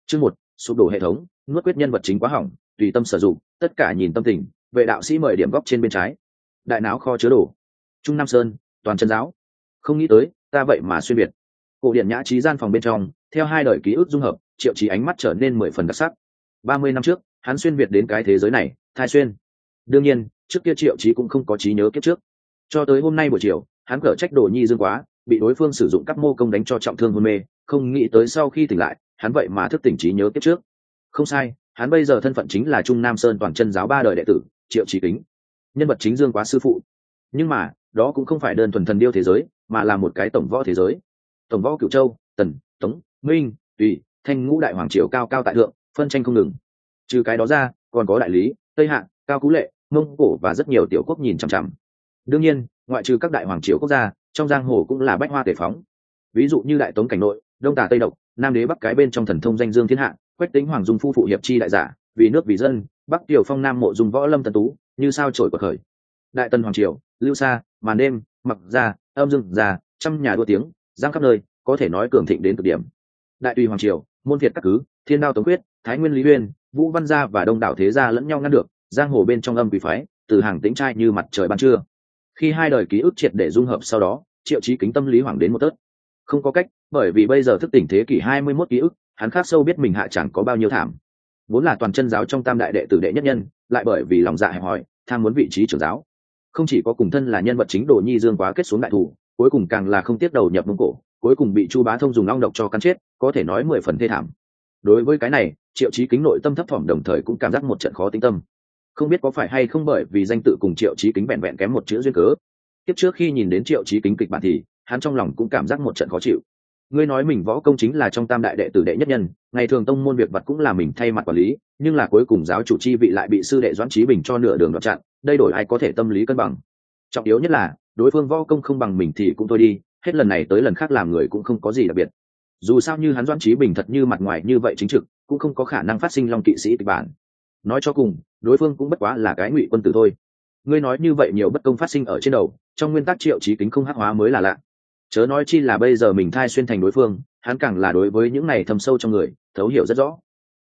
Chương 1, sụp đổ hệ thống, nuốt quyết nhân vật chính quá hỏng, tùy tâm sử dụng, tất cả nhìn tâm tình, vệ đạo sĩ mời điểm góc trên bên trái. Đại não kho chứa đồ. Trung Nam Sơn, toàn chân giáo. Không nghĩ tới, ta vậy mà xuyên việt. Cổ điển nhã trí gian phòng bên trong, theo hai đời ký ức dung hợp, Triệu Chí ánh mắt trở nên 10 phần đặc sắc. 30 năm trước, hắn xuyên việt đến cái thế giới này, thai xuyên. Đương nhiên, trước kia Triệu Chí cũng không có trí nhớ kiếp trước. Cho tới hôm nay buổi chiều, hắn cở trách Đồ Nhi Dương quá, bị đối phương sử dụng các mô công đánh cho trọng thương hôn mê, không nghĩ tới sau khi tỉnh lại, hắn vậy mà thức tỉnh trí nhớ kiếp trước. Không sai, hắn bây giờ thân phận chính là Trung Nam Sơn toàn chân giáo 3 đời đệ tử, Triệu Chí Kính, nhân vật chính Dương quá sư phụ. Nhưng mà, đó cũng không phải đơn thuần thần điêu thế giới, mà là một cái tổng võ thế giới. Tổng võ Cửu Châu, Tần, Tống, Minh, Tùy, Thanh ngũ đại hoàng triều cao cao tại thượng, phân tranh không ngừng. Trừ cái đó ra, còn có đại lý, Tây Hạ, Cao Cú Lệ, Mông Cổ và rất nhiều tiểu quốc nhìn chằm chằm. Đương nhiên, ngoại trừ các đại hoàng triều quốc gia, trong giang hồ cũng là bách hoa tề phóng. Ví dụ như đại Tống cảnh nội, Đông Tà Tây Độc, Nam Đế Bắc cái bên trong thần thông danh dương thiên hạ, Quách Tĩnh Hoàng Dung phu phụ hiệp chi đại giả, vì nước vì dân, Bắc Tiểu Phong Nam Mộ Dung Võ Lâm Tần Tú, như sao trổi bật khởi. Đại Tần hoàng triều, Lưu Sa, Màn Đêm, Mặc Gia, Âm Dương Gia, trăm nhà đua tiếng, giang khắp nơi, có thể nói cường thịnh đến cực điểm. Đại Tùy hoàng triều, Môn Việt các cứ, Thiên Đao Tống Quyết, Thái Nguyên Lý Uyên, Vũ Văn Gia và đông đảo thế gia lẫn nhau ngăn được, giang hồ bên trong âm quỷ phái, từ hàng tĩnh trai như mặt trời ban trưa. Khi hai đời ký ức triệt để dung hợp sau đó, Triệu Chí Kính tâm lý hoảng đến một tớt. Không có cách, bởi vì bây giờ thức tỉnh thế kỷ 21 ký ức, hắn khắc sâu biết mình hạ chẳng có bao nhiêu thảm. Vốn là toàn chân giáo trong tam đại đệ tử đệ nhất nhân, lại bởi vì lòng dạ hẹp hòi, tham muốn vị trí trưởng giáo. Không chỉ có cùng thân là nhân vật chính Đồ Nhi Dương quá kết xuống đại thủ, cuối cùng càng là không tiếc đầu nhập Mông Cổ, cuối cùng bị Chu Bá Thông dùng ong độc cho cắn chết, có thể nói 10 phần thê thảm. Đối với cái này, Triệu Chí Kính nội tâm thấp thỏm đồng thời cũng cảm giác một trận khó tĩnh tâm. Không biết có phải hay không bởi vì danh tự cùng Triệu Chí Kính vẹn vẹn kém một chữ duyên cớ. Tiếp trước khi nhìn đến Triệu Chí Kính kịch bản thì, hắn trong lòng cũng cảm giác một trận khó chịu. Ngươi nói mình võ công chính là trong tam đại đệ tử đệ nhất nhân, ngày thường tông môn việc vật cũng là mình thay mặt quản lý, nhưng là cuối cùng giáo chủ chi vị lại bị sư đệ Doãn Chí Bình cho nửa đường đoạt chặn, đây đổi ai có thể tâm lý cân bằng. Trọng yếu nhất là, đối phương võ công không bằng mình thì cũng thôi đi, hết lần này tới lần khác làm người cũng không có gì đặc biệt. Dù sao như hắn Doãn Chí Bình thật như mặt ngoài như vậy chính trực, cũng không có khả năng phát sinh Long kỵ sĩ kịch bản. Nói cho cùng, đối phương cũng bất quá là cái ngụy quân tử thôi. Ngươi nói như vậy nhiều bất công phát sinh ở trên đầu, trong nguyên tắc Triệu Chí Kính không hắc hóa mới là lạ. Chớ nói chi là bây giờ mình thai xuyên thành đối phương, hắn càng là đối với những này thâm sâu trong người, thấu hiểu rất rõ.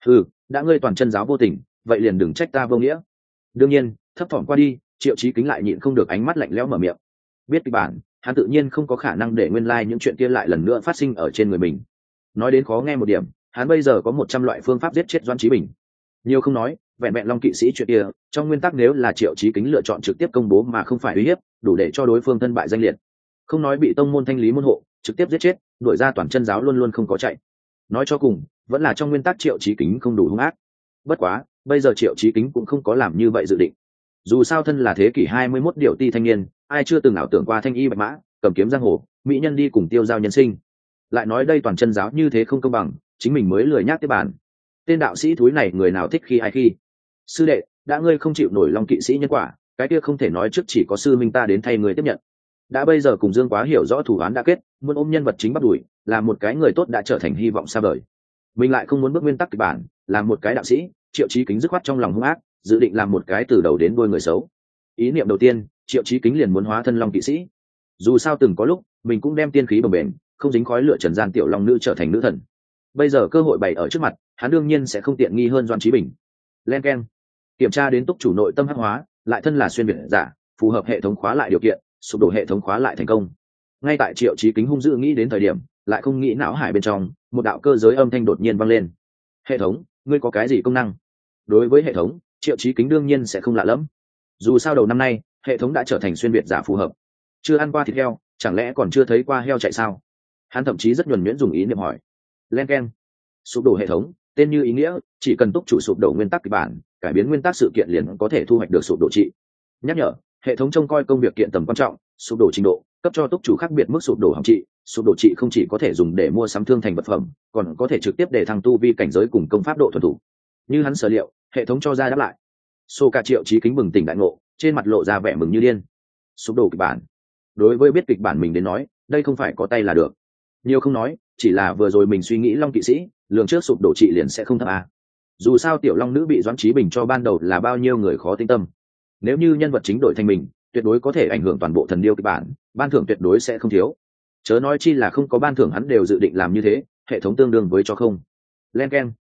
Đã ngươi toàn chân giáo vô tình, vậy liền đừng trách ta vô nghĩa. Đương nhiên, thấp thỏm qua đi, Triệu Chí Kính lại nhịn không được ánh mắt lạnh lẽo mở miệng. Biết kịch bản, hắn tự nhiên không có khả năng để nguyên lai những chuyện kia lại lần nữa phát sinh ở trên người mình. Nói đến khó nghe một điểm, hắn bây giờ có 100 loại phương pháp giết chết Doãn Chí Bình. Nhiều không nói, vẹn vẹn Long kỵ sĩ chuyện kia, trong nguyên tắc nếu là Triệu Chí Kính lựa chọn trực tiếp công bố mà không phải uy hiếp, đủ để cho đối phương thân bại danh liệt. Không nói bị tông môn thanh lý môn hộ, trực tiếp giết chết, đuổi ra toàn chân giáo luôn luôn không có chạy. Nói cho cùng, vẫn là trong nguyên tắc Triệu Chí Kính không đủ hung ác. Bất quá, bây giờ Triệu Chí Kính cũng không có làm như vậy dự định. Dù sao thân là thế kỷ 21 điệu ti thanh niên, ai chưa từng ảo tưởng qua thanh y bạch mã, cầm kiếm giang hồ, mỹ nhân đi cùng tiêu giao nhân sinh. Lại nói đây toàn chân giáo như thế không công bằng, chính mình mới lười nhác tiếp bàn. Tên đạo sĩ thúi này người nào thích khi ai khi. Sư đệ, đã ngươi không chịu nổi Long kỵ sĩ nhân quả, cái kia không thể nói trước chỉ có sư minh ta đến thay người tiếp nhận. Đã bây giờ cùng Dương quá hiểu rõ thủ án đã kết, muốn ôm nhân vật chính bắt đuổi, là một cái người tốt đã trở thành hy vọng xa vời. Mình lại không muốn bước nguyên tắc kịch bản, làm một cái đạo sĩ, Triệu Chí Kính dứt khoát trong lòng hung ác, dự định làm một cái từ đầu đến đuôi người xấu. Ý niệm đầu tiên, Triệu Chí Kính liền muốn hóa thân Long kỵ sĩ. Dù sao từng có lúc, mình cũng đem tiên khí bồng bềnh, không dính khói lửa trần gian tiểu long nữ trở thành nữ thần. Bây giờ cơ hội bày ở trước mặt, hắn đương nhiên sẽ không tiện nghi hơn Doãn Chí Bình. Len keng. Kiểm tra đến túc chủ nội tâm hắc hóa, lại thân là xuyên việt giả, phù hợp hệ thống khóa lại điều kiện, sụp đổ hệ thống khóa lại thành công. Ngay tại Triệu Chí Kính hung dữ nghĩ đến thời điểm, lại không nghĩ não hải bên trong, một đạo cơ giới âm thanh đột nhiên vang lên. Hệ thống, ngươi có cái gì công năng? Đối với hệ thống, Triệu Chí Kính đương nhiên sẽ không lạ lẫm. Dù sao đầu năm nay, hệ thống đã trở thành xuyên việt giả phù hợp. Chưa ăn qua thịt heo, chẳng lẽ còn chưa thấy qua heo chạy sao? Hắn thậm chí rất nhuần nhuyễn dùng ý niệm hỏi. Len keng. Sụp đổ hệ thống, tên như ý nghĩa, chỉ cần túc chủ sụp đổ nguyên tắc kịch bản, cải biến nguyên tắc sự kiện liền có thể thu hoạch được sụp đổ trị. Nhắc nhở, hệ thống trông coi công việc kiện tầm quan trọng, sụp đổ trình độ, cấp cho túc chủ khác biệt mức sụp đổ hỏng trị. Sụp đổ trị không chỉ có thể dùng để mua sắm thương thành vật phẩm, còn có thể trực tiếp để thăng tu vi cảnh giới cùng công pháp độ thuần thủ. Như hắn sở liệu, hệ thống cho ra đáp lại. Sô cả Triệu Chí Kính bừng tỉnh đại ngộ, trên mặt lộ ra vẻ mừng như điên. Sụp đổ kịch bản. Đối với biết kịch bản mình đến nói, đây không phải có tay là được. Nhiều không nói, chỉ là vừa rồi mình suy nghĩ Long kỵ sĩ, lường trước sụp đổ trị liền sẽ không thấp à. Dù sao tiểu long nữ bị Doãn Chí Bình cho ban đầu là bao nhiêu người khó tính tâm. Nếu như nhân vật chính đổi thành mình, tuyệt đối có thể ảnh hưởng toàn bộ thần điêu kịch bản, ban thưởng tuyệt đối sẽ không thiếu. Chớ nói chi là không có ban thưởng hắn đều dự định làm như thế, hệ thống tương đương với cho không. Len keng.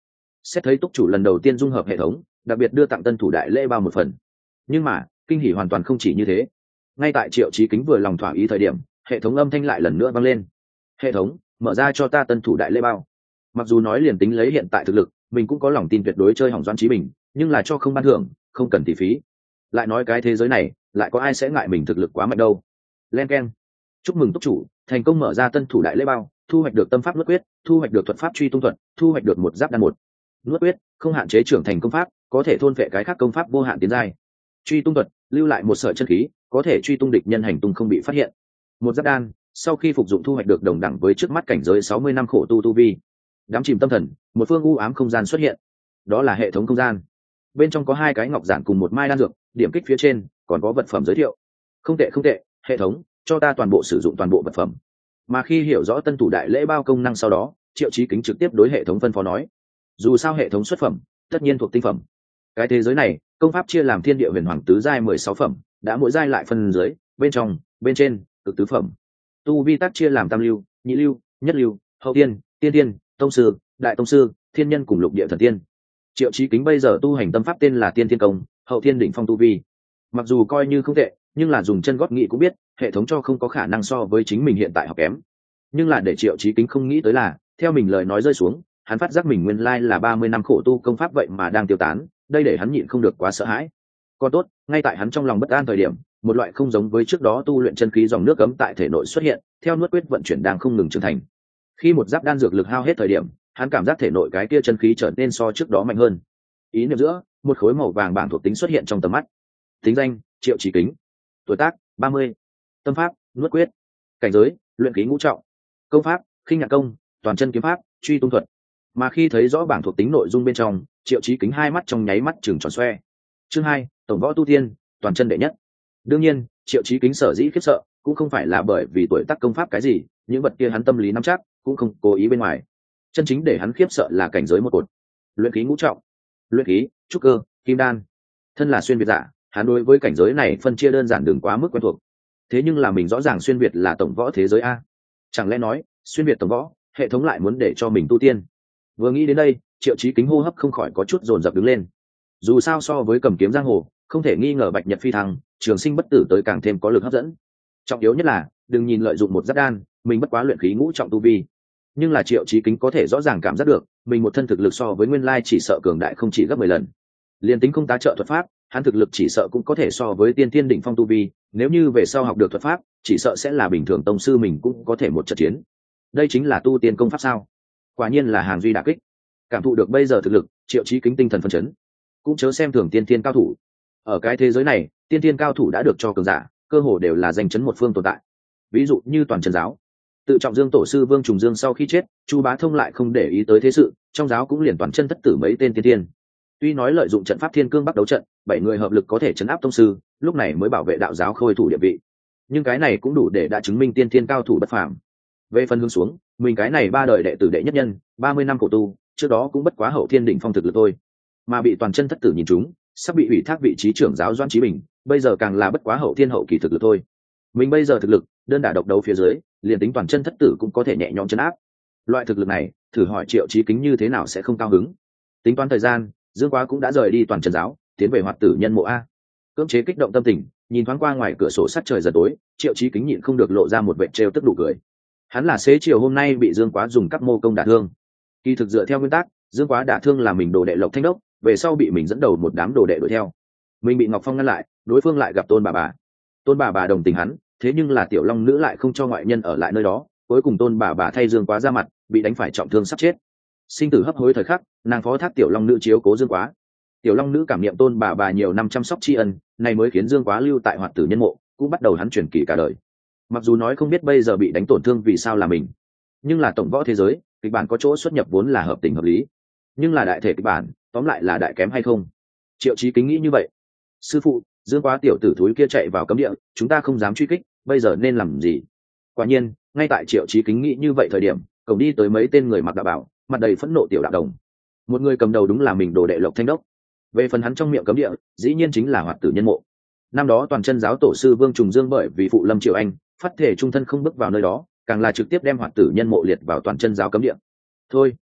xét thấy túc chủ lần đầu tiên dung hợp hệ thống, đặc biệt đưa tặng tân thủ đại lễ bao một phần. Nhưng mà kinh hỉ hoàn toàn không chỉ như thế. Ngay tại Triệu Chí Kính vừa lòng thỏa ý thời điểm, hệ thống âm thanh lại lần nữa vang lên. Hệ thống, mở ra cho ta tân thủ đại lễ bao. Mặc dù nói liền tính lấy hiện tại thực lực, mình cũng có lòng tin tuyệt đối chơi hỏng Doãn Chí Bình, nhưng là cho không ban thưởng, không cần tỷ phí. Lại nói cái thế giới này, lại có ai sẽ ngại mình thực lực quá mạnh đâu. Len keng. Chúc mừng túc chủ thành công mở ra tân thủ đại lễ bao, thu hoạch được tâm pháp nuốt quyết, thu hoạch được thuật pháp truy tung thuật, thu hoạch được một giáp đan một. Nuốt quyết không hạn chế trưởng thành công pháp, có thể thôn phệ cái khác công pháp vô hạn tiến giai. Truy tung thuật lưu lại một sợi chân khí, có thể truy tung địch nhân hành tung không bị phát hiện. Một giáp đan sau khi phục dụng thu hoạch được đồng đẳng với trước mắt cảnh giới 60 năm khổ tu vi. Đám chìm tâm thần, một phương u ám không gian xuất hiện, đó là hệ thống không gian. Bên trong có hai cái ngọc giản cùng một mai đan dược, điểm kích phía trên còn có vật phẩm giới thiệu. Không tệ không tệ, hệ thống cho ta toàn bộ sử dụng toàn bộ vật phẩm. Mà khi hiểu rõ tân thủ đại lễ bao công năng sau đó, Triệu Chí Kính trực tiếp đối hệ thống phân phó nói, dù sao hệ thống xuất phẩm tất nhiên thuộc tinh phẩm. Cái thế giới này công pháp chia làm thiên địa huyền hoàng tứ giai 16 phẩm, đã mỗi giai lại phân dưới, bên trong bên trên cực tứ phẩm. Tu vi tác chia làm tam lưu, nhị lưu, nhất lưu, hậu tiên, tiên tiên, tông sư, đại tông sư, thiên nhân cùng lục địa thần tiên. Triệu Chí Kính bây giờ tu hành tâm pháp tên là Tiên Thiên Công, hậu thiên đỉnh phong tu vi. Mặc dù coi như không tệ, nhưng là dùng chân gót nghị cũng biết, hệ thống cho không có khả năng so với chính mình hiện tại học kém. Nhưng là để Triệu Chí Kính không nghĩ tới là, theo mình lời nói rơi xuống, hắn phát giác mình nguyên lai là 30 năm khổ tu công pháp vậy mà đang tiêu tán, đây để hắn nhịn không được quá sợ hãi. Còn tốt, ngay tại hắn trong lòng bất an thời điểm, một loại không giống với trước đó tu luyện chân khí dòng nước cấm tại thể nội xuất hiện, theo nuốt quyết vận chuyển đang không ngừng trưởng thành. Khi một giáp đan dược lực hao hết thời điểm, hắn cảm giác thể nội cái kia chân khí trở nên so trước đó mạnh hơn. Ý niệm giữa, một khối màu vàng bảng thuộc tính xuất hiện trong tầm mắt. Tính danh: Triệu Chí Kính. Tuổi tác: 30. Tâm pháp: nuốt quyết. Cảnh giới: luyện khí ngũ trọng. Công pháp: khinh nhạc công, toàn chân kiếm pháp, truy tung thuật. Mà khi thấy rõ bảng thuộc tính nội dung bên trong, Triệu Chí Kính hai mắt trong nháy mắt trừng tròn xoe. Chương 2: tổng võ tu tiên, toàn chân đệ nhất. Đương nhiên, Triệu Chí Kính sở dĩ khiếp sợ cũng không phải là bởi vì tuổi tác công pháp cái gì, những vật kia hắn tâm lý nắm chắc, cũng không cố ý bên ngoài. Chân chính để hắn khiếp sợ là cảnh giới một cột. Luyện khí ngũ trọng. Luyện khí, trúc cơ, kim đan. Thân là xuyên việt giả, hắn đối với cảnh giới này phân chia đơn giản đừng quá mức quen thuộc. Thế nhưng là mình rõ ràng xuyên việt là tổng võ thế giới a. Chẳng lẽ nói, xuyên việt tổng võ, hệ thống lại muốn để cho mình tu tiên. Vừa nghĩ đến đây, Triệu Chí Kính hô hấp không khỏi có chút dồn dập đứng lên. Dù sao so với cầm kiếm giang hồ, không thể nghi ngờ Bạch Nhật phi thăng, trường sinh bất tử tới càng thêm có lực hấp dẫn. Trọng yếu nhất là, đừng nhìn lợi dụng một giáp đan, mình bất quá luyện khí ngũ trọng tu vi. Nhưng là Triệu Chí Kính có thể rõ ràng cảm giác được, mình một thân thực lực so với nguyên lai chỉ sợ cường đại không chỉ gấp 10 lần. Liên tính không tá trợ thuật pháp, hắn thực lực chỉ sợ cũng có thể so với tiên thiên đỉnh phong tu vi, nếu như về sau học được thuật pháp, chỉ sợ sẽ là bình thường tông sư mình cũng có thể một trận chiến. Đây chính là tu tiên công pháp sao? Quả nhiên là hàng duy đả kích. Cảm thụ được bây giờ thực lực, Triệu Chí Kính tinh thần phấn chấn. Cũng chớ xem thường tiên thiên cao thủ. Ở cái thế giới này, tiên thiên cao thủ đã được cho cường giả, cơ hồ đều là danh chấn một phương tồn tại. Ví dụ như Toàn Chân giáo, tự trọng dương tổ sư Vương Trùng Dương sau khi chết, Chu Bá Thông lại không để ý tới thế sự, trong giáo cũng liền toàn chân thất tử mấy tên tiên thiên. Tuy nói lợi dụng trận pháp Thiên Cương Bắc đấu trận, 7 người hợp lực có thể chấn áp tông sư, lúc này mới bảo vệ đạo giáo khôi thủ địa vị. Nhưng cái này cũng đủ để đã chứng minh tiên thiên cao thủ bất phàm. Về phần hướng xuống, mình cái này 3 đời đệ tử đệ nhất nhân, 30 năm khổ tu, trước đó cũng bất quá hậu thiên đỉnh phong thực lực thôi, mà bị toàn chân thất tử nhìn trúng, sắp bị ủy thác vị trí trưởng giáo Doãn Chí Bình, bây giờ càng là bất quá hậu thiên hậu kỳ thực lực thôi. Mình bây giờ thực lực, đơn đả độc đấu phía dưới, liền tính toàn chân thất tử cũng có thể nhẹ nhõm chấn áp. Loại thực lực này, thử hỏi Triệu Chí Kính như thế nào sẽ không cao hứng. Tính toán thời gian, Dương Quá cũng đã rời đi toàn chân giáo, tiến về Hoạt Tử Nhân mộ a. Cưỡng chế kích động tâm tình, nhìn thoáng qua ngoài cửa sổ sắt trời dần tối, Triệu Chí Kính nhịn không được lộ ra một vệt trêu tức nụ cười. Hắn là xế chiều hôm nay bị Dương Quá dùng các mô công đả thương. Kỳ thực dựa theo nguyên tắc, Dương Quá đả thương là mình đồ đệ Lộc Thanh Đốc, về sau bị mình dẫn đầu một đám đồ đệ đuổi theo. Mình bị Ngọc Phong ngăn lại, đối phương lại gặp Tôn bà bà. Tôn bà bà đồng tình hắn, thế nhưng là Tiểu Long nữ lại không cho ngoại nhân ở lại nơi đó, cuối cùng Tôn bà bà thay Dương Quá ra mặt, bị đánh phải trọng thương sắp chết. Sinh tử hấp hối thời khắc, nàng phó thác Tiểu Long nữ chiếu cố Dương Quá. Tiểu Long nữ cảm niệm Tôn bà bà nhiều năm chăm sóc tri ân, này mới khiến Dương Quá lưu tại Hoạt Tử Nhân mộ, cũng bắt đầu hắn truyền kỳ cả đời. Mặc dù nói không biết bây giờ bị đánh tổn thương vì sao là mình, nhưng là tổng võ thế giới, kịch bản có chỗ xuất nhập vốn là hợp tình hợp lý. Nhưng là đại thể kịch bản, tóm lại là đại kém hay không? Triệu Chí Kính nghĩ như vậy. Sư phụ, Dương Quá tiểu tử thúi kia chạy vào cấm địa, chúng ta không dám truy kích, bây giờ nên làm gì? Quả nhiên, ngay tại Triệu Chí Kính nghĩ như vậy thời điểm, cổng đi tới mấy tên người mặc đạo bào, mặt đầy phẫn nộ tiểu đạo đồng. Một người cầm đầu đúng là mình đồ đệ Lộc Thanh Đốc. Về phần hắn trong miệng cấm địa, dĩ nhiên chính là Hoạt Tử Nhân mộ. Năm đó toàn chân giáo tổ sư Vương Trùng Dương bởi vì phụ Lâm Triệu Anh, phát thể trung thân không bước vào nơi đó, càng là trực tiếp đem Hoạt Tử Nhân mộ liệt vào toàn chân giáo cấm địa. Thôi,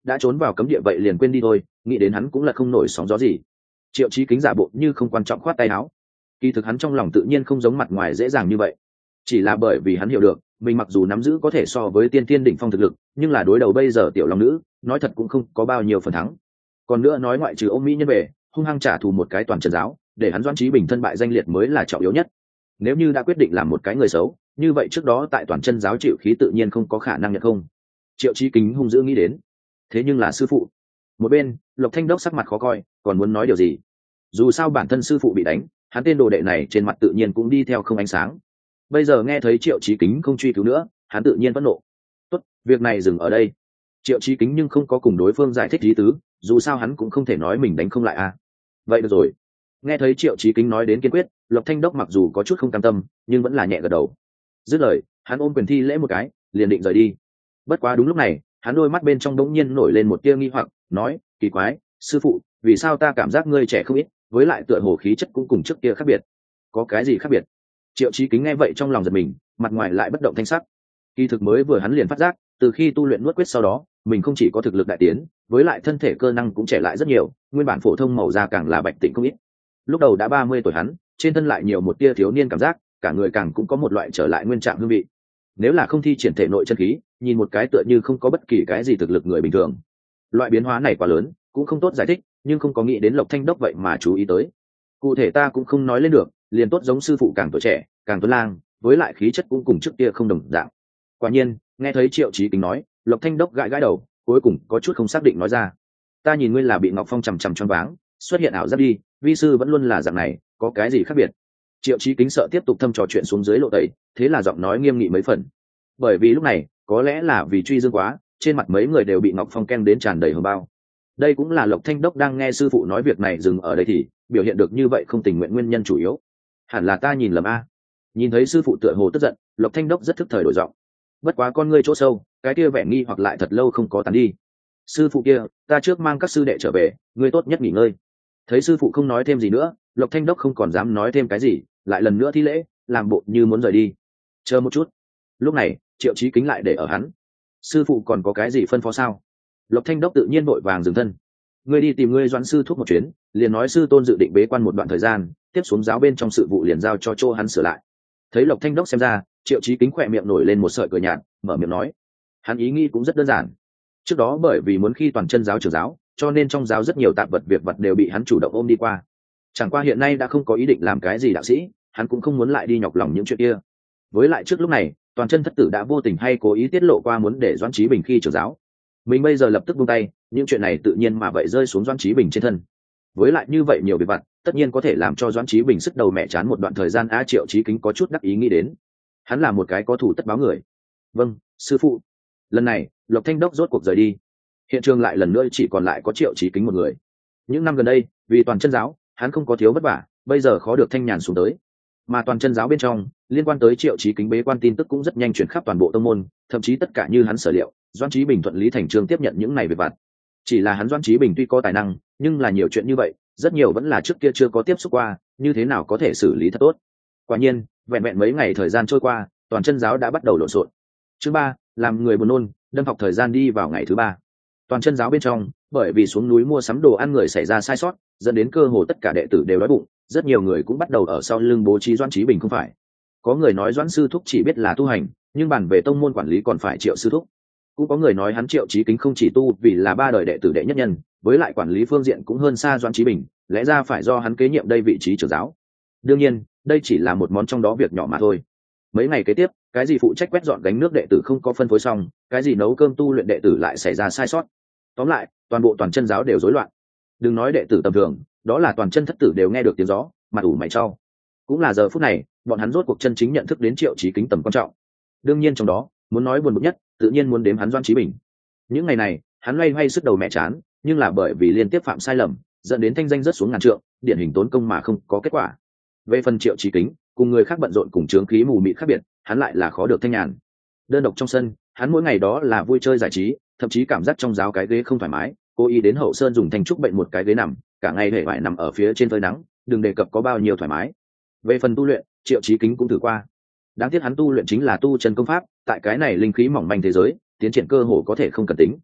đã trốn vào cấm địa vậy liền quên đi thôi, nghĩ đến hắn cũng là không nổi sóng gió gì. Triệu Chí Kính giả bộ như không quan trọng khoát tay áo. Kỳ thực hắn trong lòng tự nhiên không giống mặt ngoài dễ dàng như vậy, chỉ là bởi vì hắn hiểu được mình mặc dù nắm giữ có thể so với tiên thiên đỉnh phong thực lực, nhưng là đối đầu bây giờ tiểu long nữ, nói thật cũng không có bao nhiêu phần thắng. Còn nữa nói ngoại trừ ôm mỹ nhân về, hung hăng trả thù một cái toàn chân giáo, để hắn Doãn Chí Bình thân bại danh liệt mới là trọng yếu nhất. Nếu như đã quyết định làm một cái người xấu, như vậy trước đó tại toàn chân giáo chịu khí tự nhiên không có khả năng nhận không. Triệu Chí Kính hung dữ nghĩ đến. Thế nhưng là sư phụ. Một bên, Lộc Thanh Đốc sắc mặt khó coi, còn muốn nói điều gì. Dù sao bản thân sư phụ bị đánh, hắn tên đồ đệ này trên mặt tự nhiên cũng đi theo không ánh sáng. Bây giờ nghe thấy Triệu Chí Kính không truy cứu nữa, hắn tự nhiên phẫn nộ. Tốt, việc này dừng ở đây. Triệu Chí Kính nhưng không có cùng đối phương giải thích ý tứ, dù sao hắn cũng không thể nói mình đánh không lại a. Vậy được rồi. Nghe thấy Triệu Chí Kính nói đến kiên quyết, Lộc Thanh Đốc mặc dù có chút không cam tâm, nhưng vẫn là nhẹ gật đầu. Dứt lời, hắn ôm quyền thi lễ một cái, liền định rời đi. Bất quá đúng lúc này, hắn đôi mắt bên trong đống nhiên nổi lên một tia nghi hoặc, nói: "Kỳ quái, sư phụ, vì sao ta cảm giác ngươi trẻ không ít, với lại tựa hồ khí chất cũng cùng trước kia khác biệt? Có cái gì khác biệt?" Triệu Chí Kính nghe vậy trong lòng giật mình, mặt ngoài lại bất động thanh sắc. Kỳ thực mới vừa hắn liền phát giác, từ khi tu luyện nuốt quyết sau đó, mình không chỉ có thực lực đại tiến, với lại thân thể cơ năng cũng trẻ lại rất nhiều, nguyên bản phổ thông màu da càng là bạch tịnh không ít. Lúc đầu đã 30 tuổi hắn, trên thân lại nhiều một tia thiếu niên cảm giác, cả người càng cũng có một loại trở lại nguyên trạng hương vị. Nếu là không thi triển thể nội chân khí, nhìn một cái tựa như không có bất kỳ cái gì thực lực người bình thường. Loại biến hóa này quá lớn, cũng không tốt giải thích, nhưng không có nghĩ đến Lộc Thanh Đốc vậy mà chú ý tới. Cụ thể ta cũng không nói lên được, liền tốt giống sư phụ càng tuổi trẻ, càng tuấn lang, với lại khí chất cũng cùng trước kia không đồng dạng. Quả nhiên, nghe thấy Triệu Chí Kính nói, Lộc Thanh Đốc gãi gãi đầu, cuối cùng có chút không xác định nói ra: "Ta nhìn ngươi là bị Ngọc Phong chằm chằm choáng váng, xuất hiện ảo giác đi, vi sư vẫn luôn là dạng này, có cái gì khác biệt?" Triệu Chí Kính sợ tiếp tục thâm trò chuyện xuống dưới lộ tẩy, thế là giọng nói nghiêm nghị mấy phần. Bởi vì lúc này, có lẽ là vì truy dương quá, trên mặt mấy người đều bị Ngọc Phong ken đến tràn đầy hồng bao. Đây cũng là Lộc Thanh Đốc đang nghe sư phụ nói việc này dừng ở đây thì biểu hiện được như vậy không tình nguyện nguyên nhân chủ yếu. Hẳn là ta nhìn lầm a. Nhìn thấy sư phụ tựa hồ tức giận, Lộc Thanh Đốc rất thức thời đổi giọng. Bất quá con ngươi chỗ sâu, cái kia vẻ nghi hoặc lại thật lâu không có tán đi. Sư phụ kia, ta trước mang các sư đệ trở về, ngươi tốt nhất nghỉ ngơi. Thấy sư phụ không nói thêm gì nữa, Lộc Thanh Đốc không còn dám nói thêm cái gì, lại lần nữa thi lễ, làm bộ như muốn rời đi. Chờ một chút. Lúc này, Triệu Chí Kính lại để ở hắn. Sư phụ còn có cái gì phân phó sao? Lộc Thanh Đốc tự nhiên vội vàng dừng thân. Ngươi đi tìm ngươi Doãn sư thúc một chuyến, liền nói sư tôn dự định bế quan một đoạn thời gian, tiếp xuống giáo bên trong sự vụ liền giao cho chỗ hắn sửa lại. Thấy Lộc Thanh Đốc xem ra, Triệu Chí Kính khỏe miệng nổi lên một sợi cười nhạt, mở miệng nói: hắn ý nghĩ cũng rất đơn giản. Trước đó bởi vì muốn khi toàn chân giáo trưởng giáo, cho nên trong giáo rất nhiều tạp vật việc vật đều bị hắn chủ động ôm đi qua. Chẳng qua hiện nay đã không có ý định làm cái gì đạo sĩ, hắn cũng không muốn lại đi nhọc lòng những chuyện kia. Với lại trước lúc này, toàn chân thất tử đã vô tình hay cố ý tiết lộ qua muốn để Doãn Chí Bình khi trưởng giáo. Mình bây giờ lập tức buông tay, những chuyện này tự nhiên mà vậy rơi xuống Doãn Chí Bình trên thân. Với lại như vậy nhiều việc vặt, tất nhiên có thể làm cho Doãn Chí Bình sức đầu mẹ chán một đoạn thời gian. Triệu Chí Kính có chút đắc ý nghĩ đến, hắn là một cái có thủ tất báo người. Vâng, sư phụ. Lần này, Lộc Thanh Đốc rốt cuộc rời đi. Hiện trường lại lần nữa chỉ còn lại có Triệu Chí Kính một người. Những năm gần đây, vì toàn chân giáo, hắn không có thiếu vất vả, bây giờ khó được thanh nhàn xuống tới. Mà toàn chân giáo bên trong, liên quan tới Triệu Chí Kính bế quan tin tức cũng rất nhanh chuyển khắp toàn bộ tông môn, thậm chí tất cả như hắn sở liệu, Doãn Chí Bình thuận lý thành chương tiếp nhận những này về vặt. Chỉ là hắn Doãn Chí Bình tuy có tài năng, nhưng là nhiều chuyện như vậy, rất nhiều vẫn là trước kia chưa có tiếp xúc qua, như thế nào có thể xử lý thật tốt. Quả nhiên, vẹn vẹn mấy ngày thời gian trôi qua, toàn chân giáo đã bắt đầu lộn xộn. Chương 3, làm người buồn nôn, đâm học thời gian đi vào ngày thứ 3. Toàn chân giáo bên trong, bởi vì xuống núi mua sắm đồ ăn người xảy ra sai sót, dẫn đến cơ hồ tất cả đệ tử đều đói bụng, rất nhiều người cũng bắt đầu ở sau lưng bố trí Doãn Chí Bình không phải. Có người nói Doãn sư thúc chỉ biết là tu hành, nhưng bản về tông môn quản lý còn phải Triệu sư thúc. Cũng có người nói hắn Triệu Chí Kính không chỉ tu vì là 3 đời đệ tử đệ nhất nhân, với lại quản lý phương diện cũng hơn xa Doãn Chí Bình, lẽ ra phải do hắn kế nhiệm đây vị trí trưởng giáo. Đương nhiên, đây chỉ là một món trong đó việc nhỏ mà thôi. Mấy ngày kế tiếp, cái gì phụ trách quét dọn gánh nước đệ tử không có phân phối xong, cái gì nấu cơm tu luyện đệ tử lại xảy ra sai sót. Tóm lại, toàn bộ toàn chân giáo đều rối loạn. Đừng nói đệ tử tầm thường, đó là toàn chân thất tử đều nghe được tiếng gió, mặt ủ mày trao. Cũng là giờ phút này, bọn hắn rốt cuộc chân chính nhận thức đến Triệu Chí Kính tầm quan trọng. Đương nhiên trong đó, muốn nói buồn bực nhất, tự nhiên muốn đếm hắn Doãn Chí Bình. Những ngày này, hắn loay hoay sức đầu mẹ chán, nhưng là bởi vì liên tiếp phạm sai lầm, dẫn đến thanh danh rất xuống ngàn trượng, điển hình tốn công mà không có kết quả. Về phần Triệu Chí Kính, cùng người khác bận rộn cùng chướng khí mù mịt khác biệt, hắn lại là khó được thanh nhàn. Đơn độc trong sân, hắn mỗi ngày đó là vui chơi giải trí, thậm chí cảm giác trong giáo cái ghế không thoải mái, cố ý đến hậu sơn dùng thanh trúc bệnh một cái ghế nằm, cả ngày hễ phải nằm ở phía trên phơi nắng, đừng đề cập có bao nhiêu thoải mái. Về phần tu luyện, Triệu Chí Kính cũng thử qua. Đáng tiếc hắn tu luyện chính là tu chân công pháp, tại cái này linh khí mỏng manh thế giới, tiến triển cơ hồ có thể không cần tính.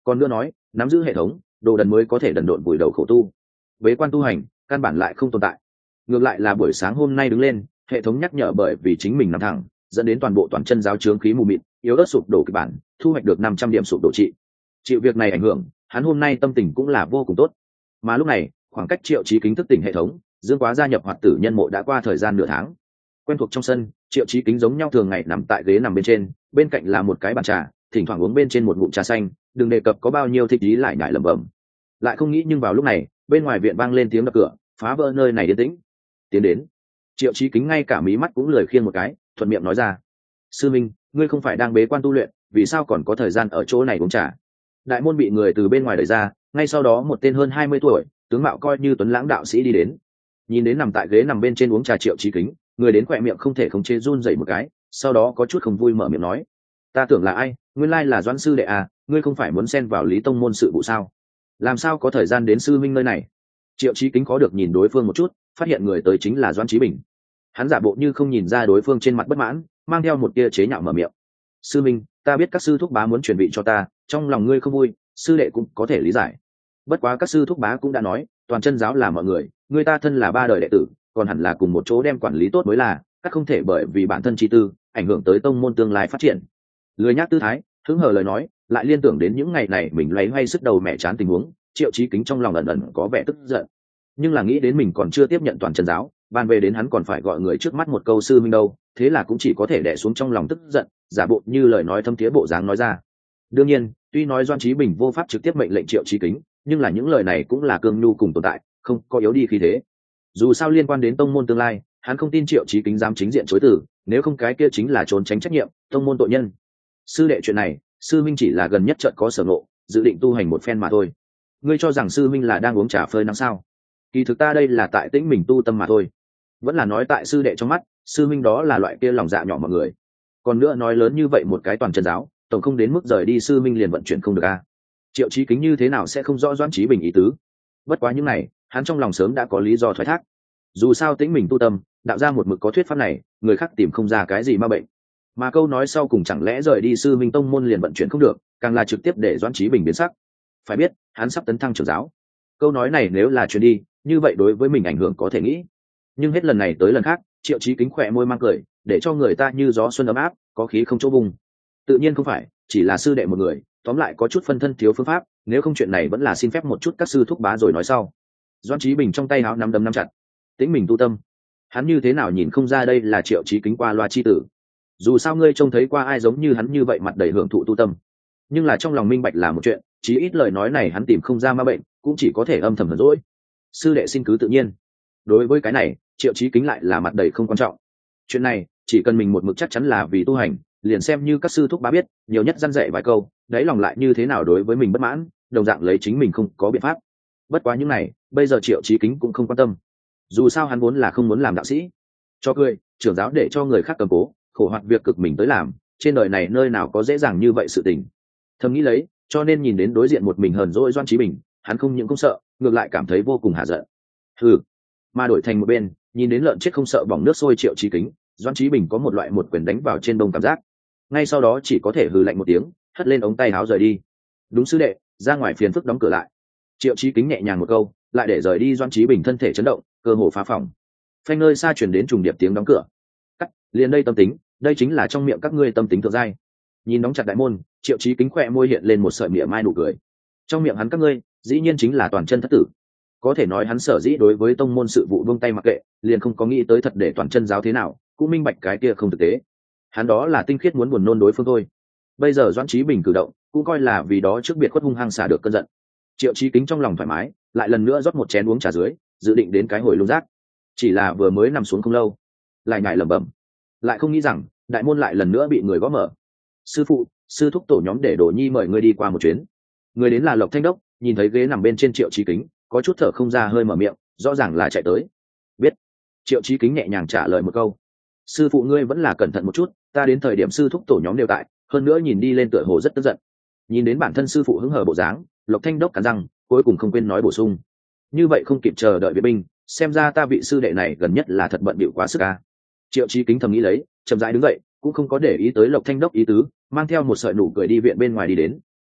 Còn nữa nói, nắm giữ hệ thống, đồ đần mới có thể đần độn vùi đầu khổ tu. Bế quan tu hành, căn bản lại không tồn tại. Ngược lại là buổi sáng hôm nay đứng lên, hệ thống nhắc nhở bởi vì chính mình nằm thẳng, dẫn đến toàn bộ toàn chân giáo chướng khí mù mịt, yếu ớt sụp đổ kịch bản, thu hoạch được 500 điểm sụp đổ trị. Chịu việc này ảnh hưởng, hắn hôm nay tâm tình cũng là vô cùng tốt. Mà lúc này, khoảng cách Triệu Chí Kính thức tỉnh hệ thống, Dương Quá gia nhập hoạt tử nhân mộ đã qua thời gian nửa tháng. Quen thuộc trong sân, Triệu Chí Kính giống nhau thường ngày nằm tại ghế nằm bên trên, bên cạnh là một cái bàn trà, thỉnh thoảng uống bên trên một ngụm trà xanh, đừng đề cập có bao nhiêu thích ý lại nhại lẩm bẩm. Lại không nghĩ nhưng vào lúc này, bên ngoài viện vang lên tiếng đập cửa, phá vỡ nơi này yên tĩnh. Tiến đến. Triệu Chí Kính ngay cả mí mắt cũng lười khiêng một cái, thuận miệng nói ra: "Sư minh, ngươi không phải đang bế quan tu luyện, vì sao còn có thời gian ở chỗ này uống trà?" Đại môn bị người từ bên ngoài đẩy ra, ngay sau đó một tên hơn 20 tuổi, tướng mạo coi như tuấn lãng đạo sĩ đi đến. Nhìn đến nằm tại ghế nằm bên trên uống trà Triệu Chí Kính, người đến khỏe miệng không thể khống chế run rẩy một cái, sau đó có chút không vui mở miệng nói: "Ta tưởng là ai, nguyên lai là Doãn sư đệ à, ngươi không phải muốn xen vào Lý tông môn sự vụ sao? Làm sao có thời gian đến sư minh nơi này?" Triệu Chí Kính có được nhìn đối phương một chút, phát hiện người tới chính là Doãn Chí Bình. Hắn giả bộ như không nhìn ra đối phương trên mặt bất mãn, mang theo một tia chế nhạo mở miệng: "Sư minh, ta biết các sư thúc bá muốn chuẩn bị cho ta, trong lòng ngươi không vui, sư đệ cũng có thể lý giải. Bất quá các sư thúc bá cũng đã nói, toàn chân giáo là mọi người, người ta thân là 3 đời đệ tử, còn hẳn là cùng một chỗ đem quản lý tốt mới là, các không thể bởi vì bản thân chi tư, ảnh hưởng tới tông môn tương lai phát triển." Lười nhác tư thái, hứng hờ lời nói, lại liên tưởng đến những ngày này mình loay hoay sức đầu mẹ chán tình huống, Triệu Chí Kính trong lòng ẩn ẩn có vẻ tức giận. Nhưng là nghĩ đến mình còn chưa tiếp nhận toàn chân giáo, ban về đến hắn còn phải gọi người trước mắt một câu sư minh đâu, thế là cũng chỉ có thể đè xuống trong lòng tức giận, giả bộ như lời nói thâm thiế bộ dáng nói ra. Đương nhiên, tuy nói Doan Chí Bình vô pháp trực tiếp mệnh lệnh Triệu Chí Kính, nhưng là những lời này cũng là cương nhu cùng tồn tại, không có yếu đi khí thế. Dù sao liên quan đến tông môn tương lai, hắn không tin Triệu Chí Kính dám chính diện chối từ, nếu không cái kia chính là trốn tránh trách nhiệm, tông môn tội nhân. Sư đệ chuyện này, sư minh chỉ là gần nhất chợt có sở ngộ, dự định tu hành một phen mà thôi. Ngươi cho rằng sư minh là đang uống trà phơi nắng sao? Kỳ thực ta đây là tại tĩnh mình tu tâm mà thôi. Vẫn là nói tại sư đệ trong mắt, sư minh đó là loại kia lòng dạ nhỏ mọi người. Còn nữa nói lớn như vậy một cái toàn chân giáo, tổng không đến mức rời đi sư minh liền vận chuyển không được a. Triệu Chí Kính như thế nào sẽ không rõ Doãn Chí Bình ý tứ. Bất quá những này, hắn trong lòng sớm đã có lý do thoái thác. Dù sao tĩnh mình tu tâm, đạo ra một mực có thuyết pháp này, người khác tìm không ra cái gì ma bệnh. Mà câu nói sau cùng chẳng lẽ rời đi sư minh tông môn liền vận chuyển không được, càng là trực tiếp để Doãn Chí Bình biến sắc. Phải biết, hắn sắp tấn thăng trưởng giáo. Câu nói này nếu là truyền đi, như vậy đối với mình ảnh hưởng có thể nghĩ. Nhưng hết lần này tới lần khác, Triệu Chí Kính khỏe môi mang cười, để cho người ta như gió xuân ấm áp, có khí không chỗ vùng. Tự nhiên không phải, chỉ là sư đệ một người, tóm lại có chút phân thân thiếu phương pháp, nếu không chuyện này vẫn là xin phép một chút các sư thúc bá rồi nói sau. Doãn Chí Bình trong tay háo nắm đấm nắm chặt, tĩnh mình tu tâm. Hắn như thế nào nhìn không ra đây là Triệu Chí Kính qua loa chi tử. Dù sao ngươi trông thấy qua ai giống như hắn như vậy mặt đầy hưởng thụ tu tâm. Nhưng là trong lòng minh bạch là một chuyện, chí ít lời nói này hắn tìm không ra ma bệnh, cũng chỉ có thể âm thầm hờn dỗi. Sư đệ xin cứ tự nhiên. Đối với cái này, Triệu Chí Kính lại là mặt đầy không quan trọng. Chuyện này, chỉ cần mình một mực chắc chắn là vì tu hành, liền xem như các sư thúc bá biết, nhiều nhất răn dạy vài câu, đấy lòng lại như thế nào đối với mình bất mãn, đồng dạng lấy chính mình không có biện pháp. Bất quá những này, bây giờ Triệu Chí Kính cũng không quan tâm. Dù sao hắn vốn là không muốn làm đạo sĩ. Cho cười, trưởng giáo để cho người khác cầm cố, khổ hoạt việc cực mình tới làm, trên đời này nơi nào có dễ dàng như vậy sự tình. Thầm nghĩ lấy, cho nên nhìn đến đối diện một mình hờn dỗi Doãn Chí Bình, hắn không những không sợ, ngược lại cảm thấy vô cùng hả giận. Hừ. Mà đổi thành một bên, nhìn đến lợn chết không sợ bỏng nước sôi Triệu Chí Kính, Doãn Chí Bình có một loại một quyền đánh vào trên đông cảm giác. Ngay sau đó chỉ có thể hừ lạnh một tiếng, hất lên ống tay áo rời đi. Đúng sư đệ, ra ngoài phiền phức đóng cửa lại. Triệu Chí Kính nhẹ nhàng một câu, lại để rời đi. Doãn Chí Bình thân thể chấn động, cơ hồ phá phòng. Phanh nơi xa truyền đến trùng điệp tiếng đóng cửa. Cắt, liền đây tâm tính, đây chính là trong miệng các ngươi tâm tính thượng giai. Nhìn đóng chặt đại môn, Triệu Chí Kính khỏe môi hiện lên một sợi mỉa mai nụ cười. Trong miệng hắn các ngươi, dĩ nhiên chính là toàn chân thất tử. Có thể nói hắn sở dĩ đối với tông môn sự vụ buông tay mặc kệ, liền không có nghĩ tới thật để toàn chân giáo thế nào, cũng minh bạch cái kia không thực tế. Hắn đó là tinh khiết muốn buồn nôn đối phương thôi. Bây giờ Doãn Chí Bình cử động, cũng coi là vì đó trước biệt khuất hung hăng xả được cơn giận. Triệu Chí Kính trong lòng thoải mái, lại lần nữa rót một chén uống trà dưới, dự định đến cái hồi lung rác. Chỉ là vừa mới nằm xuống không lâu, lại nhại lẩm bẩm, lại không nghĩ rằng đại môn lại lần nữa bị người gõ mở. Sư phụ, sư thúc tổ nhóm để Đồ Nhi mời ngươi đi qua một chuyến. Người đến là Lộc Thanh Đốc, nhìn thấy ghế nằm bên trên Triệu Chí Kính, có chút thở không ra hơi mở miệng, rõ ràng là chạy tới. Biết. Triệu Chí Kính nhẹ nhàng trả lời một câu. Sư phụ ngươi vẫn là cẩn thận một chút, ta đến thời điểm sư thúc tổ nhóm đều tại, hơn nữa nhìn đi lên tựa hồ rất tức giận. Nhìn đến bản thân sư phụ hứng hở bộ dáng, Lộc Thanh Đốc cắn răng, cuối cùng không quên nói bổ sung. Như vậy không kịp chờ đợi viện binh, xem ra ta vị sư đệ này gần nhất là thật bận bịu quá sức a. Triệu Chí Kính thầm nghĩ lấy, chậm rãi đứng dậy, cũng không có để ý tới Lộc Thanh Đốc ý tứ, mang theo một sợi nụ cười đi viện bên ngoài đi đến.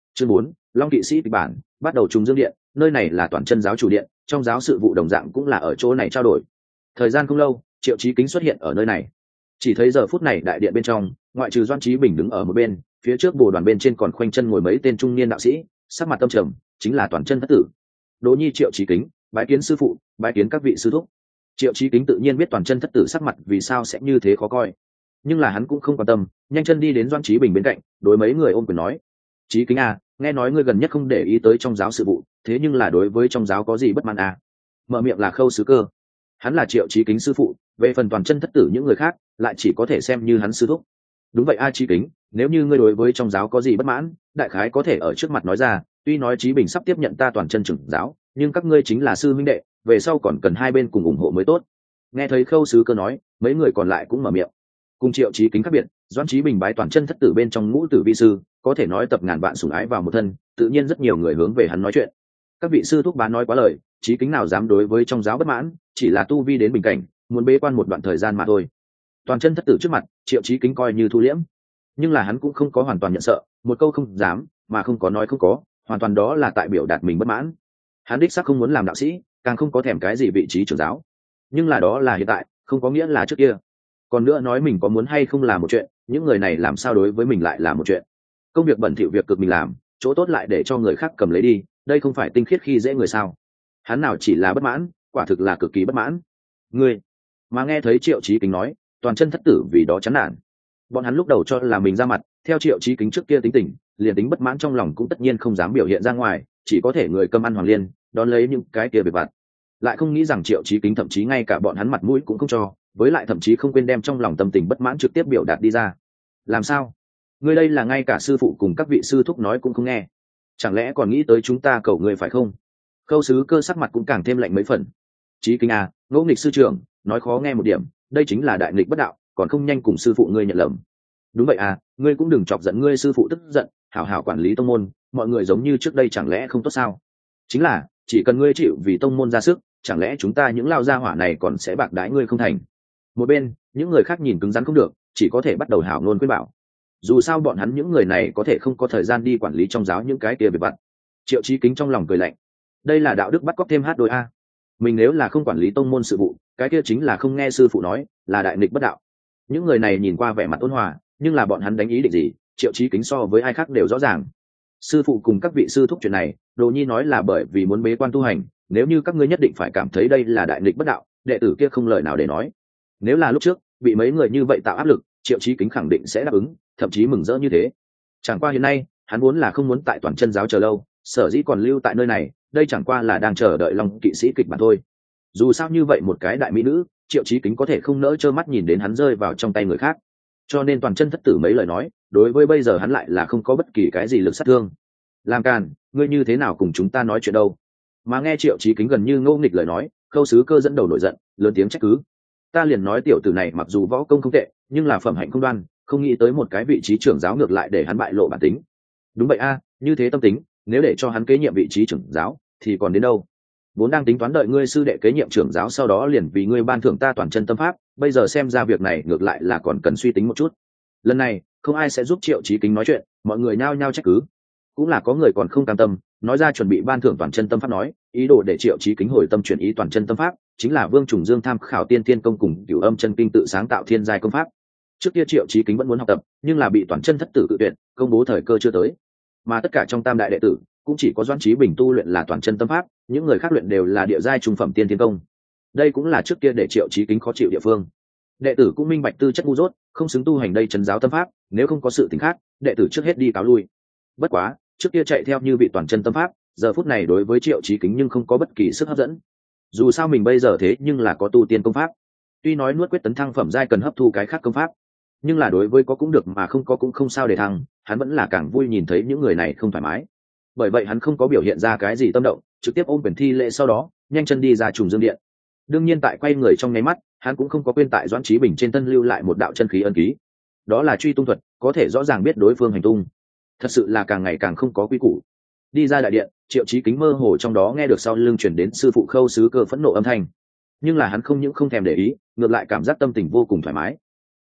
Chương 4, Long kỵ sĩ kịch bản, bắt đầu trùng dương điện, nơi này là toàn chân giáo chủ điện, trong giáo sự vụ đồng dạng cũng là ở chỗ này trao đổi. Thời gian không lâu, Triệu Chí Kính xuất hiện ở nơi này. Chỉ thấy giờ phút này đại điện bên trong, ngoại trừ Doãn Chí Bình đứng ở một bên, phía trước bồ đoàn bên trên còn khoanh chân ngồi mấy tên trung niên đạo sĩ, sắc mặt tâm trầm, chính là toàn chân thất tử. Đỗ Nhi Triệu Chí Kính, bái kiến sư phụ, bái kiến các vị sư thúc. Triệu Chí Kính tự nhiên biết toàn chân thất tử sắc mặt vì sao sẽ như thế khó coi, nhưng là hắn cũng không quan tâm, nhanh chân đi đến Doãn Chí Bình bên cạnh, đối mấy người ôm quyền nói: Chí Kính à, nghe nói ngươi gần nhất không để ý tới trong giáo sự vụ, thế nhưng là đối với trong giáo có gì bất mãn à? Mở miệng là Khâu Sứ Cơ, hắn là Triệu Chí Kính sư phụ, về phần toàn chân thất tử những người khác lại chỉ có thể xem như hắn sư thúc. Đúng vậy a Chí Kính, nếu như ngươi đối với trong giáo có gì bất mãn, đại khái có thể ở trước mặt nói ra, tuy nói Chí Bình sắp tiếp nhận ta toàn chân trưởng giáo, nhưng các ngươi chính là sư huynh đệ, về sau còn cần hai bên cùng ủng hộ mới tốt. Nghe thấy Khâu Sứ Cơ nói, mấy người còn lại cũng mở miệng. Cùng Triệu Chí Kính khác biệt, Doãn Chí Bình bái toàn chân thất tử bên trong ngũ tử vi sư, có thể nói tập ngàn vạn sủng ái vào một thân, tự nhiên rất nhiều người hướng về hắn nói chuyện. Các vị sư thúc bá nói quá lời, Chí Kính nào dám đối với trong giáo bất mãn, chỉ là tu vi đến bình cảnh, muốn bế quan một đoạn thời gian mà thôi. Toàn chân thất tử trước mặt, Triệu Chí Kính coi như thu liễm, nhưng là hắn cũng không có hoàn toàn nhận sợ, một câu không dám mà không có nói không có, hoàn toàn đó là tại biểu đạt mình bất mãn. Hắn đích xác không muốn làm đạo sĩ, càng không có thèm cái gì vị trí trưởng giáo, nhưng là đó là hiện tại, không có nghĩa là trước kia. Còn nữa nói mình có muốn hay không là một chuyện, những người này làm sao đối với mình lại là một chuyện. Công việc bẩn thỉu việc cực mình làm, chỗ tốt lại để cho người khác cầm lấy đi, đây không phải tinh khiết khi dễ người sao? Hắn nào chỉ là bất mãn, quả thực là cực kỳ bất mãn. Ngươi, mà nghe thấy Triệu Chí Kính nói, toàn chân thất tử vì đó chán nản. Bọn hắn lúc đầu cho là mình ra mặt, theo Triệu Chí Kính trước kia tính tình, liền tính bất mãn trong lòng cũng tất nhiên không dám biểu hiện ra ngoài, chỉ có thể người cơm ăn hoàng liên, đón lấy những cái kia việc vặt. Lại không nghĩ rằng Triệu Chí Kính thậm chí ngay cả bọn hắn mặt mũi cũng không cho, với lại thậm chí không quên đem trong lòng tâm tình bất mãn trực tiếp biểu đạt đi ra. Làm sao? Ngươi đây là ngay cả sư phụ cùng các vị sư thúc nói cũng không nghe, chẳng lẽ còn nghĩ tới chúng ta cầu ngươi phải không? Khâu Sứ Cơ sắc mặt cũng càng thêm lạnh mấy phần. Chí Kính à, ngỗ nghịch sư trưởng, nói khó nghe một điểm, đây chính là đại nghịch bất đạo, còn không nhanh cùng sư phụ ngươi nhận lầm. Đúng vậy à, ngươi cũng đừng chọc giận ngươi sư phụ tức giận, hảo hảo quản lý tông môn, mọi người giống như trước đây chẳng lẽ không tốt sao? Chính là, chỉ cần ngươi chịu vì tông môn ra sức, chẳng lẽ chúng ta những lao gia hỏa này còn sẽ bạc đãi ngươi không thành? Một bên, những người khác nhìn cứng rắn không được, chỉ có thể bắt đầu hảo ngôn khuyên bảo. Dù sao bọn hắn những người này có thể không có thời gian đi quản lý trong giáo những cái kia việc vặt. Triệu Chí Kính trong lòng cười lạnh, đây là đạo đức bắt cóc thêm hát đôi a. Mình nếu là không quản lý tông môn sự vụ, cái kia chính là không nghe sư phụ nói, là đại nghịch bất đạo. Những người này nhìn qua vẻ mặt ôn hòa, nhưng là bọn hắn đánh ý định gì, Triệu Chí Kính so với ai khác đều rõ ràng. Sư phụ cùng các vị sư thúc chuyện này, Đồ Nhi nói là bởi vì muốn bế quan tu hành, nếu như các ngươi nhất định phải cảm thấy đây là đại nghịch bất đạo, đệ tử kia không lời nào để nói. Nếu là lúc trước bị mấy người như vậy tạo áp lực, Triệu Chí Kính khẳng định sẽ đáp ứng, thậm chí mừng rỡ như thế. Chẳng qua hiện nay hắn muốn là không muốn tại toàn chân giáo chờ lâu, sở dĩ còn lưu tại nơi này, đây chẳng qua là đang chờ đợi Long kỵ sĩ kịch bản thôi. Dù sao như vậy một cái đại mỹ nữ, Triệu Chí Kính có thể không nỡ trơ mắt nhìn đến hắn rơi vào trong tay người khác, cho nên toàn chân thất tử mấy lời nói, đối với bây giờ hắn lại là không có bất kỳ cái gì lực sát thương. Làm càn, ngươi như thế nào cùng chúng ta nói chuyện đâu? Mà nghe Triệu Chí Kính gần như ngô nghịch lời nói, Khâu Sứ Cơ dẫn đầu nổi giận, lớn tiếng trách cứ. Ta liền nói tiểu tử này mặc dù võ công không tệ, nhưng là phẩm hạnh không đoan, không nghĩ tới một cái vị trí trưởng giáo ngược lại để hắn bại lộ bản tính. Đúng vậy a, như thế tâm tính, nếu để cho hắn kế nhiệm vị trí trưởng giáo thì còn đến đâu. Vốn đang tính toán đợi ngươi sư đệ kế nhiệm trưởng giáo sau đó liền vì ngươi ban thưởng ta toàn chân tâm pháp, bây giờ xem ra việc này ngược lại là còn cần suy tính một chút. Lần này không ai sẽ giúp Triệu Chí Kính nói chuyện, mọi người nhao nhao trách cứ. Cũng là có người còn không cam tâm, nói ra chuẩn bị ban thưởng toàn chân tâm pháp, nói ý đồ để Triệu Chí Kính hồi tâm chuyển ý toàn chân tâm pháp chính là Vương Trùng Dương tham khảo tiên thiên công cùng Cửu Âm chân kinh tự sáng tạo thiên giai công pháp. Trước kia Triệu Chí Kính vẫn muốn học tập, nhưng là bị toàn chân thất tử cự tuyệt, công bố thời cơ chưa tới. Mà tất cả trong tam đại đệ tử cũng chỉ có Doãn Chí Bình tu luyện là toàn chân tâm pháp, những người khác luyện đều là địa giai trung phẩm tiên thiên công. Đây cũng là trước kia để Triệu Chí Kính khó chịu địa phương. Đệ tử cũng minh bạch tư chất ngu dốt, không xứng tu hành đây trấn giáo tâm pháp, nếu không có sự tình khác, đệ tử trước hết đi cáo lui. Bất quá, trước kia chạy theo như vị toàn chân tâm pháp, giờ phút này đối với Triệu Chí Kính nhưng không có bất kỳ sức hấp dẫn. Dù sao mình bây giờ thế nhưng là có tu tiên công pháp, tuy nói nuốt quyết tấn thăng phẩm giai cần hấp thu cái khác công pháp, nhưng là đối với có cũng được mà không có cũng không sao để thăng, hắn vẫn là càng vui nhìn thấy những người này không thoải mái. Bởi vậy hắn không có biểu hiện ra cái gì tâm động, trực tiếp ôm quyền thi lễ, sau đó nhanh chân đi ra trùng dương điện. Đương nhiên tại quay người trong nháy mắt, hắn cũng không có quên tại Doãn Chí Bình trên thân lưu lại một đạo chân khí ân ký, đó là truy tung thuật, có thể rõ ràng biết đối phương hành tung. Thật sự là càng ngày càng không có quy củ. Đi ra đại điện, Triệu Chí Kính mơ hồ trong đó nghe được sau lưng chuyển đến sư phụ Khâu Sứ Cơ phẫn nộ âm thanh, nhưng là hắn không những không thèm để ý, ngược lại cảm giác tâm tình vô cùng thoải mái.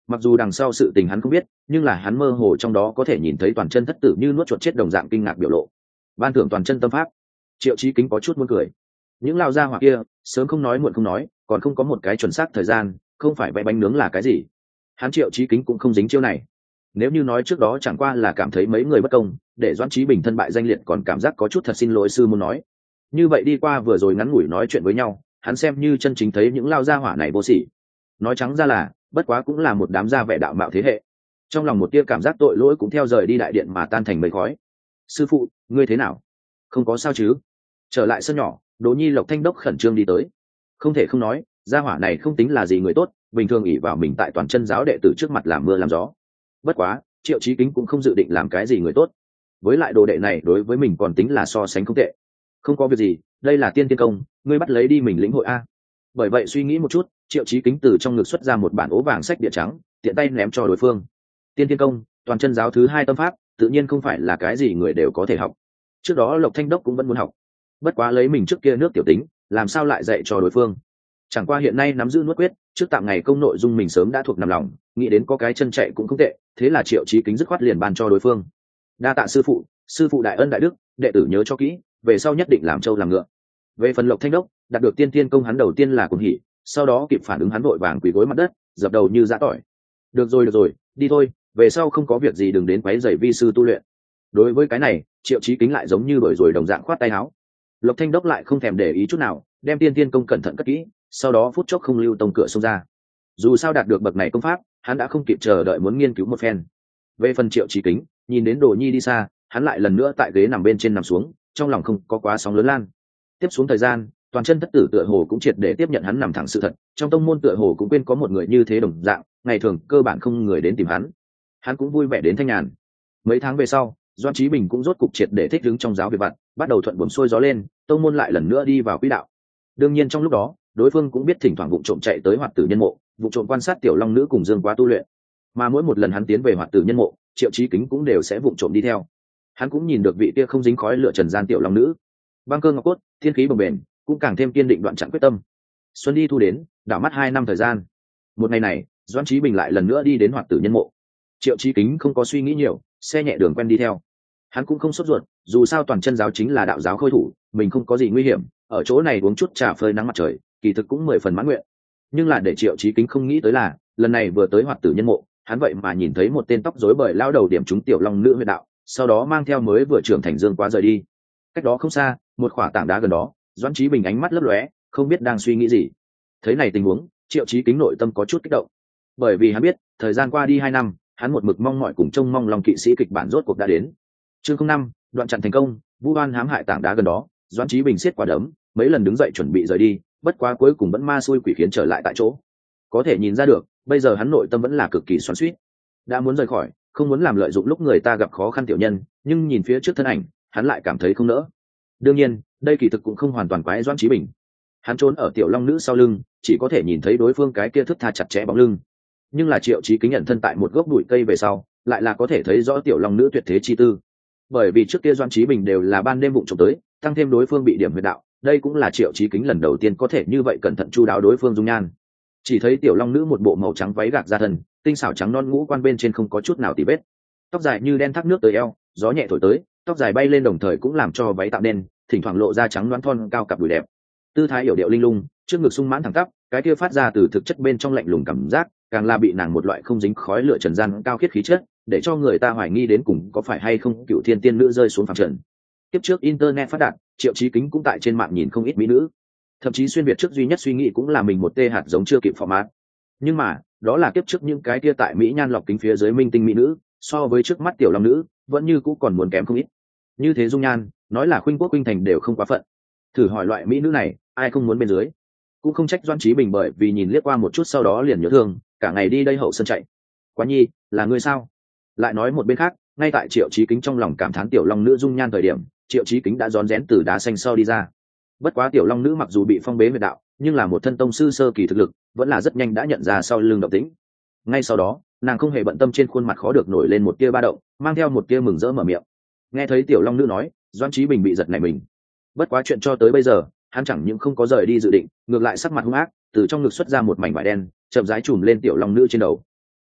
Mặc dù đằng sau sự tình hắn không biết, nhưng là hắn mơ hồ trong đó có thể nhìn thấy toàn chân thất tử như nuốt chuột chết đồng dạng kinh ngạc biểu lộ. Ban thưởng toàn chân tâm pháp. Triệu Chí Kính có chút muốn cười. Những lao gia hỏa kia sớm không nói muộn không nói, còn không có một cái chuẩn xác thời gian, không phải vẽ bánh nướng là cái gì. Hắn Triệu Chí Kính cũng không dính chiêu này. Nếu như nói trước đó chẳng qua là cảm thấy mấy người bất công, để Doãn Chí Bình thân bại danh liệt còn cảm giác có chút thật xin lỗi sư môn nói. Như vậy đi qua vừa rồi ngắn ngủi nói chuyện với nhau, hắn xem như chân chính thấy những lao gia hỏa này vô sỉ. Nói trắng ra là, bất quá cũng là một đám gia vẻ đạo mạo thế hệ. Trong lòng một tia cảm giác tội lỗi cũng theo rời đi đại điện mà tan thành mây khói. Sư phụ, ngươi thế nào? Không có sao chứ? Trở lại sân nhỏ, Đỗ Nhi Lộc Thanh Đốc khẩn trương đi tới. Không thể không nói, gia hỏa này không tính là gì người tốt, bình thường ỷ vào mình tại toàn chân giáo đệ tử trước mặt làm mưa làm gió. Bất quá, Triệu Chí Kính cũng không dự định làm cái gì người tốt. Với lại đồ đệ này đối với mình còn tính là so sánh không tệ. Không có việc gì, đây là tiên tiên công, ngươi bắt lấy đi mình lĩnh hội a. Bởi vậy suy nghĩ một chút, Triệu Chí Kính từ trong ngực xuất ra một bản ố vàng sách địa trắng, tiện tay ném cho đối phương. Tiên tiên công, toàn chân giáo thứ 2 tâm pháp, tự nhiên không phải là cái gì người đều có thể học. Trước đó Lộc Thanh Đốc cũng vẫn muốn học, bất quá lấy mình trước kia nước tiểu tính, làm sao lại dạy cho đối phương. Chẳng qua hiện nay nắm giữ nuốt quyết, trước tạm ngày công nội dung mình sớm đã thuộc nằm lòng, nghĩ đến có cái chân chạy cũng không tệ, thế là Triệu Chí Kính dứt khoát liền ban cho đối phương. Đa tạ sư phụ đại ân đại đức, đệ tử nhớ cho kỹ, về sau nhất định làm trâu làm ngựa. Về phần Lộc Thanh Đốc, đạt được tiên tiên công hắn đầu tiên là cuồng hỉ, sau đó kịp phản ứng hắn vội vàng quỳ gối mặt đất, dập đầu như giã tỏi. Được rồi, đi thôi, về sau không có việc gì đừng đến quấy rầy vi sư tu luyện. Đối với cái này, Triệu Chí Kính lại giống như đổi rồi đồng dạng khoát tay áo. Lộc Thanh Đốc lại không thèm để ý chút nào, đem tiên tiên công cẩn thận cất kỹ, sau đó phút chốc không lưu tông cửa xông ra. Dù sao đạt được bậc này công pháp, hắn đã không kịp chờ đợi muốn nghiên cứu một phen. Về phần Triệu Chí Kính, nhìn đến Đồ Nhi đi xa, hắn lại lần nữa tại ghế nằm bên trên nằm xuống, trong lòng không có quá sóng lớn lan. Tiếp xuống thời gian, toàn chân thất tử tựa hồ cũng triệt để tiếp nhận hắn nằm thẳng sự thật, trong tông môn tựa hồ cũng quên có một người như thế đồng dạng, ngày thường cơ bản không người đến tìm hắn cũng vui vẻ đến thanh nhàn. Mấy tháng về sau, Doãn Chí Bình cũng rốt cục triệt để thích ứng trong giáo việc vặt, bắt đầu thuận buồm xuôi gió lên, tông môn lại lần nữa đi vào quỹ đạo. Đương nhiên trong lúc đó, đối phương cũng biết thỉnh thoảng vụng trộm chạy tới Hoạt Tử Nhân Mộ, vụng trộm quan sát tiểu long nữ cùng Dương Quá tu luyện. Mà mỗi một lần hắn tiến về Hoạt Tử Nhân Mộ, Triệu Chí Kính cũng đều sẽ vụng trộm đi theo. Hắn cũng nhìn được vị kia không dính khói lửa trần gian tiểu long nữ, băng cơ ngọc cốt, thiên khí bồng bềnh, cũng càng thêm kiên định đoạn chặn quyết tâm. Xuân đi thu đến, đảo mắt 2 năm thời gian. Một ngày này, Doãn Chí Bình lại lần nữa đi đến Hoạt Tử Nhân Mộ. Triệu Chí Kính không có suy nghĩ nhiều, xe nhẹ đường quen đi theo. Hắn cũng không sốt ruột, dù sao toàn chân giáo chính là đạo giáo khôi thủ, mình không có gì nguy hiểm, ở chỗ này uống chút trà phơi nắng mặt trời, kỳ thực cũng 10 phần mãn nguyện. Nhưng là để Triệu Chí Kính không nghĩ tới là, lần này vừa tới Hoạt Tử Nhân Mộ, hắn vậy mà nhìn thấy một tên tóc rối bời lao đầu điểm trúng tiểu long nữ huyệt đạo, sau đó mang theo mới vừa trưởng thành Dương Quá rời đi. Cách đó không xa, một khỏa tảng đá gần đó, Doãn Chí Bình ánh mắt lấp lóe, không biết đang suy nghĩ gì. Thấy này tình huống, Triệu Chí Kính nội tâm có chút kích động, bởi vì hắn biết, thời gian qua đi 2 năm, hắn một mực mong mỏi cùng trông mong Long Kỵ Sĩ kịch bản rốt cuộc đã đến. Chương 05, đoạn chặn thành công, Vu Oan hãm hại tảng đá gần đó, Doãn Chí Bình siết quả đấm, mấy lần đứng dậy chuẩn bị rời đi, bất quá cuối cùng vẫn ma xui quỷ khiến trở lại tại chỗ. Có thể nhìn ra được, bây giờ hắn nội tâm vẫn là cực kỳ xoắn xuýt. Đã muốn rời khỏi, không muốn làm lợi dụng lúc người ta gặp khó khăn tiểu nhân, nhưng nhìn phía trước thân ảnh, hắn lại cảm thấy không nỡ. Đương nhiên, đây kỳ thực cũng không hoàn toàn quái Doãn Chí Bình. Hắn trốn ở tiểu long nữ sau lưng, chỉ có thể nhìn thấy đối phương cái kia thướt tha chặt chẽ bóng lưng. Nhưng là Triệu Chí Kính nhận thân tại một gốc bụi cây về sau, lại là có thể thấy rõ tiểu long nữ tuyệt thế chi tư. Bởi vì trước kia Doãn Chí Bình đều là ban đêm vụng trộm tới, tăng thêm đối phương bị điểm huyệt đạo, đây cũng là Triệu Chí Kính lần đầu tiên có thể như vậy cẩn thận chu đáo đối phương dung nhan. Chỉ thấy tiểu long nữ một bộ màu trắng váy gạc da thân, tinh xảo trắng non ngũ quan bên trên không có chút nào tì vết, tóc dài như đen thác nước tới eo, gió nhẹ thổi tới, tóc dài bay lên đồng thời cũng làm cho váy tạo nên, thỉnh thoảng lộ ra trắng loáng thon cao cặp đùi đẹp. Tư thái yểu điệu linh lung, trước ngực sung mãn thẳng tắp, cái kia phát ra từ thực chất bên trong lạnh lùng cảm giác, càng là bị nàng một loại không dính khói lửa trần gian cao khiết khí chất, để cho người ta hoài nghi đến cùng có phải hay không cựu thiên tiên nữ rơi xuống phàm trần. Tiếp trước internet phát đạt, Triệu Chí Kính cũng tại trên mạng nhìn không ít mỹ nữ, thậm chí xuyên việt trước duy nhất suy nghĩ cũng là mình một tê hạt giống chưa kịp format. Nhưng mà, đó là tiếp trước những cái kia tại mỹ nhan lọc kính phía dưới minh tinh mỹ nữ, so với trước mắt tiểu long nữ, vẫn như cũ còn muốn kém không ít. Như thế dung nhan, nói là khuynh quốc khuynh thành đều không quá phận. Thử hỏi loại mỹ nữ này, ai không muốn bên dưới? Cũng không trách Doãn Chí Bình bởi vì nhìn liếc qua một chút sau đó liền nhớ thương, cả ngày đi đây hậu sân chạy. Quá nhi, là ngươi sao? Lại nói một bên khác, ngay tại Triệu Chí Kính trong lòng cảm thán tiểu long nữ dung nhan thời điểm, Triệu Chí Kính đã rón rén từ đá xanh sau đi ra. Bất quá tiểu long nữ mặc dù bị phong bế huyệt đạo, nhưng là một thân tông sư sơ kỳ thực lực, vẫn là rất nhanh đã nhận ra sau lưng động tĩnh. Ngay sau đó, nàng không hề bận tâm trên khuôn mặt khó được nổi lên một tia ba động, mang theo một tia mừng rỡ mở miệng. Nghe thấy tiểu long nữ nói, Doãn Chí Bình bị giật nảy mình. Bất quá chuyện cho tới bây giờ, hắn chẳng những không có rời đi dự định, ngược lại sắc mặt hung ác, từ trong ngực xuất ra một mảnh vải đen, chậm rãi trùm lên tiểu long nữ trên đầu.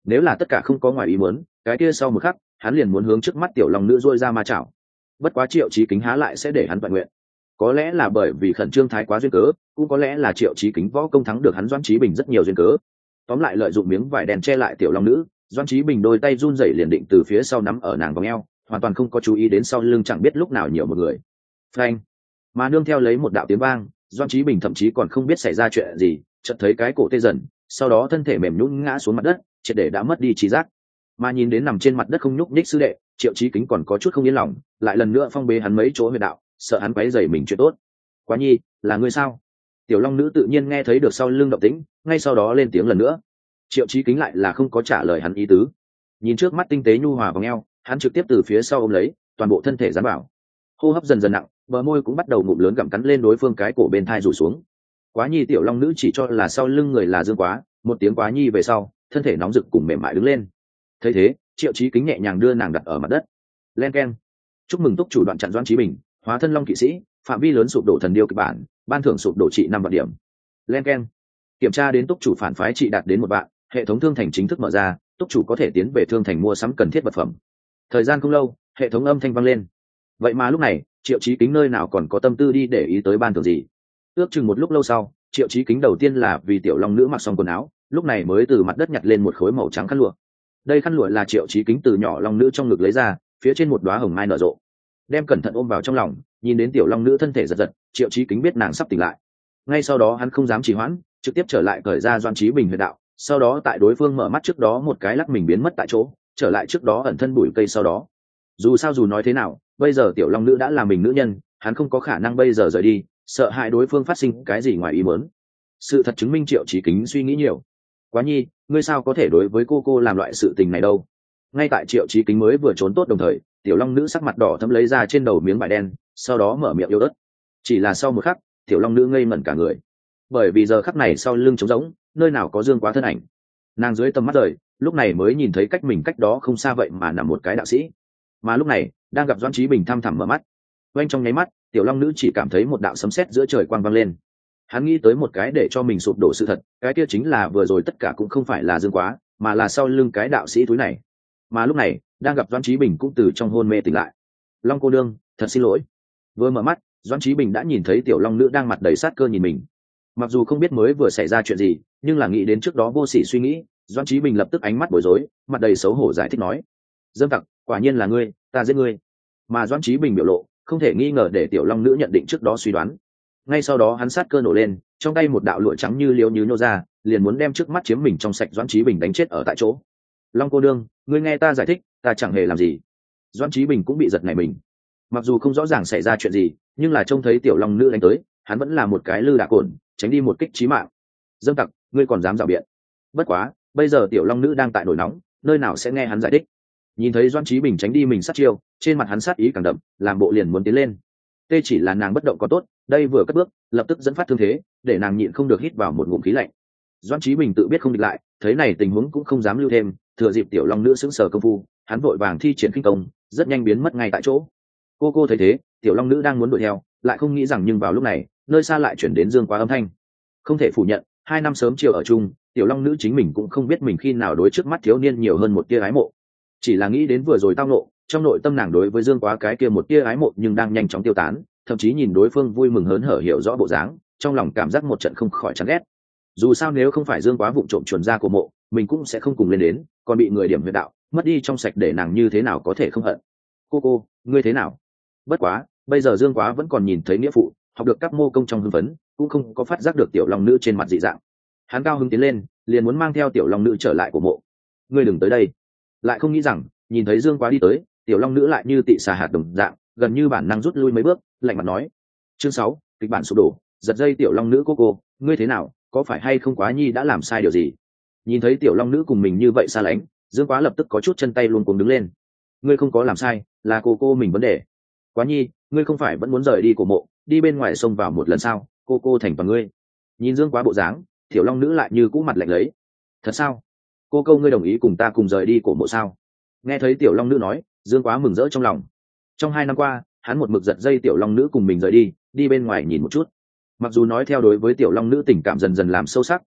Nếu là tất cả không có ngoài ý muốn, cái kia sau một khắc hắn liền muốn hướng trước mắt tiểu long nữ dôi ra ma chảo. Bất quá Triệu Chí Kính há lại sẽ để hắn toàn nguyện. Có lẽ là bởi vì khẩn trương thái quá duyên cớ, cũng có lẽ là Triệu Chí Kính võ công thắng được hắn Doãn Chí Bình rất nhiều duyên cớ. Tóm lại lợi dụng miếng vải đen che lại tiểu long nữ, Doãn Chí Bình đôi tay run rẩy liền định từ phía sau nắm ở nàng vòng eo, hoàn toàn không có chú ý đến sau lưng chẳng biết lúc nào nhiều một người. Phanh! Mà nương theo lấy một đạo tiếng vang, Doãn Chí Bình thậm chí còn không biết xảy ra chuyện gì, chợt thấy cái cổ tê dần, sau đó thân thể mềm nhũn ngã xuống mặt đất, triệt để đã mất đi trí giác. Mà nhìn đến nằm trên mặt đất không nhúc nhích sư đệ, Triệu Chí Kính còn có chút không yên lòng, lại lần nữa phong bế hắn mấy chỗ huyệt đạo, sợ hắn quấy rầy mình chuyện tốt. Quá nhi, là ngươi sao? Tiểu long nữ tự nhiên nghe thấy được sau lưng động tĩnh, ngay sau đó lên tiếng lần nữa. Triệu Chí Kính lại là không có trả lời hắn ý tứ, nhìn trước mắt tinh tế nhu hòa vòng eo, hắn trực tiếp từ phía sau ôm lấy, toàn bộ thân thể dán vào, hô hấp dần dần nặng, bờ môi cũng bắt đầu ngụm lớn gặm cắn lên đối phương cái cổ bên thai rủ xuống. Quá nhi tiểu long nữ chỉ cho là sau lưng người là Dương Quá, một tiếng quá nhi về sau, thân thể nóng rực cùng mềm mại đứng lên. Thấy thế, Triệu Chí Kính nhẹ nhàng đưa nàng đặt ở mặt đất. Len keng, chúc mừng túc chủ đoạn chặn Doãn Chí Bình, hóa thân long kỵ sĩ, phạm vi lớn sụp đổ thần điêu kịch bản, ban thưởng sụp đổ trị 5 vạn điểm. Len keng, kiểm tra đến túc chủ phản phái trị đạt đến 1 vạn, hệ thống thương thành chính thức mở ra, túc chủ có thể tiến về thương thành mua sắm cần thiết vật phẩm. Thời gian không lâu, hệ thống âm thanh vang lên. Vậy mà lúc này, Triệu Chí Kính nơi nào còn có tâm tư đi để ý tới ban thưởng gì. Ước chừng một lúc lâu sau, Triệu Chí Kính đầu tiên là vì tiểu long nữ mặc xong quần áo, lúc này mới từ mặt đất nhặt lên một khối màu trắng khăn lụa. Đây khăn lụa là Triệu Chí Kính từ nhỏ long nữ trong ngực lấy ra, phía trên một đóa hồng mai nở rộ. Đem cẩn thận ôm vào trong lòng, nhìn đến tiểu long nữ thân thể giật giật, Triệu Chí Kính biết nàng sắp tỉnh lại. Ngay sau đó hắn không dám trì hoãn, trực tiếp trở lại cởi ra Doãn Chí Bình huyệt đạo, sau đó tại đối phương mở mắt trước đó một cái lắc mình biến mất tại chỗ, trở lại trước đó ẩn thân bụi cây sau đó. Dù sao dù nói thế nào, bây giờ tiểu long nữ đã là mình nữ nhân, hắn không có khả năng bây giờ rời đi, sợ hại đối phương phát sinh cái gì ngoài ý muốn. Sự thật chứng minh Triệu Chí Kính suy nghĩ nhiều. Quá nhi, ngươi sao có thể đối với cô làm loại sự tình này đâu? Ngay tại Triệu Chí Kính mới vừa trốn tốt đồng thời, tiểu long nữ sắc mặt đỏ thẫm lấy ra trên đầu miếng vải đen, sau đó mở miệng yêu ớt. Chỉ là sau một khắc, tiểu long nữ ngây ngẩn cả người, bởi vì giờ khắc này sau lưng trống rỗng, nơi nào có Dương Quá thân ảnh. Nàng dưới tầm mắt rời, lúc này mới nhìn thấy cách mình cách đó không xa vậy mà nằm một cái đạo sĩ, mà lúc này đang gặp Doãn Chí Bình thăm thẳm mở mắt. Quanh trong nháy mắt, tiểu long nữ chỉ cảm thấy một đạo sấm sét giữa trời quang vang lên. Hắn nghĩ tới một cái để cho mình sụp đổ sự thật, cái kia chính là vừa rồi tất cả cũng không phải là Dương Quá, mà là sau lưng cái đạo sĩ túi này. Mà lúc này đang gặp Doãn Chí Bình cũng từ trong hôn mê tỉnh lại. Long cô nương, thật xin lỗi. Vừa mở mắt, Doãn Chí Bình đã nhìn thấy tiểu long nữ đang mặt đầy sát cơ nhìn mình. Mặc dù không biết mới vừa xảy ra chuyện gì, nhưng là nghĩ đến trước đó vô sỉ suy nghĩ, Doãn Chí Bình lập tức ánh mắt bối rối, mặt đầy xấu hổ giải thích nói: dâm tặc, quả nhiên là ngươi, ta giết ngươi. Mà Doãn Chí Bình biểu lộ không thể nghi ngờ để tiểu long nữ nhận định trước đó suy đoán. Ngay sau đó hắn sát cơ nổ lên, trong tay một đạo lụa trắng như liếu nhú nhô ra, liền muốn đem trước mắt chiếm mình trong sạch Doãn Chí Bình đánh chết ở tại chỗ. Long cô đương, ngươi nghe ta giải thích, ta chẳng hề làm gì. Doãn Chí Bình cũng bị giật nảy mình. Mặc dù không rõ ràng xảy ra chuyện gì, nhưng là trông thấy tiểu long nữ đánh tới, hắn vẫn là một cái lư đả cồn, tránh đi một kích chí mạng. Dâm tặc, ngươi còn dám rào biện? Bất quá, bây giờ tiểu long nữ đang tại nổi nóng, nơi nào sẽ nghe hắn giải thích. Nhìn thấy Doãn Chí Bình tránh đi mình sát chiêu, trên mặt hắn sát ý càng đậm, làm bộ liền muốn tiến lên. Tê chỉ là nàng bất động có tốt, đây vừa cất bước, lập tức dẫn phát thương thế, để nàng nhịn không được hít vào một ngụm khí lạnh. Doãn Chí Bình tự biết không địch lại, thấy này tình huống cũng không dám lưu thêm, thừa dịp tiểu long nữ sững sờ công phu, hắn vội vàng thi triển khinh công, rất nhanh biến mất ngay tại chỗ. Cô thấy thế, tiểu long nữ đang muốn đuổi theo, lại không nghĩ rằng nhưng vào lúc này, nơi xa lại chuyển đến Dương Quá âm thanh. Không thể phủ nhận, 2 năm sớm chiều ở chung, tiểu long nữ chính mình cũng không biết mình khi nào đối trước mắt thiếu niên nhiều hơn một tia ái mộ. Chỉ là nghĩ đến vừa rồi tao nộ, trong nội tâm nàng đối với Dương Quá cái kia một tia ái mộ nhưng đang nhanh chóng tiêu tán, thậm chí nhìn đối phương vui mừng hớn hở hiểu rõ bộ dáng, trong lòng cảm giác một trận không khỏi chán ghét. Dù sao nếu không phải Dương Quá vụng trộm chuẩn ra của mộ, mình cũng sẽ không cùng lên đến, còn bị người điểm huyệt đạo, mất đi trong sạch để nàng như thế nào có thể không hận. Cô, ngươi thế nào? Bất quá, bây giờ Dương Quá vẫn còn nhìn thấy nghĩa phụ, học được các mô công trong hưng phấn, cũng không có phát giác được tiểu long nữ trên mặt dị dạng. Hắn cao hứng tiến lên, liền muốn mang theo tiểu long nữ trở lại của mộ. Ngươi đừng tới đây. Lại không nghĩ rằng, nhìn thấy Dương Quá đi tới, tiểu long nữ lại như tị xà hạt đồng dạng, gần như bản năng rút lui mấy bước, lạnh mặt nói: chương 6, kịch bản sụp đổ. Giật dây tiểu long nữ cô, ngươi thế nào, có phải hay không Quá nhi đã làm sai điều gì? Nhìn thấy tiểu long nữ cùng mình như vậy xa lánh, Dương Quá lập tức có chút chân tay luôn cuống đứng lên. Ngươi không có làm sai, là cô mình vấn đề. Quá nhi, ngươi không phải vẫn muốn rời đi cổ mộ, đi bên ngoài sông vào một lần sao? Cô thành toàn ngươi. Nhìn Dương Quá bộ dáng, tiểu long nữ lại như cũ mặt lạnh lấy. Thật sao? Cô ngươi đồng ý cùng ta cùng rời đi cổ mộ sao? Nghe thấy tiểu long nữ nói, Dương Quá mừng rỡ trong lòng. Trong 2 năm qua, hắn một mực giật dây tiểu long nữ cùng mình rời đi bên ngoài nhìn một chút. Mặc dù nói theo đối với tiểu long nữ tình cảm dần dần làm sâu sắc,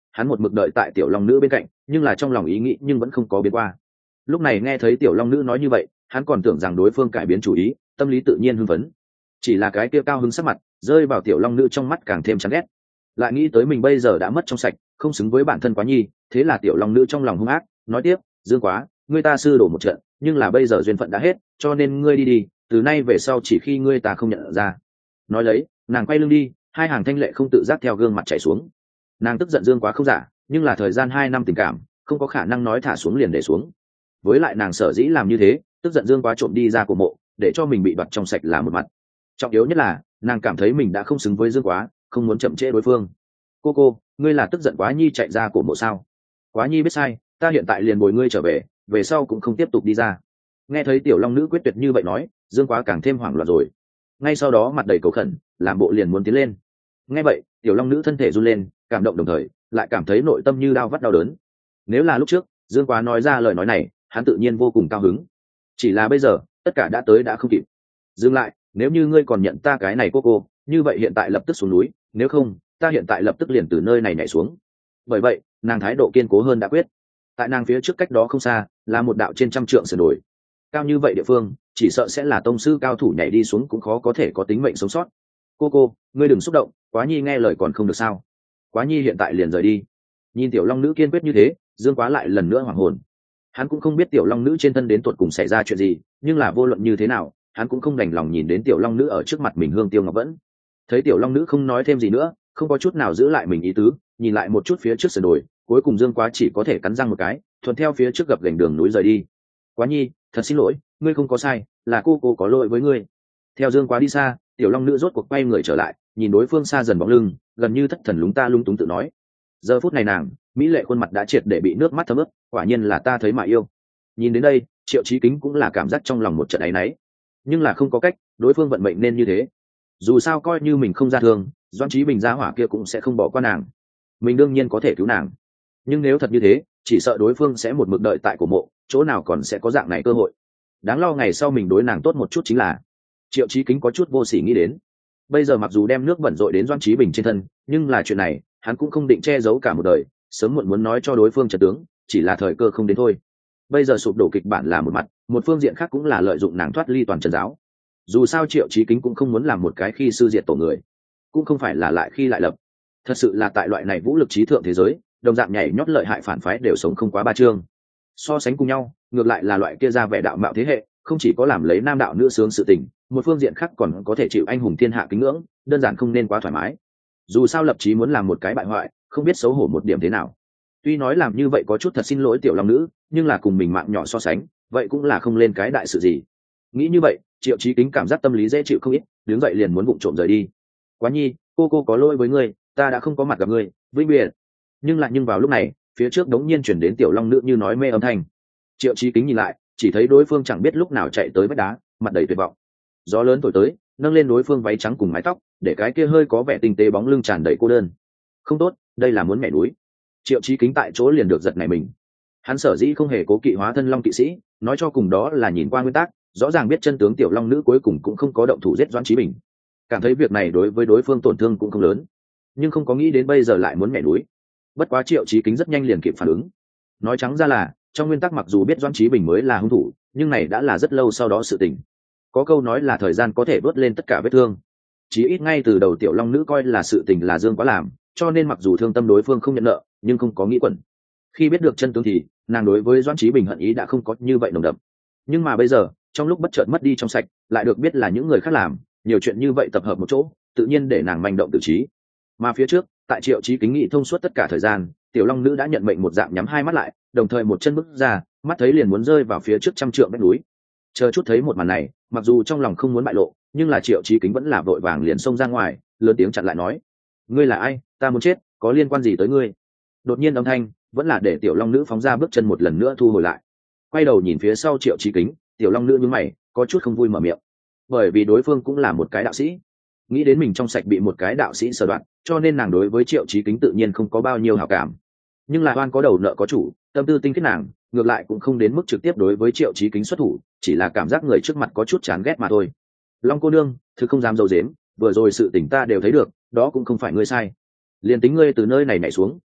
hắn một mực đợi tại tiểu long nữ bên cạnh, nhưng là trong lòng ý nghĩ nhưng vẫn không có biến qua. Lúc này nghe thấy tiểu long nữ nói như vậy, hắn còn tưởng rằng đối phương cải biến chủ ý, tâm lý tự nhiên hưng phấn. Chỉ là cái kia cao hứng sắc mặt rơi vào tiểu long nữ trong mắt càng thêm chán ghét, lại nghĩ tới mình bây giờ đã mất trong sạch, không xứng với bản thân Quá Nhi, thế là tiểu long nữ trong lòng hung ác nói tiếp: Dương Quá, ngươi ta sư đổ một trận, nhưng là bây giờ duyên phận đã hết, cho nên ngươi đi đi, từ nay về sau chỉ khi ngươi ta không nhận ra. Nói lấy, nàng quay lưng đi, hai hàng thanh lệ không tự giác theo gương mặt chảy xuống. Nàng tức giận Dương Quá không giả, nhưng là thời gian 2 năm tình cảm không có khả năng nói thả xuống liền để xuống. Với lại nàng sở dĩ làm như thế, tức giận Dương Quá trộm đi ra của mộ, để cho mình bị đoạt trong sạch là một mặt, trọng yếu nhất là nàng cảm thấy mình đã không xứng với Dương Quá, không muốn chậm trễ đối phương. Cô, ngươi là tức giận Quá Nhi chạy ra của mộ sao? Quá Nhi biết sai, ta hiện tại liền bồi ngươi trở về, về sau cũng không tiếp tục đi ra. Nghe thấy tiểu long nữ quyết tuyệt như vậy nói, Dương Quá càng thêm hoảng loạn rồi. Ngay sau đó mặt đầy cầu khẩn, làm bộ liền muốn tiến lên. Nghe vậy, tiểu long nữ thân thể run lên, cảm động đồng thời lại cảm thấy nội tâm như đau vắt đau đớn. Nếu là lúc trước Dương Quá nói ra lời nói này, hắn tự nhiên vô cùng cao hứng. Chỉ là bây giờ tất cả đã tới đã không kịp. Dừng lại, nếu như ngươi còn nhận ta cái này cô, như vậy hiện tại lập tức xuống núi, nếu không ta hiện tại lập tức liền từ nơi này nhảy xuống. Bởi vậy nàng thái độ kiên cố hơn đã quyết. Tại nàng phía trước cách đó không xa là một đạo trên trăm trượng sườn đồi, cao như vậy địa phương chỉ sợ sẽ là tông sư cao thủ nhảy đi xuống cũng khó có thể có tính mệnh sống sót. Cô, ngươi đừng xúc động, Quá Nhi nghe lời còn không được sao? Quá Nhi hiện tại liền rời đi. Nhìn tiểu long nữ kiên quyết như thế, Dương Quá lại lần nữa hoảng hồn. Hắn cũng không biết tiểu long nữ trên thân đến tuột cùng xảy ra chuyện gì, nhưng là vô luận như thế nào hắn cũng không đành lòng nhìn đến tiểu long nữ ở trước mặt mình hương tiêu ngọc vẫn. Thấy tiểu long nữ không nói thêm gì nữa, không có chút nào giữ lại mình ý tứ, nhìn lại một chút phía trước sườn đồi, cuối cùng Dương Quá chỉ có thể cắn răng một cái, thuận theo phía trước gập gành đường núi rời đi. Quá Nhi, thật xin lỗi, ngươi không có sai, là cô có lỗi với ngươi. Theo Dương Quá đi xa, tiểu long nữ rốt cuộc quay người trở lại, nhìn đối phương xa dần bóng lưng, gần như thất thần lung túng tự nói. Giờ phút này nàng mỹ lệ khuôn mặt đã triệt để bị nước mắt thấm ướt, quả nhiên là ta thấy mà yêu. Nhìn đến đây, Triệu Chí Kính cũng là cảm giác trong lòng một trận áy náy, nhưng là không có cách, đối phương vận mệnh nên như thế. Dù sao coi như mình không ra thương, Doãn Chí Bình gia hỏa kia cũng sẽ không bỏ qua nàng, mình đương nhiên có thể cứu nàng. Nhưng nếu thật như thế, chỉ sợ đối phương sẽ một mực đợi tại cổ mộ, chỗ nào còn sẽ có dạng này cơ hội. Đáng lo ngày sau mình đối nàng tốt một chút chính là. Triệu Chí Kính có chút vô sỉ nghĩ đến. Bây giờ mặc dù đem nước bẩn rội đến Doãn Chí Bình trên thân, nhưng là chuyện này hắn cũng không định che giấu cả một đời, sớm muộn muốn nói cho đối phương trận tướng, chỉ là thời cơ không đến thôi. Bây giờ sụp đổ kịch bản là một mặt, một phương diện khác cũng là lợi dụng nàng thoát ly toàn trần giáo. Dù sao Triệu Chí Kính cũng không muốn làm một cái khi sư diệt tổ người, cũng không phải là lại khi lại lập. Thật sự là tại loại này vũ lực trí thượng thế giới, đồng dạng nhảy nhót lợi hại phản phái đều sống không quá 3 chương. So sánh cùng nhau, ngược lại là loại kia ra vẻ đạo mạo thế hệ, không chỉ có làm lấy nam đạo nữ sướng sự tình, một phương diện khác còn có thể chịu anh hùng thiên hạ kính ngưỡng, đơn giản không nên quá thoải mái. Dù sao lập chí muốn làm một cái bại hoại, không biết xấu hổ một điểm thế nào. Tuy nói làm như vậy có chút thật xin lỗi tiểu long nữ, nhưng là cùng mình mạng nhỏ so sánh, vậy cũng là không lên cái đại sự gì. Nghĩ như vậy, Triệu Chí Kính cảm giác tâm lý dễ chịu không ít, đứng dậy liền muốn vụng trộm rời đi. Quá Nhi, cô có lỗi với ngươi, ta đã không có mặt gặp ngươi, vĩnh biệt. Nhưng vào lúc này, phía trước đống nhiên chuyển đến tiểu long nữ như nói mê âm thanh. Triệu Chí Kính nhìn lại, chỉ thấy đối phương chẳng biết lúc nào chạy tới vách đá, mặt đầy tuyệt vọng. Gió lớn thổi tới, nâng lên đối phương váy trắng cùng mái tóc, để cái kia hơi có vẻ tinh tế bóng lưng tràn đầy cô đơn. Không tốt, đây là muốn mẹ núi. Triệu Chí Kính tại chỗ liền được giật nảy mình. Hắn sở dĩ không hề cố kỵ hóa thân long kỵ sĩ, nói cho cùng đó là nhìn qua nguyên tắc, rõ ràng biết chân tướng tiểu long nữ cuối cùng cũng không có động thủ giết Doãn Chí Bình, cảm thấy việc này đối với đối phương tổn thương cũng không lớn, nhưng không có nghĩ đến bây giờ lại muốn mẹ núi. Bất quá Triệu Chí Kính rất nhanh liền kịp phản ứng. Nói trắng ra là, trong nguyên tắc mặc dù biết Doãn Chí Bình mới là hung thủ, nhưng này đã là rất lâu sau đó sự tình. Có câu nói là thời gian có thể vớt lên tất cả vết thương. Chí ít ngay từ đầu tiểu long nữ coi là sự tình là Dương Quá làm, cho nên mặc dù thương tâm đối phương không nhận nợ, nhưng không có nghĩ quẩn. Khi biết được chân tướng thì nàng đối với Doãn Chí Bình hận ý đã không có như vậy nồng đậm. Nhưng mà bây giờ, trong lúc bất chợt mất đi trong sạch, lại được biết là những người khác làm, nhiều chuyện như vậy tập hợp một chỗ, tự nhiên để nàng manh động tự trí. Mà phía trước, tại Triệu Chí Kính nghị thông suốt tất cả thời gian, tiểu long nữ đã nhận mệnh một dạng nhắm hai mắt lại, đồng thời một chân bước ra, mắt thấy liền muốn rơi vào phía trước trăm trượng vách núi. Chờ chút thấy một màn này, mặc dù trong lòng không muốn bại lộ, nhưng là Triệu Chí Kính vẫn là vội vàng liền xông ra ngoài, lớn tiếng chặn lại nói: ngươi là ai? Ta muốn chết, có liên quan gì tới ngươi? Đột nhiên âm thanh vẫn là để tiểu long nữ phóng ra bước chân một lần nữa thu hồi lại. Quay đầu nhìn phía sau Triệu Chí Kính, tiểu long nữ nhướng mày, có chút không vui mở miệng, bởi vì đối phương cũng là một cái đạo sĩ. Nghĩ đến mình trong sạch bị một cái đạo sĩ sờ đoạn, cho nên nàng đối với Triệu Chí Kính tự nhiên không có bao nhiêu hảo cảm. Nhưng là oan có đầu nợ có chủ, tâm tư tinh khiết nàng ngược lại cũng không đến mức trực tiếp đối với Triệu Chí Kính xuất thủ, chỉ là cảm giác người trước mặt có chút chán ghét mà thôi. Long cô nương, thực không dám dâu dếm, vừa rồi sự tình ta đều thấy được, đó cũng không phải ngươi sai. Liền tính ngươi từ nơi này nhảy xuống,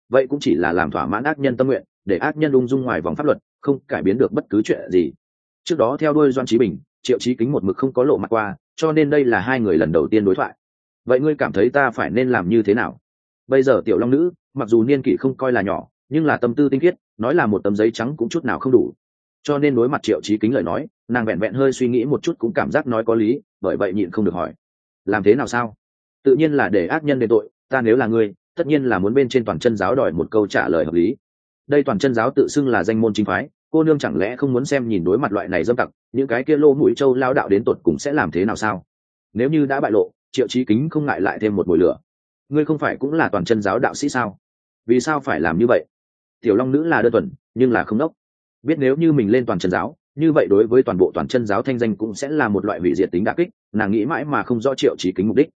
vậy cũng chỉ là làm thỏa mãn ác nhân tâm nguyện, để ác nhân ung dung ngoài vòng pháp luật, không cải biến được bất cứ chuyện gì. Trước đó theo đuôi Doan Chí Bình, Triệu Chí Kính một mực không có lộ mặt qua, cho nên đây là hai người lần đầu tiên đối thoại. Vậy ngươi cảm thấy ta phải nên làm như thế nào? Bây giờ tiểu long nữ mặc dù niên kỷ không coi là nhỏ, nhưng là tâm tư tinh khiết, nói là một tấm giấy trắng cũng chút nào không đủ. Cho nên đối mặt Triệu Chí Kính lời nói, nàng vẹn vẹn hơi suy nghĩ một chút cũng cảm giác nói có lý, bởi vậy nhịn không được hỏi: làm thế nào sao? Tự nhiên là để ác nhân đền tội, ta nếu là ngươi, tất nhiên là muốn bên trên toàn chân giáo đòi một câu trả lời hợp lý. Đây toàn chân giáo tự xưng là danh môn chính phái, cô nương chẳng lẽ không muốn xem nhìn đối mặt loại này dâm tặc, những cái kia lô mũi trâu lao đạo đến tột cùng sẽ làm thế nào sao? Nếu như đã bại lộ, Triệu Chí Kính không ngại lại thêm một mồi lửa. Ngươi không phải cũng là toàn chân giáo đạo sĩ sao? Vì sao phải làm như vậy? Tiểu long nữ là đơn thuần, nhưng là không đốc. Biết nếu như mình lên toàn chân giáo, như vậy đối với toàn bộ toàn chân giáo thanh danh cũng sẽ là một loại hủy diệt tính đả kích, nàng nghĩ mãi mà không rõ Triệu Chí Kính mục đích.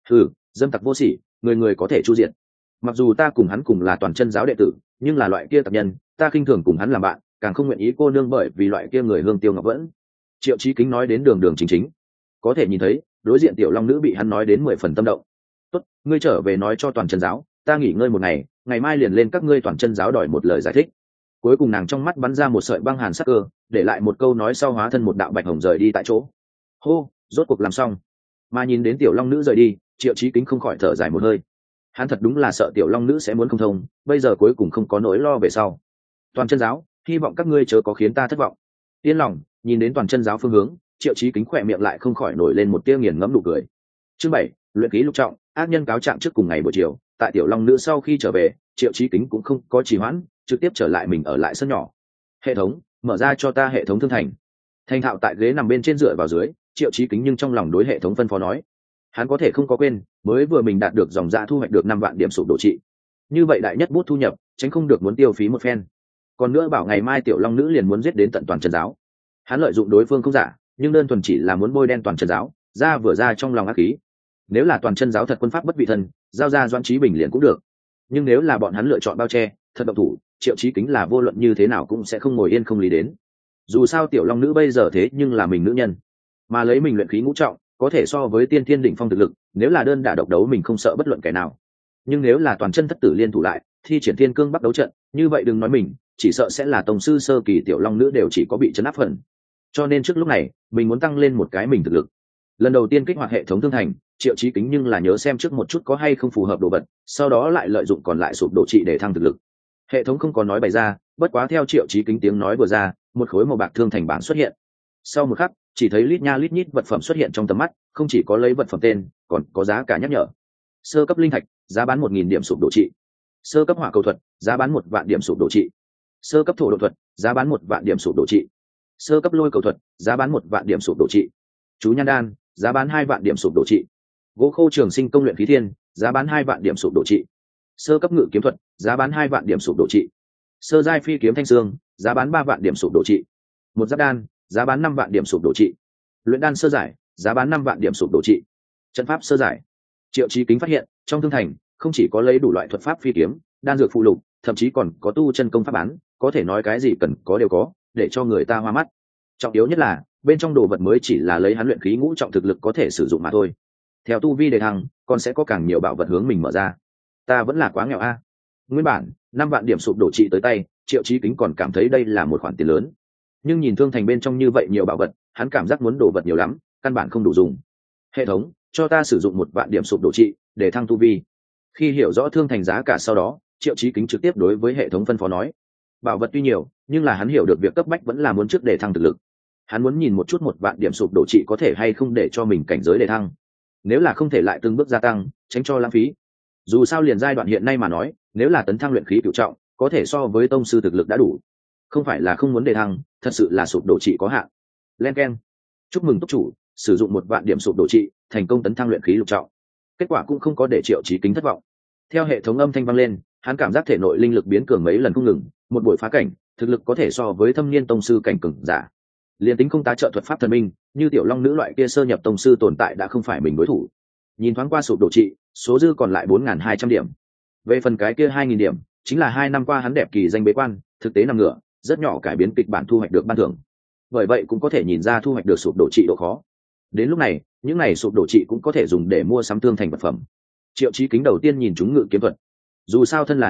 Dâm tặc vô sỉ, người người có thể chu diệt. Mặc dù ta cùng hắn cùng là toàn chân giáo đệ tử, nhưng là loại kia tặc nhân, ta khinh thường cùng hắn làm bạn, càng không nguyện ý cô nương bởi vì loại kia người hương tiêu ngọc vẫn. Triệu Chí Kính nói đến đường đường chính chính, có thể nhìn thấy đối diện tiểu long nữ bị hắn nói đến 10 phần tâm động. Tốt, ngươi trở về nói cho toàn chân giáo, ta nghỉ ngơi một ngày, ngày mai liền lên các ngươi toàn chân giáo đòi một lời giải thích. Cuối cùng nàng trong mắt bắn ra một sợi băng hàn sắc cơ, để lại một câu nói sau hóa thân một đạo bạch hồng rời đi tại chỗ. Hô, rốt cuộc làm xong. Mà nhìn đến tiểu long nữ rời đi, Triệu Chí Kính không khỏi thở dài một hơi. Hắn thật đúng là sợ tiểu long nữ sẽ muốn không thông, bây giờ cuối cùng không có nỗi lo về sau. Toàn chân giáo, hy vọng các ngươi chớ có khiến ta thất vọng. Yên lòng, nhìn đến toàn chân giáo phương hướng, Triệu Chí Kính khỏe miệng lại không khỏi nổi lên một tia nghiền ngẫm nụ cười. Chương 7, luyện khí lục trọng, ác nhân cáo trạng trước cùng ngày buổi chiều, tại tiểu long nữ sau khi trở về, Triệu Chí Kính cũng không có trì hoãn, trực tiếp trở lại mình ở lại sân nhỏ. Hệ thống, mở ra cho ta hệ thống thương thành. Thành thạo tại ghế nằm bên trên dựa vào dưới, Triệu Chí Kính nhưng trong lòng đối hệ thống phân phó nói. Hắn có thể không có quên, mới vừa mình đạt được dòng dạ thu hoạch được 5 vạn điểm sụp đổ trị. Như vậy đại nhất bút thu nhập, tránh không được muốn tiêu phí một phen. Còn nữa bảo ngày mai tiểu long nữ liền muốn giết đến tận toàn chân giáo. Hắn lợi dụng đối phương không giả, nhưng đơn thuần chỉ là muốn bôi đen toàn chân giáo, ra trong lòng ác khí. Nếu là toàn chân giáo thật quân pháp bất vị thân, giao ra Doãn Chí Bình liền cũng được. Nhưng nếu là bọn hắn lựa chọn bao che, thật động thủ, Triệu Chí Kính là vô luận như thế nào cũng sẽ không ngồi yên không lý đến. Dù sao tiểu long nữ bây giờ thế nhưng là mình nữ nhân, mà lấy mình luyện khí ngũ trọng, có thể so với tiên thiên đỉnh phong thực lực, nếu là đơn đả độc đấu mình không sợ bất luận kẻ nào. Nhưng nếu là toàn chân thất tử liên thủ lại, thi triển thiên cương bắt đấu trận, như vậy đừng nói mình, chỉ sợ sẽ là tông sư sơ kỳ tiểu long nữ đều chỉ có bị chấn áp phần. Cho nên trước lúc này, mình muốn tăng lên một cái mình thực lực. Lần đầu tiên kích hoạt hệ thống thương thành, Triệu Chí Kính nhưng là nhớ xem trước một chút có hay không phù hợp đồ vật, sau đó lại lợi dụng còn lại sụp đổ trị để thăng thực lực. Hệ thống không có nói bày ra, bất quá theo Triệu Chí Kính tiếng nói vừa ra, một khối màu bạc thương thành bảng xuất hiện. Sau một khắc, chỉ thấy lít nha lít nhít vật phẩm xuất hiện trong tầm mắt, không chỉ có lấy vật phẩm tên, còn có giá cả nhắc nhở. Sơ cấp linh thạch, giá bán 1000 điểm sụp đổ trị. Sơ cấp hỏa cầu thuật, giá bán 1 vạn điểm sụp đổ trị. Sơ cấp thổ độ thuật, giá bán 1 vạn điểm sụp đổ trị. Sơ cấp lôi cầu thuật, giá bán 1 vạn điểm sụp đổ trị. Chú nhan đan, giá bán 2 vạn điểm sụp đổ trị. Gỗ khô trường sinh công luyện khí thiên, giá bán 2 vạn điểm sụp đổ trị. Sơ cấp ngự kiếm thuật, giá bán 2 vạn điểm sụp đổ trị. Sơ giai phi kiếm thanh xương, giá bán 3 vạn điểm sụp đổ trị. Một giáp đan, giá bán 5 vạn điểm sụp đổ trị. Luyện đan sơ giải, giá bán 5 vạn điểm sụp đổ trị. Trận pháp sơ giải. Triệu Chí Kính phát hiện, trong thương thành không chỉ có lấy đủ loại thuật pháp phi kiếm, đan dược phụ lục, thậm chí còn có tu chân công pháp bán, có thể nói cái gì cần có đều có, để cho người ta hoa mắt. Trọng yếu nhất là, bên trong đồ vật mới chỉ là lấy hắn luyện khí ngũ trọng thực lực có thể sử dụng mà thôi. Theo tu vi đề thăng, còn sẽ có càng nhiều bảo vật hướng mình mở ra. Ta vẫn là quá nghèo a. Nguyên bản, 5 vạn điểm sụp đổ trị tới tay, Triệu Chí Kính còn cảm thấy đây là một khoản tiền lớn. Nhưng nhìn thương thành bên trong như vậy nhiều bảo vật, hắn cảm giác muốn đồ vật nhiều lắm, căn bản không đủ dùng. Hệ thống, cho ta sử dụng 1 vạn điểm sụp đổ trị để thăng tu vi. Khi hiểu rõ thương thành giá cả sau đó, Triệu Chí Kính trực tiếp đối với hệ thống phân phó nói. Bảo vật tuy nhiều, nhưng là hắn hiểu được việc cấp bách vẫn là muốn trước để thăng thực lực. Hắn muốn nhìn một chút 1 vạn điểm sụp đổ trị có thể hay không để cho mình cảnh giới để thăng. Nếu là không thể lại từng bước gia tăng, tránh cho lãng phí. Dù sao liền giai đoạn hiện nay mà nói, nếu là tấn thăng luyện khí cửu trọng, có thể so với tông sư thực lực đã đủ. Không phải là không muốn đề thăng, thật sự là sụp đổ trị có hạn. Len keng. Chúc mừng túc chủ, sử dụng 1 vạn điểm sụp đổ trị, thành công tấn thăng luyện khí lục trọng. Kết quả cũng không có để Triệu Chí Kính thất vọng. Theo hệ thống âm thanh vang lên, hắn cảm giác thể nội linh lực biến cường mấy lần không ngừng, một buổi phá cảnh, thực lực có thể so với thâm niên tông sư cảnh cường giả. Liên tính không tá trợ thuật pháp thần minh, như tiểu long nữ loại kia sơ nhập tông sư tồn tại đã không phải mình đối thủ. Nhìn thoáng qua sụp đổ trị, số dư còn lại 4200 điểm. Về phần cái kia 2000 điểm, chính là 2 năm qua hắn đẹp kỳ danh bế quan, thực tế nằm ngửa, rất nhỏ cải biến kịch bản thu hoạch được ban thưởng. Bởi vậy cũng có thể nhìn ra thu hoạch được sụp đổ trị độ khó. Đến lúc này, những này sụp đổ trị cũng có thể dùng để mua sắm thương thành vật phẩm. Triệu Chí Kính đầu tiên nhìn chúng ngự kiếm thuật. Dù sao thân là nam nhi,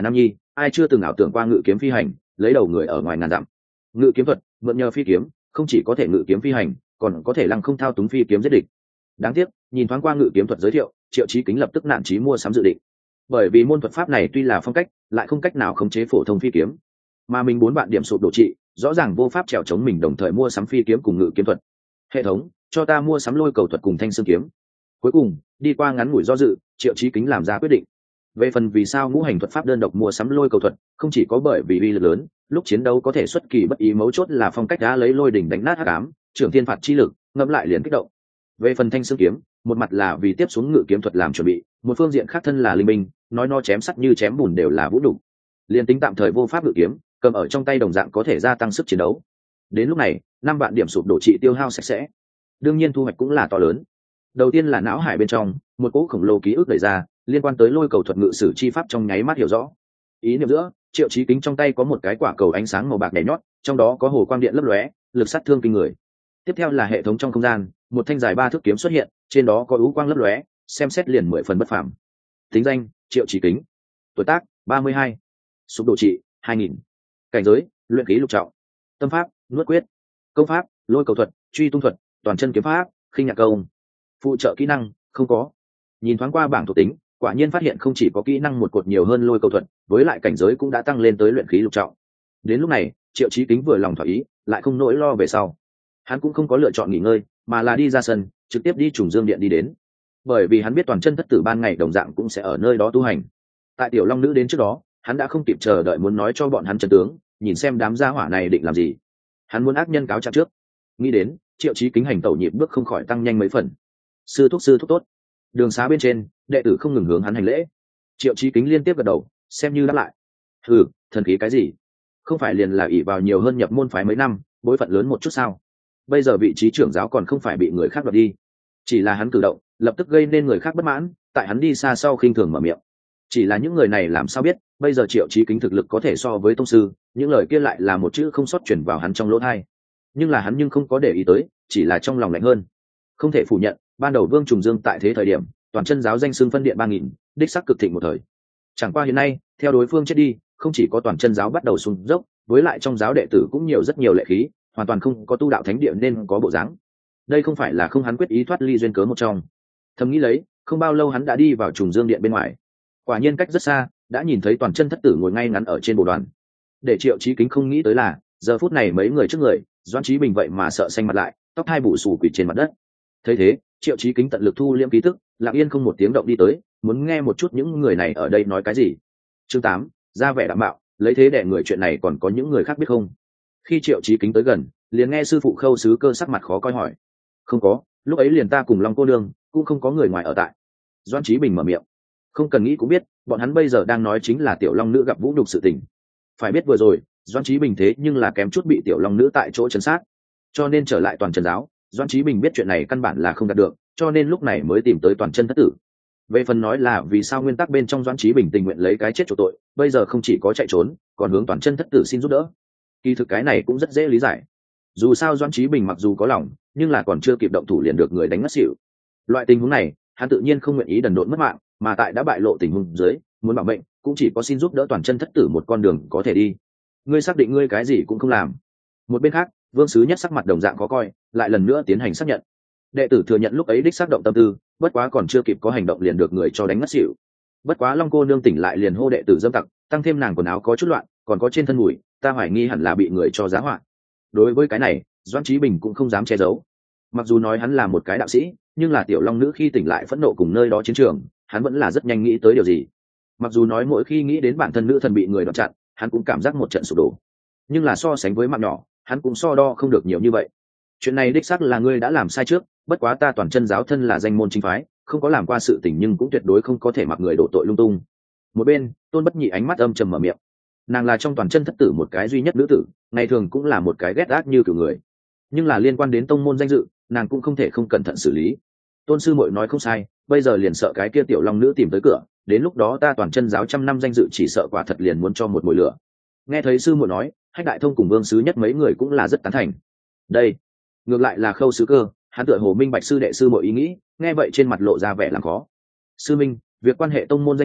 ai chưa từng ảo tưởng qua ngự kiếm phi hành, lấy đầu người ở ngoài ngàn dặm. Ngự kiếm thuật mượn nhờ phi kiếm, không chỉ có thể ngự kiếm phi hành, còn có thể lăng không thao túng phi kiếm giết địch. Đáng tiếc, nhìn thoáng qua ngự kiếm thuật giới thiệu, Triệu Chí Kính lập tức nản chí mua sắm dự định. Bởi vì môn thuật pháp này tuy là phong cách, lại không cách nào khống chế phổ thông phi kiếm, mà mình 4 vạn điểm sụp đổ trị, rõ ràng vô pháp trèo chống mình đồng thời mua sắm phi kiếm cùng ngự kiếm thuật. Hệ thống, cho ta mua sắm lôi cầu thuật cùng thanh xương kiếm. Cuối cùng, đi qua ngắn ngủi do dự, Triệu Chí Kính làm ra quyết định. Về phần vì sao ngũ hành thuật pháp đơn độc mua sắm lôi cầu thuật, không chỉ có bởi vì uy lực lớn, lúc chiến đấu có thể xuất kỳ bất ý, mấu chốt là phong cách đã lấy lôi đỉnh đánh nát hắc ám, trưởng thiên phạt chi lực, ngẫm lại liền kích động. Về phần thanh xương kiếm, một mặt là vì tiếp xuống ngự kiếm thuật làm chuẩn bị, một phương diện khác thân là linh minh, nói nó chém sắt như chém bùn đều là vũ đủ. Liên tính tạm thời vô pháp ngự kiếm, cầm ở trong tay đồng dạng có thể gia tăng sức chiến đấu. Đến lúc này, 5 vạn điểm sụp đổ trị tiêu hao sạch sẽ, đương nhiên thu hoạch cũng là to lớn. Đầu tiên là não hải bên trong một cỗ khổng lồ ký ức đẩy ra, liên quan tới lôi cầu thuật ngự sử chi pháp trong nháy mắt hiểu rõ. Ý niệm giữa, Triệu Chí Kính trong tay có một cái quả cầu ánh sáng màu bạc nhảy nhót, trong đó có hồ quang điện lấp lóe, lực sát thương kinh người. Tiếp theo là hệ thống trong không gian, một thanh dài 3 thước kiếm xuất hiện, trên đó có ú quang lấp lóe, xem xét liền 10 phần bất phàm. Tính danh: Triệu Chí Kính, tuổi tác: 32, sụp độ trị: 2000, cảnh giới: luyện khí lục trọng, tâm pháp: nuốt quyết, công pháp: lôi cầu thuật, truy tung thuật, toàn chân kiếm pháp, khinh nhạc công. Phụ trợ kỹ năng: không có. Nhìn thoáng qua bảng thuộc tính, quả nhiên phát hiện không chỉ có kỹ năng một cột nhiều hơn lôi cầu thuật, với lại cảnh giới cũng đã tăng lên tới luyện khí lục trọng. Đến lúc này, Triệu Chí Kính vừa lòng thỏa ý, lại không nỗi lo về sau. Hắn cũng không có lựa chọn nghỉ ngơi, mà là đi ra sân, trực tiếp đi Trùng Dương Điện đi đến. Bởi vì hắn biết toàn chân thất tử ban ngày đồng dạng cũng sẽ ở nơi đó tu hành. Tại Tiểu Long Nữ đến trước đó, hắn đã không kịp chờ đợi muốn nói cho bọn hắn chân tướng, nhìn xem đám gia hỏa này định làm gì. Hắn muốn ác nhân cáo trạng trước. Nghĩ đến, Triệu Chí Kính hành tẩu nhịp bước không khỏi tăng nhanh mấy phần. Sư thúc tốt. Đường xá bên trên, đệ tử không ngừng hướng hắn hành lễ. Triệu Chí Kính liên tiếp gật đầu, xem như đáp lại. Thần khí cái gì? Không phải liền là ỷ vào nhiều hơn nhập môn phái mấy năm, bối phận lớn một chút sao? Bây giờ vị trí trưởng giáo còn không phải bị người khác đoạt đi. Chỉ là hắn cử động, lập tức gây nên người khác bất mãn, tại hắn đi xa sau khinh thường mở miệng. Chỉ là những người này làm sao biết, bây giờ Triệu Chí Kính thực lực có thể so với tông sư, những lời kia lại là một chữ không sót truyền vào hắn trong lỗ tai. Nhưng là hắn không có để ý tới, chỉ là trong lòng lạnh hơn. Không thể phủ nhận, ban đầu Vương Trùng Dương tại thế thời điểm, toàn chân giáo danh xưng phân điện 3000, đích xác cực thịnh một thời. Chẳng qua hiện nay, theo đối phương chết đi, không chỉ có toàn chân giáo bắt đầu xuống dốc, với lại trong giáo đệ tử cũng rất nhiều lệ khí, hoàn toàn không có tu đạo thánh địa nên có bộ dáng. Đây không phải là không hắn quyết ý thoát ly duyên cớ một trong. Thầm nghĩ lấy, không bao lâu hắn đã đi vào Trùng Dương Điện bên ngoài. Quả nhiên cách rất xa, đã nhìn thấy toàn chân thất tử ngồi ngay ngắn ở trên bồ đoàn. Để Triệu Chí Kính không nghĩ tới là, giờ phút này mấy người trước người, Doãn Chí Bình vậy mà sợ xanh mặt lại, tóc hai bù xù quỳ trên mặt đất. Thấy thế, Triệu Chí Kính tận lực thu liễm ký tức, lặng yên không một tiếng động đi tới, muốn nghe một chút những người này ở đây nói cái gì. Chương 8, ra vẻ đảm bảo, lấy thế để người chuyện này còn có những người khác biết không? Khi Triệu Chí Kính tới gần, liền nghe sư phụ Khâu Sứ Cơ sắc mặt khó coi hỏi. Không có, lúc ấy liền ta cùng Long cô nương, cũng không có người ngoài ở tại. Doãn Chí Bình mở miệng. Không cần nghĩ cũng biết, bọn hắn bây giờ đang nói chính là Tiểu Long Nữ gặp vũ nhục sự tình. Phải biết vừa rồi, Doãn Chí Bình thế nhưng là kém chút bị Tiểu Long Nữ tại chỗ trấn sát, cho nên trở lại toàn chân giáo. Doãn Chí Bình biết chuyện này căn bản là không đạt được, cho nên lúc này mới tìm tới toàn chân thất tử. Về phần nói là vì sao nguyên tắc bên trong Doãn Chí Bình tình nguyện lấy cái chết chỗ tội, bây giờ không chỉ có chạy trốn, còn hướng toàn chân thất tử xin giúp đỡ. Kỳ thực cái này cũng rất dễ lý giải. Dù sao Doãn Chí Bình mặc dù có lòng, nhưng là còn chưa kịp động thủ liền được người đánh ngất xỉu. Loại tình huống này, hắn tự nhiên không nguyện ý đần độn mất mạng, mà tại đã bại lộ tình huống dưới, muốn bảo mệnh, cũng chỉ có xin giúp đỡ toàn chân thất tử một con đường có thể đi. Ngươi xác định ngươi cái gì cũng không làm? Một bên khác, Vương Sứ Nhất sắc mặt đồng dạng khó coi, lại lần nữa tiến hành xác nhận. Đệ tử thừa nhận lúc ấy đích xác động tâm tư, bất quá còn chưa kịp có hành động liền được người cho đánh ngất xỉu. Bất quá Long cô nương tỉnh lại liền hô đệ tử dâm tặc, tăng thêm nàng quần áo có chút loạn, còn có trên thân mùi, ta hoài nghi hẳn là bị người cho giá họa. Đối với cái này, Doãn Chí Bình cũng không dám che giấu. Mặc dù nói hắn là một cái đạo sĩ, nhưng là Tiểu Long Nữ khi tỉnh lại phẫn nộ cùng nơi đó chiến trường, hắn vẫn là rất nhanh nghĩ tới điều gì. Mặc dù nói mỗi khi nghĩ đến bản thân nữ thần bị người đoạt chặn, hắn cũng cảm giác một trận sụp đổ. Nhưng là so sánh với mạng nhỏ, hắn cũng so đo không được nhiều như vậy. Chuyện này đích xác là ngươi đã làm sai trước, bất quá ta toàn chân giáo thân là danh môn chính phái, không có làm qua sự tình nhưng cũng tuyệt đối không có thể mặc người đổ tội lung tung. Một bên, Tôn Bất Nhị ánh mắt âm trầm mở miệng. Nàng là trong toàn chân thất tử một cái duy nhất nữ tử, ngày thường cũng là một cái ghét ác như kiểu người. Nhưng là liên quan đến tông môn danh dự, nàng cũng không thể không cẩn thận xử lý. Tôn sư muội nói không sai, bây giờ liền sợ cái kia Tiểu Long Nữ tìm tới cửa, đến lúc đó ta toàn chân giáo trăm năm danh dự chỉ sợ quả thật liền muốn cho một mùi lửa. Nghe thấy sư muội nói, Hách Đại Thông cùng Vương Sứ Nhất mấy người cũng là rất tán thành. Đây, ngược lại là Khâu Sứ Cơ, hắn tựa hồ minh bạch sư đệ sư muội ý nghĩ, nghe vậy trên mặt lộ ra vẻ làm khó. Sư minh, việc quan hệ tông môn danh dự,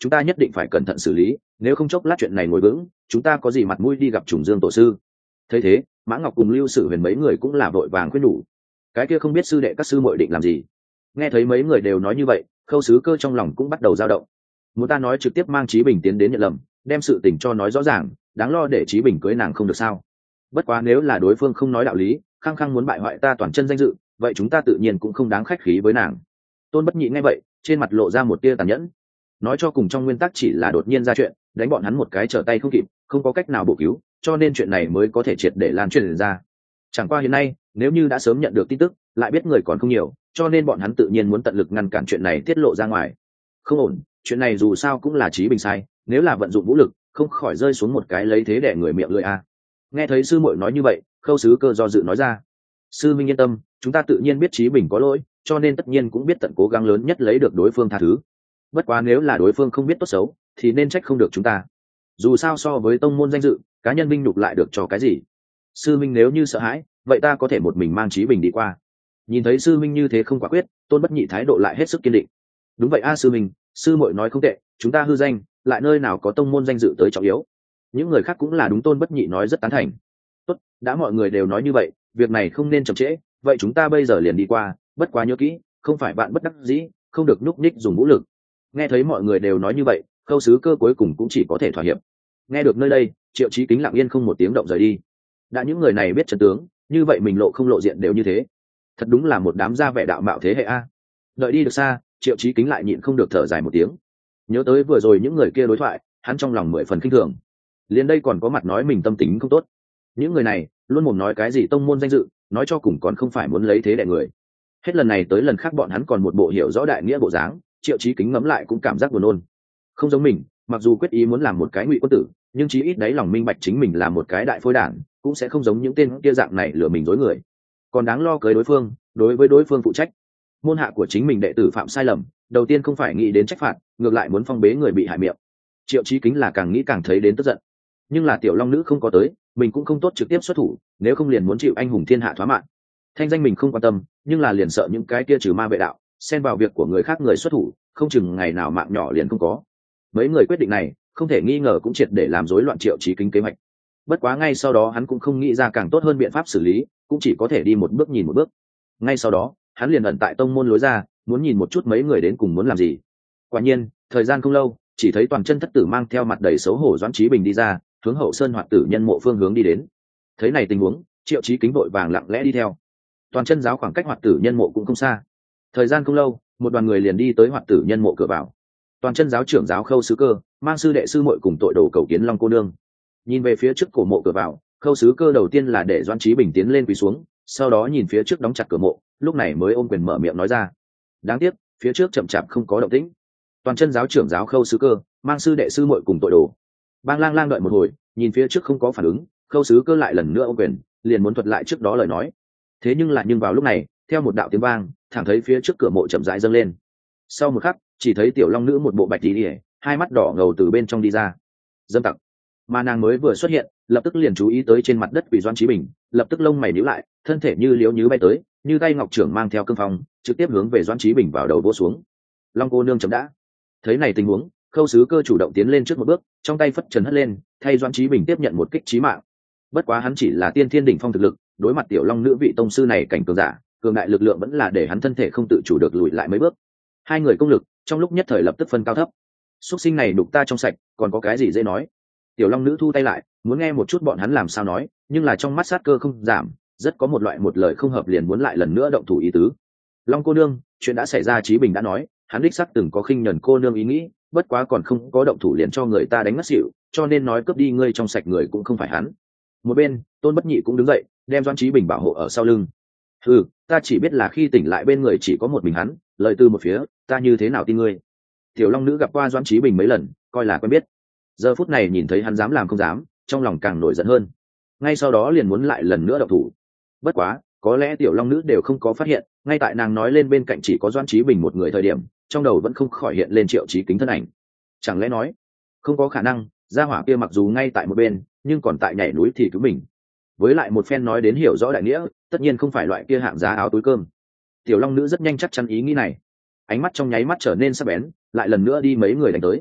chúng ta nhất định phải cẩn thận xử lý, nếu không chốc lát chuyện này ngồi vững, chúng ta có gì mặt mũi đi gặp Trùng Dương tổ sư. Thấy thế, Mã Ngọc cùng Lưu Sử Huyền mấy người cũng là vội vàng khuyên nhủ. Cái kia không biết sư đệ các sư muội định làm gì. Nghe thấy mấy người đều nói như vậy, Khâu Sứ Cơ trong lòng cũng bắt đầu dao động. Muốn ta nói trực tiếp mang Chí Bình tiến đến nhận lầm, đem sự tình cho nói rõ ràng, đáng lo để Chí Bình cưới nàng không được sao? Bất quá nếu là đối phương không nói đạo lý, khăng khăng muốn bại hoại ta toàn chân danh dự, vậy chúng ta tự nhiên cũng không đáng khách khí với nàng. Tôn Bất Nhị nghe vậy, trên mặt lộ ra một tia tàn nhẫn. Nói cho cùng trong nguyên tắc chỉ là đột nhiên ra chuyện, đánh bọn hắn một cái trở tay không kịp, không có cách nào bổ cứu, cho nên chuyện này mới có thể triệt để lan truyền ra. Chẳng qua hiện nay, nếu như đã sớm nhận được tin tức, lại biết người còn không nhiều, cho nên bọn hắn tự nhiên muốn tận lực ngăn cản chuyện này tiết lộ ra ngoài. Không ổn, chuyện này dù sao cũng là Chí Bình sai, nếu là vận dụng vũ lực, không khỏi rơi xuống một cái lấy thế để người miệng lưỡi a. Nghe thấy sư muội nói như vậy, Khâu Sứ Cơ do dự nói ra: sư minh yên tâm, chúng ta tự nhiên biết Chí Bình có lỗi, cho nên tất nhiên cũng biết tận cố gắng lớn nhất lấy được đối phương tha thứ. Bất quá nếu là đối phương không biết tốt xấu, thì nên trách không được chúng ta. Dù sao so với tông môn danh dự, cá nhân vinh nhục lại được cho cái gì? Sư minh nếu như sợ hãi, vậy ta có thể một mình mang Chí Bình đi qua. Nhìn thấy sư minh như thế không quả quyết, Tôn Bất Nhị thái độ lại hết sức kiên định. Đúng vậy a sư minh, sư muội nói không tệ, chúng ta hư danh, lại nơi nào có tông môn danh dự tới trọng yếu. Những người khác cũng là đúng, Tôn Bất Nhị nói rất tán thành. Tốt, đã mọi người đều nói như vậy, việc này không nên chậm trễ, vậy chúng ta bây giờ liền đi qua, bất quá nhớ kỹ, không phải bạn bất đắc dĩ, không được nhúc nhích dùng vũ lực. Nghe thấy mọi người đều nói như vậy, Khâu Sứ Cơ cuối cùng cũng chỉ có thể thỏa hiệp. Nghe được nơi đây, Triệu Chí Kính lặng yên không một tiếng động rời đi. Đã những người này biết trận tướng, như vậy mình lộ không lộ diện đều như thế, thật đúng là một đám gia vẻ đạo mạo thế hệ a. Đợi đi được xa, Triệu Chí Kính lại nhịn không được thở dài một tiếng. Nhớ tới vừa rồi những người kia đối thoại, hắn trong lòng mười phần khinh thường. Liền đây còn có mặt nói mình tâm tính không tốt. Những người này luôn mồm nói cái gì tông môn danh dự, nói cho cùng còn không phải muốn lấy thế đẻ người. Hết lần này tới lần khác bọn hắn còn một bộ hiểu rõ đại nghĩa bộ dáng, Triệu Chí Kính ngẫm lại cũng cảm giác buồn nôn. Không giống mình, mặc dù quyết ý muốn làm một cái ngụy quân tử, nhưng chí ít đấy lòng minh bạch chính mình là một cái đại phôi đản, cũng sẽ không giống những tên kia dạng này lừa mình dối người. Còn đáng lo cưới đối phương, đối với đối phương phụ trách. Môn hạ của chính mình đệ tử phạm sai lầm, đầu tiên không phải nghĩ đến trách phạt, ngược lại muốn phong bế người bị hại miệng. Triệu Chí Kính là càng nghĩ càng thấy đến tức giận. Nhưng là Tiểu Long Nữ không có tới, mình cũng không tốt trực tiếp xuất thủ, nếu không liền muốn chịu anh hùng thiên hạ thoá mạng. Thanh danh mình không quan tâm, nhưng là liền sợ những cái kia trừ ma vệ đạo, xen vào việc của người khác người xuất thủ, không chừng ngày nào mạng nhỏ liền không có. Mấy người quyết định này, không thể nghi ngờ cũng triệt để làm rối loạn Triệu Chí Kính kế hoạch. Bất quá ngay sau đó hắn cũng không nghĩ ra càng tốt hơn biện pháp xử lý, cũng chỉ có thể đi một bước nhìn một bước. Ngay sau đó, hắn liền ẩn tại tông môn lối ra, muốn nhìn một chút mấy người đến cùng muốn làm gì. Quả nhiên, thời gian không lâu, chỉ thấy toàn chân thất tử mang theo mặt đầy xấu hổ Doãn Chí Bình đi ra, hướng Hậu Sơn Hoạt Tử Nhân mộ phương hướng đi đến. Thấy này tình huống, Triệu Chí Kính vội vàng lặng lẽ đi theo. Toàn chân giáo khoảng cách Hoạt Tử Nhân mộ cũng không xa. Thời gian không lâu, một đoàn người liền đi tới Hoạt Tử Nhân mộ cửa vào. Toàn chân giáo trưởng giáo Khâu Sứ Cơ mang sư đệ sư muội cùng tội đồ cầu kiến Long cô nương. Nhìn về phía trước cổ mộ cửa vào, Khâu Sứ Cơ đầu tiên là để Doãn Chí Bình tiến lên quỳ xuống, sau đó nhìn phía trước đóng chặt cửa mộ, lúc này mới ôm quyền mở miệng nói ra. Đáng tiếc, phía trước chậm chạp không có động tĩnh. Toàn chân giáo trưởng giáo Khâu Sứ Cơ mang sư đệ sư muội cùng tội đồ. Bang lang lang đợi một hồi, nhìn phía trước không có phản ứng, Khâu Sứ Cơ lại lần nữa ôm quyền, liền muốn thuật lại trước đó lời nói. Thế nhưng vào lúc này, theo một đạo tiếng vang, thẳng thấy phía trước cửa mộ chậm rãi dâng lên. Sau một khắc, chỉ thấy Tiểu Long Nữ một bộ bạch y, hai mắt đỏ ngầu từ bên trong đi ra. Dâm tặc. Mà nàng mới vừa xuất hiện, lập tức liền chú ý tới trên mặt đất quỳ Doãn Chí Bình, lập tức lông mày nhíu lại, thân thể như liếu nhứ bay tới, như tay ngọc trưởng mang theo cương phong, trực tiếp hướng về Doãn Chí Bình vào đầu vỗ xuống. Long cô nương chậm đã. Thấy này tình huống, Khâu Sứ Cơ chủ động tiến lên trước một bước, trong tay phất trần hất lên, thay Doãn Chí Bình tiếp nhận một kích chí mạng. Bất quá hắn chỉ là tiên thiên đỉnh phong thực lực, đối mặt Tiểu Long Nữ vị tông sư này cảnh cường giả, cường đại lực lượng vẫn là để hắn thân thể không tự chủ được lùi lại mấy bước. Hai người công lực, trong lúc nhất thời lập tức phân cao thấp. Xuất sinh này đục ta trong sạch, còn có cái gì dễ nói. Tiểu Long Nữ thu tay lại, muốn nghe một chút bọn hắn làm sao nói, nhưng là trong mắt sát cơ không giảm, rất có một loại một lời không hợp liền muốn lại lần nữa động thủ ý tứ. Long cô nương, chuyện đã xảy ra Chí Bình đã nói, hắn đích xác từng có khinh nhẫn cô nương ý nghĩ, bất quá còn không có động thủ liền cho người ta đánh ngất xỉu, cho nên nói cướp đi ngươi trong sạch người cũng không phải hắn. Một bên, Tôn Bất Nhị cũng đứng dậy, đem Doãn Chí Bình bảo hộ ở sau lưng. Ta chỉ biết là khi tỉnh lại bên người chỉ có một mình hắn, lời từ một phía, ta như thế nào tin ngươi. Tiểu Long Nữ gặp qua Doãn Chí Bình mấy lần, coi là quen biết. Giờ phút này nhìn thấy hắn dám làm không dám, trong lòng càng nổi giận hơn. Ngay sau đó liền muốn lại lần nữa động thủ. Bất quá, có lẽ Tiểu Long Nữ đều không có phát hiện, ngay tại nàng nói lên bên cạnh chỉ có Doãn Chí Bình một người thời điểm, trong đầu vẫn không khỏi hiện lên Triệu Chí Kính thân ảnh. Chẳng lẽ nói, không có khả năng, gia hỏa kia mặc dù ngay tại một bên, nhưng còn tại nhảy núi thì cứu mình. Với lại một phen nói đến hiểu rõ đại nghĩa, tất nhiên không phải loại kia hạng giá áo túi cơm. Tiểu Long Nữ rất nhanh chắc chắn ý nghĩ này, ánh mắt trong nháy mắt trở nên sắc bén, lại lần nữa đi mấy người đánh tới.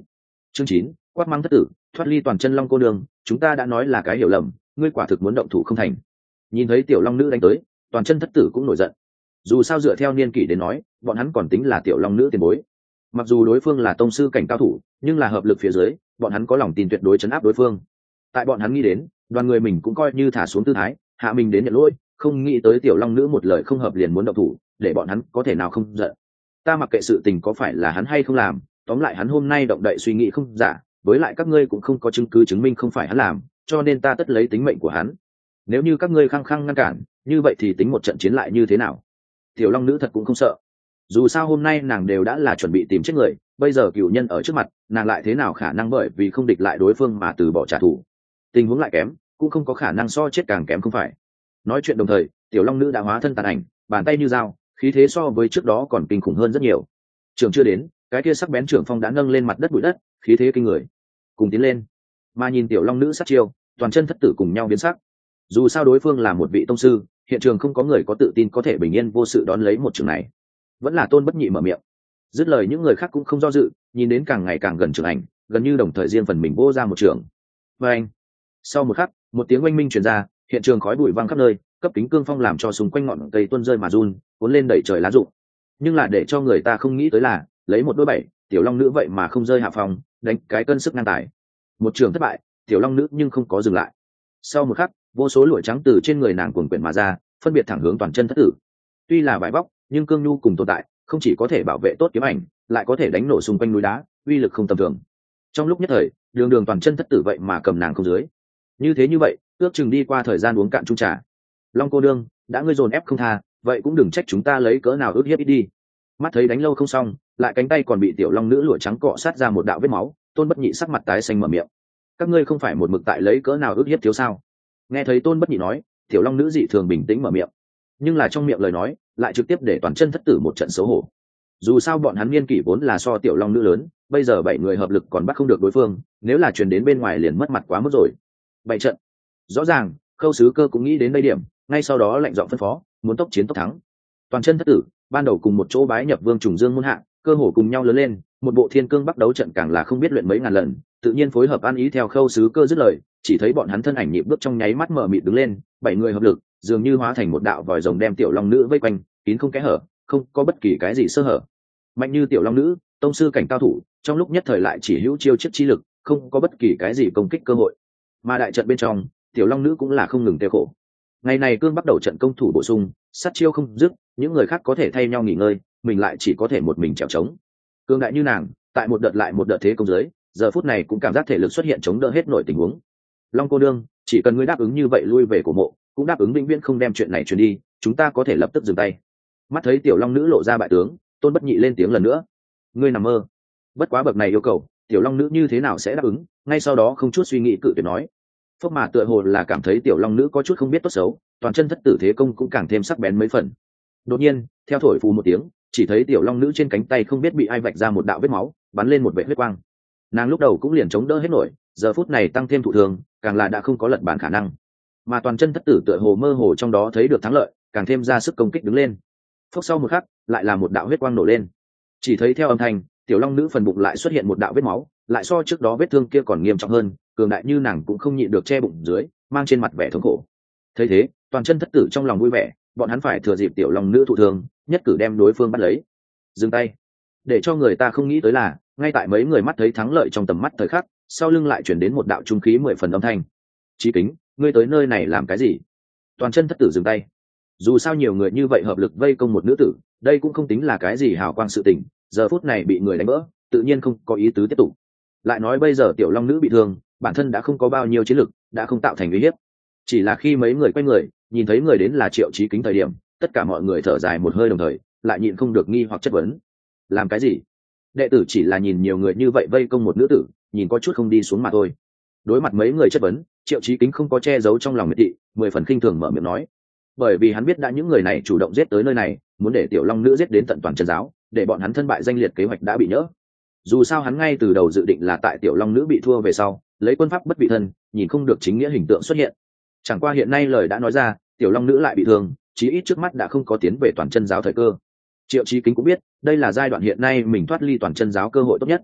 Chương 9, quát mắng thất tử, thoát ly toàn chân long cô đường, chúng ta đã nói là cái hiểu lầm, ngươi quả thực muốn động thủ không thành. Nhìn thấy tiểu long nữ đánh tới, toàn chân thất tử cũng nổi giận. Dù sao dựa theo niên kỷ đến nói, bọn hắn còn tính là tiểu long nữ tiền bối. Mặc dù đối phương là tông sư cảnh cao thủ, nhưng là hợp lực phía dưới, bọn hắn có lòng tin tuyệt đối chấn áp đối phương. Tại bọn hắn nghĩ đến, đoàn người mình cũng coi như thả xuống tư thái, hạ mình đến nhận lỗi, không nghĩ tới tiểu long nữ một lời không hợp liền muốn động thủ, để bọn hắn có thể nào không giận. Ta mặc kệ sự tình có phải là hắn hay không làm, tóm lại hắn hôm nay động đậy suy nghĩ không giả, với lại các ngươi cũng không có chứng cứ chứng minh không phải hắn làm, cho nên ta tất lấy tính mệnh của hắn. Nếu như các ngươi khăng khăng ngăn cản, như vậy thì tính một trận chiến lại như thế nào? Tiểu long nữ thật cũng không sợ. Dù sao hôm nay nàng đều đã là chuẩn bị tìm chết người, bây giờ cựu nhân ở trước mặt, nàng lại thế nào khả năng bởi vì không địch lại đối phương mà từ bỏ trả thù. Tình huống lại kém, cũng không có khả năng so chết càng kém không phải. Nói chuyện đồng thời, tiểu long nữ đã hóa thân tàn ảnh, bàn tay như dao, khí thế so với trước đó còn kinh khủng hơn rất nhiều. Trường chưa đến, cái kia sắc bén trưởng phong đã nâng lên mặt đất bụi đất, khí thế kinh người. Cùng tiến lên. Mà nhìn tiểu long nữ sát chiêu, toàn chân thất tử cùng nhau biến sắc. Dù sao đối phương là một vị tông sư, hiện trường không có người có tự tin có thể bình yên vô sự đón lấy một trường này. Vẫn là Tôn Bất Nhị mở miệng. Dứt lời những người khác cũng không do dự, nhìn đến càng ngày càng gần trường ảnh, gần như đồng thời riêng phần mình vô ra một trường. Và anh. Sau một khắc, một tiếng oanh minh truyền ra, hiện trường khói bụi văng khắp nơi, cấp kính cương phong làm cho xung quanh ngọn cây tuôn rơi mà run, cuốn lên đẩy trời lá rụng. Nhưng là để cho người ta không nghĩ tới là, lấy một đôi bảy, tiểu long nữ vậy mà không rơi hạ phòng, đánh cái cân sức ngang tài. Một trường thất bại, tiểu long nữ nhưng không có dừng lại. Sau một khắc, vô số lụa trắng từ trên người nàng cuồn quyển mà ra, phân biệt thẳng hướng toàn chân thất tử. Tuy là vải vóc, nhưng cương nhu cùng tồn tại, không chỉ có thể bảo vệ tốt kiếm ảnh, lại có thể đánh nổ xung quanh núi đá, uy lực không tầm thường. Trong lúc nhất thời, đường đường toàn chân thất tử vậy mà cầm nàng không dưới. Như vậy, ước chừng đi qua thời gian uống cạn chung trà. Long cô đương, đã ngươi dồn ép không tha, vậy cũng đừng trách chúng ta lấy cỡ nào ước hiếp ít đi. Mắt thấy đánh lâu không xong, lại cánh tay còn bị tiểu long nữ lụa trắng cọ sát ra một đạo vết máu, Tôn Bất Nhị sắc mặt tái xanh mở miệng. Các ngươi không phải một mực tại lấy cỡ nào ước hiếp thiếu sao? Nghe thấy Tôn Bất Nhị nói, tiểu long nữ dị thường bình tĩnh mở miệng, nhưng là trong miệng lời nói lại trực tiếp để toàn chân thất tử một trận xấu hổ. Dù sao bọn hắn niên kỷ vốn là so tiểu long nữ lớn, bây giờ 7 người hợp lực còn bắt không được đối phương, nếu là truyền đến bên ngoài liền mất mặt quá mức rồi. 7 trận. Rõ ràng, Khâu Sứ Cơ cũng nghĩ đến đây điểm, ngay sau đó lạnh giọng phân phó, muốn tốc chiến tốc thắng. Toàn chân thất tử, ban đầu cùng một chỗ bái nhập Vương Trùng Dương môn hạ, cơ hồ cùng nhau lớn lên, một bộ Thiên Cương Bắc đấu trận càng là không biết luyện mấy ngàn lần, tự nhiên phối hợp ăn ý theo Khâu Sứ Cơ dứt lời, chỉ thấy bọn hắn thân ảnh nhịp bước trong nháy mắt mở mịt đứng lên, 7 người hợp lực, dường như hóa thành một đạo vòi rồng đem tiểu long nữ vây quanh, kín không kẽ hở, không có bất kỳ cái gì sơ hở. Mạnh như tiểu long nữ, tông sư cảnh cao thủ, trong lúc nhất thời lại chỉ hữu chiêu chiếc chi lực, không có bất kỳ cái gì công kích cơ hội. Mà đại trận bên trong, tiểu long nữ cũng là không ngừng tiêu khổ. Ngày này cương bắt đầu trận công thủ bổ sung, sát chiêu không dứt, những người khác có thể thay nhau nghỉ ngơi, mình lại chỉ có thể một mình trèo trống. Cương đại như nàng, tại một đợt lại một đợt thế công dưới, giờ phút này cũng cảm giác thể lực xuất hiện chống đỡ hết nổi tình huống. Long cô đương, chỉ cần ngươi đáp ứng như vậy lui về cổ mộ, cũng đáp ứng vĩnh viễn không đem chuyện này truyền đi, chúng ta có thể lập tức dừng tay. Mắt thấy tiểu long nữ lộ ra bại tướng, Tôn Bất Nhị lên tiếng lần nữa. Ngươi nằm mơ. Bất quá bậc này yêu cầu, tiểu long nữ như thế nào sẽ đáp ứng? Ngay sau đó không chút suy nghĩ cự tuyệt nói. Phúc mà tựa hồ là cảm thấy tiểu long nữ có chút không biết tốt xấu, toàn chân thất tử thế công cũng càng thêm sắc bén mấy phần. Đột nhiên, theo thổi phù một tiếng, chỉ thấy tiểu long nữ trên cánh tay không biết bị ai vạch ra một đạo vết máu, bắn lên một vệt huyết quang. Nàng lúc đầu cũng liền chống đỡ hết nổi, giờ phút này tăng thêm thụ thường, càng là đã không có lật bản khả năng. Mà toàn chân thất tử tựa hồ mơ hồ trong đó thấy được thắng lợi, càng thêm ra sức công kích đứng lên. Phốc sau một khắc, lại là một đạo huyết quang nổ lên. Chỉ thấy theo âm thanh, tiểu long nữ phần bụng lại xuất hiện một đạo vết máu, lại so trước đó vết thương kia còn nghiêm trọng hơn, cường đại như nàng cũng không nhịn được che bụng dưới, mang trên mặt vẻ thống khổ. Thấy thế, toàn chân thất tử trong lòng vui vẻ, bọn hắn phải thừa dịp tiểu long nữ thụ thương, nhất cử đem đối phương bắt lấy. Dừng tay. Để cho người ta không nghĩ tới là, ngay tại mấy người mắt thấy thắng lợi trong tầm mắt thời khắc, sau lưng lại chuyển đến một đạo trung khí 10 phần âm thanh. Chí Kính, ngươi tới nơi này làm cái gì? Toàn chân thất tử dừng tay. Dù sao nhiều người như vậy hợp lực vây công một nữ tử, đây cũng không tính là cái gì hào quang sự tình, giờ phút này bị người đánh vỡ, tự nhiên không có ý tứ tiếp tục. Lại nói bây giờ tiểu long nữ bị thương, bản thân đã không có bao nhiêu chiến lực, đã không tạo thành uy hiếp. Chỉ là khi mấy người quay người, nhìn thấy người đến là Triệu Chí Kính thời điểm, tất cả mọi người thở dài một hơi đồng thời, lại nhịn không được nghi hoặc chất vấn. Làm cái gì? Đệ tử chỉ là nhìn nhiều người như vậy vây công một nữ tử, nhìn có chút không đi xuống mà thôi. Đối mặt mấy người chất vấn, Triệu Chí Kính không có che giấu trong lòng miệt thị, 10 phần khinh thường mở miệng nói. Bởi vì hắn biết đã những người này chủ động giết tới nơi này, muốn để tiểu long nữ giết đến tận toàn chân giáo, để bọn hắn thân bại danh liệt kế hoạch đã bị nhỡ. Dù sao hắn ngay từ đầu dự định là tại tiểu long nữ bị thua về sau, lấy quân pháp bất vị thân, nhìn không được chính nghĩa hình tượng xuất hiện. Chẳng qua hiện nay lời đã nói ra, tiểu long nữ lại bị thương, chí ít trước mắt đã không có tiến về toàn chân giáo thời cơ. Triệu Chí Kính cũng biết, đây là giai đoạn hiện nay mình thoát ly toàn chân giáo cơ hội tốt nhất.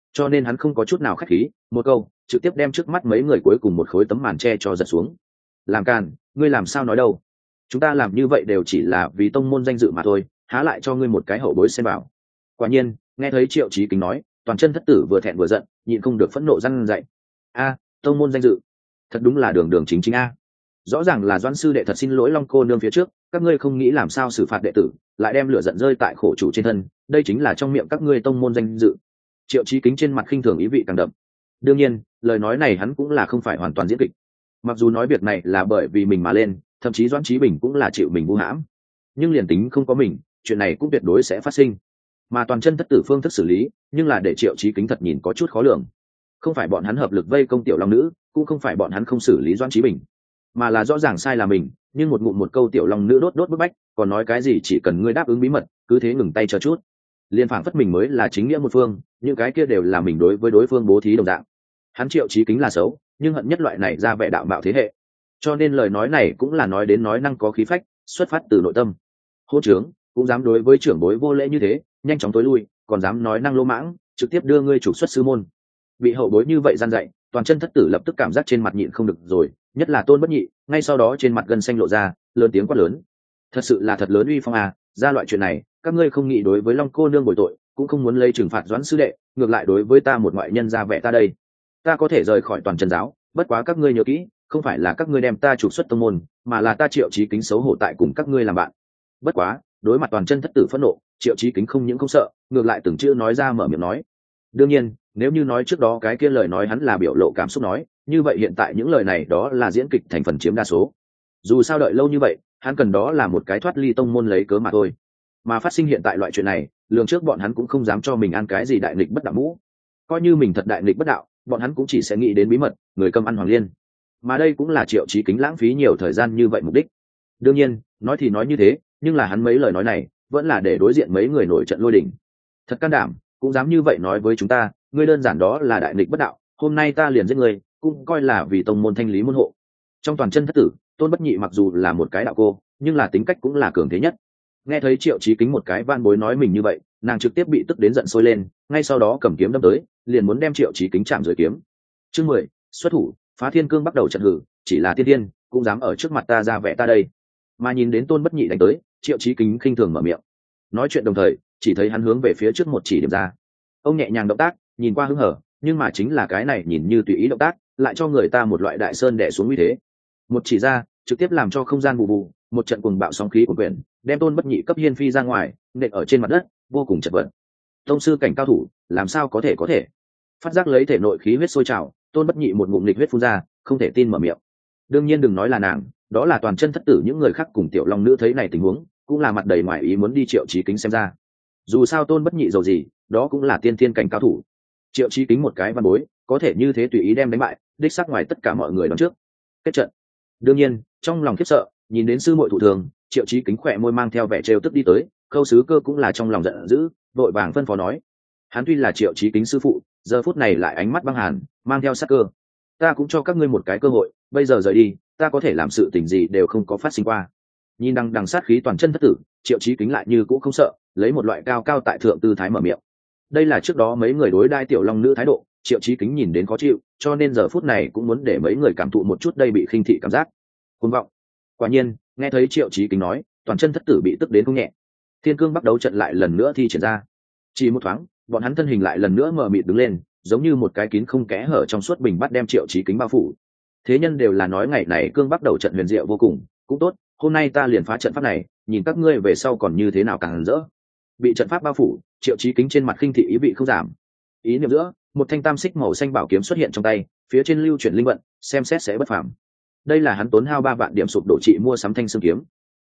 cho nên hắn không có chút nào khách khí, một câu trực tiếp đem trước mắt mấy người cuối cùng một khối tấm màn tre cho giật xuống. Làm càn, ngươi làm sao nói đâu, chúng ta làm như vậy đều chỉ là vì tông môn danh dự mà thôi, há lại cho ngươi một cái hậu bối xem bảo. Quả nhiên nghe thấy Triệu Chí Kính nói, toàn chân thất tử vừa thẹn vừa giận, nhịn không được phẫn nộ răn dạy. A, tông môn danh dự, thật đúng là đường đường chính chính a. Rõ ràng là Doãn sư đệ thật xin lỗi Long cô nương phía trước, các ngươi không nghĩ làm sao xử phạt đệ tử, lại đem lửa giận rơi tại khổ chủ trên thân, đây chính là trong miệng các ngươi tông môn danh dự. Triệu Chí Kính trên mặt khinh thường ý vị càng đậm. Đương nhiên lời nói này hắn cũng là không phải hoàn toàn diễn kịch, mặc dù nói việc này là bởi vì mình mà lên, thậm chí Doãn Chí Bình cũng là chịu mình vu hãm, nhưng liền tính không có mình, chuyện này cũng tuyệt đối sẽ phát sinh. Mà toàn chân thất tử phương thức xử lý nhưng là để Triệu Chí Kính thật nhìn có chút khó lường. Không phải bọn hắn hợp lực vây công tiểu long nữ, cũng không phải bọn hắn không xử lý Doãn Chí Bình, mà là rõ ràng sai là mình, nhưng một ngụm một câu tiểu long nữ đốt đốt bức bách, còn nói cái gì chỉ cần ngươi đáp ứng bí mật, cứ thế ngừng tay chờ chút. Liên phảng phất mình mới là chính nghĩa một phương, những cái kia đều là mình đối với đối phương bố thí đồng dạng. Hắn Triệu Chí Kính là xấu, nhưng hận nhất loại này ra vẻ đạo mạo thế hệ, cho nên lời nói này cũng là nói đến nói năng có khí phách, xuất phát từ nội tâm. Hôn trướng cũng dám đối với trưởng bối vô lễ như thế, nhanh chóng tối lui, còn dám nói năng lỗ mãng, trực tiếp đưa ngươi trục xuất sư môn. Bị hậu bối như vậy gian dạy, toàn chân thất tử lập tức cảm giác trên mặt nhịn không được rồi, nhất là Tôn Bất Nhị, ngay sau đó trên mặt gân xanh lộ ra, lớn tiếng quát lớn. Thật sự là thật lớn uy phong à, ra loại chuyện này, các ngươi không nghĩ đối với Long cô nương bồi tội, cũng không muốn lấy trừng phạt Doãn sư đệ, ngược lại đối với ta một ngoại nhân ra vẻ ta đây. Ta có thể rời khỏi toàn chân giáo, bất quá các ngươi nhớ kỹ, không phải là các ngươi đem ta trục xuất tông môn, mà là ta Triệu Chí Kính xấu hổ tại cùng các ngươi làm bạn. Bất quá đối mặt toàn chân thất tử phẫn nộ, Triệu Chí Kính không những không sợ, ngược lại từng chữ nói ra mở miệng nói. Đương nhiên nếu như nói trước đó cái kia lời nói hắn là biểu lộ cảm xúc nói, như vậy hiện tại những lời này đó là diễn kịch thành phần chiếm đa số. Dù sao đợi lâu như vậy, hắn cần đó là một cái thoát ly tông môn lấy cớ mà thôi. Mà phát sinh hiện tại loại chuyện này, lường trước bọn hắn cũng không dám cho mình ăn cái gì đại nghịch bất đạo mũ. Coi như mình thật đại nghịch bất đạo, bọn hắn cũng chỉ sẽ nghĩ đến bí mật, người cầm ăn hoàng liên. Mà đây cũng là Triệu Chí Kính lãng phí nhiều thời gian như vậy mục đích. Đương nhiên nói thì nói như thế, nhưng là hắn mấy lời nói này vẫn là để đối diện mấy người nổi trận lôi đình. Thật can đảm, cũng dám như vậy nói với chúng ta, ngươi đơn giản đó là đại nghịch bất đạo, hôm nay ta liền giết ngươi, cũng coi là vì tông môn thanh lý môn hộ. Trong toàn chân thất tử, Tôn Bất Nhị mặc dù là một cái đạo cô, nhưng là tính cách cũng là cường thế nhất. Nghe thấy Triệu Chí Kính một cái van bối nói mình như vậy, nàng trực tiếp bị tức đến giận sôi lên, ngay sau đó cầm kiếm đâm tới, liền muốn đem Triệu Chí Kính chạm dưới kiếm. Chương 10, xuất thủ, Phá Thiên Cương bắt đầu trận hử, chỉ là tiên tiên, cũng dám ở trước mặt ta ra vẻ ta đây. Mà nhìn đến Tôn Bất Nhị đánh tới, Triệu Chí Kính khinh thường mở miệng. Nói chuyện đồng thời, chỉ thấy hắn hướng về phía trước một chỉ điểm ra. Ông nhẹ nhàng động tác, nhìn qua hứng hở, nhưng mà chính là cái này nhìn như tùy ý động tác, lại cho người ta một loại đại sơn đè xuống uy thế. Một chỉ ra, trực tiếp làm cho không gian bù bù, một trận cuồng bạo sóng khí của quyển, đem Tôn Bất Nhị cấp hiên phi ra ngoài, nện ở trên mặt đất, vô cùng chật vật. Tông sư cảnh cao thủ, làm sao có thể? Phát giác lấy thể nội khí huyết sôi trào, Tôn Bất Nhị một ngụm nghịch huyết phun ra, không thể tin mở miệng. Đương nhiên đừng nói là nàng, đó là toàn chân thất tử những người khác cùng tiểu long nữ thấy này tình huống, cũng là mặt đầy ngoài ý muốn đi Triệu Chí Kính xem ra. Dù sao Tôn Bất Nhị giàu gì, đó cũng là tiên thiên cảnh cao thủ. Triệu Chí Kính một cái văn bối, có thể như thế tùy ý đem đánh bại, đích xác ngoài tất cả mọi người đón trước. Kết trận. Đương nhiên, trong lòng khiếp sợ, nhìn đến sư muội thụ thường, Triệu Chí Kính khỏe môi mang theo vẻ trêu tức đi tới, Khâu Sứ Cơ cũng là trong lòng giận dữ, vội vàng phân phó nói. Hắn tuy là Triệu Chí Kính sư phụ, giờ phút này lại ánh mắt băng hàn, mang theo sát cơ. Ta cũng cho các ngươi một cái cơ hội, bây giờ rời đi, ta có thể làm sự tình gì đều không có phát sinh qua. Nhìn đằng sát khí toàn chân thất tử, Triệu Chí Kính lại như cũng không sợ, lấy một loại cao cao tại thượng tư thái mở miệng. Đây là trước đó mấy người đối đai tiểu long nữ thái độ, Triệu Chí Kính nhìn đến khó chịu, cho nên giờ phút này cũng muốn để mấy người cảm thụ một chút đây bị khinh thị cảm giác. Cuồng vọng. Quả nhiên, nghe thấy Triệu Chí Kính nói, toàn chân thất tử bị tức đến không nhẹ. Thiên Cương bắt đầu trận lại lần nữa thi triển ra. Chỉ một thoáng, bọn hắn thân hình lại lần nữa mờ mịt đứng lên, giống như một cái kín không kẽ hở trong suốt bình bắt đem Triệu Chí Kính bao phủ. Thế nhân đều là nói ngày này Cương bắt đầu trận huyền diệu vô cùng, cũng tốt, hôm nay ta liền phá trận pháp này, nhìn các ngươi về sau còn như thế nào càng rỡ. Bị trận pháp bao phủ, Triệu Chí Kính trên mặt khinh thị ý vị không giảm. Ý niệm giữa, một thanh tam xích màu xanh bảo kiếm xuất hiện trong tay, phía trên lưu chuyển linh vận, xem xét sẽ bất phàm. Đây là hắn tốn hao 3 vạn điểm sụp đổ trị mua sắm thanh xương kiếm.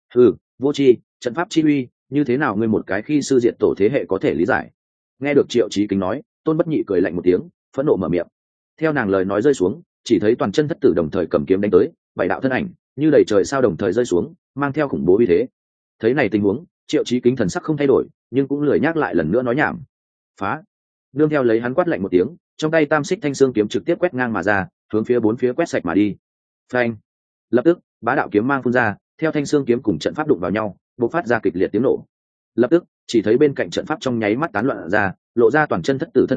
Vô tri, trận pháp chi uy, như thế nào ngươi một cái khi sư diệt tổ thế hệ có thể lý giải? Nghe được Triệu Chí Kính nói, Tôn Bất Nhị cười lạnh một tiếng, phẫn nộ mở miệng. Theo nàng lời nói rơi xuống, chỉ thấy toàn chân thất tử đồng thời cầm kiếm đánh tới, 7 đạo thân ảnh như đầy trời sao đồng thời rơi xuống, mang theo khủng bố uy thế. Thấy này tình huống, Triệu Chí Kính thần sắc không thay đổi, nhưng cũng lười nhắc lại lần nữa nói nhảm. Phá! Nương theo lấy hắn quát lạnh một tiếng, trong tay tam xích thanh xương kiếm trực tiếp quét ngang mà ra, hướng phía bốn phía quét sạch mà đi. Phanh! Lập tức, bá đạo kiếm mang phun ra, theo thanh xương kiếm cùng trận pháp đụng vào nhau, bộc phát ra kịch liệt tiếng nổ. Lập tức, chỉ thấy bên cạnh trận pháp trong nháy mắt tán loạn ra, lộ ra toàn chân thất tử thân ảnh,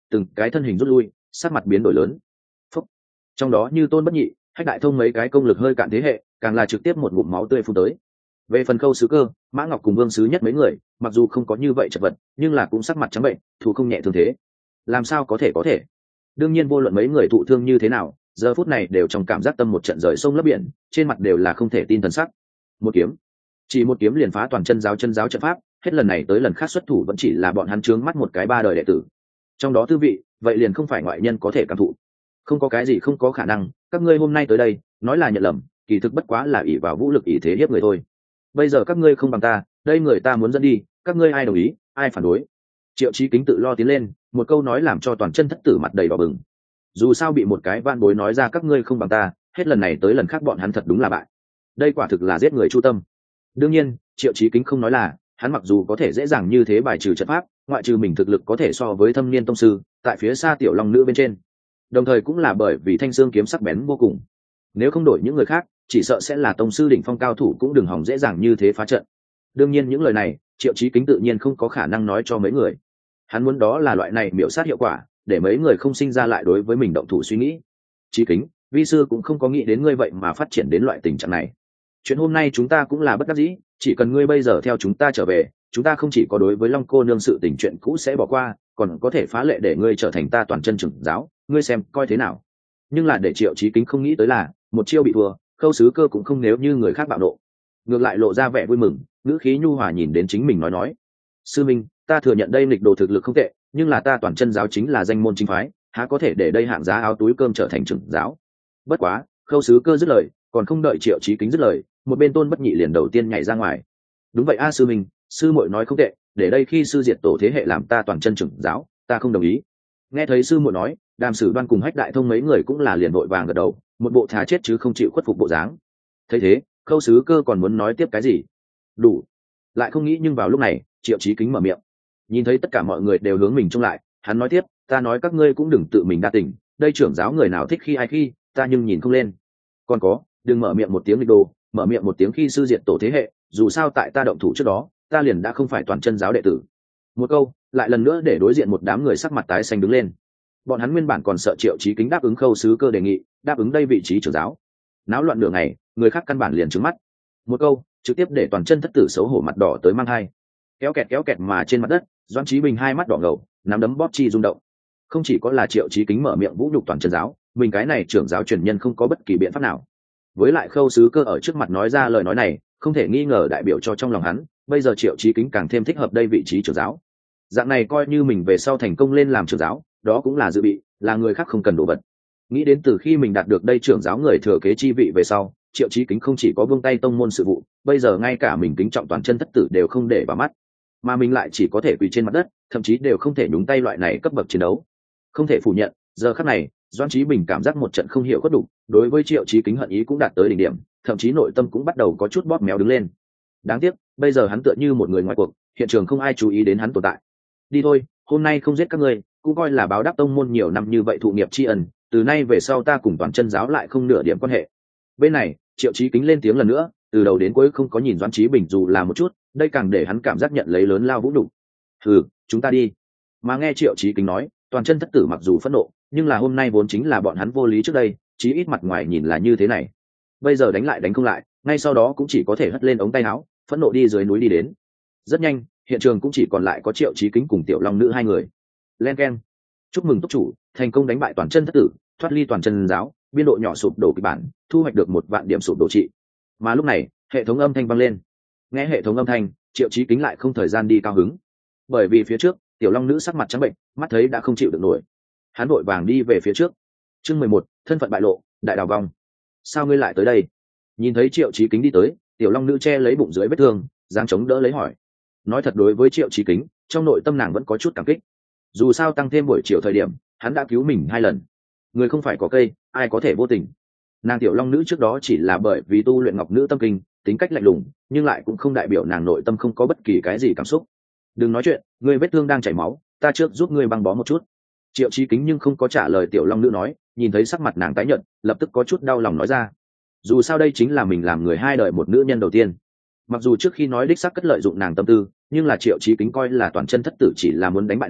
từng cái thân hình rút lui, sắc mặt biến đổi lớn. Phúc. Trong đó như Tôn Bất Nhị, Hách Đại Thông mấy cái công lực hơi cạn thế hệ, càng là trực tiếp một ngụm máu tươi phun tới. Về phần Khâu Sứ Cơ, Mã Ngọc cùng Vương Sứ Nhất mấy người, mặc dù không có như vậy chật vật, nhưng là cũng sắc mặt trắng bệnh, thù không nhẹ thương thế. Làm sao có thể? Đương nhiên vô luận mấy người thụ thương như thế nào, giờ phút này đều trong cảm giác tâm một trận rời sông lấp biển, trên mặt đều là không thể tin thần sắc. Một kiếm, chỉ một kiếm liền phá toàn chân giáo trận pháp, hết lần này tới lần khác xuất thủ vẫn chỉ là bọn hắn trướng mắt một cái ba đời đệ tử. Trong đó tư vị, vậy liền không phải ngoại nhân có thể cảm thụ. Không có cái gì không có khả năng, các ngươi hôm nay tới đây, nói là nhận lầm, kỳ thực bất quá là ỷ vào vũ lực ỷ thế hiếp người thôi. Bây giờ các ngươi không bằng ta, đây người ta muốn dẫn đi, các ngươi ai đồng ý, ai phản đối? Triệu Chí Kính tự lo tiến lên, một câu nói làm cho toàn chân thất tử mặt đầy đỏ bừng. Dù sao bị một cái van bối nói ra các ngươi không bằng ta, hết lần này tới lần khác bọn hắn thật đúng là bại. Đây quả thực là giết người chu tâm. Đương nhiên, Triệu Chí Kính không nói là, hắn mặc dù có thể dễ dàng như thế bài trừ trận pháp, ngoại trừ mình thực lực có thể so với thâm niên tông sư, tại phía xa tiểu long nữ bên trên. Đồng thời cũng là bởi vì thanh xương kiếm sắc bén vô cùng. Nếu không đổi những người khác, chỉ sợ sẽ là tông sư đỉnh phong cao thủ cũng đừng hòng dễ dàng như thế phá trận. Đương nhiên những lời này, Triệu Chí Kính tự nhiên không có khả năng nói cho mấy người. Hắn muốn đó là loại này miểu sát hiệu quả, để mấy người không sinh ra lại đối với mình động thủ suy nghĩ. Chí Kính, vi sư cũng không có nghĩ đến ngươi vậy mà phát triển đến loại tình trạng này. Chuyện hôm nay chúng ta cũng là bất đắc dĩ, chỉ cần ngươi bây giờ theo chúng ta trở về, chúng ta không chỉ có đối với Long cô nương sự tình chuyện cũ sẽ bỏ qua, còn có thể phá lệ để ngươi trở thành ta toàn chân trưởng giáo, ngươi xem coi thế nào. Nhưng là để Triệu Chí Kính không nghĩ tới là, một chiêu bị thua, Khâu Sứ Cơ cũng không nếu như người khác bạo nộ, ngược lại lộ ra vẻ vui mừng, ngữ khí nhu hòa nhìn đến chính mình nói: sư minh, ta thừa nhận đây nghịch đồ thực lực không tệ, nhưng là ta toàn chân giáo chính là danh môn chính phái, há có thể để đây hạng giá áo túi cơm trở thành trưởng giáo. Bất quá, Khâu Sứ Cơ dứt lời, còn không đợi Triệu Chí Kính dứt lời, một bên Tôn Bất Nhị liền đầu tiên nhảy ra ngoài. Đúng vậy a sư minh, sư muội nói không tệ, để đây khi sư diệt tổ thế hệ làm ta toàn chân trưởng giáo, ta không đồng ý. Nghe thấy sư muội nói, Đàm Sử Đoan cùng Hách Đại Thông mấy người cũng là liền vội vàng gật đầu, một bộ thà chết chứ không chịu khuất phục bộ dáng. Thấy thế, Khâu Sứ Cơ còn muốn nói tiếp cái gì? Đủ. Lại không nghĩ, nhưng vào lúc này, Triệu Chí Kính mở miệng. Nhìn thấy tất cả mọi người đều hướng mình trông lại, hắn nói tiếp: ta nói các ngươi cũng đừng tự mình đa tình, đây trưởng giáo người nào thích khi ai khi, ta nhưng nhìn không lên. Còn có, đừng mở miệng một tiếng nghịch đồ, mở miệng một tiếng khi sư diệt tổ thế hệ, dù sao tại ta động thủ trước đó, ta liền đã không phải toàn chân giáo đệ tử. Một câu, lại lần nữa để đối diện một đám người sắc mặt tái xanh đứng lên. Bọn hắn nguyên bản còn sợ Triệu Chí Kính đáp ứng Khâu Sứ Cơ đề nghị, đáp ứng đây vị trí trưởng giáo. Náo loạn nửa ngày, người khác căn bản liền trừng mắt. Một câu, trực tiếp để toàn chân thất tử xấu hổ mặt đỏ tới mang hai. Kéo kẹt mà trên mặt đất, Doãn Chí Bình hai mắt đỏ ngầu, nắm đấm bóp chi rung động. Không chỉ có là Triệu Chí Kính mở miệng vũ nhục toàn chân giáo, mình cái này trưởng giáo truyền nhân không có bất kỳ biện pháp nào. Với lại Khâu Sứ Cơ ở trước mặt nói ra lời nói này, không thể nghi ngờ đại biểu cho trong lòng hắn, bây giờ Triệu Chí Kính càng thêm thích hợp đây vị trí trưởng giáo. Dạng này coi như mình về sau thành công lên làm trưởng giáo, đó cũng là dự bị, là người khác không cần đồ vật. Nghĩ đến từ khi mình đạt được đây trưởng giáo người thừa kế chi vị về sau, Triệu Chí Kính không chỉ có buông tay tông môn sự vụ, bây giờ ngay cả mình kính trọng toàn chân thất tử đều không để vào mắt, mà mình lại chỉ có thể quỳ trên mặt đất, thậm chí đều không thể nhúng tay loại này cấp bậc chiến đấu. Không thể phủ nhận, giờ khắc này, Doãn Chí Bình cảm giác một trận không hiểu khuất đủ, đối với Triệu Chí Kính hận ý cũng đạt tới đỉnh điểm, thậm chí nội tâm cũng bắt đầu có chút bóp méo đứng lên. Đáng tiếc, bây giờ hắn tựa như một người ngoài cuộc, hiện trường không ai chú ý đến hắn tồn tại. Đi thôi, hôm nay không giết các ngươi, cũng coi là báo đáp tông môn nhiều năm như vậy thụ nghiệp tri ân, từ nay về sau ta cùng toàn chân giáo lại không nửa điểm quan hệ. Bên này, Triệu Chí Kính lên tiếng lần nữa, từ đầu đến cuối không có nhìn Doãn Chí Bình dù là một chút, đây càng để hắn cảm giác nhận lấy lớn lao vũ nhục. Chúng ta đi. Mà nghe Triệu Chí Kính nói, toàn chân thất tử mặc dù phẫn nộ, nhưng là hôm nay vốn chính là bọn hắn vô lý trước đây, chí ít mặt ngoài nhìn là như thế này. Bây giờ đánh lại đánh không lại, ngay sau đó cũng chỉ có thể hất lên ống tay áo, phẫn nộ đi dưới núi đi đến. Rất nhanh, hiện trường cũng chỉ còn lại có Triệu Chí Kính cùng Tiểu Long Nữ hai người. Len keng. Chúc mừng túc chủ, thành công đánh bại toàn chân thất tử, thoát ly toàn chân giáo, biên độ nhỏ sụp đổ kịch bản, thu hoạch được 1 vạn điểm sụp đổ trị. Mà lúc này, hệ thống âm thanh vang lên. Nghe hệ thống âm thanh, Triệu Chí Kính lại không thời gian đi cao hứng, bởi vì phía trước, Tiểu Long Nữ sắc mặt trắng bệnh, mắt thấy đã không chịu được nổi. Hắn vội vàng đi về phía trước. Chương 11, thân phận bại lộ, đại đào vong. Sao ngươi lại tới đây? Nhìn thấy Triệu Chí Kính đi tới, Tiểu Long Nữ che lấy bụng dưới vết thương, giang chống đỡ lấy hỏi. Nói thật, đối với Triệu Chí Kính, trong nội tâm nàng vẫn có chút cảm kích. Dù sao tăng thêm buổi chiều thời điểm, hắn đã cứu mình 2 lần. Người không phải có cây, ai có thể vô tình. Nàng Tiểu Long Nữ trước đó chỉ là bởi vì tu luyện Ngọc Nữ Tâm Kinh, tính cách lạnh lùng, nhưng lại cũng không đại biểu nàng nội tâm không có bất kỳ cái gì cảm xúc. Đừng nói chuyện, ngươi vết thương đang chảy máu, ta trước giúp ngươi băng bó một chút. Triệu Chí Kính nhưng không có trả lời Tiểu Long Nữ nói, nhìn thấy sắc mặt nàng tái nhợt, lập tức có chút đau lòng nói ra. Dù sao đây chính là mình làm người 2 đời một nữ nhân đầu tiên. Mặc dù trước khi nói đích xác cất lợi dụng nàng tâm tư, nhưng là Triệu Chí Kính coi là toàn chân thất tử chỉ là muốn đánh bại nàng,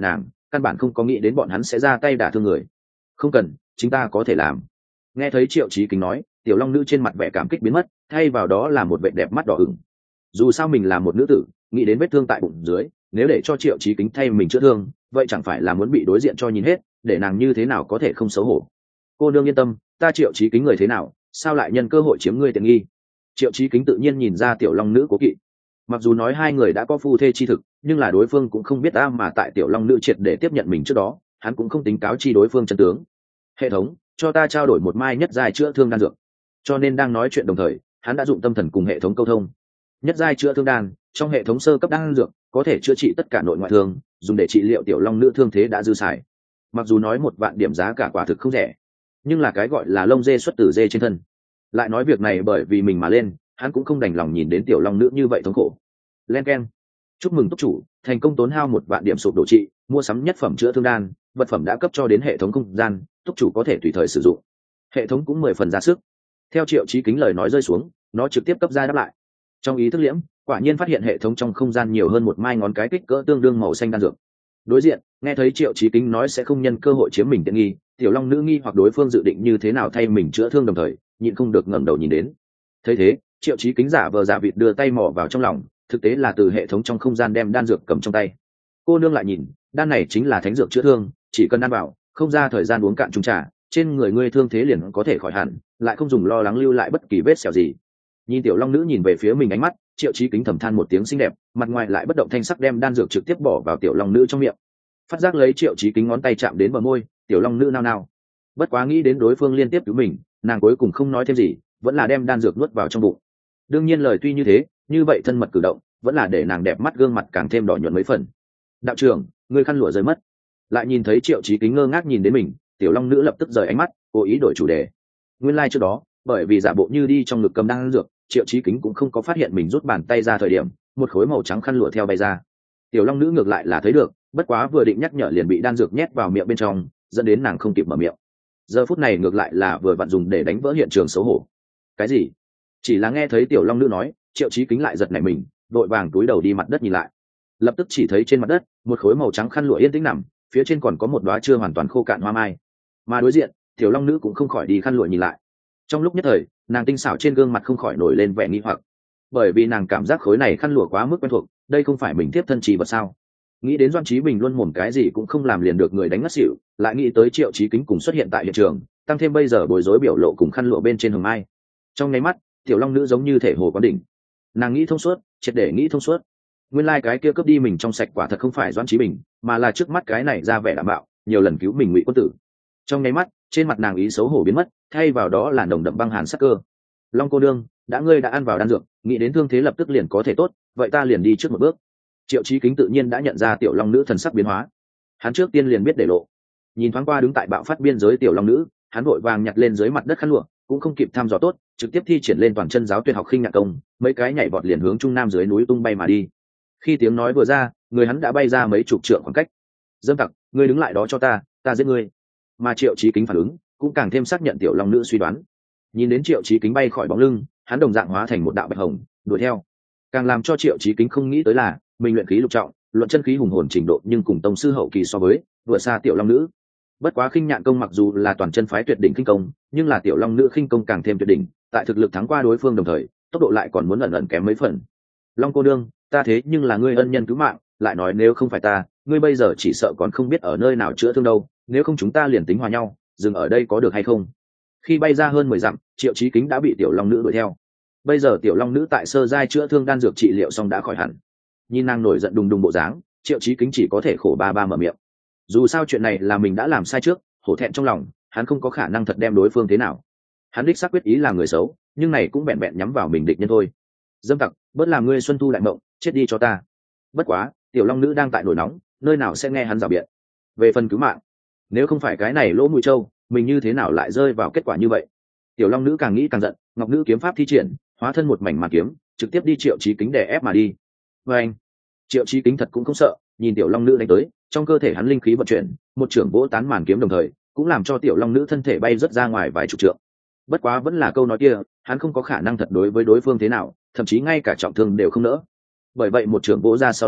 căn bản không có nghĩ đến bọn hắn sẽ ra tay đả thương người. Không cần, chúng ta có thể làm. Nghe thấy Triệu Chí Kính nói, tiểu long nữ trên mặt vẻ cảm kích biến mất, thay vào đó là một vẻ đẹp mắt đỏ ửng. Dù sao mình là một nữ tử, nghĩ đến vết thương tại bụng dưới, nếu để cho Triệu Chí Kính thay mình chữa thương, vậy chẳng phải là muốn bị đối diện cho nhìn hết, để nàng như thế nào có thể không xấu hổ. Cô nương yên tâm, ta Triệu Chí Kính người thế nào, sao lại nhân cơ hội chiếm ngươi tiện nghi? Triệu Chí Kính tự nhiên nhìn ra tiểu long nữ cố kỵ. Mặc dù nói hai người đã có phu thê chi thực, nhưng là đối phương cũng không biết ta, mà tại tiểu long nữ triệt để tiếp nhận mình trước đó, hắn cũng không tính cáo chi đối phương chân tướng. Hệ thống, cho ta trao đổi một mai nhất giai chữa thương đan dược. Cho nên đang nói chuyện đồng thời, hắn đã dụng tâm thần cùng hệ thống câu thông. Nhất giai chữa thương đan, trong hệ thống sơ cấp đan dược, có thể chữa trị tất cả nội ngoại thương, dùng để trị liệu tiểu long nữ thương thế đã dư xài. Mặc dù nói 1 vạn điểm giá cả quả thực không rẻ, nhưng là cái gọi là lông dê xuất từ dê trên thân. Lại nói việc này bởi vì mình mà lên, hắn cũng không đành lòng nhìn đến tiểu long nữ như vậy thống khổ. Len keng, chúc mừng túc chủ thành công tốn hao 1 vạn điểm sụp đổ trị, mua sắm nhất phẩm chữa thương đan, vật phẩm đã cấp cho đến hệ thống không gian, túc chủ có thể tùy thời sử dụng. Hệ thống cũng 10 phần ra sức. Theo Triệu Chí Kính lời nói rơi xuống, nó trực tiếp cấp ra đáp lại. Trong ý thức liễm, quả nhiên phát hiện hệ thống trong không gian nhiều hơn một mai ngón cái kích cỡ tương đương màu xanh đan dược. Đối diện, nghe thấy Triệu Chí Kính nói sẽ không nhân cơ hội chiếm mình tiện nghi, tiểu long nữ nghi hoặc đối phương dự định như thế nào thay mình chữa thương, đồng thời nhịn không được ngẩng đầu nhìn đến. Thấy thế, Triệu Chí Kính giả vờ giả vịt đưa tay mò vào trong lòng, thực tế là từ hệ thống trong không gian đem đan dược cầm trong tay. Cô nương lại nhìn, đan này chính là thánh dược chữa thương, chỉ cần ăn vào, không ra thời gian uống cạn chung trà, trên người ngươi thương thế liền có thể khỏi hẳn, lại không dùng lo lắng lưu lại bất kỳ vết sẹo gì. Nhìn tiểu long nữ nhìn về phía mình ánh mắt, Triệu Chí Kính thầm than một tiếng xinh đẹp, mặt ngoài lại bất động thanh sắc đem đan dược trực tiếp bỏ vào tiểu long nữ trong miệng. Phát giác lấy Triệu Chí Kính ngón tay chạm đến bờ môi, tiểu long nữ nao nao. Bất quá nghĩ đến đối phương liên tiếp cứu mình, nàng cuối cùng không nói thêm gì, vẫn là đem đan dược nuốt vào trong bụng. Đương nhiên lời tuy như thế, như vậy thân mật cử động vẫn là để nàng đẹp mắt gương mặt càng thêm đỏ nhuận mấy phần. Đạo trưởng, ngươi khăn lụa rơi mất. Lại nhìn thấy Triệu Chí Kính ngơ ngác nhìn đến mình, tiểu long nữ lập tức rời ánh mắt, cố ý đổi chủ đề. Nguyên lai trước đó, bởi vì giả bộ như đi trong ngực cầm đan dược, Triệu Chí Kính cũng không có phát hiện mình rút bàn tay ra thời điểm, một khối màu trắng khăn lụa theo bay ra. Tiểu long nữ ngược lại là thấy được, bất quá vừa định nhắc nhở liền bị đan dược nhét vào miệng bên trong, dẫn đến nàng không kịp mở miệng. Giờ phút này ngược lại là vừa vặn dùng để đánh vỡ hiện trường xấu hổ. Cái gì? Chỉ là nghe thấy tiểu long nữ nói, Triệu Chí Kính lại giật nảy mình, đội vàng túi đầu đi mặt đất nhìn lại. Lập tức chỉ thấy trên mặt đất, một khối màu trắng khăn lụa yên tĩnh nằm, phía trên còn có một đóa chưa hoàn toàn khô cạn hoa mai. Mà đối diện, tiểu long nữ cũng không khỏi đi khăn lụa nhìn lại. Trong lúc nhất thời, nàng tinh xảo trên gương mặt không khỏi nổi lên vẻ nghi hoặc, bởi vì nàng cảm giác khối này khăn lụa quá mức quen thuộc, đây không phải mình tiếp thân trì vật sao? Nghĩ đến Doan Chí Bình luôn mồm cái gì cũng không làm liền được người đánh ngất xỉu, lại nghĩ tới Triệu Chí Kính cùng xuất hiện tại hiện trường, tăng thêm bây giờ bối rối biểu lộ cùng khăn lụa bên trên hồng mai. Trong nháy mắt, tiểu long nữ giống như thể hồ quán đỉnh. Nàng nghĩ thông suốt, triệt để nghĩ thông suốt. Nguyên lai cái kia cướp đi mình trong sạch quả thật không phải Doan Chí Bình, mà là trước mắt cái này ra vẻ đảm bảo, nhiều lần cứu mình Ngụy Quân Tử. Trong nháy mắt, trên mặt nàng ý xấu hổ biến mất, thay vào đó là nồng đậm băng hàn sắc cơ. Long cô đương, ngươi đã ăn vào đan dược, nghĩ đến thương thế lập tức liền có thể tốt, vậy ta liền đi trước một bước. Triệu Chí Kính tự nhiên đã nhận ra tiểu long nữ thần sắc biến hóa, hắn trước tiên liền biết để lộ. Nhìn thoáng qua đứng tại bạo phát biên giới tiểu long nữ, hắn vội vàng nhặt lên dưới mặt đất khăn lụa, cũng không kịp thăm dò tốt, trực tiếp thi triển lên toàn chân giáo tuyệt học khinh nhạc công, mấy cái nhảy vọt liền hướng trung nam dưới núi tung bay mà đi. Khi tiếng nói vừa ra, người hắn đã bay ra mấy chục trượng khoảng cách. Dâm tặc, ngươi đứng lại đó cho ta giết ngươi. Mà Triệu Chí Kính phản ứng cũng càng thêm xác nhận tiểu long nữ suy đoán. Nhìn đến Triệu Chí Kính bay khỏi bóng lưng, hắn đồng dạng hóa thành một đạo bạch hồng đuổi theo. Càng làm cho Triệu Chí Kính không nghĩ tới là mình luyện khí lục trọng, luận chân khí hùng hồn trình độ nhưng cùng tông sư hậu kỳ so với vừa xa tiểu long nữ. Bất quá khinh nhạn công mặc dù là toàn chân phái tuyệt đỉnh khinh công, nhưng là tiểu long nữ khinh công càng thêm tuyệt đỉnh, tại thực lực thắng qua đối phương đồng thời tốc độ lại còn muốn ẩn ẩn kém mấy phần. Long cô đương, ta thế nhưng là ngươi ân nhân cứu mạng, lại nói nếu không phải ta, ngươi bây giờ chỉ sợ còn không biết ở nơi nào chữa thương đâu, nếu không chúng ta liền tính hòa nhau, dừng ở đây có được hay không? Khi bay ra hơn 10 dặm, Triệu Chí Kính đã bị tiểu long nữ đuổi theo. Bây giờ tiểu long nữ tại sơ giai chữa thương đan dược trị liệu xong đã khỏi hẳn. Nhìn nàng nổi giận đùng đùng bộ dáng, Triệu Chí Kính chỉ có thể khổ ba ba mở miệng. Dù sao chuyện này là mình đã làm sai trước, hổ thẹn trong lòng, hắn không có khả năng thật đem đối phương thế nào. Hắn đích xác quyết ý làm người xấu, nhưng này cũng vẹn vẹn nhắm vào mình địch nhân thôi. Dâm tặc, bớt làm ngươi xuân thu đại mộng, chết đi cho ta. Bất quá, tiểu long nữ đang tại nổi nóng, nơi nào sẽ nghe hắn rào biện. Về phần cứu mạng, nếu không phải cái này lỗ mũi trâu, mình như thế nào lại rơi vào kết quả như vậy? Tiểu long nữ càng nghĩ càng giận, ngọc nữ kiếm pháp thi triển, hóa thân một mảnh màn kiếm, trực tiếp đi Triệu Chí Kính đè ép mà đi. Và anh, Triệu Chí Kính thật cũng không sợ, nhìn tiểu long nữ đánh tới, trong cơ thể hắn linh khí vận chuyển, một trưởng vỗ tán màn kiếm đồng thời, cũng làm cho tiểu long nữ thân thể bay rất ra ngoài vài chục trượng. Bất quá vẫn là câu nói kia, hắn không có khả năng thật đối với đối phương thế nào, thậm chí ngay cả trọng thương đều không nỡ. Bởi vậy một trưởng vỗ ra sau đó,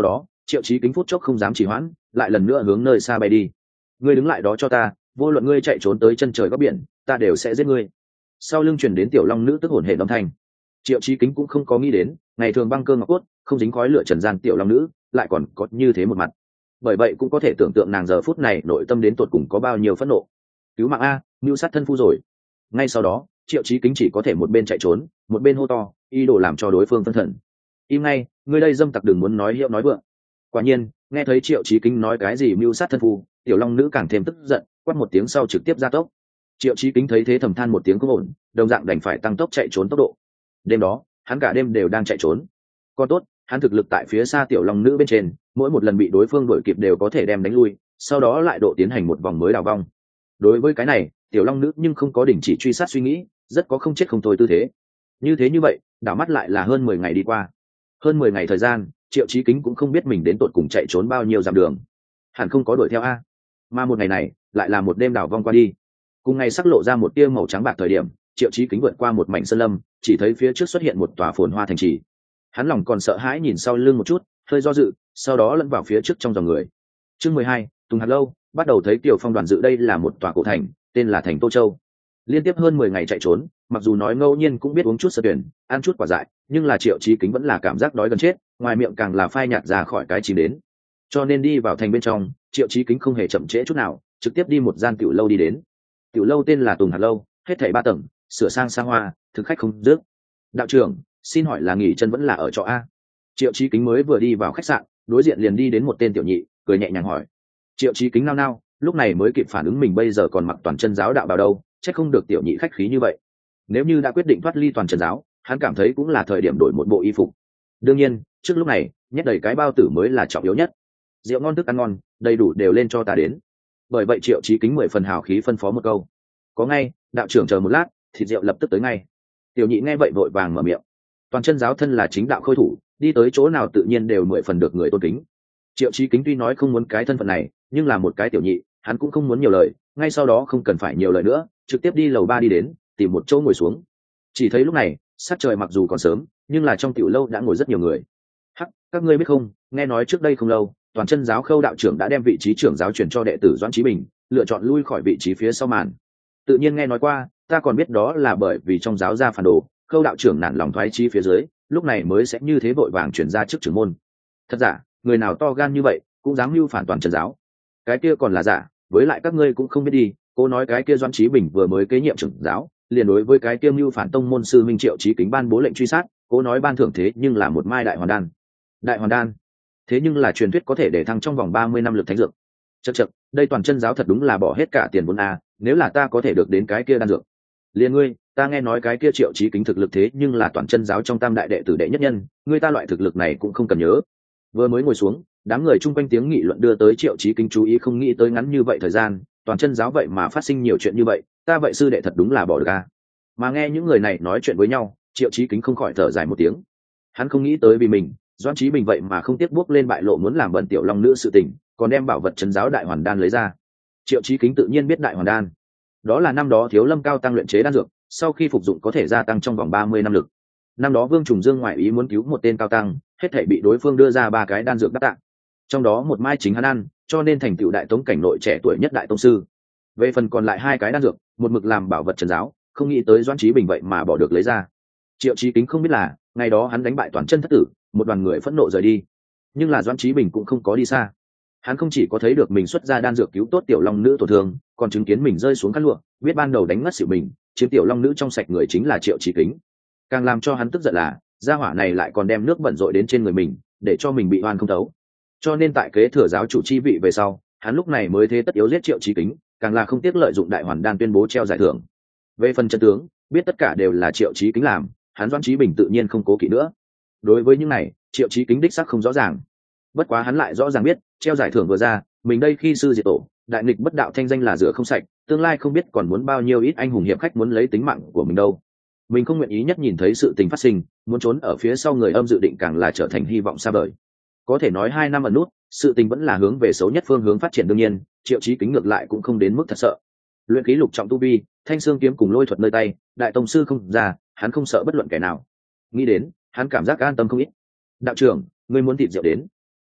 Triệu Chí Kính phút chốc không dám trì hoãn, lại lần nữa hướng nơi xa bay đi. Ngươi đứng lại đó cho ta, vô luận ngươi chạy trốn tới chân trời góc biển, ta đều sẽ giết ngươi. Sau lưng truyền đến tiểu long nữ tức hổn hển âm thanh. Triệu Chí Kính cũng không có nghĩ đến, ngày thường băng cơ ngọc cốt, không dính khói lửa trần gian tiểu long nữ, lại còn có như thế một mặt. Bởi vậy cũng có thể tưởng tượng nàng giờ phút này nội tâm đến tột cùng có bao nhiêu phẫn nộ. Cứu mạng a, mưu sát thân phu rồi. Ngay sau đó, Triệu Chí Kính chỉ có thể một bên chạy trốn, một bên hô to, ý đồ làm cho đối phương phân thần. Im ngay, ngươi đây dâm tặc đừng muốn nói hiệu nói vượng. Quả nhiên, nghe thấy Triệu Chí Kính nói cái gì mưu sát thân phu, tiểu long nữ càng thêm tức giận, quát một tiếng sau trực tiếp ra tốc. Triệu Chí Kính thấy thế thầm than một tiếng không ổn, đồng dạng đành phải tăng tốc chạy trốn tốc độ. Đêm đó, hắn cả đêm đều đang chạy trốn. Còn tốt, hắn thực lực tại phía xa tiểu long nữ bên trên, mỗi một lần bị đối phương đuổi kịp đều có thể đem đánh lui, sau đó lại độ tiến hành một vòng mới đào vong. Đối với cái này, tiểu long nữ nhưng không có đình chỉ truy sát suy nghĩ, rất có không chết không thôi tư thế. Như vậy, đảo mắt lại là hơn 10 ngày đi qua. Hơn 10 ngày thời gian, Triệu Chí Kính cũng không biết mình đến tột cùng chạy trốn bao nhiêu dặm đường. Hẳn không có đuổi theo a. Mà một ngày này, lại là một đêm đảo vong qua đi. Cùng ngày sắc lộ ra một tia màu trắng bạc thời điểm, Triệu Chí Kính vượt qua một mảnh sơn lâm, chỉ thấy phía trước xuất hiện một tòa phồn hoa thành trì. Hắn lòng còn sợ hãi nhìn sau lưng một chút, hơi do dự, sau đó lẫn vào phía trước trong dòng người. Chương 12, Tùng Hạt Lâu, bắt đầu thấy Kiều Phong đoàn dự đây là một tòa cổ thành, tên là thành Tô Châu. Liên tiếp hơn 10 ngày chạy trốn, mặc dù nói ngẫu nhiên cũng biết uống chút sơ tuyển, ăn chút quả dại, nhưng là Triệu Chí Kính vẫn là cảm giác đói gần chết, ngoài miệng càng là phai nhạt ra khỏi cái chìm đến. Cho nên đi vào thành bên trong, Triệu Chí Kính không hề chậm trễ chút nào, trực tiếp đi một gian tiểu lâu đi đến. Tiểu lâu tên là Tùng Hạt Lâu, hết thảy 3 tầng, sửa sang xa hoa, thực khách không dứt. Đạo trưởng, xin hỏi là nghỉ chân vẫn là ở trọ a? Triệu Chí Kính mới vừa đi vào khách sạn, đối diện liền đi đến một tên tiểu nhị, cười nhẹ nhàng hỏi. Triệu Chí Kính nao nao, lúc này mới kịp phản ứng mình bây giờ còn mặc toàn chân giáo đạo bào đâu, chắc không được tiểu nhị khách khí như vậy. Nếu như đã quyết định thoát ly toàn chân giáo, hắn cảm thấy cũng là thời điểm đổi một bộ y phục. Đương nhiên, trước lúc này, nhét đầy cái bao tử mới là trọng yếu nhất. Rượu ngon thức ăn ngon, đầy đủ đều lên cho ta đến. Bởi vậy Triệu Chí Kính 10 phần hào khí phân phó một câu. Có ngay, đạo trưởng chờ một lát, thịt rượu lập tức tới ngay. Tiểu nhị nghe vậy vội vàng mở miệng. Toàn chân giáo thân là chính đạo khôi thủ, đi tới chỗ nào tự nhiên đều 10 phần được người tôn kính. Triệu Chí Kính tuy nói không muốn cái thân phận này, nhưng là một cái tiểu nhị, hắn cũng không muốn nhiều lời, ngay sau đó không cần phải nhiều lời nữa, trực tiếp đi lầu 3 đi đến, tìm một chỗ ngồi xuống. Chỉ thấy lúc này, sát trời mặc dù còn sớm, nhưng là trong tiểu lâu đã ngồi rất nhiều người. Hắc, các ngươi biết không, nghe nói trước đây không lâu, toàn chân giáo Khâu đạo trưởng đã đem vị trí trưởng giáo truyền cho đệ tử Doãn Chí Bình, lựa chọn lui khỏi vị trí phía sau màn. Tự nhiên nghe nói qua, ta còn biết đó là bởi vì trong giáo ra phản đồ, Khâu đạo trưởng nản lòng thoái chí phía dưới, lúc này mới sẽ như thế vội vàng chuyển ra trước trưởng môn. Thật giả, người nào to gan như vậy, cũng dám mưu phản toàn chân giáo. Cái kia còn là giả, với lại các ngươi cũng không biết đi, cô nói cái kia Doãn Chí Bình vừa mới kế nhiệm trưởng giáo, liền đối với cái kia mưu phản tông môn sư Minh Triệu Chí Kính ban bố lệnh truy sát, cô nói ban thưởng thế nhưng là một mai đại hoàn đan. Đại hoàn đan? Thế nhưng là truyền thuyết có thể để thăng trong vòng 30 năm lực thánh dược. Chậc, đây toàn chân giáo thật đúng là bỏ hết cả tiền vốn a, nếu là ta có thể được đến cái kia đan dược. Liền ngươi, ta nghe nói cái kia Triệu Chí Kính thực lực thế nhưng là toàn chân giáo trong tam đại đệ tử đệ nhất nhân, ngươi ta loại thực lực này cũng không cần nhớ. Vừa mới ngồi xuống, đám người chung quanh tiếng nghị luận đưa tới Triệu Chí Kính chú ý, không nghĩ tới ngắn như vậy thời gian, toàn chân giáo vậy mà phát sinh nhiều chuyện như vậy, ta vậy sư đệ thật đúng là bỏ được a. Mà nghe những người này nói chuyện với nhau, Triệu Chí Kính không khỏi thở dài một tiếng. Hắn không nghĩ tới vì mình, Doãn Chí Bình vậy mà không tiếc bước lên bại lộ muốn làm bận tiểu long nữ sự tình, còn đem bảo vật trấn giáo đại hoàn đan lấy ra. Triệu Chí Kính tự nhiên biết đại hoàn đan, đó là năm đó Thiếu Lâm cao tăng luyện chế đan dược, sau khi phục dụng có thể gia tăng trong vòng 30 năm lực. Năm đó Vương Trùng Dương ngoại ý muốn cứu một tên cao tăng, hết thảy bị đối phương đưa ra 3 cái đan dược đáp tạng. Trong đó một mai chính hắn ăn, cho nên thành tựu đại tông cảnh nội trẻ tuổi nhất đại tông sư. Về phần còn lại 2 cái đan dược, một mực làm bảo vật trấn giáo, không nghĩ tới Doãn Chí Bình vậy mà bỏ được lấy ra. Triệu Chí Kính không biết là, ngày đó hắn đánh bại toàn chân thất tử, một đoàn người phẫn nộ rời đi. Nhưng là Doãn Chí Bình cũng không có đi xa. Hắn không chỉ có thấy được mình xuất ra đan dược cứu tốt tiểu long nữ tổn thương, còn chứng kiến mình rơi xuống khăn lụa, biết ban đầu đánh ngất xỉu mình, chiếm tiểu long nữ trong sạch người chính là Triệu Chí Kính. Càng làm cho hắn tức giận là, gia hỏa này lại còn đem nước bẩn rội đến trên người mình, để cho mình bị oan không thấu. Cho nên tại kế thừa giáo chủ chi vị về sau, hắn lúc này mới thế tất yếu giết Triệu Chí Kính, càng là không tiếc lợi dụng đại hoàn đan tuyên bố treo giải thưởng. Về phần chân tướng, biết tất cả đều là Triệu Chí Kính làm, hắn Doãn Chí Bình tự nhiên không cố kỵ nữa. Đối với những này, Triệu Chí Kính đích xác không rõ ràng. Bất quá hắn lại rõ ràng biết, treo giải thưởng vừa ra, mình đây khi sư diệt tổ, đại nghịch bất đạo thanh danh là rửa không sạch, tương lai không biết còn muốn bao nhiêu ít anh hùng hiệp khách muốn lấy tính mạng của mình đâu. Mình không nguyện ý nhất nhìn thấy sự tình phát sinh, muốn trốn ở phía sau người âm dự định càng là trở thành hy vọng xa vời. Có thể nói 2 năm ẩn nút, sự tình vẫn là hướng về xấu nhất phương hướng phát triển. Đương nhiên, Triệu Chí Kính ngược lại cũng không đến mức thật sợ. Luyện khí lục trọng tu vi, thanh xương kiếm cùng lôi thuật nơi tay, đại tông sư không ra, hắn không sợ bất luận kẻ nào. Nghĩ đến, hắn cảm giác an tâm không ít. Đạo trưởng, ngươi muốn thịt rượu đến.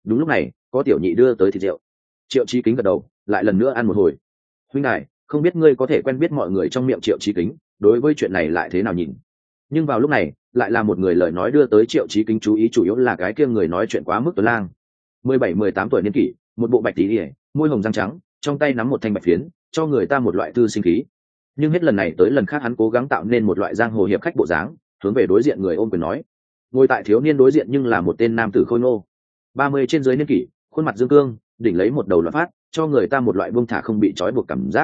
Đúng lúc này có tiểu nhị đưa tới thịt rượu. Triệu Chí Kính gật đầu, lại lần nữa ăn một hồi. Huynh đài, không biết ngươi có thể quen biết mọi người trong miệng Triệu Chí Kính, đối với chuyện này lại thế nào nhìn? Nhưng vào lúc này lại là một người lời nói đưa tới Triệu Chí Kính chú ý, chủ yếu là cái kia người nói chuyện quá mức tuấn lang. 17-18 tuổi niên kỷ, một bộ bạch tí ỉa, môi hồng răng trắng, trong tay nắm một thanh bạch phiến, cho người ta một loại thư sinh khí. Nhưng hết lần này tới lần khác hắn cố gắng tạo nên một loại giang hồ hiệp khách bộ dáng, hướng về đối diện người ôm quyền nói. Ngồi tại thiếu niên đối diện nhưng là một tên nam tử khôi ngô, 30 trên dưới niên kỷ, khuôn mặt dương cương, đỉnh lấy một đầu loạn phát, cho người ta một loại buông thả không bị trói buộc cảm giác.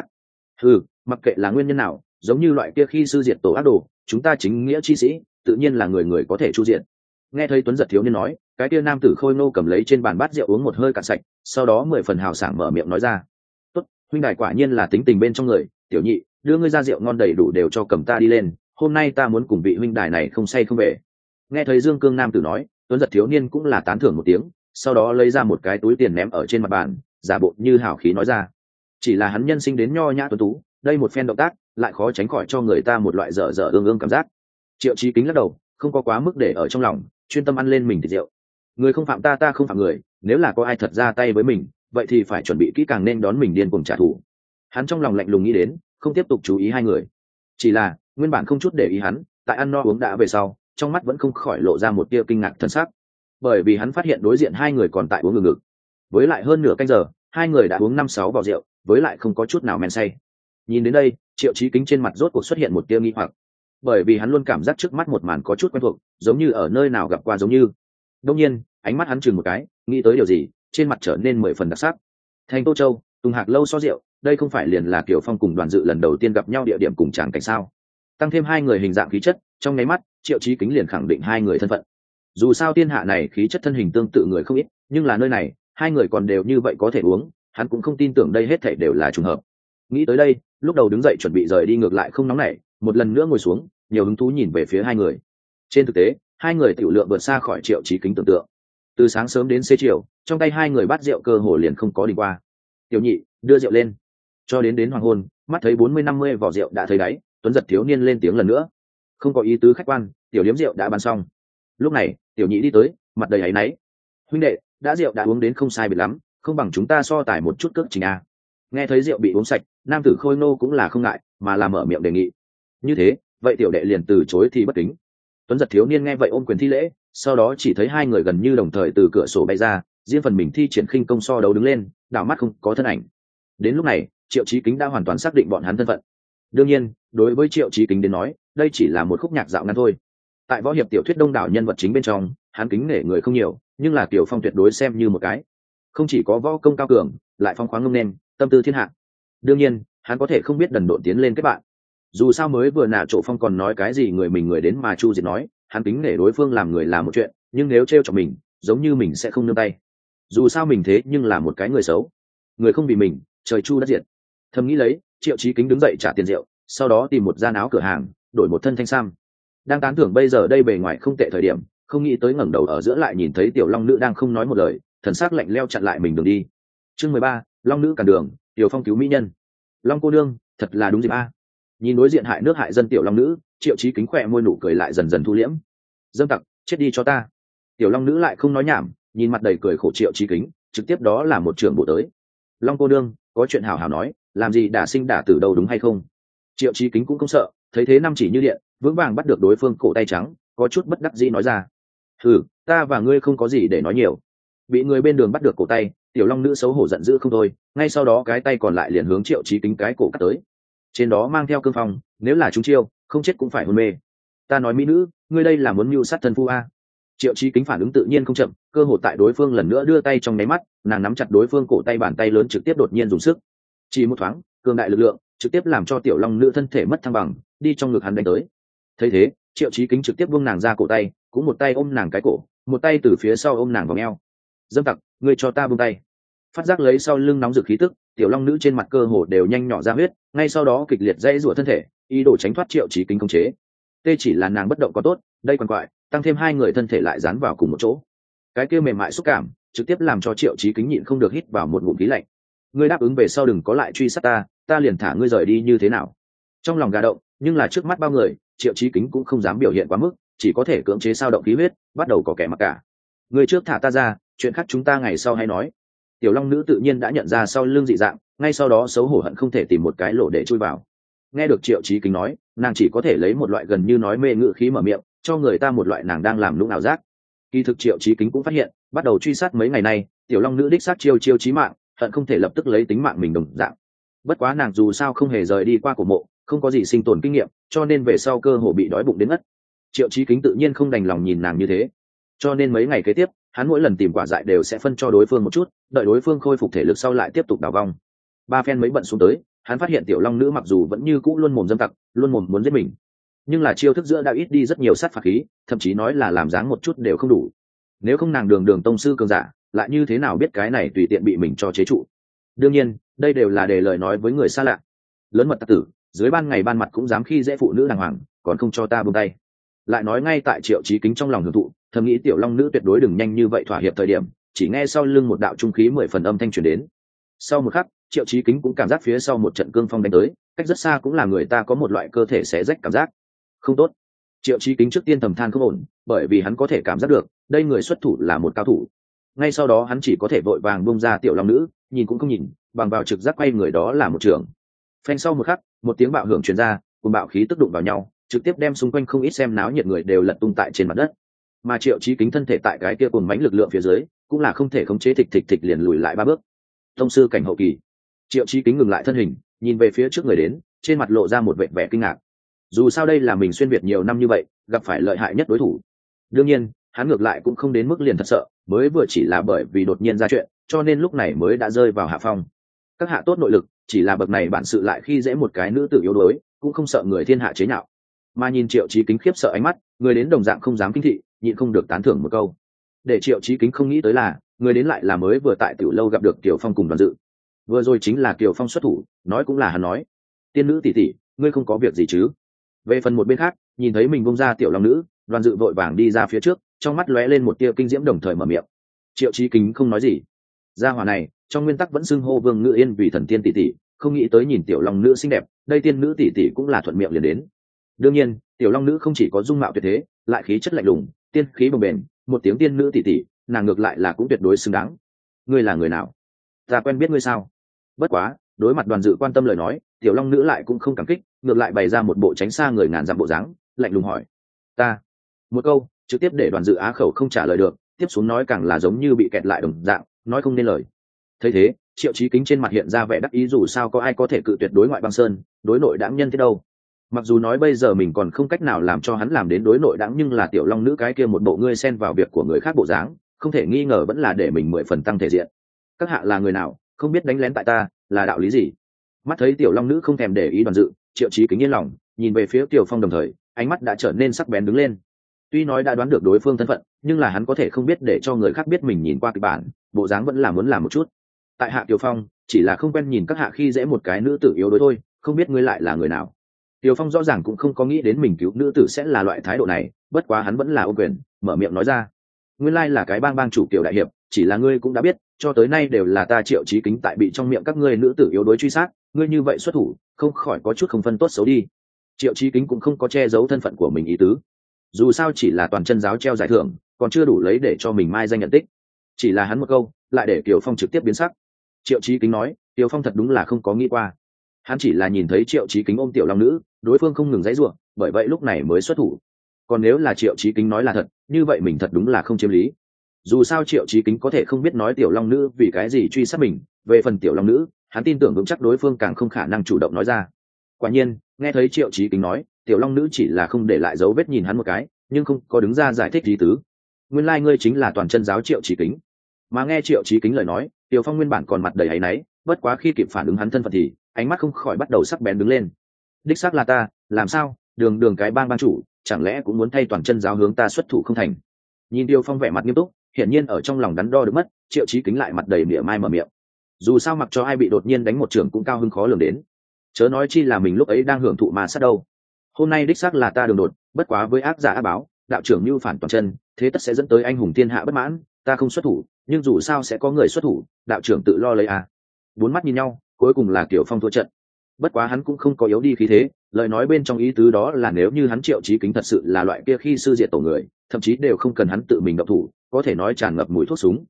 Mặc kệ là nguyên nhân nào, giống như loại kia khi sư diệt tổ ác đồ, chúng ta chính nghĩa chi sĩ, tự nhiên là người người có thể chu diện. Nghe thấy Tuấn Giật thiếu niên nói, cái kia nam tử khôi ngô cầm lấy trên bàn bát rượu uống một hơi cạn sạch, sau đó 10 phần hào sảng mở miệng nói ra. Tốt, huynh đài quả nhiên là tính tình bên trong người, tiểu nhị, đưa ngươi ra rượu ngon đầy đủ đều cho cầm ta đi lên, hôm nay ta muốn cùng vị huynh đài này không say không về. Nghe thấy Dương Cương nam tử nói, Tuấn Giật thiếu niên cũng là tán thưởng một tiếng, sau đó lấy ra một cái túi tiền ném ở trên mặt bàn, giả bộ như hào khí nói ra. Chỉ là hắn nhân sinh đến nho nhã tuấn tú, đây một phen động tác lại khó tránh khỏi cho người ta một loại dở dở ương ương cảm giác. Triệu Chí Kính lắc đầu, không có quá mức để ở trong lòng, chuyên tâm ăn lên mình thịt rượu. Người không phạm ta, ta không phạm người, nếu là có ai thật ra tay với mình, vậy thì phải chuẩn bị kỹ càng nên đón mình điên cuồng trả thù. Hắn trong lòng lạnh lùng nghĩ đến, không tiếp tục chú ý hai người. Chỉ là nguyên bản không chút để ý hắn, tại ăn no uống đã về sau, trong mắt vẫn không khỏi lộ ra một tia kinh ngạc thần sắc, bởi vì hắn phát hiện đối diện hai người còn tại uống ngừng ngực. Với lại hơn nửa canh giờ, hai người đã uống 5-6 vò rượu, với lại không có chút nào men say. Nhìn đến đây, Triệu Chí Kính trên mặt rốt cuộc xuất hiện một tia nghi hoặc, bởi vì hắn luôn cảm giác trước mắt một màn có chút quen thuộc, giống như ở nơi nào gặp qua giống như. Đương nhiên, ánh mắt hắn chừng một cái, nghĩ tới điều gì, trên mặt trở nên 10 phần đặc sắc. Thành Tô Châu, Tùng Hạc lâu so rượu, đây không phải liền là Kiều Phong cùng Đoàn Dự lần đầu tiên gặp nhau địa điểm cùng tràng cảnh sao? Tăng thêm hai người hình dạng khí chất, trong nháy mắt, Triệu Chí Kính liền khẳng định hai người thân phận. Dù sao thiên hạ này khí chất thân hình tương tự người không ít, nhưng là nơi này, hai người còn đều như vậy có thể uống, hắn cũng không tin tưởng đây hết thảy đều là trùng hợp. Nghĩ tới đây, lúc đầu đứng dậy chuẩn bị rời đi ngược lại không nóng nảy, một lần nữa ngồi xuống, nhiều hứng thú nhìn về phía hai người. Trên thực tế, hai người tiểu lượng vượt xa khỏi Triệu Chí Kính tưởng tượng. Từ sáng sớm đến xế chiều, trong tay hai người bát rượu cơ hồ liền không có đi qua. Tiểu nhị, đưa rượu lên. Cho đến hoàng hôn, mắt thấy 40-50 vỏ rượu đã thấy đáy, Tuấn Giật thiếu niên lên tiếng lần nữa. Không có ý tứ khách quan, tiểu liếm rượu đã bán xong. Lúc này, tiểu nhị đi tới, mặt đầy áy náy. Huynh đệ, đã rượu đã uống đến không sai biệt lắm, không bằng chúng ta so tài một chút cước trình a. Nghe thấy rượu bị uống sạch, nam tử khôi nô cũng là không ngại, mà là mở miệng đề nghị. Như thế, vậy tiểu đệ liền từ chối thì bất kính. Tuấn Giật thiếu niên nghe vậy ôm quyền thi lễ, sau đó chỉ thấy hai người gần như đồng thời từ cửa sổ bay ra, riêng phần mình thi triển khinh công so đấu đứng lên, đảo mắt không có thân ảnh. Đến lúc này, Triệu Chí Kính đã hoàn toàn xác định bọn hắn thân phận. Đương nhiên, đối với Triệu Chí Kính đến nói, đây chỉ là một khúc nhạc dạo ngắn thôi. Tại võ hiệp tiểu thuyết đông đảo nhân vật chính bên trong, hắn kính nể người không nhiều, nhưng là Kiều Phong tuyệt đối xem như một cái. Không chỉ có võ công cao cường, lại phong khoáng ngông nên, tâm tư thiên hạ. Đương nhiên, hắn có thể không biết đần độn tiến lên kết bạn. Dù sao mới vừa nạ Trộ Phong còn nói cái gì người mình người đến mà chu diệt nói, hắn kính nể đối phương làm người làm một chuyện, nhưng nếu trêu chọc mình, giống như mình sẽ không nương tay. Dù sao mình thế nhưng là một cái người xấu, người không vì mình, trời chu đất diệt. Thầm nghĩ lấy, Triệu Chí Kính đứng dậy trả tiền rượu, sau đó tìm một gian áo cửa hàng, đổi một thân thanh sam. Đang tán thưởng bây giờ đây bề ngoài không tệ thời điểm, không nghĩ tới ngẩng đầu ở giữa lại nhìn thấy tiểu long nữ đang không nói một lời, thần sắc lạnh lẽo chặn lại mình đường đi. Chương 13, long nữ cản đường, Tiểu Phong cứu mỹ nhân. Long cô nương, thật là đúng dịp a. Nhìn đối diện hại nước hại dân tiểu long nữ, Triệu Chí Kính khỏe môi nụ cười lại dần dần thu liễm. Dâm tặc, chết đi cho ta. Tiểu long nữ lại không nói nhảm, nhìn mặt đầy cười khổ Triệu Chí Kính, trực tiếp đó là một trưởng bộ tới. Long cô nương, có chuyện hảo hảo nói, làm gì đả sinh đả tử đâu đúng hay không? Triệu Chí Kính cũng không sợ, thấy thế năm chỉ như điện, vững vàng bắt được đối phương cổ tay trắng, có chút bất đắc dĩ nói ra. Ta và ngươi không có gì để nói nhiều. Bị người bên đường bắt được cổ tay, tiểu long nữ xấu hổ giận dữ không thôi, ngay sau đó cái tay còn lại liền hướng Triệu Chí Kính cái cổ cắt tới. Trên đó mang theo cương phong, nếu là chúng chiêu, không chết cũng phải hôn mê. Ta nói mỹ nữ, ngươi đây là muốn mưu sát thân phu a? Triệu Chí Kính phản ứng tự nhiên không chậm, cơ hội tại đối phương lần nữa đưa tay trong nháy mắt, nàng nắm chặt đối phương cổ tay, bàn tay lớn trực tiếp đột nhiên dùng sức. Chỉ một thoáng, cường đại lực lượng trực tiếp làm cho tiểu long nữ thân thể mất thăng bằng, đi trong ngực hắn đánh tới. Thấy thế, Triệu Chí Kính trực tiếp buông nàng ra cổ tay, cũng một tay ôm nàng cái cổ, một tay từ phía sau ôm nàng vào eo. Dâm tặc, ngươi cho ta buông tay. Phát giác lấy sau lưng nóng rực khí tức, tiểu long nữ trên mặt cơ hồ đều nhanh nhỏ ra huyết, ngay sau đó kịch liệt dãy rủa thân thể, ý đồ tránh thoát Triệu Chí Kính khống chế. Tê chỉ là nàng bất động có tốt, đây còn quại, tăng thêm hai người thân thể lại dán vào cùng một chỗ, cái kia mềm mại xúc cảm trực tiếp làm cho Triệu Chí Kính nhịn không được hít vào một ngụm khí lạnh. Ngươi đáp ứng về sau đừng có lại truy sát ta, ta liền thả ngươi rời đi như thế nào? Trong lòng gà động, nhưng là trước mắt bao người, Triệu Chí Kính cũng không dám biểu hiện quá mức, chỉ có thể cưỡng chế sao động khí huyết, bắt đầu có kẻ mặc cả. Ngươi trước thả ta ra, chuyện khác chúng ta ngày sau hay nói. Tiểu long nữ tự nhiên đã nhận ra sau lưng dị dạng, ngay sau đó xấu hổ hận không thể tìm một cái lỗ để chui vào. Nghe được Triệu Chí Kính nói, nàng chỉ có thể lấy một loại gần như nói mê ngữ khí mở miệng, cho người ta một loại nàng đang làm lũng ảo giác. Kỳ thực Triệu Chí Kính cũng phát hiện, bắt đầu truy sát mấy ngày nay, tiểu long nữ đích sát chiêu chí mạng, hận không thể lập tức lấy tính mạng mình đồng dạng. Bất quá nàng dù sao không hề rời đi qua cổ mộ, không có gì sinh tồn kinh nghiệm, cho nên về sau cơ hồ bị đói bụng đến ngất. Triệu Chí Kính tự nhiên không đành lòng nhìn nàng như thế, cho nên mấy ngày kế tiếp, hắn mỗi lần tìm quả dại đều sẽ phân cho đối phương một chút, đợi đối phương khôi phục thể lực sau lại tiếp tục đào vong. Ba phen mấy bận xuống tới, hắn phát hiện tiểu long nữ mặc dù vẫn như cũ luôn mồm dâm tặc, luôn mồm muốn giết mình, nhưng là chiêu thức giữa đã ít đi rất nhiều sát phạt khí, thậm chí nói là làm dáng một chút đều không đủ. Nếu không nàng đường đường tông sư cường giả, lại như thế nào biết cái này tùy tiện bị mình cho chế trụ. Đương nhiên đây đều là để lời nói với người xa lạ. Lớn mật tặc tử, dưới ban ngày ban mặt cũng dám khi dễ phụ nữ đàng hoàng, còn không cho ta buông tay. Lại nói ngay tại Triệu Chí Kính trong lòng hưởng thụ, thầm nghĩ tiểu long nữ tuyệt đối đừng nhanh như vậy thỏa hiệp thời điểm, chỉ nghe sau lưng một đạo trung khí 10 phần âm thanh truyền đến. Sau một khắc, Triệu Chí Kính cũng cảm giác phía sau một trận cương phong đánh tới, cách rất xa cũng là người ta có một loại cơ thể xé rách cảm giác không tốt. Triệu Chí Kính trước tiên thầm than không ổn, bởi vì hắn có thể cảm giác được đây người xuất thủ là một cao thủ. Ngay sau đó hắn chỉ có thể vội vàng bung ra tiểu long nữ, nhìn cũng không nhìn, bằng vào trực giác quay người đó là một trường. Phanh sau một khắc, một tiếng bạo hưởng truyền ra, cùng bạo khí tức đụng vào nhau, trực tiếp đem xung quanh không ít xem náo nhiệt người đều lật tung tại trên mặt đất. Mà Triệu Chí Kính thân thể tại cái kia cùng mãnh lực lượng phía dưới, cũng là không thể khống chế, thịch liền lùi lại 3 bước. Tông sư cảnh hậu kỳ. Triệu Chí Kính ngừng lại thân hình, nhìn về phía trước người đến, trên mặt lộ ra một vẻ vẻ kinh ngạc. Dù sao đây là mình xuyên việt nhiều năm như vậy, gặp phải lợi hại nhất đối thủ. Đương nhiên, hắn ngược lại cũng không đến mức liền thật sợ, mới vừa chỉ là bởi vì đột nhiên ra chuyện, cho nên lúc này mới đã rơi vào hạ phong. Các hạ tốt nội lực, chỉ là bậc này bản sự lại khi dễ một cái nữ tử yếu đuối, cũng không sợ người thiên hạ chế nhạo. Mà nhìn Triệu Chí Kính khiếp sợ ánh mắt, người đến đồng dạng không dám kinh thị, nhịn không được tán thưởng một câu. Để Triệu Chí Kính không nghĩ tới là, người đến lại là mới vừa tại tiểu lâu gặp được Kiều Phong cùng Đoàn Dự. Vừa rồi chính là Kiều Phong xuất thủ, nói cũng là hắn nói. Tiên nữ tỷ tỷ, ngươi không có việc gì chứ? Về phần một bên khác, nhìn thấy mình bung ra tiểu long nữ, Đoàn Dự vội vàng đi ra phía trước, trong mắt lóe lên một tia kinh diễm đồng thời mở miệng. Triệu Chí Kính không nói gì. Gia hỏa này, trong nguyên tắc vẫn xưng hô Vương Ngự Yên vì thần tiên tỷ tỷ, không nghĩ tới nhìn tiểu long nữ xinh đẹp, đây tiên nữ tỷ tỷ cũng là thuận miệng liền đến. Đương nhiên, tiểu long nữ không chỉ có dung mạo tuyệt thế, lại khí chất lạnh lùng, tiên khí bồng bềnh, một tiếng tiên nữ tỷ tỷ, nàng ngược lại là cũng tuyệt đối xứng đáng. Ngươi là người nào? Ta quen biết ngươi sao? Bất quá, đối mặt Đoàn Dự quan tâm lời nói, tiểu long nữ lại cũng không cảm kích, ngược lại bày ra một bộ tránh xa người ngàn dặm bộ dáng, lạnh lùng hỏi. Ta. Một câu, trực tiếp để Đoàn Dự á khẩu không trả lời được, tiếp xuống nói càng là giống như bị kẹt lại đồng dạng, nói không nên lời. Thấy thế, Triệu Chí Kính trên mặt hiện ra vẻ đắc ý, dù sao có ai có thể cự tuyệt đối ngoại băng sơn, đối nội đãng nhân thế đâu. Mặc dù nói bây giờ mình còn không cách nào làm cho hắn làm đến đối nội đãng, nhưng là tiểu long nữ cái kia một bộ ngươi xen vào việc của người khác bộ dáng, không thể nghi ngờ vẫn là để mình 10 phần tăng thể diện. Các hạ là người nào, không biết đánh lén tại ta, là đạo lý gì? Mắt thấy tiểu long nữ không thèm để ý Đoàn Dự, Triệu Chí Kính yên lòng, nhìn về phía Tiểu Phong đồng thời, ánh mắt đã trở nên sắc bén đứng lên. Tuy nói đã đoán được đối phương thân phận, nhưng là hắn có thể không biết để cho người khác biết mình nhìn qua kịch bản, bộ dáng vẫn là muốn làm một chút. Tại hạ Tiểu Phong, chỉ là không quen nhìn các hạ khi dễ một cái nữ tử yếu đuối thôi, không biết ngươi lại là người nào. Tiểu Phong rõ ràng cũng không có nghĩ đến mình cứu nữ tử sẽ là loại thái độ này, bất quá hắn vẫn là ôm quyền, mở miệng nói ra. Nguyên lai là cái bang chủ Tiểu đại hiệp, chỉ là ngươi cũng đã biết, cho tới nay đều là ta Triệu Chí Kính tại bị trong miệng các ngươi nữ tử yếu đuối truy sát, ngươi như vậy xuất thủ, không khỏi có chút không phân tốt xấu đi. Triệu Chí Kính cũng không có che giấu thân phận của mình ý tứ. Dù sao chỉ là toàn chân giáo treo giải thưởng, còn chưa đủ lấy để cho mình mai danh nhận tích. Chỉ là hắn một câu, lại để Kiều Phong trực tiếp biến sắc. Triệu Chí Kính nói, Kiều Phong thật đúng là không có nghĩ qua. Hắn chỉ là nhìn thấy Triệu Chí Kính ôm tiểu long nữ, đối phương không ngừng giãy giụa, bởi vậy lúc này mới xuất thủ. Còn nếu là Triệu Chí Kính nói là thật, như vậy mình thật đúng là không chiếm lý. Dù sao Triệu Chí Kính có thể không biết nói tiểu long nữ vì cái gì truy sát mình, về phần tiểu long nữ, hắn tin tưởng vững chắc đối phương càng không khả năng chủ động nói ra. Quả nhiên, nghe thấy Triệu Chí Kính nói, tiểu long nữ chỉ là không để lại dấu vết nhìn hắn một cái, nhưng không có đứng ra giải thích ý tứ. Nguyên lai ngươi chính là toàn chân giáo Triệu Chí Kính. Mà nghe Triệu Chí Kính lời nói, Tiểu Phong nguyên bản còn mặt đầy áy náy, bất quá khi kịp phản ứng hắn thân phận thì ánh mắt không khỏi bắt đầu sắc bén đứng lên. Đích xác là ta, làm sao? Đường cái bang chủ, chẳng lẽ cũng muốn thay toàn chân giáo hướng ta xuất thủ không thành? Nhìn Tiểu Phong vẻ mặt nghiêm túc, hiển nhiên ở trong lòng đắn đo được mất, Triệu Chí Kính lại mặt đầy mỉa mai mở miệng. Dù sao mặc cho ai bị đột nhiên đánh một trường cũng cao hứng khó lường đến, chớ nói chi là mình lúc ấy đang hưởng thụ mà sát đâu. Hôm nay đích xác là ta đường đột, bất quá với ác giả ác báo, đạo trưởng mưu phản toàn chân, thế tất sẽ dẫn tới anh hùng thiên hạ bất mãn, ta không xuất thủ, nhưng dù sao sẽ có người xuất thủ, đạo trưởng tự lo lấy à. Bốn mắt nhìn nhau, cuối cùng là Tiểu Phong thua trận. Bất quá hắn cũng không có yếu đi khí thế, lời nói bên trong ý tứ đó là nếu như hắn Triệu Chí Kính thật sự là loại kia khi sư diệt tổ người, thậm chí đều không cần hắn tự mình động thủ, có thể nói tràn ngập mùi thuốc súng.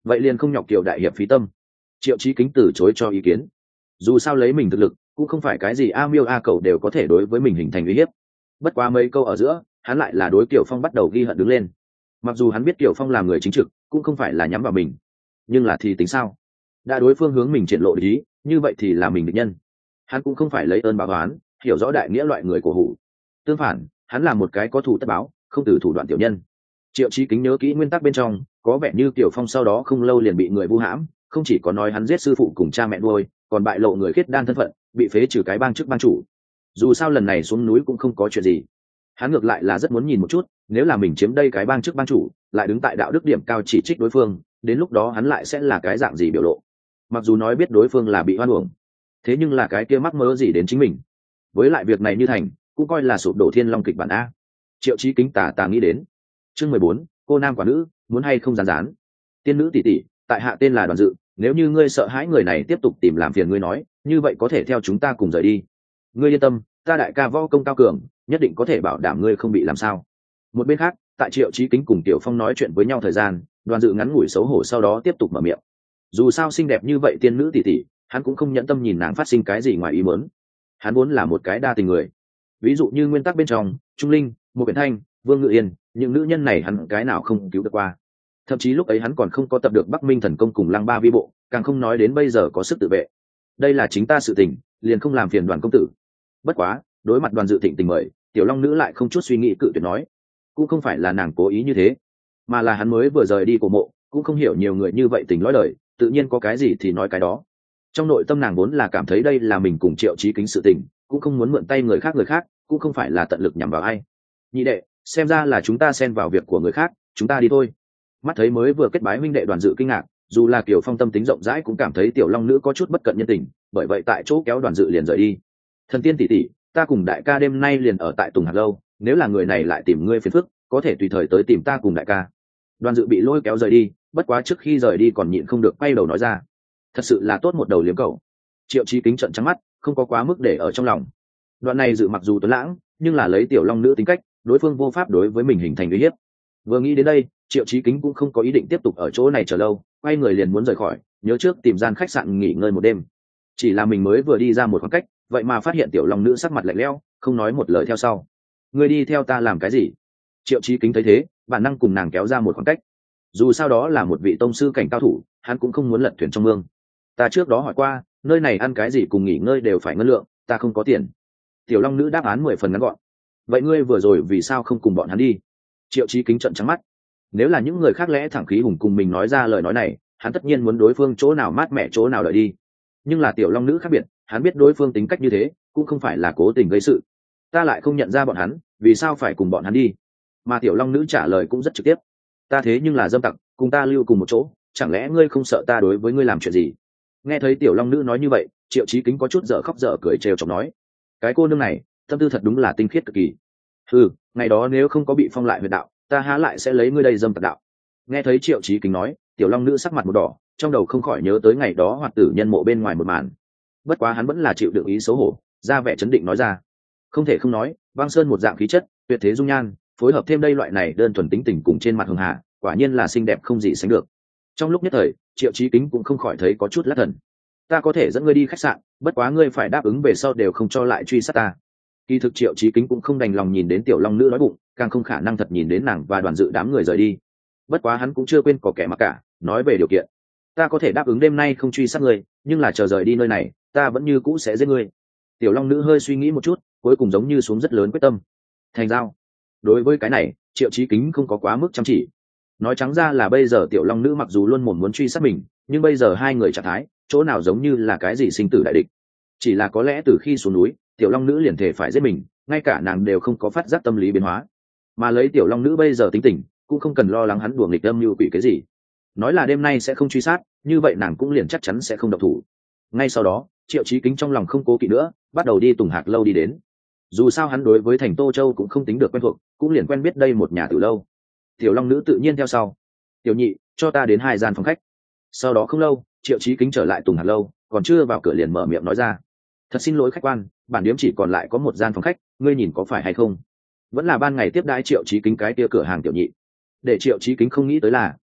vậy liền không nhọc Kiều đại hiệp phí tâm. Triệu Chí Kính từ chối cho ý kiến. Dù sao lấy mình thực lực cũng không phải cái gì a miêu a cầu đều có thể đối với mình hình thành uy hiếp. Bất quá mấy câu ở giữa hắn lại là đối Kiều Phong bắt đầu ghi hận đứng lên. Mặc dù hắn biết Kiều Phong làm người chính trực cũng không phải là nhắm vào mình, nhưng là thì tính sao? Đã đối phương hướng mình triển lộ ý, như vậy thì là mình địch nhân. Hắn cũng không phải lấy ơn báo oán, hiểu rõ đại nghĩa loại người cổ hủ. Tương phản, hắn là một cái có thù tất báo, không từ thủ đoạn tiểu nhân. Triệu Chí Kính nhớ kỹ nguyên tắc bên trong, có vẻ như Kiều Phong sau đó không lâu liền bị người vu hãm, không chỉ có nói hắn giết sư phụ cùng cha mẹ nuôi, còn bại lộ người khiết đan thân phận, bị phế trừ cái bang chức bang chủ. Dù sao lần này xuống núi cũng không có chuyện gì, hắn ngược lại là rất muốn nhìn một chút, nếu là mình chiếm đây cái bang chức bang chủ, lại đứng tại đạo đức điểm cao chỉ trích đối phương, đến lúc đó hắn lại sẽ là cái dạng gì biểu lộ. Mặc dù nói biết đối phương là bị oan uổng, thế nhưng là cái kia mắc mớ gì đến chính mình. Với lại việc này như thành, cũng coi là sụp đổ Thiên Long kịch bản a. Triệu Chí Kính tà nghĩ đến. Chương 14, cô nam quả nữ, muốn hay không rán rán. Tiên nữ tỷ tỷ, tại hạ tên là Đoàn Dự, nếu như ngươi sợ hãi người này tiếp tục tìm làm phiền ngươi nói, như vậy có thể theo chúng ta cùng rời đi. Ngươi yên tâm, ta đại ca võ công cao cường, nhất định có thể bảo đảm ngươi không bị làm sao. Một bên khác, tại Triệu Chí Kính cùng Tiểu Phong nói chuyện với nhau thời gian, Đoàn Dự ngắn ngủi xấu hổ sau đó tiếp tục mở miệng. Dù sao xinh đẹp như vậy tiên nữ tỷ tỷ, hắn cũng không nhẫn tâm nhìn nàng phát sinh cái gì ngoài ý muốn. Hắn vốn là một cái đa tình người. Ví dụ như nguyên tắc bên trong, Trung Linh, Một Biển Thanh, Vương Ngự Yên, những nữ nhân này hắn cái nào không cứu được qua. Thậm chí lúc ấy hắn còn không có tập được Bắc Minh thần công cùng Lăng Ba vi bộ, càng không nói đến bây giờ có sức tự vệ. Đây là chính ta sự tình, liền không làm phiền Đoàn công tử. Bất quá, đối mặt Đoàn Dự thịnh tình mời, Tiểu Long nữ lại không chút suy nghĩ cự tuyệt nói. Cũng không phải là nàng cố ý như thế, mà là hắn mới vừa rời đi cổ mộ, cũng không hiểu nhiều người như vậy tình nói lời, tự nhiên có cái gì thì nói cái đó. Trong nội tâm nàng vốn là cảm thấy đây là mình cùng Triệu Chí Kính sự tình, cũng không muốn mượn tay người khác, cũng không phải là tận lực nhằm vào ai. Nhị đệ, xem ra là chúng ta xen vào việc của người khác, chúng ta đi thôi. Mắt thấy mới vừa kết bái huynh đệ Đoàn Dự kinh ngạc, dù là Kiều Phong tâm tính rộng rãi cũng cảm thấy Tiểu Long nữ có chút bất cận nhân tình, bởi vậy tại chỗ kéo Đoàn Dự liền rời đi. Thần tiên tỷ tỷ, ta cùng đại ca đêm nay liền ở tại Tùng Hạt lâu, nếu là người này lại tìm ngươi phiền phức, có thể tùy thời tới tìm ta cùng đại ca. Đoàn Dự bị lôi kéo rời đi, bất quá trước khi rời đi còn nhịn không được quay đầu nói ra. Thật sự là tốt một đầu liếm cầu. Triệu Chí Kính trợn trắng mắt, không có quá mức để ở trong lòng. Đoạn này Dự mặc dù tuấn lãng, nhưng là lấy Tiểu Long nữ tính cách, đối phương vô pháp đối với mình hình thành uy hiếp. Vừa nghĩ đến đây, Triệu Chí Kính cũng không có ý định tiếp tục ở chỗ này chờ lâu, quay người liền muốn rời khỏi, nhớ trước tìm gian khách sạn nghỉ ngơi một đêm. Chỉ là mình mới vừa đi ra một khoảng cách, vậy mà phát hiện Tiểu Long nữ sắc mặt lạnh lẽo, không nói một lời theo sau. Ngươi đi theo ta làm cái gì? Triệu Chí Kính thấy thế, bản năng cùng nàng kéo ra một khoảng cách. Dù sao đó là một vị tông sư cảnh cao thủ, hắn cũng không muốn lật thuyền trong mương. Ta trước đó hỏi qua, nơi này ăn cái gì cùng nghỉ ngơi đều phải ngân lượng, ta không có tiền. Tiểu Long nữ đáp án 10 phần ngắn gọn. Vậy ngươi vừa rồi vì sao không cùng bọn hắn đi? Triệu Chí Kính trợn trắng mắt. Nếu là những người khác lẽ thẳng khí hùng cùng mình nói ra lời nói này, hắn tất nhiên muốn đối phương chỗ nào mát mẻ chỗ nào đợi đi. Nhưng là Tiểu Long nữ khác biệt, hắn biết đối phương tính cách như thế, cũng không phải là cố tình gây sự. Ta lại không nhận ra bọn hắn, vì sao phải cùng bọn hắn đi? Mà Tiểu Long nữ trả lời cũng rất trực tiếp. Ta thế nhưng là dâm tặc, cùng ta lưu cùng một chỗ, chẳng lẽ ngươi không sợ ta đối với ngươi làm chuyện gì? Nghe thấy Tiểu Long nữ nói như vậy, Triệu Chí Kính có chút dở khóc dở cười trêu chọc nói. Cái cô nương này, tâm tư thật đúng là tinh khiết cực kỳ. Ngày đó nếu không có bị phong lại huyệt đạo, ta há lại sẽ lấy ngươi đây dâm tặc đạo. Nghe thấy Triệu Chí Kính nói, Tiểu Long nữ sắc mặt một đỏ, trong đầu không khỏi nhớ tới ngày đó Hoạt Tử nhân mộ bên ngoài một màn. Bất quá hắn vẫn là chịu đựng ý xấu hổ, ra vẻ chấn định nói ra. Không thể không nói, băng sơn một dạng khí chất, tuyệt thế dung nhan, phối hợp thêm đây loại này đơn thuần tính tình cùng trên mặt hường hạ, quả nhiên là xinh đẹp không gì sánh được. Trong lúc nhất thời, Triệu Chí Kính cũng không khỏi thấy có chút lắc thần. Ta có thể dẫn ngươi đi khách sạn, bất quá ngươi phải đáp ứng về sau đều không cho lại truy sát ta. Kỳ thực Triệu Chí Kính cũng không đành lòng nhìn đến Tiểu Long nữ nói bụng, càng không khả năng thật nhìn đến nàng và Đoàn Dự đám người rời đi. Bất quá hắn cũng chưa quên có kẻ mặc cả, nói về điều kiện. Ta có thể đáp ứng đêm nay không truy sát ngươi, nhưng là chờ rời đi nơi này, ta vẫn như cũ sẽ giết ngươi. Tiểu Long nữ hơi suy nghĩ một chút, cuối cùng giống như xuống rất lớn quyết tâm. Thành giao. Đối với cái này, Triệu Chí Kính không có quá mức chăm chỉ. Nói trắng ra là bây giờ Tiểu Long nữ mặc dù luôn mồm muốn truy sát mình, nhưng bây giờ hai người trạng thái, chỗ nào giống như là cái gì sinh tử đại địch. Chỉ là có lẽ từ khi xuống núi, Tiểu Long nữ liền thể phải giết mình, ngay cả nàng đều không có phát giác tâm lý biến hóa. Mà lấy Tiểu Long nữ bây giờ tính tình, cũng không cần lo lắng hắn đùa nghịch âm như quỷ cái gì. Nói là đêm nay sẽ không truy sát, như vậy nàng cũng liền chắc chắn sẽ không động thủ. Ngay sau đó, Triệu Chí Kính trong lòng không cố kỵ nữa, bắt đầu đi Tùng Hạc lâu đi đến. Dù sao hắn đối với thành Tô Châu cũng không tính được quen thuộc, cũng liền quen biết đây một nhà từ lâu. Tiểu Long nữ tự nhiên theo sau. Tiểu nhị, cho ta đến 2 gian phòng khách. Sau đó không lâu, Triệu Chí Kính trở lại Tùng Hạc lâu, còn chưa vào cửa liền mở miệng nói ra. Thật xin lỗi khách quan, bản điếm chỉ còn lại có 1 gian phòng khách, ngươi nhìn có phải hay không? Vẫn là ban ngày tiếp đãi Triệu Chí Kính cái kia cửa hàng tiểu nhị. Để Triệu Chí Kính không nghĩ tới là,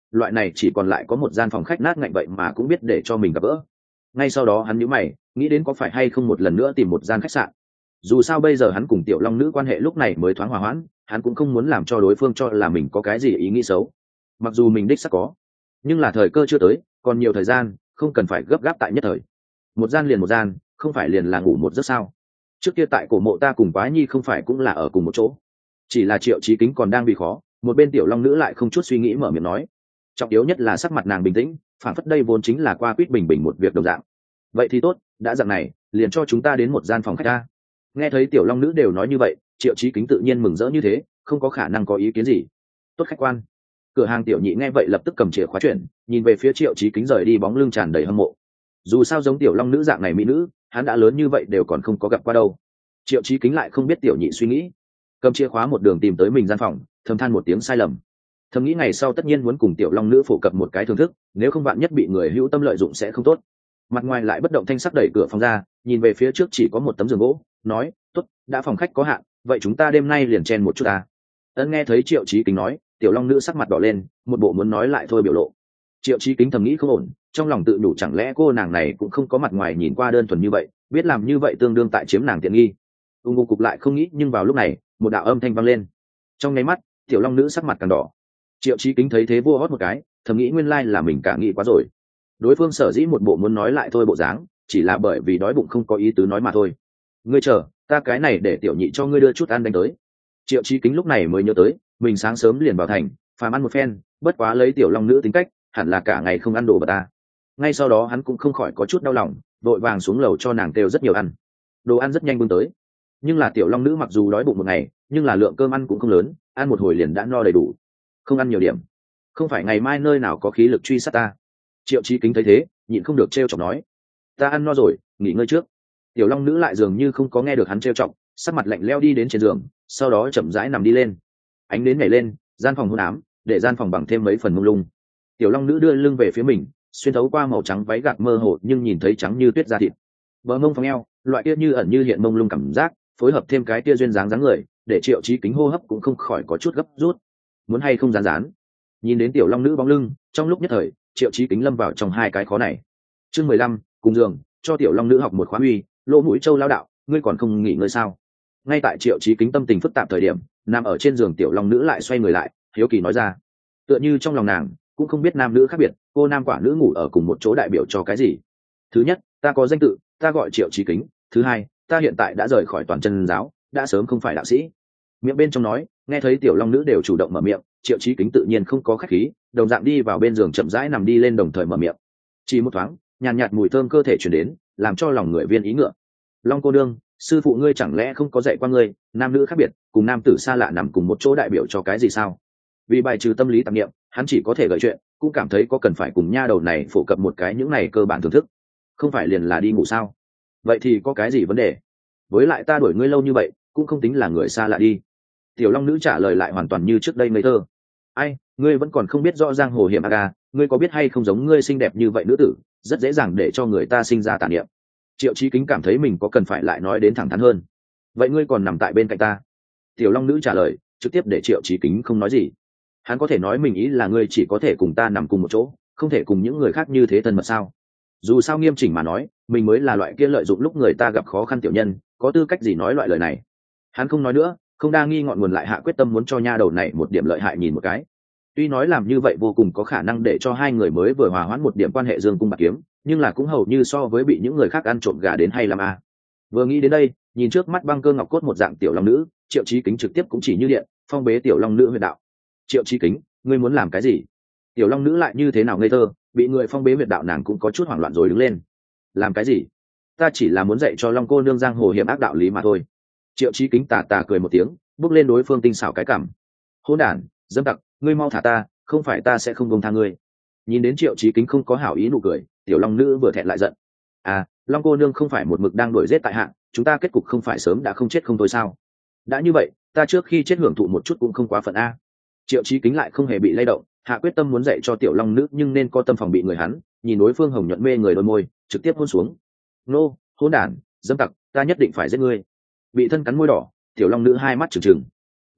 loại này chỉ còn lại có một gian phòng khách nát ngạnh vậy mà cũng biết để cho mình gặp gỡ. Ngay sau đó hắn nhíu mày, nghĩ đến có phải hay không một lần nữa tìm một gian khách sạn. Dù sao bây giờ hắn cùng tiểu long nữ quan hệ lúc này mới thoáng hòa hoãn, hắn cũng không muốn làm cho đối phương cho là mình có cái gì ý nghĩ xấu. Mặc dù mình đích xác có, nhưng là thời cơ chưa tới, còn nhiều thời gian, không cần phải gấp gáp tại nhất thời. Một gian liền một gian, không phải liền là ngủ một giấc sao? Trước kia tại cổ mộ ta cùng Quá Nhi không phải cũng là ở cùng một chỗ, chỉ là Triệu Chí Kính còn đang bị khó. Một bên tiểu long nữ lại không chút suy nghĩ mở miệng nói, trọng yếu nhất là sắc mặt nàng bình tĩnh, phản phất đây vốn chính là qua quýt bình bình một việc đồng dạng. Vậy thì tốt, đã dạng này, liền cho chúng ta đến một gian phòng khách ta. Nghe thấy tiểu long nữ đều nói như vậy, Triệu Chí Kính tự nhiên mừng rỡ như thế, không có khả năng có ý kiến gì. Tốt khách quan. Cửa hàng tiểu nhị nghe vậy lập tức cầm chìa khóa chuyển, nhìn về phía Triệu Chí Kính rời đi bóng lưng tràn đầy hâm mộ. Dù sao giống tiểu long nữ dạng này mỹ nữ, hắn đã lớn như vậy đều còn không có gặp qua đâu. Triệu Chí Kính lại không biết tiểu nhị suy nghĩ, cầm chìa khóa một đường tìm tới mình gian phòng, thầm than một tiếng sai lầm. Thầm nghĩ ngày sau tất nhiên muốn cùng tiểu long nữ phổ cập một cái thưởng thức, nếu không vạn nhất bị người hữu tâm lợi dụng sẽ không tốt. Mặt ngoài lại bất động thanh sắc đẩy cửa phòng ra, nhìn về phía trước chỉ có một tấm giường gỗ, nói, tốt, đã phòng khách có hạn, vậy chúng ta đêm nay liền chen một chút ta. Ân nghe thấy Triệu Chí Kính nói, tiểu long nữ sắc mặt đỏ lên, một bộ muốn nói lại thôi biểu lộ. Triệu Chí Kính thầm nghĩ không ổn, trong lòng tự nhủ chẳng lẽ cô nàng này cũng không có mặt ngoài nhìn qua đơn thuần như vậy, biết làm như vậy tương đương tại chiếm nàng tiện nghi. Ngô cục lại không nghĩ, nhưng vào lúc này, một đạo âm thanh vang lên. Trong nháy mắt, tiểu long nữ sắc mặt càng đỏ. Triệu Chí Kính thấy thế vua hót một cái, thầm nghĩ nguyên lai là mình cả nghĩ quá rồi. Đối phương sở dĩ một bộ muốn nói lại thôi bộ dáng, chỉ là bởi vì đói bụng không có ý tứ nói mà thôi. Ngươi chờ, ta cái này để tiểu nhị cho ngươi đưa chút ăn đánh tới. Triệu Chí Kính lúc này mới nhớ tới, mình sáng sớm liền vào thành, phàm ăn một phen, bất quá lấy tiểu long nữ tính cách, hẳn là cả ngày không ăn đồ bật ta. Ngay sau đó hắn cũng không khỏi có chút đau lòng, vội vàng xuống lầu cho nàng kêu rất nhiều ăn. Đồ ăn rất nhanh bưng tới, nhưng là tiểu long nữ mặc dù đói bụng một ngày, nhưng là lượng cơm ăn cũng không lớn, ăn một hồi liền đã no đầy đủ. Không ăn nhiều điểm, không phải ngày mai nơi nào có khí lực truy sát ta. Triệu Chí Kính thấy thế, nhịn không được trêu chọc nói, ta ăn no rồi, nghỉ ngơi trước. Tiểu long nữ lại dường như không có nghe được hắn trêu chọc, sắc mặt lạnh leo đi đến trên giường, sau đó chậm rãi nằm đi lên. Ánh đến nhảy lên, gian phòng hôn ám, để gian phòng bằng thêm mấy phần mông lung. Tiểu long nữ đưa lưng về phía mình, xuyên thấu qua màu trắng váy gạc mơ hồ nhưng nhìn thấy trắng như tuyết da thịt, bờ mông phẳng eo, loại kia như ẩn như hiện mông lung cảm giác, phối hợp thêm cái tia duyên dáng dáng người, để Triệu Chí Kính hô hấp cũng không khỏi có chút gấp rút. Muốn hay không rán rán. Nhìn đến tiểu long nữ bóng lưng, trong lúc nhất thời, Triệu Chí Kính lâm vào trong hai cái khó này. Chương 15, cùng giường, cho tiểu long nữ học một khóa uy, lỗ mũi châu lao đạo, ngươi còn không nghỉ ngơi sao? Ngay tại Triệu Chí Kính tâm tình phức tạp thời điểm, nằm ở trên giường tiểu long nữ lại xoay người lại, hiếu kỳ nói ra, tựa như trong lòng nàng cũng không biết nam nữ khác biệt, cô nam quả nữ ngủ ở cùng một chỗ đại biểu cho cái gì. Thứ nhất, ta có danh tự, ta gọi Triệu Chí Kính. Thứ hai, ta hiện tại đã rời khỏi toàn chân giáo, đã sớm không phải đạo sĩ. Miệng bên trong nói, nghe thấy tiểu long nữ đều chủ động mở miệng, Triệu Chí Kính tự nhiên không có khách khí, đồng dạng đi vào bên giường chậm rãi nằm đi lên, đồng thời mở miệng. Chỉ một thoáng, nhàn nhạt mùi thơm cơ thể truyền đến, làm cho lòng người viên ý ngựa. Long cô đương, sư phụ ngươi chẳng lẽ không có dạy qua ngươi, nam nữ khác biệt, cùng nam tử xa lạ nằm cùng một chỗ đại biểu cho cái gì sao? Vì bài trừ tâm lý tạp niệm, hắn chỉ có thể gợi chuyện, cũng cảm thấy có cần phải cùng nha đầu này phổ cập một cái những này cơ bản thưởng thức. Không phải liền là đi ngủ sao? Vậy thì có cái gì vấn đề? Với lại ta đuổi ngươi lâu như vậy, cũng không tính là người xa lạ đi. Tiểu long nữ trả lời lại hoàn toàn như trước đây ngây thơ. Ai, ngươi vẫn còn không biết rõ giang hồ hiểm ác, ngươi có biết hay không giống ngươi xinh đẹp như vậy nữ tử, rất dễ dàng để cho người ta sinh ra tà niệm. Triệu Chí Kính cảm thấy mình có cần phải lại nói đến thẳng thắn hơn. Vậy ngươi còn nằm tại bên cạnh ta? Tiểu long nữ trả lời, trực tiếp để Triệu Chí Kính không nói gì. Hắn có thể nói mình ý là ngươi chỉ có thể cùng ta nằm cùng một chỗ, không thể cùng những người khác như thế thân mật sao? Dù sao nghiêm chỉnh mà nói, mình mới là loại kia lợi dụng lúc người ta gặp khó khăn tiểu nhân, có tư cách gì nói loại lời này. Hắn không nói nữa, không đa nghi ngọn nguồn, lại hạ quyết tâm muốn cho nha đầu này một điểm lợi hại nhìn một cái. Tuy nói làm như vậy vô cùng có khả năng để cho hai người mới vừa hòa hoãn một điểm quan hệ dương cung bạc kiếm, nhưng là cũng hầu như so với bị những người khác ăn trộm gà đến hay làm a. Vừa nghĩ đến đây, nhìn trước mắt băng cơ ngọc cốt một dạng tiểu long nữ, Triệu Chí Kính trực tiếp cũng chỉ như điện phong bế tiểu long nữ huyệt đạo. Triệu Chí Kính, ngươi muốn làm cái gì? Tiểu long nữ lại như thế nào ngây thơ, bị người phong bế huyệt đạo nàng cũng có chút hoảng loạn rồi đứng lên. Làm cái gì? Ta chỉ là muốn dạy cho long cô nương giang hồ hiểm ác đạo lý mà thôi. Triệu Chí Kính tà tà cười một tiếng, bước lên đối phương tinh xảo cái cằm. Hỗn đản, dâm tặc, ngươi mau thả ta, không phải ta sẽ không buông tha ngươi. Nhìn đến Triệu Chí Kính không có hảo ý nụ cười, tiểu long nữ vừa thẹn lại giận. À, long cô nương không phải một mực đang đuổi giết tại hạ, chúng ta kết cục không phải sớm đã không chết không thôi sao? Đã như vậy, ta trước khi chết hưởng thụ một chút cũng không quá phận a. Triệu Chí Kính lại không hề bị lay động, hạ quyết tâm muốn dạy cho tiểu long nữ, nhưng nên có tâm phòng bị người hắn, nhìn đối phương hồng nhuận mê người đôi môi, trực tiếp hôn xuống. Nô, hỗn đản, dâm tặc, ta nhất định phải giết ngươi. Bị thân cắn môi đỏ, tiểu long nữ hai mắt trừng trừng.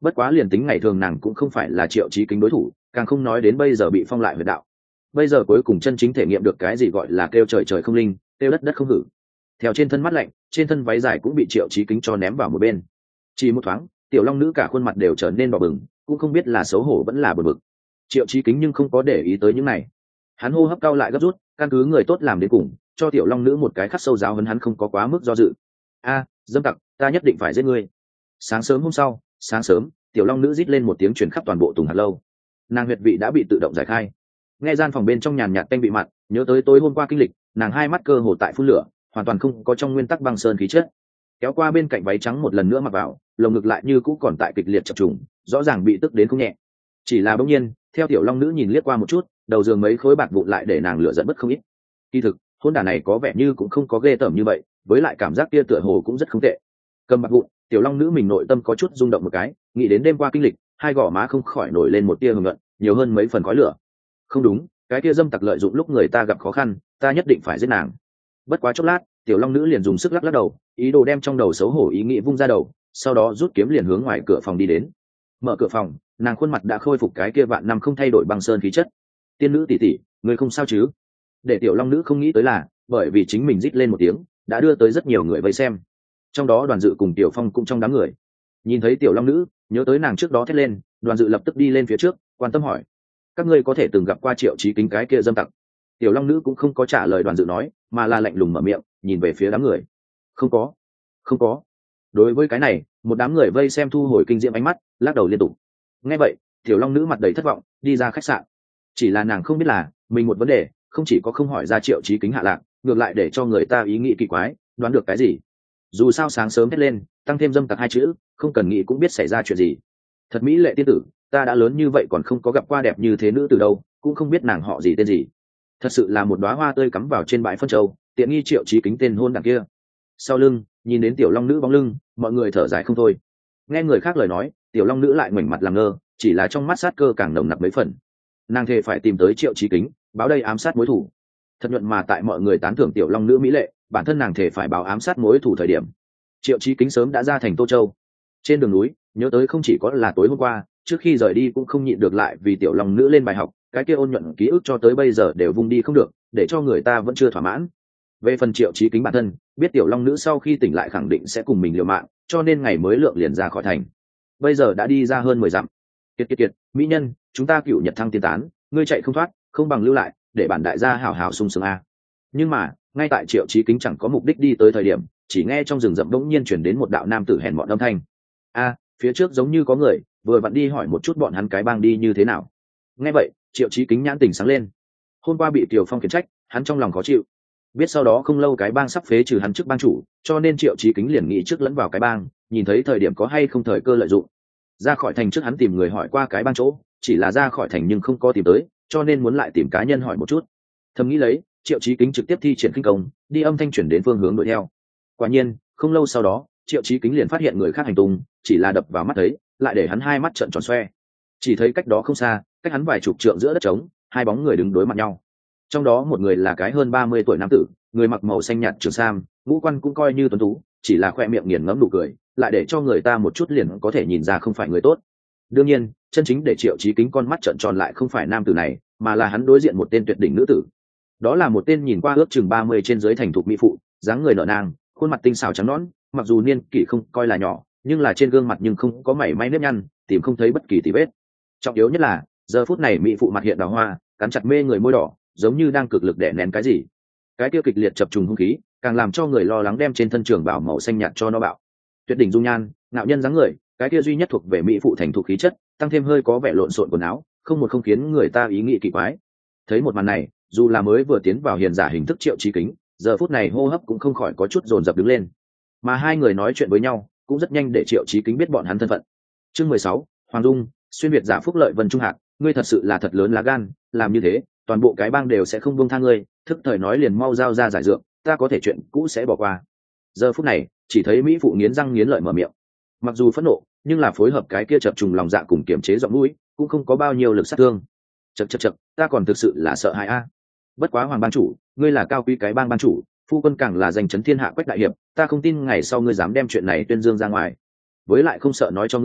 bất quá liền tính ngày thường nàng cũng không phải là Triệu Chí Kính đối thủ, càng không nói đến bây giờ bị phong lại huyệt đạo. Bây giờ cuối cùng chân chính thể nghiệm được cái gì gọi là kêu trời trời không linh, kêu đất đất không hử. Theo trên thân mắt lạnh, trên thân váy dài cũng bị Triệu Chí Kính cho ném vào một bên. Chỉ một thoáng, tiểu long nữ cả khuôn mặt đều trở nên đỏ bừng, cũng không biết là xấu hổ vẫn là bực bực. Triệu Chí Kính nhưng không có để ý tới những này. Hắn hô hấp cao lại gấp rút, căn cứ người tốt làm đến cùng, cho tiểu long nữ một cái khắc sâu giáo huấn, hắn không có quá mức do dự. A, dâm tặc, ta nhất định phải giết ngươi. Sáng sớm hôm sau, sáng sớm, tiểu long nữ rít lên một tiếng truyền khắp toàn bộ Tùng Hạt lâu. Nàng huyệt vị đã bị tự động giải khai. Nghe gian phòng bên trong nhàn nhạt tanh vị mặn, nhớ tới tối hôm qua kinh lịch, nàng hai mắt cơ hồ tại phun lửa, hoàn toàn không có trong nguyên tắc băng sơn khí chất. Kéo qua bên cạnh váy trắng một lần nữa mặc vào, lồng ngực lại như cũ còn tại kịch liệt chập trùng, rõ ràng bị tức đến không nhẹ. Chỉ là bỗng nhiên, theo tiểu long nữ nhìn liếc qua một chút, đầu giường mấy khối bạc vụn lại để nàng lửa giận bất không ít. Kỳ thực, hôn đản này có vẻ như cũng không có ghê tởm như vậy, với lại cảm giác kia tựa hồ cũng rất không tệ. Cầm bạc vụn, tiểu long nữ mình nội tâm có chút rung động một cái, nghĩ đến đêm qua kinh lịch, hai gò má không khỏi nổi lên một tia hừng hực, nhiều hơn mấy phần khói lửa. Không đúng, cái kia dâm tặc lợi dụng lúc người ta gặp khó khăn, ta nhất định phải giết nàng. Bất quá chốc lát, tiểu long nữ liền dùng sức lắc lắc đầu, ý đồ đem trong đầu xấu hổ ý nghĩ vung ra đầu, sau đó rút kiếm liền hướng ngoài cửa phòng đi đến. Mở cửa phòng, nàng khuôn mặt đã khôi phục cái kia vạn năm không thay đổi băng sơn khí chất. Tiên nữ tỷ tỷ, người không sao chứ? Để tiểu long nữ không nghĩ tới là, bởi vì chính mình rít lên một tiếng, đã đưa tới rất nhiều người vây xem. Trong đó Đoàn Dự cùng Tiểu Phong cũng trong đám người. Nhìn thấy tiểu long nữ, nhớ tới nàng trước đó thét lên, Đoàn Dự lập tức đi lên phía trước, quan tâm hỏi: các ngươi có thể từng gặp qua Triệu Chí Kính cái kia dâm tặc? Tiểu long nữ cũng không có trả lời Đoàn Dự nói, mà là lạnh lùng mở miệng, nhìn về phía đám người. Không có, không có. Đối với cái này, một đám người vây xem thu hồi kinh diệm ánh mắt, lắc đầu liên tục. Nghe vậy, tiểu long nữ mặt đầy thất vọng, đi ra khách sạn. Chỉ là nàng không biết là, mình một vấn đề, không chỉ có không hỏi ra Triệu Chí Kính hạ lạc, ngược lại để cho người ta ý nghĩ kỳ quái, đoán được cái gì. Dù sao sáng sớm hét lên, tăng thêm dâm tặc hai chữ, không cần nghĩ cũng biết xảy ra chuyện gì. Thật mỹ lệ tiên tử, ta đã lớn như vậy còn không có gặp qua đẹp như thế nữ từ đâu, cũng không biết nàng họ gì tên gì. Thật sự là một đóa hoa tươi cắm vào trên bãi phân châu, tiện nghi Triệu Chí Kính tên hôn đảng kia. Sau lưng, nhìn đến tiểu long nữ bóng lưng, mọi người thở dài không thôi. Nghe người khác lời nói, tiểu long nữ lại ngoảnh mặt làm ngơ, chỉ là trong mắt sát cơ càng nồng nặc mấy phần. Nàng thề phải tìm tới Triệu Chí Kính, báo đây ám sát mối thủ. Thật nhuận mà tại mọi người tán thưởng tiểu long nữ mỹ lệ, bản thân nàng thề phải báo ám sát mối thủ thời điểm, Triệu Chí Kính sớm đã ra thành Tô Châu. Trên đường núi, nhớ tới không chỉ có là tối hôm qua, trước khi rời đi cũng không nhịn được lại vì tiểu long nữ lên bài học, cái kia ôn nhuận ký ức cho tới bây giờ đều vung đi không được, để cho người ta vẫn chưa thỏa mãn. Về phần Triệu Chí Kính bản thân, biết tiểu long nữ sau khi tỉnh lại khẳng định sẽ cùng mình liều mạng, cho nên ngày mới lượng liền ra khỏi thành. Bây giờ đã đi ra hơn 10 dặm. Kiệt, mỹ nhân, chúng ta cựu nhật thăng tiên tán, ngươi chạy không thoát, không bằng lưu lại, để bản đại gia hảo hảo sung sướng a. Nhưng mà, ngay tại Triệu Chí Kính chẳng có mục đích đi tới thời điểm, chỉ nghe trong rừng rậm bỗng nhiên chuyển đến một đạo nam tử hèn mọn âm thanh. A, phía trước giống như có người, vừa vặn đi hỏi một chút bọn hắn cái bang đi như thế nào. Nghe vậy, Triệu Chí Kính nhãn tình sáng lên. Hôm qua bị Tiểu Phong khiển trách, hắn trong lòng khó chịu. Biết sau đó không lâu cái bang sắp phế trừ hắn trước bang chủ, cho nên Triệu Chí Kính liền nghĩ trước lẫn vào cái bang, nhìn thấy thời điểm có hay không thời cơ lợi dụng. Ra khỏi thành trước hắn tìm người hỏi qua cái bang chỗ, chỉ là ra khỏi thành nhưng không có tìm tới, cho nên muốn lại tìm cá nhân hỏi một chút. Thầm nghĩ lấy, Triệu Chí Kính trực tiếp thi triển kinh công, đi âm thanh chuyển đến phương hướng đuổi theo. Quả nhiên, không lâu sau đó, Triệu Chí Kính liền phát hiện người khác hành tung, chỉ là đập vào mắt thấy, lại để hắn hai mắt trợn tròn xoe. Chỉ thấy cách đó không xa, cách hắn vài chục trượng giữa đất trống, hai bóng người đứng đối mặt nhau. Trong đó một người là cái hơn 30 tuổi nam tử, người mặc màu xanh nhạt trường sam, ngũ quan cũng coi như tuấn tú, chỉ là khoe miệng nghiền ngẫm nụ cười, lại để cho người ta một chút liền có thể nhìn ra không phải người tốt. Đương nhiên, chân chính để Triệu Chí Kính con mắt trợn tròn lại không phải nam tử này, mà là hắn đối diện một tên tuyệt đỉnh nữ tử. Đó là một tên nhìn qua ước chừng 30 trên dưới thành thục mỹ phụ, dáng người nở nang, khuôn mặt tinh xảo trắng nõn, mặc dù niên kỷ không coi là nhỏ, nhưng là trên gương mặt nhưng không có mảy may nếp nhăn, tìm không thấy bất kỳ tì vết. Trọng yếu nhất là, giờ phút này mỹ phụ mặt hiện đào hoa, cắn chặt mê người môi đỏ, giống như đang cực lực đè nén cái gì. Cái kia kịch liệt chập trùng hung khí, càng làm cho người lo lắng đem trên thân trường bảo màu xanh nhạt cho nó bạo. Tuyệt đỉnh dung nhan, ngạo nhân dáng người, cái kia duy nhất thuộc về mỹ phụ thành thục khí chất, tăng thêm hơi có vẻ lộn xộn quần áo, không khiến người ta ý nghĩ kỳ quái. Thấy một màn này, dù là mới vừa tiến vào hiền giả hình thức Triệu Chí Kính, giờ phút này hô hấp cũng không khỏi có chút dồn dập đứng lên. Mà hai người nói chuyện với nhau, cũng rất nhanh để Triệu Chí Kính biết bọn hắn thân phận. Chương 16, Hoàng Dung, xuyên việt giả Phúc Lợi Vân Trung Hạc, ngươi thật sự là thật lớn lá gan, làm như thế, toàn bộ cái bang đều sẽ không buông tha ngươi, thức thời nói liền mau giao ra giải dược, ta có thể chuyện cũ sẽ bỏ qua. Giờ phút này, chỉ thấy mỹ phụ nghiến răng nghiến lợi mở miệng. Mặc dù phẫn nộ, nhưng là phối hợp cái kia chập trùng lòng dạ cùng kiềm chế giọng mũi, cũng không có bao nhiêu lực sát thương. Chậc, ta còn thực sự là sợ hãi a. Bất quá Hoàng bang chủ, ngươi là cao quý cái bang ban chủ, phu quân càng là danh chấn thiên hạ Quách đại hiệp, ta không tin ngày sau ngươi dám đem chuyện này tuyên dương ra ngoài. Với lại không sợ nói cho ngươi,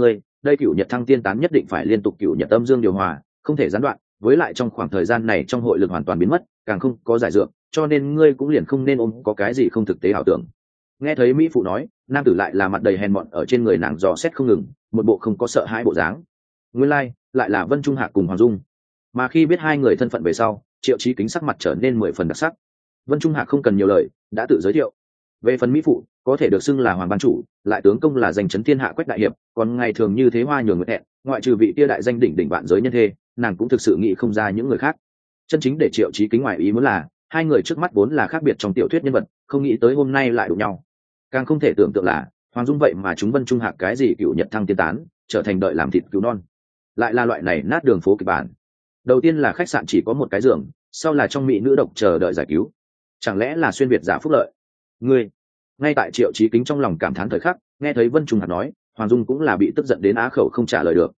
đây cựu nhật thăng tiên tán nhất định phải liên tục cựu nhật âm dương điều hòa, không thể gián đoạn, với lại trong khoảng thời gian này trong hội lực hoàn toàn biến mất, càng không có giải dược, cho nên ngươi cũng liền không nên ôm có cái gì không thực tế ảo tưởng. Nghe thấy mỹ phụ nói, nam tử lại là mặt đầy hèn mọn ở trên người nàng dò xét không ngừng, một bộ không có sợ hãi bộ dáng. Nguyên lai, lại là Vân Trung Hạc cùng Hoàng Dung. Mà khi biết hai người thân phận về sau, Triệu Chí Kính sắc mặt trở nên 10 phần đặc sắc. Vân Trung Hạc không cần nhiều lời, đã tự giới thiệu. Về phần mỹ phụ, có thể được xưng là hoàng ban chủ, lại tướng công là danh chấn thiên hạ Quách đại hiệp, còn ngày thường như thế hoa nhường nguyệt hẹn, ngoại trừ vị tia đại danh đỉnh đỉnh vạn giới nhân thê, nàng cũng thực sự nghĩ không ra những người khác. Chân chính để Triệu Chí Kính ngoài ý muốn là, hai người trước mắt vốn là khác biệt trong tiểu thuyết nhân vật, không nghĩ tới hôm nay lại đụng nhau. Càng không thể tưởng tượng là, Hoàng Dung vậy mà chúng Vân Trung Hạc cái gì cựu nhật thăng tiên tán, trở thành đợi làm thịt cứu non. Lại là loại này nát đường phố kịch bản. Đầu tiên là khách sạn chỉ có một cái giường, sau là trong mỹ nữ độc chờ đợi giải cứu. Chẳng lẽ là xuyên việt giả phúc lợi? Ngươi, ngay tại Triệu Chí Kính trong lòng cảm thán thời khắc, nghe thấy Vân Trung Hạc nói, Hoàng Dung cũng là bị tức giận đến á khẩu không trả lời được.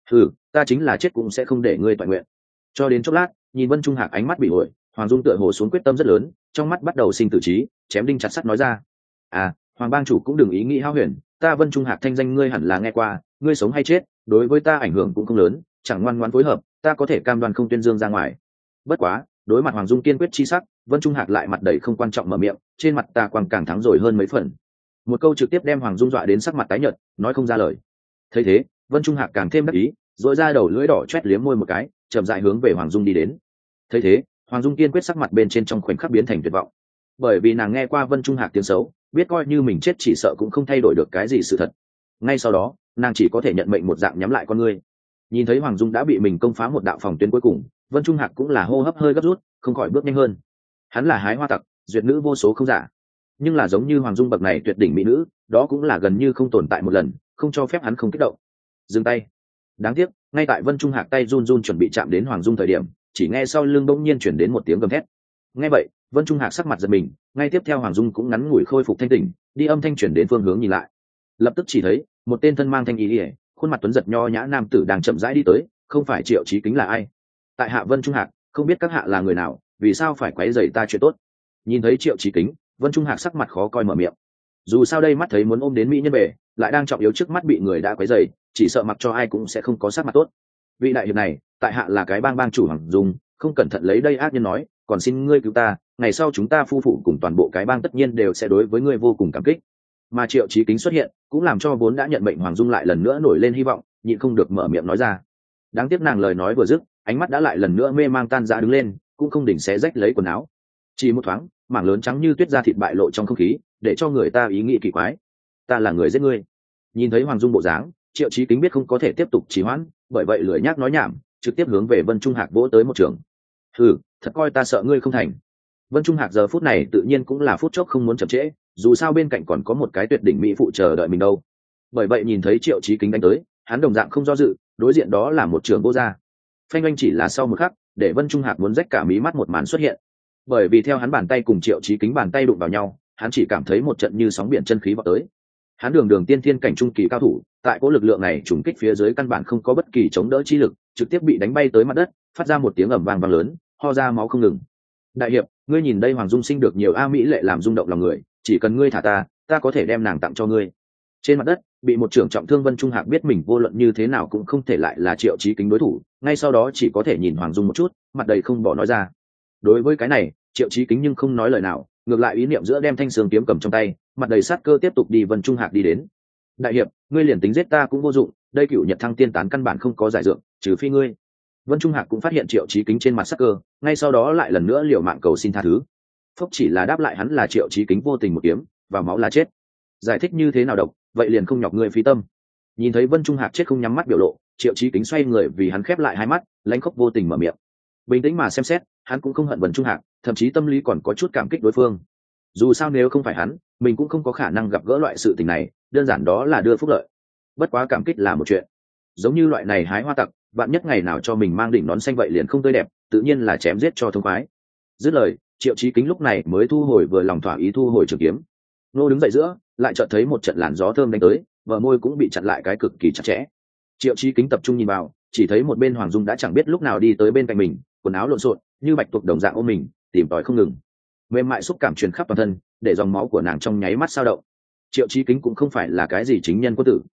Ta chính là chết cũng sẽ không để ngươi toàn nguyện. Cho đến chốc lát, nhìn Vân Trung Hạc ánh mắt bị ổi, Hoàng Dung tựa hồ xuống quyết tâm rất lớn, trong mắt bắt đầu sinh tử trí, chém đinh chặt sắt nói ra: Hoàng bang chủ cũng đừng ý nghĩ hao huyền, ta Vân Trung Hạc thanh danh ngươi hẳn là nghe qua, ngươi sống hay chết, đối với ta ảnh hưởng cũng không lớn, chẳng ngoan ngoãn phối hợp, ta có thể cam đoan không tuyên dương ra ngoài. Bất quá, đối mặt Hoàng Dung kiên quyết chi sắc, Vân Trung Hạc lại mặt đầy không quan trọng mở miệng, trên mặt ta quang càng thắng rồi hơn mấy phần. Một câu trực tiếp đem Hoàng Dung dọa đến sắc mặt tái nhợt, nói không ra lời. Thấy thế, Vân Trung Hạc càng thêm đắc ý, rỗi ra đầu lưỡi đỏ chét liếm môi một cái, chậm rãi hướng về Hoàng Dung đi đến. Thấy thế, Hoàng Dung kiên quyết sắc mặt bên trên trong khoảnh khắc biến thành tuyệt vọng, bởi vì nàng nghe qua Vân Trung Hạc tiếng xấu, biết coi như mình chết chỉ sợ cũng không thay đổi được cái gì sự thật. Ngay sau đó, nàng chỉ có thể nhận mệnh một dạng nhắm lại con ngươi. Nhìn thấy Hoàng Dung đã bị mình công phá một đạo phòng tuyến cuối cùng, Vân Trung Hạc cũng là hô hấp hơi gấp rút, không khỏi bước nhanh hơn. Hắn là hái hoa tặc, duyệt nữ vô số không giả, nhưng là giống như Hoàng Dung bậc này tuyệt đỉnh mỹ nữ, đó cũng là gần như không tồn tại một lần, không cho phép hắn không kích động. Dừng tay. Đáng tiếc, ngay tại Vân Trung Hạc tay run run chuẩn bị chạm đến Hoàng Dung thời điểm, chỉ nghe sau lưng bỗng nhiên chuyển đến một tiếng gầm thét. Nghe vậy, Vân Trung Hạc sắc mặt giật mình, ngay tiếp theo Hoàng Dung cũng ngắn ngủi khôi phục thanh tỉnh, đi âm thanh chuyển đến phương hướng nhìn lại. Lập tức chỉ thấy một tên thân mang thanh y, khuôn mặt tuấn giật nho nhã nam tử đang chậm rãi đi tới, không phải Triệu Chí Kính là ai? Tại hạ Vân Trung Hạc, không biết các hạ là người nào, vì sao phải quấy rầy ta chuyện tốt? Nhìn thấy Triệu Chí Kính, Vân Trung Hạc sắc mặt khó coi mở miệng. Dù sao đây mắt thấy muốn ôm đến mỹ nhân về, lại đang trọng yếu trước mắt bị người đã quấy rầy, chỉ sợ mặc cho ai cũng sẽ không có sắc mặt tốt. Vị đại hiệp này, tại hạ là cái bang chủ Hoàng Dung, không cẩn thận lấy đây ác nhân nói, còn xin ngươi cứu ta, ngày sau chúng ta phu phụ cùng toàn bộ cái bang tất nhiên đều sẽ đối với ngươi vô cùng cảm kích. Mà Triệu Chí Kính xuất hiện, cũng làm cho vốn đã nhận mệnh Hoàng Dung lại lần nữa nổi lên hy vọng, nhịn không được mở miệng nói ra. Đáng tiếc nàng lời nói vừa dứt, ánh mắt đã lại lần nữa mê mang tan rã đứng lên, cũng không đỉnh xé rách lấy quần áo. Chỉ một thoáng, mảng lớn trắng như tuyết da thịt bại lộ trong không khí, để cho người ta ý nghĩ kỳ quái. Ta là người giết ngươi. Nhìn thấy Hoàng Dung bộ dáng, Triệu Chí Kính biết không có thể tiếp tục trì hoãn, bởi vậy lười nhác nói nhảm, trực tiếp hướng về Vân Trung Hạc vỗ tới một trường. Thật coi ta sợ ngươi không thành. Vân Trung Hạc giờ phút này tự nhiên cũng là phút chốc không muốn chậm trễ, dù sao bên cạnh còn có một cái tuyệt đỉnh mỹ phụ chờ đợi mình đâu. Bởi vậy nhìn thấy Triệu Chí Kính đánh tới, hắn đồng dạng không do dự, đối diện đó là một trường vô gia. Phanh anh chỉ là sau một khắc, để Vân Trung Hạc muốn rách cả mí mắt một màn xuất hiện. Bởi vì theo hắn bàn tay cùng Triệu Chí Kính bàn tay đụng vào nhau, hắn chỉ cảm thấy một trận như sóng biển chân khí vọt tới. Hắn đường tiên thiên cảnh trung kỳ cao thủ, tại cỗ lực lượng này trùng kích phía dưới căn bản không có bất kỳ chống đỡ chi lực, trực tiếp bị đánh bay tới mặt đất, phát ra một tiếng ầm vang vang lớn, ho ra máu không ngừng. Đại hiệp, ngươi nhìn đây Hoàng Dung sinh được nhiều mỹ lệ làm rung động lòng người, chỉ cần ngươi thả ta có thể đem nàng tặng cho ngươi. Trên mặt đất, bị một trưởng trọng thương Vân Trung Hạc biết mình vô luận như thế nào cũng không thể lại là Triệu Chí Kính đối thủ, ngay sau đó chỉ có thể nhìn Hoàng Dung một chút, mặt đầy không bỏ nói ra. Đối với cái này, Triệu Chí Kính nhưng không nói lời nào, ngược lại ý niệm giữa đem thanh sương kiếm cầm trong tay, mặt đầy sát cơ tiếp tục đi Vân Trung Hạc đi đến. Đại hiệp, ngươi liền tính giết ta cũng vô dụng, đây cựu nhật thăng tiên tán căn bản không có giải dược, trừ phi ngươi. Vân Trung Hạc cũng phát hiện Triệu Chí Kính trên mặt sắc cơ, ngay sau đó lại lần nữa liều mạng cầu xin tha thứ. Phúc chỉ là đáp lại hắn là Triệu Chí Kính vô tình một kiếm, vào máu là chết. Giải thích như thế nào độc, vậy liền không nhọc ngươi phí tâm. Nhìn thấy Vân Trung Hạc chết không nhắm mắt biểu lộ, Triệu Chí Kính xoay người vì hắn khép lại hai mắt, lãnh khốc vô tình mở miệng. Bình tĩnh mà xem xét, hắn cũng không hận Vân Trung Hạc, thậm chí tâm lý còn có chút cảm kích đối phương. Dù sao nếu không phải hắn, mình cũng không có khả năng gặp gỡ loại sự tình này, đơn giản đó là đưa phúc lợi. Bất quá cảm kích là một chuyện, giống như loại này hái hoa tặc, bạn nhất ngày nào cho mình mang đỉnh nón xanh vậy liền không tươi đẹp, tự nhiên là chém giết cho thông khoái. Dứt lời, Triệu Chí Kính lúc này mới thu hồi vừa lòng thỏa ý thu hồi trường kiếm. Nô đứng dậy giữa, lại chợt thấy một trận làn gió thơm đánh tới, bờ môi cũng bị chặn lại cái cực kỳ chặt chẽ. Triệu Chí Kính tập trung nhìn vào, chỉ thấy một bên Hoàng Dung đã chẳng biết lúc nào đi tới bên cạnh mình, quần áo lộn xộn, như bạch tuộc đồng dạng ôm mình, tìm tòi không ngừng. Mềm mại xúc cảm truyền khắp toàn thân, để dòng máu của nàng trong nháy mắt sao động. Triệu Chí Kính cũng không phải là cái gì chính nhân quân tử.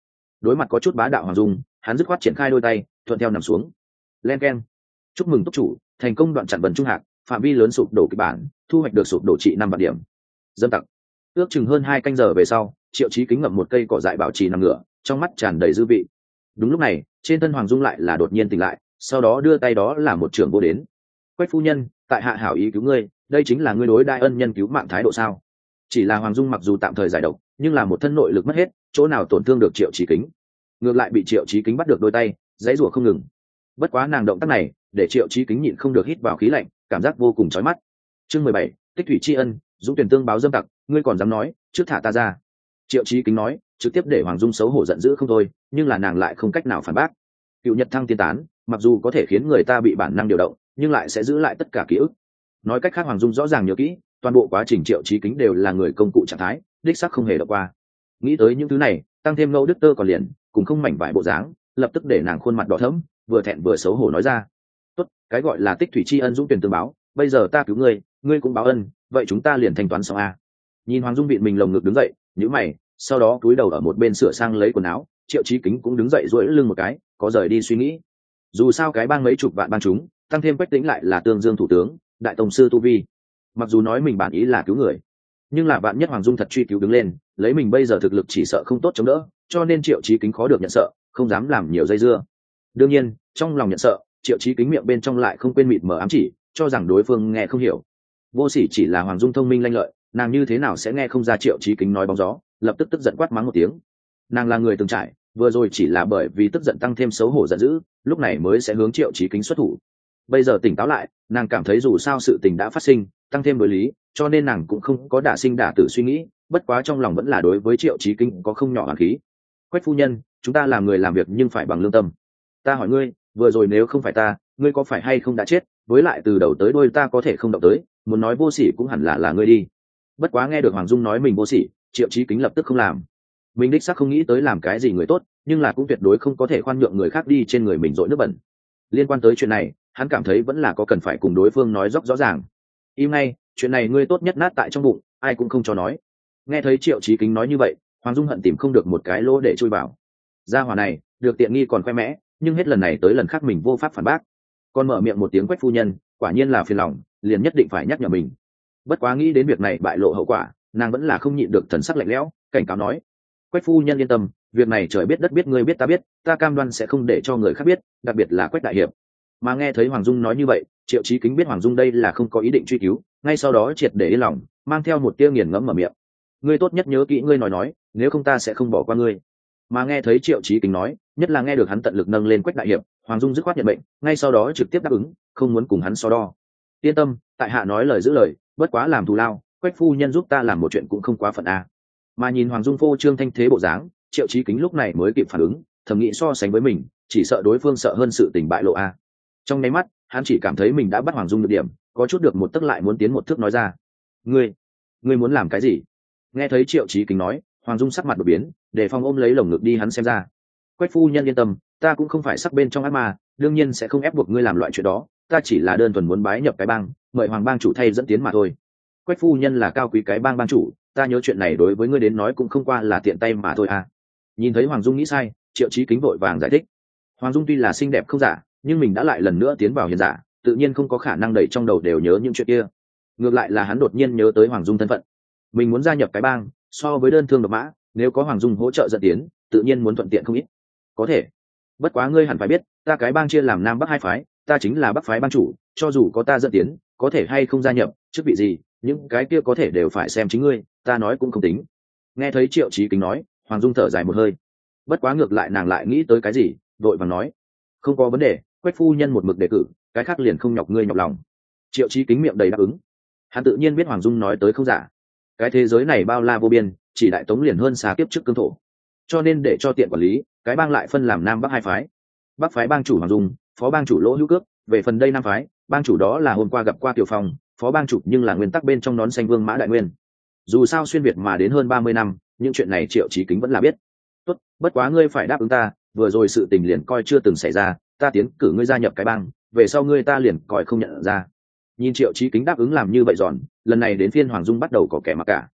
đối mặt có chút bá đạo Hoàng Dung, hắn dứt khoát triển khai đôi tay thuận theo nằm xuống. Len keng, chúc mừng túc chủ thành công đoạn chặn Vân Trung Hạc, phạm vi lớn sụp đổ kịch bản, thu hoạch được sụp đổ trị 5 vạn điểm. Dâm tặc. Ước chừng hơn 2 canh giờ về sau, Triệu Chí Kính ngậm một cây cỏ dại bảo trì nằm ngửa, trong mắt tràn đầy dư vị. Đúng lúc này, trên thân Hoàng Dung lại là đột nhiên tỉnh lại, sau đó đưa tay đó là một trường vô đến. Quách phu nhân, tại hạ hảo ý cứu ngươi, đây chính là ngươi đối đại ân nhân cứu mạng thái độ sao? Chỉ là Hoàng Dung mặc dù tạm thời giải độc, nhưng là một thân nội lực mất hết, chỗ nào tổn thương được Triệu Chí Kính. Ngược lại bị Triệu Chí Kính bắt được đôi tay, giãy giụa không ngừng. Bất quá nàng động tác này, để Triệu Chí Kính nhịn không được hít vào khí lạnh, cảm giác vô cùng chói mắt. Chương 17, tích thủy tri ân, dũng tuyển tương báo dâm tặc, ngươi còn dám nói, trước thả ta ra. Triệu Chí Kính nói, trực tiếp để Hoàng Dung xấu hổ giận dữ không thôi, nhưng là nàng lại không cách nào phản bác. Cựu Nhật Thăng tiên tán, mặc dù có thể khiến người ta bị bản năng điều động, nhưng lại sẽ giữ lại tất cả ký ức. Nói cách khác, Hoàng Dung rõ ràng nhớ kỹ, toàn bộ quá trình Triệu Chí Kính đều là người công cụ trạng thái, đích xác không hề động qua. Nghĩ tới những thứ này, tăng thêm Ngẫu Đức Tơ còn liền, cùng không mảnh vải bộ dáng, lập tức để nàng khuôn mặt đỏ thẫm, vừa thẹn vừa xấu hổ nói ra. Tốt, cái gọi là tích thủy tri ân dũng tuyển tương báo, bây giờ ta cứu ngươi, ngươi cũng báo ân, vậy chúng ta liền thanh toán xong a. Nhìn Hoàng Dung vịn mình lồng ngực đứng dậy, nhíu mày, sau đó cúi đầu ở một bên sửa sang lấy quần áo. Triệu Chí Kính cũng đứng dậy duỗi lưng một cái, có rời đi suy nghĩ. Dù sao cái bang mấy chục vạn bang chúng, tăng thêm Quách Tĩnh lại là tương dương thủ tướng, đại tông sư tu vi. Mặc dù nói mình bản ý là cứu người, nhưng là bạn nhất Hoàng Dung thật truy cứu đứng lên, lấy mình bây giờ thực lực chỉ sợ không tốt chống đỡ, cho nên Triệu Chí Kính khó được nhận sợ, không dám làm nhiều dây dưa. Đương nhiên, trong lòng nhận sợ, Triệu Chí Kính miệng bên trong lại không quên mịt mờ ám chỉ, cho rằng đối phương nghe không hiểu. Vô sỉ chỉ là Hoàng Dung thông minh lanh lợi, nàng như thế nào sẽ nghe không ra Triệu Chí Kính nói bóng gió, lập tức tức giận quát mắng một tiếng. Nàng là người từng trải, vừa rồi chỉ là bởi vì tức giận tăng thêm xấu hổ giận dữ, lúc này mới sẽ hướng Triệu Chí Kính xuất thủ. Bây giờ tỉnh táo lại, nàng cảm thấy dù sao sự tình đã phát sinh, tăng thêm đối lý, cho nên nàng cũng không có đả sinh đả tử suy nghĩ, bất quá trong lòng vẫn là đối với Triệu Chí Kính có không nhỏ oán khí. Quách phu nhân, chúng ta làm người làm việc nhưng phải bằng lương tâm. Ta hỏi ngươi, vừa rồi nếu không phải ta, ngươi có phải hay không đã chết, với lại từ đầu tới đuôi ta có thể không động tới, muốn nói vô sỉ cũng hẳn là ngươi đi. Bất quá nghe được Hoàng Dung nói mình vô sỉ, Triệu Chí Kính lập tức không làm. Mình đích xác không nghĩ tới làm cái gì người tốt, nhưng là cũng tuyệt đối không có thể khoan nhượng người khác đi trên người mình dội nước bẩn. Liên quan tới chuyện này, hắn cảm thấy vẫn là có cần phải cùng đối phương nói rõ ràng. Im ngay, chuyện này ngươi tốt nhất nát tại trong bụng, ai cũng không cho nói. Nghe thấy Triệu Chí Kính nói như vậy, Hoàng Dung hận tìm không được một cái lỗ để chui vào. Gia hỏa này, được tiện nghi còn khoe mẽ, nhưng hết lần này tới lần khác mình vô pháp phản bác. Còn mở miệng một tiếng Quách phu nhân, quả nhiên là phiền lòng, liền nhất định phải nhắc nhở mình. Bất quá nghĩ đến việc này bại lộ hậu quả, nàng vẫn là không nhịn được thần sắc lạnh lẽo, cảnh cáo nói: Quách phu nhân yên tâm, việc này trời biết đất biết ngươi biết ta cam đoan sẽ không để cho người khác biết, đặc biệt là Quách đại hiệp. Mà nghe thấy Hoàng Dung nói như vậy, Triệu Chí Kính biết Hoàng Dung đây là không có ý định truy cứu, ngay sau đó triệt để yên lòng, mang theo một tia nghiền ngẫm mở miệng: ngươi tốt nhất nhớ kỹ ngươi nói, nếu không ta sẽ không bỏ qua ngươi. Mà nghe thấy Triệu Chí Kính nói, nhất là nghe được hắn tận lực nâng lên Quách đại hiệp, Hoàng Dung dứt khoát nhận mệnh, ngay sau đó trực tiếp đáp ứng, không muốn cùng hắn so đo. Yên tâm, tại hạ nói lời giữ lời, bất quá làm thù lao, Quách phu nhân giúp ta làm một chuyện cũng không quá phận a. Mà nhìn Hoàng Dung phô trương thanh thế bộ dáng, Triệu Chí Kính lúc này mới kịp phản ứng, thầm nghĩ so sánh với mình, chỉ sợ đối phương sợ hơn sự tình bại lộ a. Trong nháy mắt, hắn chỉ cảm thấy mình đã bắt Hoàng Dung được điểm, có chút được một tức lại muốn tiến một thước nói ra: ngươi muốn làm cái gì? Nghe thấy Triệu Chí Kính nói, Hoàng Dung sắc mặt đột biến, để phòng ôm lấy lồng ngực đi hắn xem ra. Quách phu nhân yên tâm, ta cũng không phải sắc bên trong ác ma, đương nhiên sẽ không ép buộc ngươi làm loại chuyện đó, ta chỉ là đơn thuần muốn bái nhập cái bang, mời Hoàng bang chủ thay dẫn tiến mà thôi. Quách phu nhân là cao quý cái bang bang chủ, ta nhớ chuyện này đối với ngươi đến nói cũng không qua là tiện tay mà thôi à. Nhìn thấy Hoàng Dung nghĩ sai, Triệu Chí Kính vội vàng giải thích: Hoàng Dung tuy là xinh đẹp không giả, nhưng mình đã lại lần nữa tiến vào hiền giả, tự nhiên không có khả năng đẩy trong đầu đều nhớ những chuyện kia. Ngược lại là hắn đột nhiên nhớ tới Hoàng Dung thân phận, mình muốn gia nhập cái bang, so với đơn thương độc mã, nếu có Hoàng Dung hỗ trợ dẫn tiến, tự nhiên muốn thuận tiện không ít. Có thể, bất quá ngươi hẳn phải biết, ta cái bang chia làm nam bắc hai phái, ta chính là bắc phái bang chủ, cho dù có ta dẫn tiến, có thể hay không gia nhập, chức vị gì, những cái kia có thể đều phải xem chính ngươi, ta nói cũng không tính. Nghe thấy Triệu Chí Kính nói, Hoàng Dung thở dài một hơi. Bất quá ngược lại nàng lại nghĩ tới cái gì, vội vàng nói: không có vấn đề, Quách phu nhân một mực đề cử, cái khác liền không nhọc ngươi nhọc lòng. Triệu Chí Kính miệng đầy đáp ứng. Hắn tự nhiên biết Hoàng Dung nói tới không giả, cái thế giới này bao la vô biên, chỉ đại tống liền hơn xa kiếp trước cương thổ, cho nên để cho tiện quản lý, cái bang lại phân làm nam bắc hai phái. Bắc phái bang chủ Hoàng Dung, phó bang chủ Lỗ Hữu Cước, về phần đây nam phái, bang chủ đó là hôm qua gặp qua Tiểu Phong, phó bang chủ nhưng là nguyên tắc bên trong nón xanh vương Mã Đại Nguyên. Dù sao xuyên việt mà đến hơn 30 năm, những chuyện này Triệu Chí Kính vẫn là biết. Tốt, bất quá ngươi phải đáp ứng ta, vừa rồi sự tình liền coi chưa từng xảy ra, ta tiến cử ngươi gia nhập cái bang, về sau ngươi ta liền coi không nhận ra. Nhìn Triệu Chí Kính đáp ứng làm như vậy giòn, lần này đến phiên Hoàng Dung bắt đầu có kẻ mặc cả.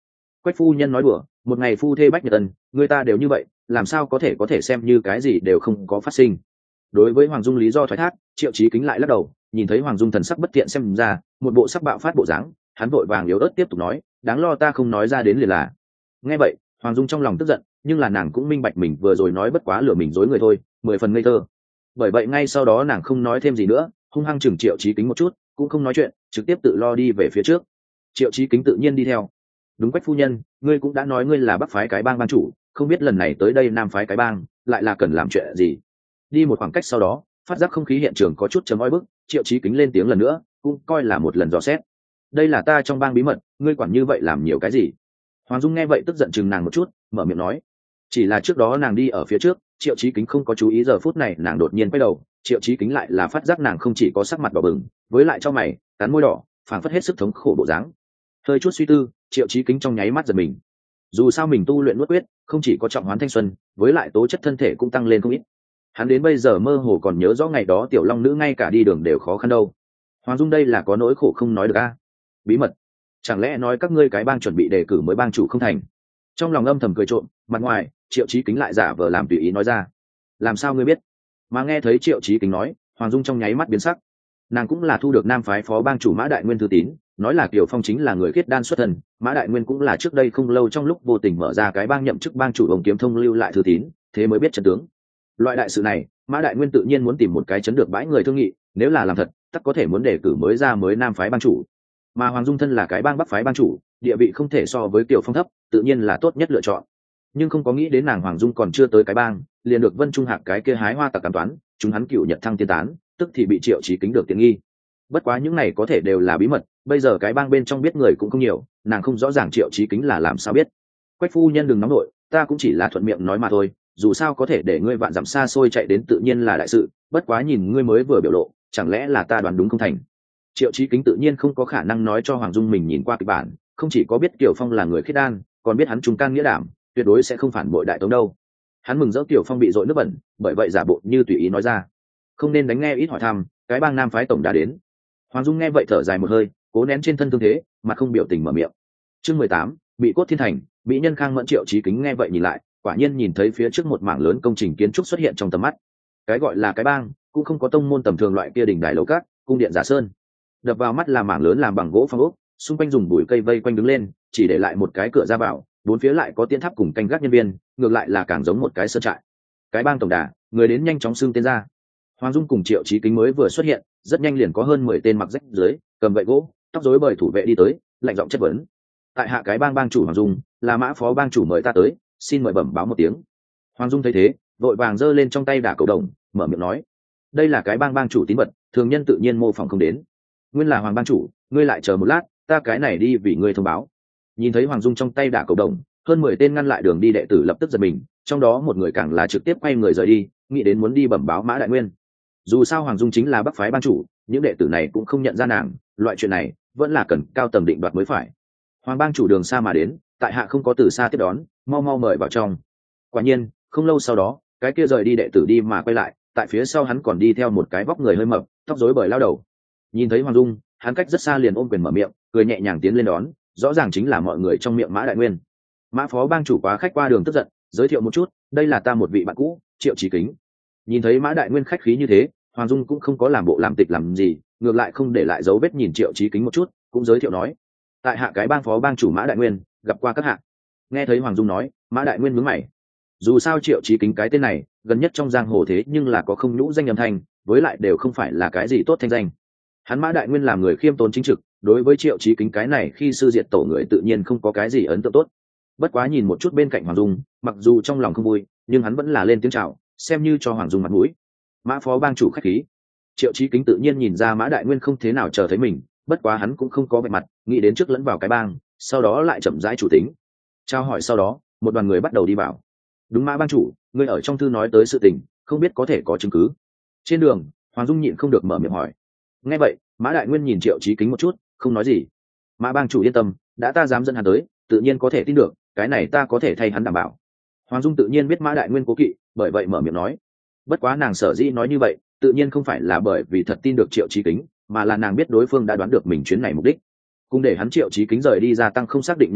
Quách phu nhân nói đùa, một ngày phu thê bách nhật tân, người ta đều như vậy, làm sao có thể xem như cái gì đều không có phát sinh. Đối với Hoàng Dung lý do thoái thác, Triệu Chí Kính lại lắc đầu, nhìn thấy Hoàng Dung thần sắc bất thiện xem ra một bộ sắc bạo phát bộ dáng, hắn vội vàng yếu ớt tiếp tục nói, đáng lo ta không nói ra đến liền là. Nghe vậy, Hoàng Dung trong lòng tức giận, nhưng là nàng cũng minh bạch mình vừa rồi nói bất quá lừa mình dối người thôi, 10 phần ngây thơ. Bởi vậy ngay sau đó nàng không nói thêm gì nữa, hung hăng chừng Triệu Chí Kính một chút, cũng không nói chuyện, trực tiếp tự lo đi về phía trước. Triệu Chí Kính tự nhiên đi theo. Đúng, Quách phu nhân, ngươi cũng đã nói ngươi là Bắc phái cái bang bang chủ, không biết lần này tới đây Nam phái cái bang lại là cần làm chuyện gì. Đi một khoảng cách sau đó, phát giác không khí hiện trường có chút chấm oi bức, Triệu Chí Kính lên tiếng lần nữa, cũng coi là một lần dò xét. Đây là ta trong bang bí mật, ngươi quản như vậy làm nhiều cái gì? Hoàng Dung nghe vậy tức giận chừng nàng một chút, mở miệng nói. Chỉ là trước đó nàng đi ở phía trước, Triệu Chí Kính không có chú ý, giờ phút này nàng đột nhiên quay đầu, Triệu Chí Kính lại là phát giác nàng không chỉ có sắc mặt đỏ bừng, với lại cho mày, cắn môi đỏ, phảng phất hết sức thống khổ bộ dáng. Hơi chút suy tư, Triệu Chí Kính trong nháy mắt giật mình. Dù sao mình tu luyện nuốt quyết, không chỉ có trọng hoán thanh xuân, với lại tố chất thân thể cũng tăng lên không ít. Hắn đến bây giờ mơ hồ còn nhớ rõ ngày đó tiểu long nữ ngay cả đi đường đều khó khăn đâu. Hoàng Dung đây là có nỗi khổ không nói được a. Bí mật? Chẳng lẽ nói các ngươi cái bang chuẩn bị đề cử mới bang chủ không thành? Trong lòng âm thầm cười trộm, mặt ngoài Triệu Chí Kính lại giả vờ làm tùy ý nói ra. Làm sao ngươi biết? Mà nghe thấy Triệu Chí Kính nói, Hoàng Dung trong nháy mắt biến sắc. Nàng cũng là thu được Nam phái phó bang chủ Mã Đại Nguyên thư tín, nói là Kiều Phong chính là người khiết đan xuất thần, Mã Đại Nguyên cũng là trước đây không lâu trong lúc vô tình mở ra cái bang nhậm chức bang chủ Hồng Kiếm Thông lưu lại thư tín, thế mới biết trận tướng. Loại đại sự này, Mã Đại Nguyên tự nhiên muốn tìm một cái chấn được bãi người thương nghị, nếu là làm thật, tất có thể muốn đề cử mới ra mới Nam phái bang chủ. Mà Hoàng Dung thân là cái bang Bắc phái bang chủ, địa vị không thể so với Kiều Phong thấp, tự nhiên là tốt nhất lựa chọn. Nhưng không có nghĩ đến nàng Hoàng Dung còn chưa tới cái bang, liền được Vân Trung Hạc cái kia hái hoa tặc cảm toán, chúng hắn cựu nhật thăng tiên tán, tức thì bị Triệu Chí Kính được tiện nghi. Bất quá những này có thể đều là bí mật, bây giờ cái bang bên trong biết người cũng không nhiều, nàng không rõ ràng Triệu Chí Kính là làm sao biết. Quách phu nhân đừng nóng nổi, ta cũng chỉ là thuận miệng nói mà thôi, dù sao có thể để ngươi vạn dặm xa xôi chạy đến tự nhiên là đại sự, bất quá nhìn ngươi mới vừa biểu lộ, chẳng lẽ là ta đoán đúng không thành. Triệu Chí Kính tự nhiên không có khả năng nói cho Hoàng Dung mình nhìn qua kịch bản, không chỉ có biết Kiều Phong là người khiết đan, còn biết hắn trung can nghĩa đảm, tuyệt đối sẽ không phản bội đại tống đâu. Hắn mừng rỡ Kiều Phong bị dội nước bẩn, bởi vậy giả bộ như tùy ý nói ra, không nên đánh nghe ít hỏi thăm, cái bang Nam phái tổng đã đến. Hoàng Dung nghe vậy thở dài một hơi, cố nén trên thân thương thế, mà không biểu tình mở miệng. Chương 18, bị cốt thiên thành, mỹ nhân Khang Mẫn. Triệu Chí Kính nghe vậy nhìn lại, quả nhiên nhìn thấy phía trước một mảng lớn công trình kiến trúc xuất hiện trong tầm mắt. Cái gọi là cái bang, cũng không có tông môn tầm thường loại kia đỉnh đài lầu cát, cung điện giả sơn. Đập vào mắt là mảng lớn làm bằng gỗ phong ốc, xung quanh dùng bụi cây vây quanh đứng lên, chỉ để lại một cái cửa ra vào, bốn phía lại có tiên tháp cùng canh gác nhân viên, ngược lại là càng giống một cái sơn trại. Cái bang tổng đà, người đến nhanh chóng xưng tên ra. Hoàng Dung cùng Triệu Chí Kính mới vừa xuất hiện, rất nhanh liền có hơn 10 tên mặc rách dưới, cầm gậy gỗ, tóc rối bời thủ vệ đi tới, lạnh giọng chất vấn. Tại hạ cái bang bang chủ Hoàng Dung, là Mã phó bang chủ mời ta tới, xin mời bẩm báo một tiếng. Hoàng Dung thấy thế, vội vàng giơ lên trong tay đả cầu đồng, mở miệng nói: đây là cái bang bang chủ tín vật, thường nhân tự nhiên mô phỏng không đến. Nguyên là Hoàng bang chủ, ngươi lại chờ một lát, ta cái này đi vì ngươi thông báo. Nhìn thấy Hoàng Dung trong tay đả cầu đồng, hơn 10 tên ngăn lại đường đi đệ tử lập tức giật mình, trong đó một người càng là trực tiếp quay người rời đi, nghĩ đến muốn đi bẩm báo Mã Đại Nguyên. Dù sao Hoàng Dung chính là Bắc phái bang chủ, những đệ tử này cũng không nhận ra nàng, loại chuyện này vẫn là cần cao tầng định đoạt mới phải. Hoàng bang chủ đường xa mà đến, tại hạ không có từ xa tiếp đón, mau mau mời vào trong. Quả nhiên, không lâu sau đó, cái kia rời đi đệ tử đi mà quay lại, tại phía sau hắn còn đi theo một cái vóc người hơi mập, tóc rối bời lao đầu. Nhìn thấy Hoàng Dung, hắn cách rất xa liền ôm quyền mở miệng, cười nhẹ nhàng tiến lên đón, rõ ràng chính là mọi người trong miệng Mã Đại Nguyên. Mã phó bang chủ quá khách qua đường tức giận, giới thiệu một chút, đây là ta một vị bạn cũ, Triệu Chí Kính. Nhìn thấy Mã Đại Nguyên khách khí như thế, Hoàng Dung cũng không có làm bộ làm tịch làm gì, ngược lại không để lại dấu vết nhìn Triệu Chí Kính một chút, cũng giới thiệu nói: tại hạ cái bang phó bang chủ Mã Đại Nguyên, gặp qua các hạ. Nghe thấy Hoàng Dung nói, Mã Đại Nguyên nhướng mày. Dù sao Triệu Chí Kính cái tên này gần nhất trong giang hồ thế nhưng là có không nhũ danh âm thanh, với lại đều không phải là cái gì tốt thanh danh. Hắn Mã Đại Nguyên làm người khiêm tốn chính trực, đối với Triệu Chí Kính cái này khi sư diệt tổ người tự nhiên không có cái gì ấn tượng tốt. Bất quá nhìn một chút bên cạnh Hoàng Dung, mặc dù trong lòng không vui, nhưng hắn vẫn là lên tiếng chào, xem như cho Hoàng Dung mặt mũi. Mã phó bang chủ khách khí. Triệu Chí Kính tự nhiên nhìn ra Mã Đại Nguyên không thế nào chờ thấy mình, bất quá hắn cũng không có vẻ mặt, nghĩ đến trước lẫn vào cái bang, sau đó lại chậm rãi chủ tính. Trao hỏi sau đó, một đoàn người bắt đầu đi vào. Đúng Mã bang chủ, ngươi ở trong thư nói tới sự tình, không biết có thể có chứng cứ. Trên đường, Hoàng Dung nhịn không được mở miệng hỏi. Nghe vậy, Mã Đại Nguyên nhìn Triệu Chí Kính một chút, không nói gì. Mã bang chủ yên tâm, đã ta dám dẫn hắn tới, tự nhiên có thể tin được, cái này ta có thể thay hắn đảm bảo. Hoàng Dung tự nhiên biết Mã Đại Nguyên cố kỵ, bởi vậy mở miệng nói. Bất quá nàng sở dĩ nói như vậy, tự nhiên không phải là bởi vì thật tin được Triệu Chí Kính, mà là nàng biết đối phương đã đoán được mình chuyến này mục đích. Cùng để hắn Triệu Chí Kính rời đi gia tăng không xác định nhân tố,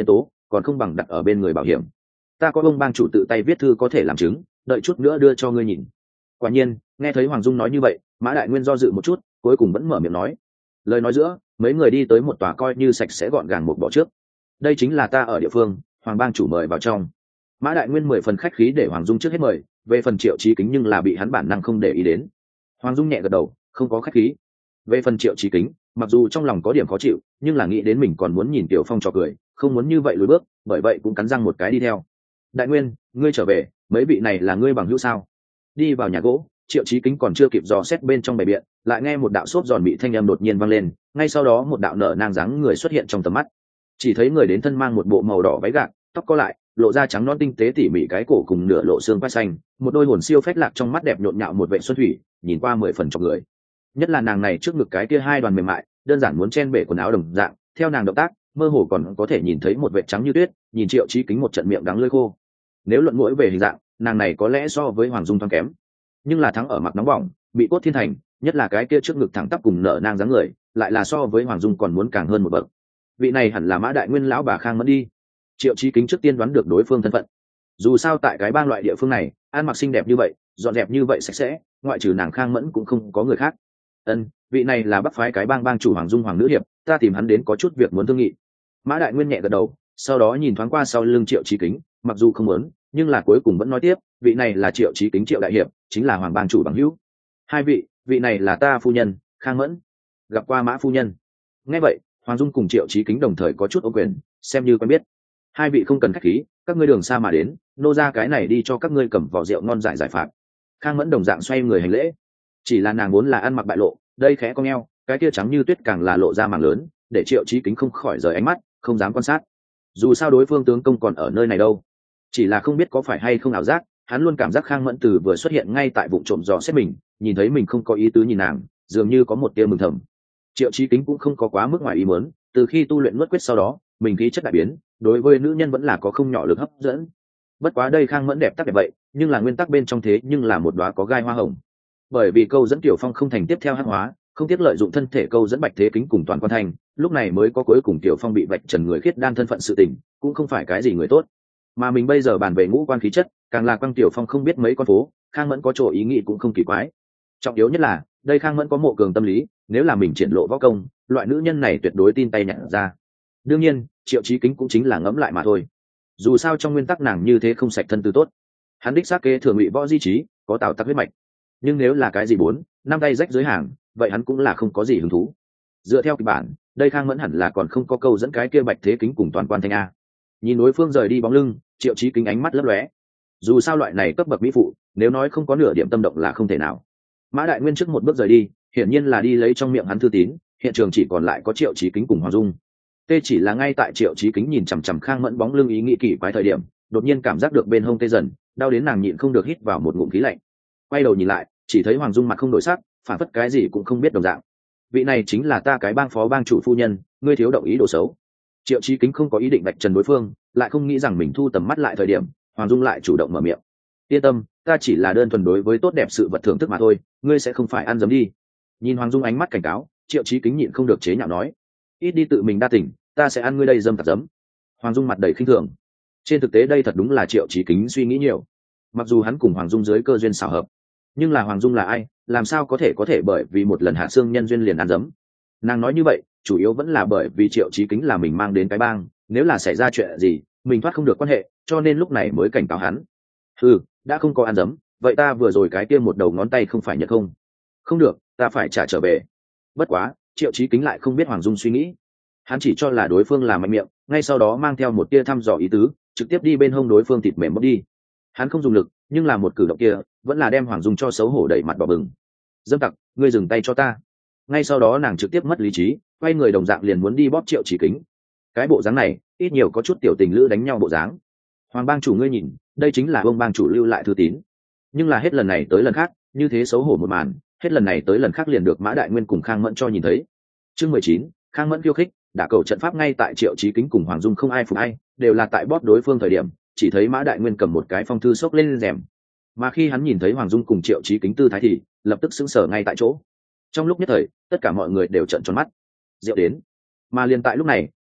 còn không bằng đặt ở bên người bảo hiểm. Ta có ông bang chủ tự tay viết thư có thể làm chứng, đợi chút nữa đưa cho ngươi nhìn. Quả nhiên, nghe thấy Hoàng Dung nói như vậy, Mã Đại Nguyên do dự một chút, cuối cùng vẫn mở miệng nói. Lời nói giữa, mấy người đi tới một tòa coi như sạch sẽ gọn gàng một bỏ trước. Đây chính là ta ở địa phương, Hoàng bang chủ mời vào trong. Mã Đại Nguyên 10 phần khách khí để Hoàng Dung trước hết mời, về phần Triệu Chí Kính nhưng là bị hắn bản năng không để ý đến. Hoàng Dung nhẹ gật đầu, không có khách khí. Về phần Triệu Chí Kính, mặc dù trong lòng có điểm khó chịu, nhưng là nghĩ đến mình còn muốn nhìn Tiểu Phong trò cười, không muốn như vậy lùi bước, bởi vậy cũng cắn răng một cái đi theo. Đại Nguyên, ngươi trở về, mấy vị này là ngươi bằng hữu sao? Đi vào nhà gỗ, Triệu Chí Kính còn chưa kịp dò xét bên trong bày biện, lại nghe một đạo xốp giòn mị thanh âm đột nhiên vang lên, ngay sau đó một đạo nở nang dáng người xuất hiện trong tầm mắt. Chỉ thấy người đến thân mang một bộ màu đỏ váy gạc, tóc co lại, lộ ra trắng non tinh tế tỉ mỉ cái cổ cùng nửa lộ xương quai xanh, một đôi hồn siêu phách lạc trong mắt đẹp nhộn nhạo một vệ xuân thủy, nhìn qua 10 phần trong người. Nhất là nàng này trước ngực cái kia hai đoàn mềm mại, đơn giản muốn chen bể quần áo đồng dạng, theo nàng động tác, mơ hồ còn có thể nhìn thấy một vệt trắng như tuyết, nhìn Triệu Chí Kính một trận miệng đắng lưỡi khô. Nếu luận mũi về hình dạng, nàng này có lẽ so với Hoàng Dung thoáng kém, nhưng là thắng ở mặt nóng bỏng, bị cốt thiên thành, nhất là cái kia trước ngực thẳng tắp cùng nở nang dáng người, lại là so với Hoàng Dung còn muốn càng hơn một bậc. Vị này hẳn là Mã Đại Nguyên lão bà Khang Mẫn đi. Triệu Chí Kính trước tiên đoán được đối phương thân phận. Dù sao tại cái bang loại địa phương này, ăn mặc xinh đẹp như vậy, dọn dẹp như vậy sạch sẽ, ngoại trừ nàng Khang Mẫn cũng không có người khác. Vị này là Bắc phái cái bang bang chủ Hoàng Dung Hoàng nữ hiệp, ta tìm hắn đến có chút việc muốn thương nghị. Mã Đại Nguyên nhẹ gật đầu, sau đó nhìn thoáng qua sau lưng Triệu Chí Kính, mặc dù không muốn, nhưng là cuối cùng vẫn nói tiếp, vị này là Triệu Chí Kính Triệu đại hiệp, chính là Hoàng bang chủ bằng hữu. Hai vị này là ta phu nhân, Khang Mẫn. Gặp qua Mã phu nhân. Nghe vậy, Hoàng Dung cùng Triệu Chí Kính đồng thời có chút ô quyền, xem như quen biết. Hai vị không cần khách khí, các ngươi đường xa mà đến, nô ra cái này đi cho các ngươi cầm vỏ rượu ngon giải phạt. Khang Mẫn đồng dạng xoay người hành lễ. Chỉ là nàng muốn là ăn mặc bại lộ, đây khẽ cong eo, cái kia trắng như tuyết càng là lộ ra mảng lớn, để Triệu Chí Kính không khỏi rời ánh mắt, không dám quan sát. Dù sao đối phương tướng công còn ở nơi này đâu, chỉ là không biết có phải hay không ảo giác, hắn luôn cảm giác Khang Mẫn từ vừa xuất hiện ngay tại vụ trộm dò xét mình, nhìn thấy mình không có ý tứ nhìn nàng, dường như có một tia mừng thầm. Triệu Chí Kính cũng không có quá mức ngoài ý muốn, từ khi tu luyện nuốt quyết sau đó, mình khí chất đại biến, đối với nữ nhân vẫn là có không nhỏ lực hấp dẫn. Bất quá đây Khang Mẫn đẹp tắc đẹp vậy, nhưng là nguyên tắc bên trong thế nhưng là một đóa có gai hoa hồng. Bởi vì câu dẫn Tiểu Phong không thành tiếp theo hắc hóa, không tiếc lợi dụng thân thể câu dẫn Bạch Thế Kính cùng Toàn Quan Thành, lúc này mới có cuối cùng Tiểu Phong bị vạch trần người khiết đan thân phận sự tình, cũng không phải cái gì người tốt. Mà mình bây giờ bàn về ngũ quan khí chất, càng là quang Tiểu Phong không biết mấy con phố, Khang Mẫn có chỗ ý nghĩ cũng không kỳ quái. Trọng yếu nhất là, đây Khang Mẫn có mộ cường tâm lý, nếu là mình triển lộ võ công, loại nữ nhân này tuyệt đối tin tay nhận ra. Đương nhiên, Triệu Chí Kính cũng chính là ngẫm lại mà thôi. Dù sao trong nguyên tắc nàng như thế không sạch thân tư tốt, hắn đích xác kế thừa ngụy võ di trí, có Tào Tặc huyết mạch. Nhưng nếu là cái gì 4-5 tay rách dưới hàng, vậy hắn cũng là không có gì hứng thú. Dựa theo kịch bản, đây Khang Mẫn hẳn là còn không có câu dẫn cái kia Bạch Thế Kính cùng Toàn Quan Thanh a. Nhìn đối phương rời đi bóng lưng, Triệu Chí Kính ánh mắt lấp lóe. Dù sao loại này cấp bậc mỹ phụ, nếu nói không có nửa điểm tâm động là không thể nào. Mã Đại Nguyên trước một bước rời đi, hiển nhiên là đi lấy trong miệng hắn thư tín, hiện trường chỉ còn lại có Triệu Chí Kính cùng Hoàng Dung. Tê chỉ là ngay tại Triệu Chí Kính nhìn chằm chằm Khang Mẫn bóng lưng ý nghĩ kỳ quái thời điểm, đột nhiên cảm giác được bên hông tê dần, đau đến nàng nhịn không được hít vào một ngụm khí lạnh. Quay đầu nhìn lại, chỉ thấy Hoàng Dung mặt không đổi sắc, phản phất cái gì cũng không biết đồng dạng. Vị này chính là ta cái bang phó bang chủ phu nhân, ngươi thiếu động ý đồ xấu. Triệu Chí Kính không có ý định vạch trần đối phương, lại không nghĩ rằng mình thu tầm mắt lại thời điểm, Hoàng Dung lại chủ động mở miệng. Yên tâm, ta chỉ là đơn thuần đối với tốt đẹp sự vật thưởng thức mà thôi, ngươi sẽ không phải ăn dấm đi. Nhìn Hoàng Dung ánh mắt cảnh cáo, Triệu Chí Kính nhịn không được chế nhạo nói. Ít đi tự mình đa tình, ta sẽ ăn ngươi đây dâm tặc dấm. Hoàng Dung mặt đầy khinh thường. Trên thực tế đây thật đúng là Triệu Chí Kính suy nghĩ nhiều. Mặc dù hắn cùng Hoàng Dung dưới cơ duyên xảo hợp, nhưng là Hoàng Dung là ai, làm sao có thể bởi vì một lần hạ xương nhân duyên liền ăn dấm. Nàng nói như vậy, chủ yếu vẫn là bởi vì Triệu Chí Kính là mình mang đến cái bang, nếu là xảy ra chuyện gì, mình thoát không được quan hệ, cho nên lúc này mới cảnh cáo hắn. Đã không có ăn dấm, vậy ta vừa rồi cái kia một đầu ngón tay không phải nhận không? Không được, ta phải trả trở về. Bất quá, Triệu Chí Kính lại không biết Hoàng Dung suy nghĩ. Hắn chỉ cho là đối phương là mạnh miệng, ngay sau đó mang theo một tia thăm dò ý tứ, trực tiếp đi bên hông đối phương thịt mềm bóp đi. Hắn không dùng lực, nhưng là một cử động kia, vẫn là đem Hoàng Dung cho xấu hổ đẩy mặt đỏ bừng. Dâm tặc, ngươi dừng tay cho ta. Ngay sau đó nàng trực tiếp mất lý trí, quay người đồng dạng liền muốn đi bóp Triệu Chí Kính. Cái bộ dáng này, ít nhiều có chút tiểu tình lữ đánh nhau bộ dáng. Hoàng bang chủ ngươi nhìn, đây chính là ông bang chủ lưu lại thư tín. Nhưng là hết lần này tới lần khác, như thế xấu hổ một màn, hết lần này tới lần khác liền được Mã Đại Nguyên cùng Khang Mẫn cho nhìn thấy. Chương 19, Khang Mẫn khiêu khích, đả cầu trận pháp ngay tại Triệu Chí Kính cùng Hoàng Dung không ai phục ai, đều là tại bóp đối phương thời điểm, chỉ thấy Mã Đại Nguyên cầm một cái phong thư xốc lên rèm. Mà khi hắn nhìn thấy Hoàng Dung cùng Triệu Chí Kính tư thái thì lập tức sững sờ ngay tại chỗ. Trong lúc nhất thời, tất cả mọi người đều trợn tròn mắt. Rượu đến. Mà liền tại lúc này,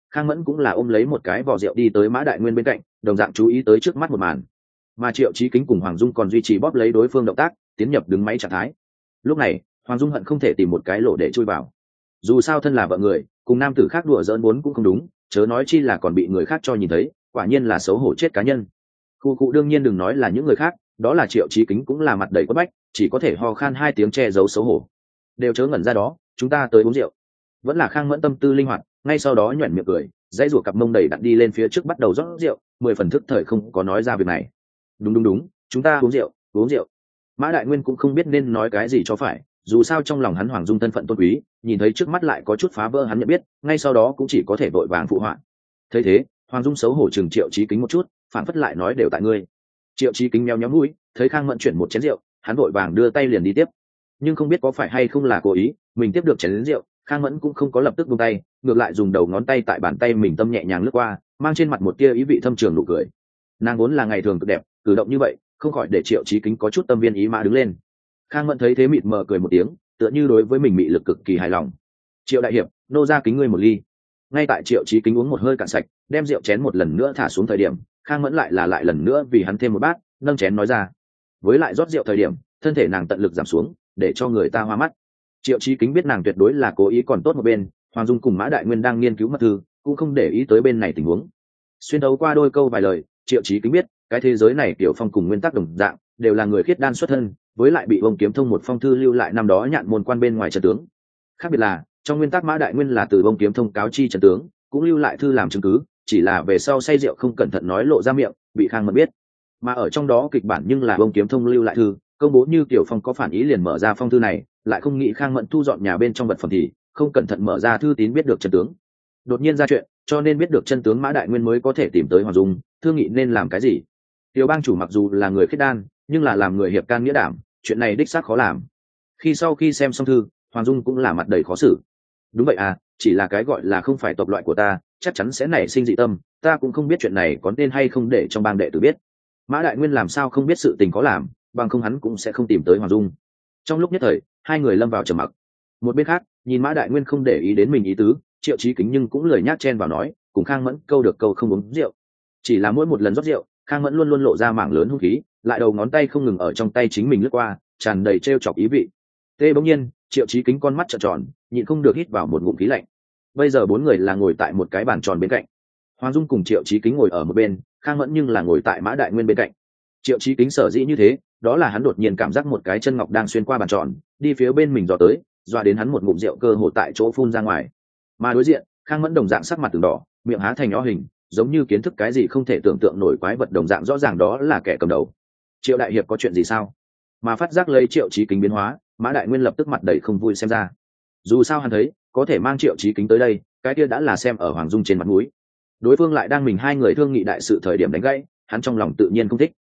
Khang Mẫn cũng là ôm lấy một cái vò rượu đi tới Mã Đại Nguyên bên cạnh, đồng dạng chú ý tới trước mắt một màn. Mà Triệu Chí Kính cùng Hoàng Dung còn duy trì bóp lấy đối phương động tác, tiến nhập đứng máy trạng thái. Lúc này, Hoàng Dung hận không thể tìm một cái lỗ để chui vào. Dù sao thân là vợ người, cùng nam tử khác đùa giỡn muốn cũng không đúng, chớ nói chi là còn bị người khác cho nhìn thấy, quả nhiên là xấu hổ chết cá nhân. Khu cụ đương nhiên đừng nói là những người khác, đó là Triệu Chí Kính cũng là mặt đầy quất bách, chỉ có thể ho khan 2 tiếng che giấu xấu hổ. Đều chớ ngẩn ra đó, chúng ta tới uống rượu. Vẫn là Khang Mẫn tâm tư linh hoạt, ngay sau đó nhoẻn miệng cười, dãy rủa cặp mông đầy đặn đi lên phía trước bắt đầu rót rượu, 10 phần thức thời không có nói ra việc này. Đúng, chúng ta uống rượu, uống rượu. Mã Đại Nguyên cũng không biết nên nói cái gì cho phải, dù sao trong lòng hắn Hoàng Dung thân phận tôn quý, nhìn thấy trước mắt lại có chút phá vỡ hắn nhận biết, ngay sau đó cũng chỉ có thể vội vàng phụ họa. Thấy thế, Hoàng Dung xấu hổ chừng Triệu Chí Kính một chút, phản phất lại nói đều tại ngươi. Triệu Chí Kính méo méo mũi, thấy Khang Mẫn chuyển một chén rượu, hắn vội vàng đưa tay liền đi tiếp. Nhưng không biết có phải hay không là cố ý, mình tiếp được chén rượu, Khang Mẫn cũng không có lập tức buông tay, ngược lại dùng đầu ngón tay tại bàn tay mình tâm nhẹ nhàng lướt qua, mang trên mặt một tia ý vị thâm trường nụ cười. Nàng vốn là ngày thường cực đẹp, cử động như vậy, không khỏi để Triệu Chí Kính có chút tâm viên ý mã đứng lên. Khang Mẫn thấy thế mịt mờ cười một tiếng, tựa như đối với mình mị lực cực kỳ hài lòng. Triệu đại hiệp, nô ra kính ngươi một ly. Ngay tại Triệu Chí Kính uống một hơi cạn sạch, đem rượu chén một lần nữa thả xuống thời điểm, Khang Mẫn lại lần nữa vì hắn thêm một bát, nâng chén nói ra. Với lại rót rượu thời điểm, thân thể nàng tận lực giảm xuống, để cho người ta hoa mắt. Triệu Chí Kính biết nàng tuyệt đối là cố ý còn tốt một bên, Hoàng Dung cùng Mã Đại Nguyên đang nghiên cứu mật thư, cũng không để ý tới bên này tình huống. Xuyên đấu qua đôi câu vài lời, Triệu Chí Kính biết, cái thế giới này kiểu phong cùng nguyên tắc đồng dạng, đều là người khiết đan xuất thân, với lại bị ông kiếm thông một phong thư lưu lại năm đó nhạn môn quan bên ngoài trận tướng. Khác biệt là, trong nguyên tắc Mã Đại Nguyên là từ ông kiếm thông cáo chi trận tướng, cũng lưu lại thư làm chứng cứ, chỉ là về sau say rượu không cẩn thận nói lộ ra miệng, bị Khang Mẫn biết. Mà ở trong đó kịch bản nhưng là ông kiếm thông lưu lại thư, công bố như Tiểu Phong có phản ý liền mở ra phong thư này, lại không nghĩ Khang Mẫn thu dọn nhà bên trong vật phẩm thì không cẩn thận mở ra thư tín biết được chân tướng. Đột nhiên ra chuyện, cho nên biết được chân tướng Mã Đại Nguyên mới có thể tìm tới Hoàng Dung, thương nghị nên làm cái gì. Tiểu bang chủ mặc dù là người khiết đan, nhưng là làm người hiệp can nghĩa đảm, chuyện này đích xác khó làm. Sau khi xem xong thư, Hoàng Dung cũng là mặt đầy khó xử. Đúng vậy à, chỉ là cái gọi là không phải tộc loại của ta, chắc chắn sẽ nảy sinh dị tâm, ta cũng không biết chuyện này có nên hay không để trong bang đệ tử biết. Mã Đại Nguyên làm sao không biết sự tình có làm, bằng không hắn cũng sẽ không tìm tới Hoàng Dung. Trong lúc nhất thời, hai người lâm vào trầm mặc. Một bên khác, nhìn Mã Đại Nguyên không để ý đến mình ý tứ, Triệu Chí Kính nhưng cũng lười nhác chen vào nói, cùng Khang Mẫn câu được câu không uống rượu. Chỉ là mỗi một lần rót rượu, Khang Mẫn luôn luôn lộ ra mảng lớn hung khí, lại đầu ngón tay không ngừng ở trong tay chính mình lướt qua, tràn đầy trêu chọc ý vị. Bỗng nhiên, Triệu Chí Kính con mắt trợn tròn, nhịn không được hít vào một ngụm khí lạnh. Bây giờ 4 người là ngồi tại một cái bàn tròn bên cạnh. Hoàng Dung cùng Triệu Chí Kính ngồi ở một bên, Khang Mẫn nhưng là ngồi tại Mã Đại Nguyên bên cạnh. Triệu Chí Kính sở dĩ như thế, đó là hắn đột nhiên cảm giác một cái chân ngọc đang xuyên qua bàn tròn, đi phía bên mình dò tới, dọa đến hắn một ngụm rượu cơ hồ tại chỗ phun ra ngoài. Mà đối diện, Khang Mẫn đồng dạng sắc mặt từng đỏ, miệng há thành nhỏ hình, giống như kiến thức cái gì không thể tưởng tượng nổi quái vật đồng dạng, rõ ràng đó là kẻ cầm đầu. Triệu đại hiệp có chuyện gì sao? Mà phát giác lấy Triệu Chí Kính biến hóa, Mã Đại Nguyên lập tức mặt đầy không vui xem ra. Dù sao hắn thấy, có thể mang Triệu Chí Kính tới đây, cái kia đã là xem ở Hoàng Dung trên mặt mũi. Đối phương lại đang mình hai người thương nghị đại sự thời điểm đánh gãy, hắn trong lòng tự nhiên không thích.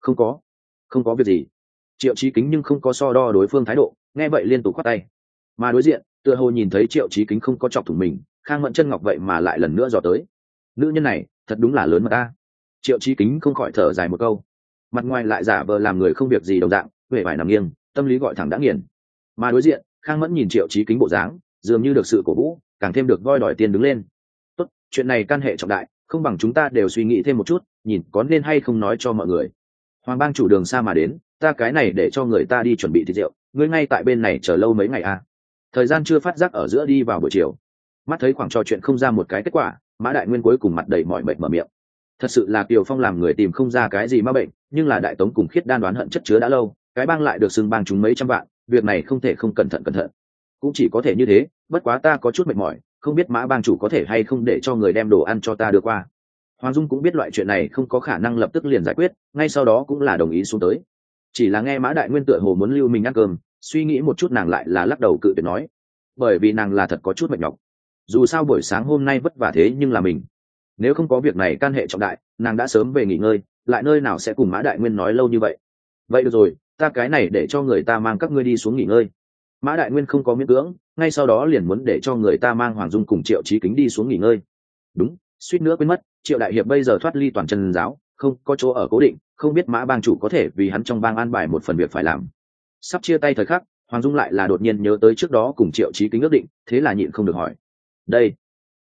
Không có việc gì. Triệu Chí Kính nhưng không có so đo đối phương thái độ, nghe vậy liên tục khoát tay. Mà đối diện, tựa hồ nhìn thấy Triệu Chí Kính không có chọc thủng mình, Khang Mẫn chân ngọc vậy mà lại lần nữa dò tới. Nữ nhân này thật đúng là lớn mà ta. Triệu Chí Kính không khỏi thở dài một câu, mặt ngoài lại giả vờ làm người không việc gì đồng dạng, huệ vải nằm nghiêng, tâm lý gọi thẳng đã nghiền. Mà đối diện, Khang Mẫn nhìn Triệu Chí Kính bộ dáng, dường như được sự cổ vũ, càng thêm được voi đòi tiền đứng lên. Tốt, chuyện này can hệ trọng đại, không bằng chúng ta đều suy nghĩ thêm một chút, nhìn có nên hay không nói cho mọi người. Hoàng bang chủ đường xa mà đến, ta cái này để cho người ta đi chuẩn bị thịt rượu, ngươi ngay tại bên này chờ lâu mấy ngày à? Thời gian chưa phát giác ở giữa đi vào buổi chiều, mắt thấy khoảng trò chuyện không ra một cái kết quả, Mã Đại Nguyên cuối cùng mặt đầy mỏi mệt mở miệng. Thật sự là Kiều Phong làm người tìm không ra cái gì ma bệnh, nhưng là Đại Tống cùng Khiết Đan đoán hận chất chứa đã lâu, cái bang lại được xưng bang chúng mấy trăm vạn, việc này không thể không cẩn thận. Cũng chỉ có thể như thế, bất quá ta có chút mệt mỏi, không biết Mã bang chủ có thể hay không để cho người đem đồ ăn cho ta đưa qua. Hoàng Dung cũng biết loại chuyện này không có khả năng lập tức liền giải quyết, ngay sau đó cũng là đồng ý xuống tới. Chỉ là nghe Mã Đại Nguyên tựa hồ muốn lưu mình ăn cơm, suy nghĩ một chút nàng lại là lắc đầu cự tuyệt nói, bởi vì nàng là thật có chút mệt nhọc. Dù sao buổi sáng hôm nay vất vả thế nhưng là mình, nếu không có việc này can hệ trọng đại, nàng đã sớm về nghỉ ngơi, lại nơi nào sẽ cùng Mã Đại Nguyên nói lâu như vậy. Vậy được rồi, ta cái này để cho người ta mang các ngươi đi xuống nghỉ ngơi. Mã Đại Nguyên không có miễn cưỡng, ngay sau đó liền muốn để cho người ta mang Hoàng Dung cùng Triệu Chí Kính đi xuống nghỉ ngơi. Đúng, suýt nữa quên mất, Triệu đại hiệp bây giờ thoát ly toàn chân giáo, không có chỗ ở cố định, không biết Mã bang chủ có thể vì hắn trong bang an bài một phần việc phải làm. Sắp chia tay thời khắc, Hoàng Dung lại là đột nhiên nhớ tới trước đó cùng Triệu Chí Kính ước định, thế là nhịn không được hỏi. Đây,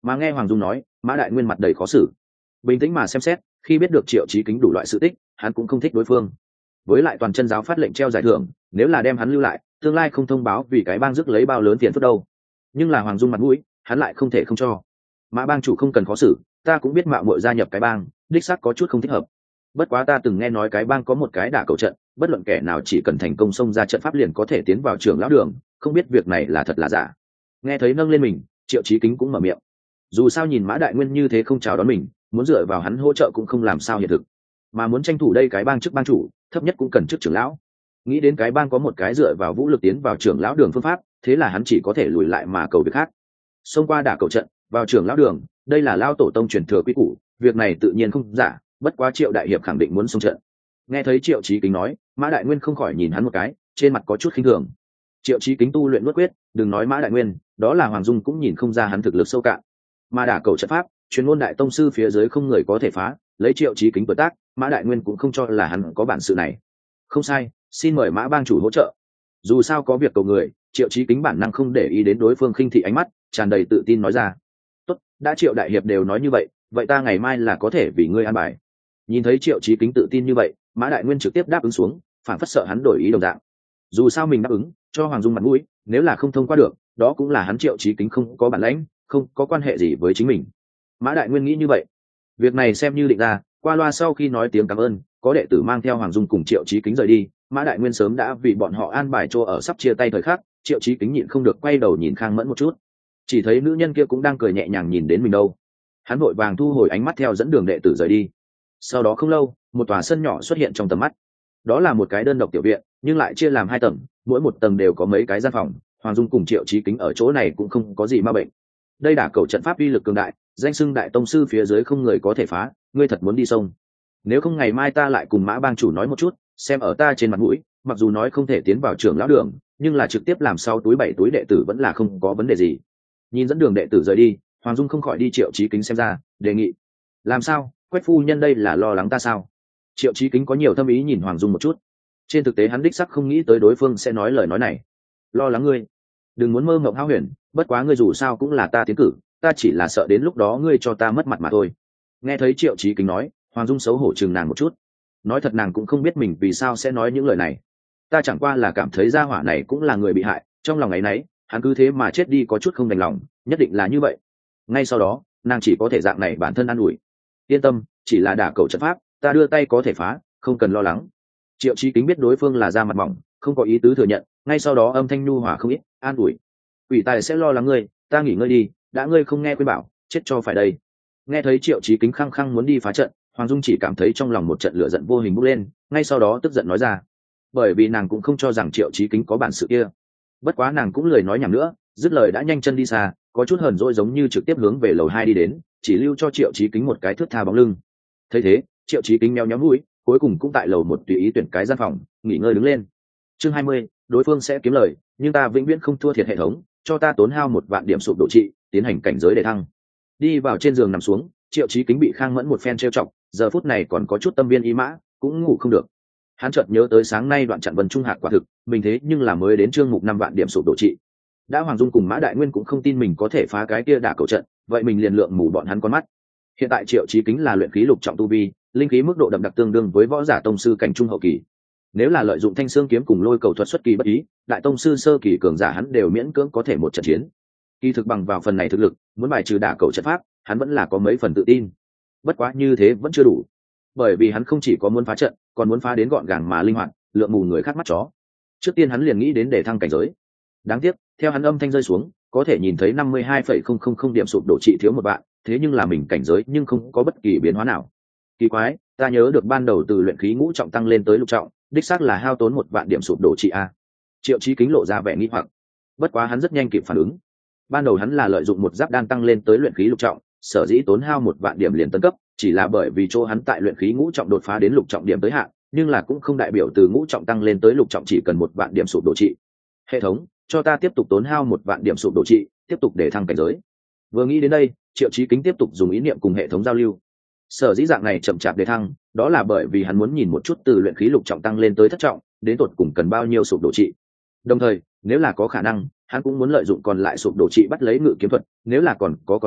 Mà nghe Hoàng Dung nói, Mã Đại Nguyên mặt đầy khó xử. Bình tĩnh mà xem xét, khi biết được Triệu Chí Kính đủ loại sự tích, hắn cũng không thích đối phương. Với lại toàn chân giáo phát lệnh treo giải thưởng, nếu là đem hắn lưu lại, tương lai không thông báo vì cái bang rước lấy bao lớn tiền phức đâu. Nhưng là Hoàng Dung mặt mũi, hắn lại không thể không cho. Mã bang chủ không cần khó xử, ta cũng biết mạo muội gia nhập cái bang, đích xác có chút không thích hợp. Bất quá ta từng nghe nói cái bang có một cái đả cầu trận, bất luận kẻ nào chỉ cần thành công xông ra trận pháp liền có thể tiến vào trường lão đường, không biết việc này là thật là giả. Nghe thấy nâng lên mình, Triệu Chí Kính cũng mở miệng. Dù sao nhìn Mã Đại Nguyên như thế không chào đón mình, muốn dựa vào hắn hỗ trợ cũng không làm sao hiện thực, mà muốn tranh thủ đây cái bang chức bang chủ, thấp nhất cũng cần chức trưởng lão. Nghĩ đến cái bang có một cái dựa vào vũ lực tiến vào trưởng lão đường phương pháp, thế là hắn chỉ có thể lùi lại mà cầu việc khác. Xông qua đả cầu trận, vào trưởng lão đường, đây là lao tổ tông truyền thừa quy củ, việc này tự nhiên không giả, bất quá Triệu đại hiệp khẳng định muốn xông trận. Nghe thấy Triệu Chí Kính nói, Mã Đại Nguyên không khỏi nhìn hắn một cái, trên mặt có chút khinh thường. Triệu Chí Kính tu luyện nuốt quyết, đừng nói Mã Đại Nguyên, đó là Hoàng Dung cũng nhìn không ra hắn thực lực sâu cạn. Mà đả cầu trận pháp, chuyên môn đại tông sư phía dưới không người có thể phá, lấy Triệu Chí Kính tuổi tác, Mã Đại Nguyên cũng không cho là hắn có bản sự này. Không sai, xin mời Mã bang chủ hỗ trợ. Dù sao có việc cầu người, Triệu Chí Kính bản năng không để ý đến đối phương khinh thị ánh mắt, tràn đầy tự tin nói ra. Tốt, đã Triệu đại hiệp đều nói như vậy, vậy ta ngày mai là có thể vì ngươi an bài. Nhìn thấy Triệu Chí Kính tự tin như vậy, Mã Đại Nguyên trực tiếp đáp ứng xuống, phản phất sợ hắn đổi ý đồng dạng. Dù sao mình đáp ứng, cho Hoàng Dung mặt mũi, nếu là không thông qua được, đó cũng là hắn Triệu Chí Kính không có bản lãnh, không có quan hệ gì với chính mình. Mã Đại Nguyên nghĩ như vậy, việc này xem như định ra. Qua loa sau khi nói tiếng cảm ơn, có đệ tử mang theo Hoàng Dung cùng Triệu Chí Kính rời đi. Mã Đại Nguyên sớm đã vì bọn họ an bài chỗ ở sắp chia tay thời khắc, Triệu Chí Kính nhịn không được quay đầu nhìn Khang Mẫn một chút, chỉ thấy nữ nhân kia cũng đang cười nhẹ nhàng nhìn đến mình đâu. Hắn vội vàng thu hồi ánh mắt theo dẫn đường đệ tử rời đi. Sau đó không lâu, một tòa sân nhỏ xuất hiện trong tầm mắt. Đó là một cái đơn độc tiểu viện, nhưng lại chia làm 2 tầng, mỗi một tầng đều có mấy cái gian phòng. Hoàng Dung cùng Triệu Chí Kính ở chỗ này cũng không có gì ma bệnh. Đây đả cầu trận pháp uy lực cường đại, danh xưng đại tông sư phía dưới không người có thể phá, ngươi thật muốn đi sông? Nếu không ngày mai ta lại cùng Mã bang chủ nói một chút, xem ở ta trên mặt mũi, mặc dù nói không thể tiến vào trưởng lão đường, nhưng là trực tiếp làm sau túi 7 túi đệ tử vẫn là không có vấn đề gì. Nhìn dẫn đường đệ tử rời đi, Hoàng Dung không khỏi đi Triệu Chí Kính xem ra, đề nghị. Làm sao, Quách phu nhân đây là lo lắng ta sao? Triệu Chí Kính có nhiều thâm ý nhìn Hoàng Dung một chút. Trên thực tế hắn đích sắc không nghĩ tới đối phương sẽ nói lời nói này. Lo lắng ngươi? Đừng muốn mơ mộng hão huyền, bất quá ngươi dù sao cũng là ta tiến cử, ta chỉ là sợ đến lúc đó ngươi cho ta mất mặt mà thôi. Nghe thấy Triệu Chí Kính nói, Hoàng Dung xấu hổ chừng nàng một chút. Nói thật nàng cũng không biết mình vì sao sẽ nói những lời này. Ta chẳng qua là cảm thấy gia hỏa này cũng là người bị hại, trong lòng ấy nấy, hắn cứ thế mà chết đi có chút không đành lòng, nhất định là như vậy. Ngay sau đó, nàng chỉ có thể dạng này bản thân an ủi. Yên tâm, chỉ là đả cầu trận pháp, ta đưa tay có thể phá, không cần lo lắng. Triệu Chí Kính biết đối phương là da mặt mỏng, không có ý tứ thừa nhận, ngay sau đó âm thanh nhu hòa không ít, an ủi. Quỷ tài sẽ lo lắng ngươi, ta nghỉ ngơi đi, đã ngươi không nghe khuyên bảo, chết cho phải đây. Nghe thấy Triệu Chí Kính khăng khăng muốn đi phá trận, Hoàng Dung chỉ cảm thấy trong lòng một trận lửa giận vô hình bốc lên, ngay sau đó tức giận nói ra. Bởi vì nàng cũng không cho rằng Triệu Chí Kính có bản sự kia. Bất quá nàng cũng lười nói nhảm nữa, dứt lời đã nhanh chân đi xa, có chút hờn dỗi giống như trực tiếp hướng về lầu 2 đi đến, chỉ lưu cho Triệu Chí Kính một cái thước tha bóng lưng. Thấy thế, Triệu Chí Kính méo méo mũi, cuối cùng cũng tại lầu 1 tùy ý tuyển cái gian phòng, nghỉ ngơi đứng lên. Chương 20, đối phương sẽ kiếm lời, nhưng ta vĩnh viễn không thua thiệt hệ thống, cho ta tốn hao 1 vạn điểm sụp độ trị, tiến hành cảnh giới để thăng. Đi vào trên giường nằm xuống, Triệu Chí Kính bị Khang Mẫn một phen trêu chọc, giờ phút này còn có chút tâm viên ý mã, cũng ngủ không được. Hắn chợt nhớ tới sáng nay đoạn chặn Vân Trung Hạc quả thực, mình thế nhưng là mới đến chương mục 5 vạn điểm sụp độ trị. Đã Hoàng Dung cùng Mã Đại Nguyên cũng không tin mình có thể phá cái kia đả cầu trận, vậy mình liền lượng mù bọn hắn con mắt. Hiện tại Triệu Chí Kính là luyện khí lục trọng tu vi, linh khí mức độ đậm đặc tương đương với võ giả tông sư cảnh trung hậu kỳ. Nếu là lợi dụng Thanh Xương kiếm cùng Lôi Cầu thuật xuất kỳ bất ý, đại tông sư sơ kỳ cường giả hắn đều miễn cưỡng có thể một trận chiến. Kỳ thực bằng vào phần này thực lực, muốn bài trừ đả cầu trận pháp, hắn vẫn là có mấy phần tự tin. Bất quá như thế vẫn chưa đủ, bởi vì hắn không chỉ có muốn phá trận, còn muốn phá đến gọn gàng mà linh hoạt, lượng mù người khác mắt chó. Trước tiên hắn liền nghĩ đến để thăng cảnh giới. Đáng tiếc, theo hắn âm thanh rơi xuống, có thể nhìn thấy 52,000 điểm sụp đổ trị thiếu 1 vạn, thế nhưng là mình cảnh giới nhưng không có bất kỳ biến hóa nào. Kỳ quái, ta nhớ được ban đầu từ luyện khí ngũ trọng tăng lên tới lục trọng, đích xác là hao tốn 1 vạn điểm sụp đổ trị a. Triệu Chí Kính lộ ra vẻ nghi hoặc. Bất quá hắn rất nhanh kịp phản ứng. Ban đầu hắn là lợi dụng một giáp đan tăng lên tới luyện khí lục trọng, sở dĩ tốn hao 1 vạn điểm liền tấn cấp, chỉ là bởi vì chỗ hắn tại luyện khí ngũ trọng đột phá đến lục trọng điểm tới hạn, nhưng là cũng không đại biểu từ ngũ trọng tăng lên tới lục trọng chỉ cần 1 vạn điểm sụp đổ trị. Hệ thống, cho ta tiếp tục tốn hao 1 vạn điểm sụp đổ trị, tiếp tục để thăng cảnh giới. Vừa nghĩ đến đây, Triệu Chí Kính tiếp tục dùng ý niệm cùng hệ thống giao lưu. Sở dĩ dạng này chậm chạp để thăng, đó là bởi vì hắn muốn nhìn một chút từ luyện khí lục trọng tăng lên tới thất trọng, đến tột cùng cần bao nhiêu sụp đổ trị. Đồng thời, nếu là có khả năng, hắn cũng muốn lợi dụng còn lại sụp đổ trị bắt lấy ngự kiếm thuật, nếu là còn thừa,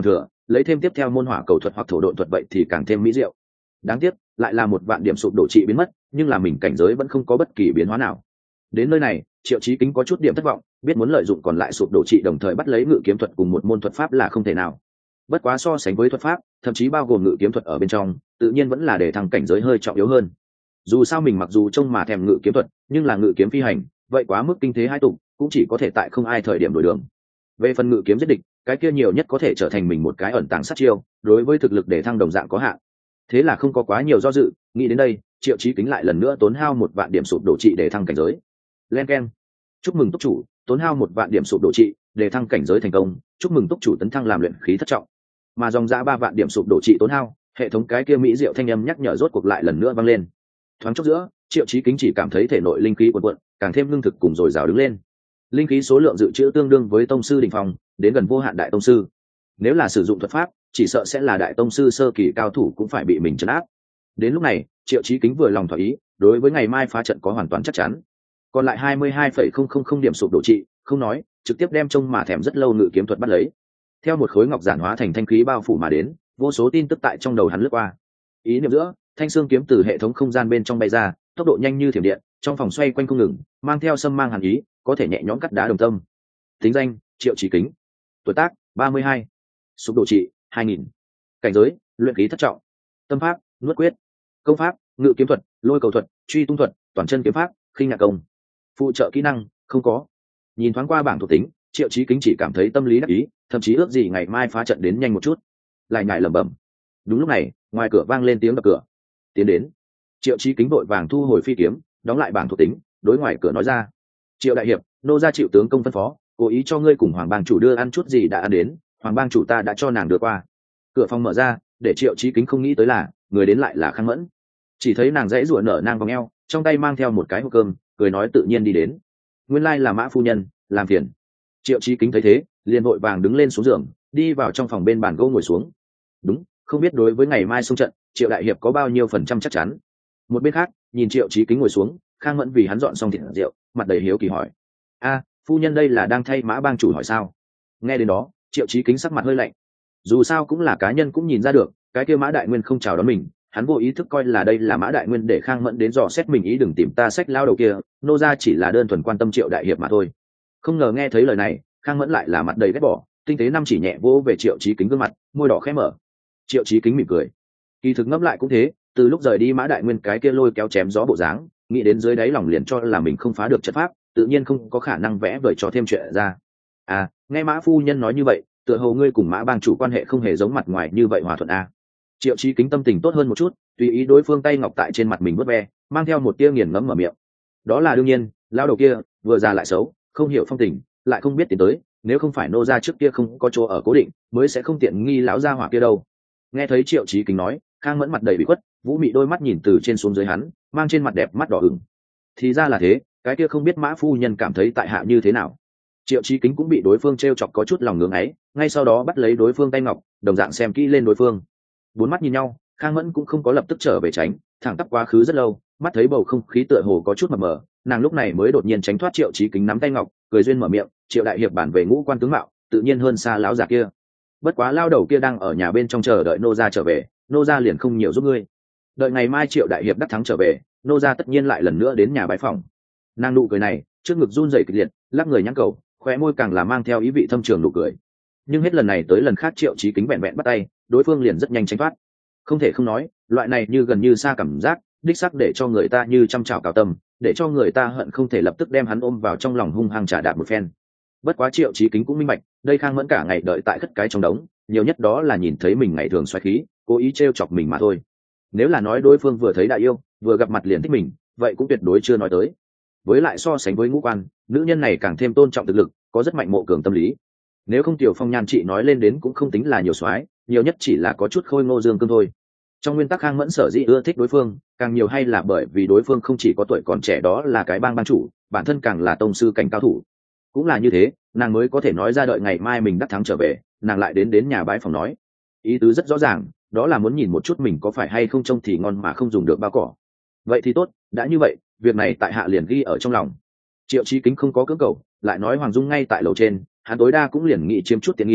lấy thêm tiếp theo môn hỏa cầu thuật hoặc thổ độn thuật vậy thì càng thêm mỹ diệu. Đáng tiếc lại là một vạn điểm sụp đổ trị biến mất, nhưng là mình cảnh giới vẫn không có bất kỳ biến hóa nào. Đến nơi này Triệu Chí Kính có chút điểm thất vọng, biết muốn lợi dụng còn lại sụp đổ trị đồng thời bắt lấy ngự kiếm thuật cùng một môn thuật pháp là không thể nào. Bất quá so sánh với thuật pháp, thậm chí bao gồm ngự kiếm thuật ở bên trong, tự nhiên vẫn là để thăng cảnh giới hơi trọng yếu hơn. Dù sao mình mặc dù trông mà thèm ngự kiếm thuật, nhưng là ngự kiếm phi hành vậy quá mức kinh thế hai tục, cũng chỉ có thể tại không ai thời điểm đổi đường. Về phần ngự kiếm giết địch, cái kia nhiều nhất có thể trở thành mình một cái ẩn tàng sát chiêu, đối với thực lực để thăng đồng dạng có hạn. Thế là không có quá nhiều do dự, nghĩ đến đây Triệu Chí Kính lại lần nữa tốn hao một vạn điểm sụp đổ trị để thăng cảnh giới. Len keng, chúc mừng túc chủ tốn hao một vạn điểm sụp đổ trị để thăng cảnh giới thành công, chúc mừng túc chủ tấn thăng làm luyện khí thất trọng. Mà dòng dã 3 vạn điểm sụp đổ trị tốn hao, hệ thống cái kia mỹ diệu thanh âm nhắc nhở rốt cuộc lại lần nữa vang lên. Thoáng chốc giữa Triệu Chí Kính chỉ cảm thấy thể nội linh khí cuồn cuộn, càng thêm lương thực cùng dồi dào đứng lên. Linh khí số lượng dự trữ tương đương với tông sư đỉnh phong, đến gần vô hạn đại tông sư. Nếu là sử dụng thuật pháp, chỉ sợ sẽ là đại tông sư sơ kỳ cao thủ cũng phải bị mình trấn áp. Đến lúc này Triệu Chí Kính vừa lòng thỏa ý, đối với ngày mai phá trận có hoàn toàn chắc chắn. Còn lại 22,000 điểm sụp đổ trị, không nói, trực tiếp đem trông mà thèm rất lâu ngự kiếm thuật bắt lấy. Theo một khối ngọc giản hóa thành thanh khí bao phủ mà đến, vô số tin tức tại trong đầu hắn lướt qua. Ý niệm giữa, thanh xương kiếm từ hệ thống không gian bên trong bay ra, tốc độ nhanh như thiểm điện, trong phòng xoay quanh không ngừng, mang theo sâm mang hàn ý, có thể nhẹ nhõm cắt đá đồng tâm. Tính danh: Triệu Chí Kính, tuổi tác: 32, sụp đổ trị: 2000, cảnh giới: luyện khí thất trọng, tâm pháp: nuốt quyết, công pháp: ngự kiếm thuật, lôi cầu thuật, truy tung thuật, toàn chân kiếm pháp, khinh ngạc công. Phụ trợ kỹ năng: không có. Nhìn thoáng qua bảng thuộc tính, Triệu Chí Kính chỉ cảm thấy tâm lý đắc ý, thậm chí ước gì ngày mai phá trận đến nhanh một chút. Lại nhại lẩm bẩm. Đúng lúc này ngoài cửa vang lên tiếng đập cửa. Tiến đến. Triệu Chí Kính vội vàng thu hồi phi kiếm, đóng lại bảng thuộc tính, đối ngoài cửa nói ra: Triệu đại hiệp, nô gia Triệu tướng công phân phó, cố ý cho ngươi cùng Hoàng bang chủ đưa ăn chút gì đã ăn đến, Hoàng bang chủ ta đã cho nàng đưa qua. Cửa phòng mở ra, để Triệu Chí Kính không nghĩ tới là người đến lại là Khang Mẫn. Chỉ thấy nàng dãy rủa nở nang vòng eo, trong tay mang theo một cái hộp cơm, cười nói tự nhiên đi đến. Nguyên lai là Mã phu nhân, làm phiền. Triệu Chí Kính thấy thế, liền vội vàng đứng lên xuống giường, đi vào trong phòng bên bàn gỗ ngồi xuống. Đúng, không biết đối với ngày mai xung trận, Triệu đại hiệp có bao nhiêu phần trăm chắc chắn. Một bên khác, nhìn Triệu Chí Kính ngồi xuống, Khang Mẫn vì hắn dọn xong thịt rượu, mặt đầy hiếu kỳ hỏi: a phu nhân đây là đang thay Mã bang chủ hỏi sao? Nghe đến đó Triệu Chí Kính sắc mặt hơi lạnh. Dù sao cũng là cá nhân, cũng nhìn ra được cái kia Mã đại nguyên không chào đón mình, hắn vô ý thức coi là đây là Mã đại nguyên để Khang Mẫn đến dò xét mình, ý đừng tìm ta sách lao đầu kia, nô gia chỉ là đơn thuần quan tâm Triệu đại hiệp mà thôi. Không ngờ nghe thấy lời này, Khang Mẫn lại là mặt đầy ghét bỏ, tinh tế năm chỉ nhẹ vỗ về Triệu Chí Kính gương mặt, môi đỏ khẽ mở. Triệu Chí Kính mỉm cười, kỳ thực ngẫm lại cũng thế, từ lúc rời đi Mã đại nguyên cái kia lôi kéo chém gió bộ dáng, nghĩ đến dưới đáy lòng liền cho là mình không phá được trận pháp, tự nhiên không có khả năng vẽ vời cho thêm chuyện ra. Nghe Mã phu nhân nói như vậy, tựa hồ ngươi cùng Mã bang chủ quan hệ không hề giống mặt ngoài như vậy hòa thuận a. Triệu Chí Kính tâm tình tốt hơn một chút, tùy ý đối phương tay ngọc tại trên mặt mình vuốt ve, mang theo một tia nghiền ngẫm mở miệng. Đó là đương nhiên, lão đầu kia vừa già lại xấu, không hiểu phong tình, lại không biết tiến tới, nếu không phải nô gia trước kia không có chỗ ở cố định, mới sẽ không tiện nghi lão gia hỏa kia đâu. Nghe thấy Triệu Chí Kính nói, Khang Mẫn mặt đầy bị khuất, vũ mị đôi mắt nhìn từ trên xuống dưới hắn, mang trên mặt đẹp mắt đỏ ửng. Thì ra là thế, cái kia không biết Mã phu nhân cảm thấy tại hạ như thế nào. Triệu Chí Kính cũng bị đối phương trêu chọc có chút lòng ngưỡng ấy, ngay sau đó bắt lấy đối phương tay ngọc, đồng dạng xem kỹ lên đối phương. Bốn mắt nhìn nhau, Khang Mẫn cũng không có lập tức trở về tránh, thẳng tắp quá khứ rất lâu, mắt thấy bầu không khí tựa hồ có chút mờ mờ, nàng lúc này mới đột nhiên tránh thoát Triệu Chí Kính nắm tay ngọc, cười duyên mở miệng: Triệu đại hiệp bản về ngũ quan tướng mạo, tự nhiên hơn xa lão già kia. Bất quá lao đầu kia đang ở nhà bên trong chờ đợi nô gia trở về, nô gia liền không nhiều giúp ngươi. Đợi ngày mai Triệu đại hiệp đắc thắng trở về, nô gia tất nhiên lại lần nữa đến nhà bái phòng. Nàng nụ cười này, trước ngực run rẩy kịch liệt, lắc người nhăn cầu, khóe môi càng là mang theo ý vị thâm trường nụ cười. Nhưng hết lần này tới lần khác Triệu Chí Kính vẹn vẹn bắt tay, đối phương liền rất nhanh tránh thoát. Không thể không nói, loại này như gần như xa cảm giác, đích xác để cho người ta như chăm chảo cào tâm, để cho người ta hận không thể lập tức đem hắn ôm vào trong lòng hung hăng trả đạp một phen. Bất quá Triệu Chí Kính cũng minh bạch, đây Khang Mẫn cả ngày đợi tại khất cái trong đống, nhiều nhất đó là nhìn thấy mình ngày thường xoáy khí, cố ý trêu chọc mình mà thôi. Nếu là nói đối phương vừa thấy đại yêu, vừa gặp mặt liền thích mình, vậy cũng tuyệt đối chưa nói tới. Với lại so sánh với ngũ quan, nữ nhân này càng thêm tôn trọng thực lực, có rất mạnh mộ cường tâm lý. Nếu không Tiểu Phong nhan chị nói lên đến cũng không tính là nhiều soái, nhiều nhất chỉ là có chút khôi ngô dương cương thôi. Trong nguyên tắc Khang Mẫn sở dĩ ưa thích đối phương, càng nhiều hay là bởi vì đối phương không chỉ có tuổi còn trẻ, đó là cái bang chủ, bản thân càng là tông sư cảnh cao thủ. Cũng là như thế, nàng mới có thể nói ra đợi ngày mai mình đắc thắng trở về, nàng lại đến nhà bái phòng nói. Ý tứ rất rõ ràng, đó là muốn nhìn một chút mình có phải hay không trông thì ngon mà không dùng được bao cỏ. Vậy thì tốt, đã như vậy, việc này tại hạ liền ghi ở trong lòng. Triệu Chí Kính không có cưỡng cầu, lại nói Hoàng Dung ngay tại lầu trên, hắn tối đa cũng liền nghĩ chiếm chút tiện nghi,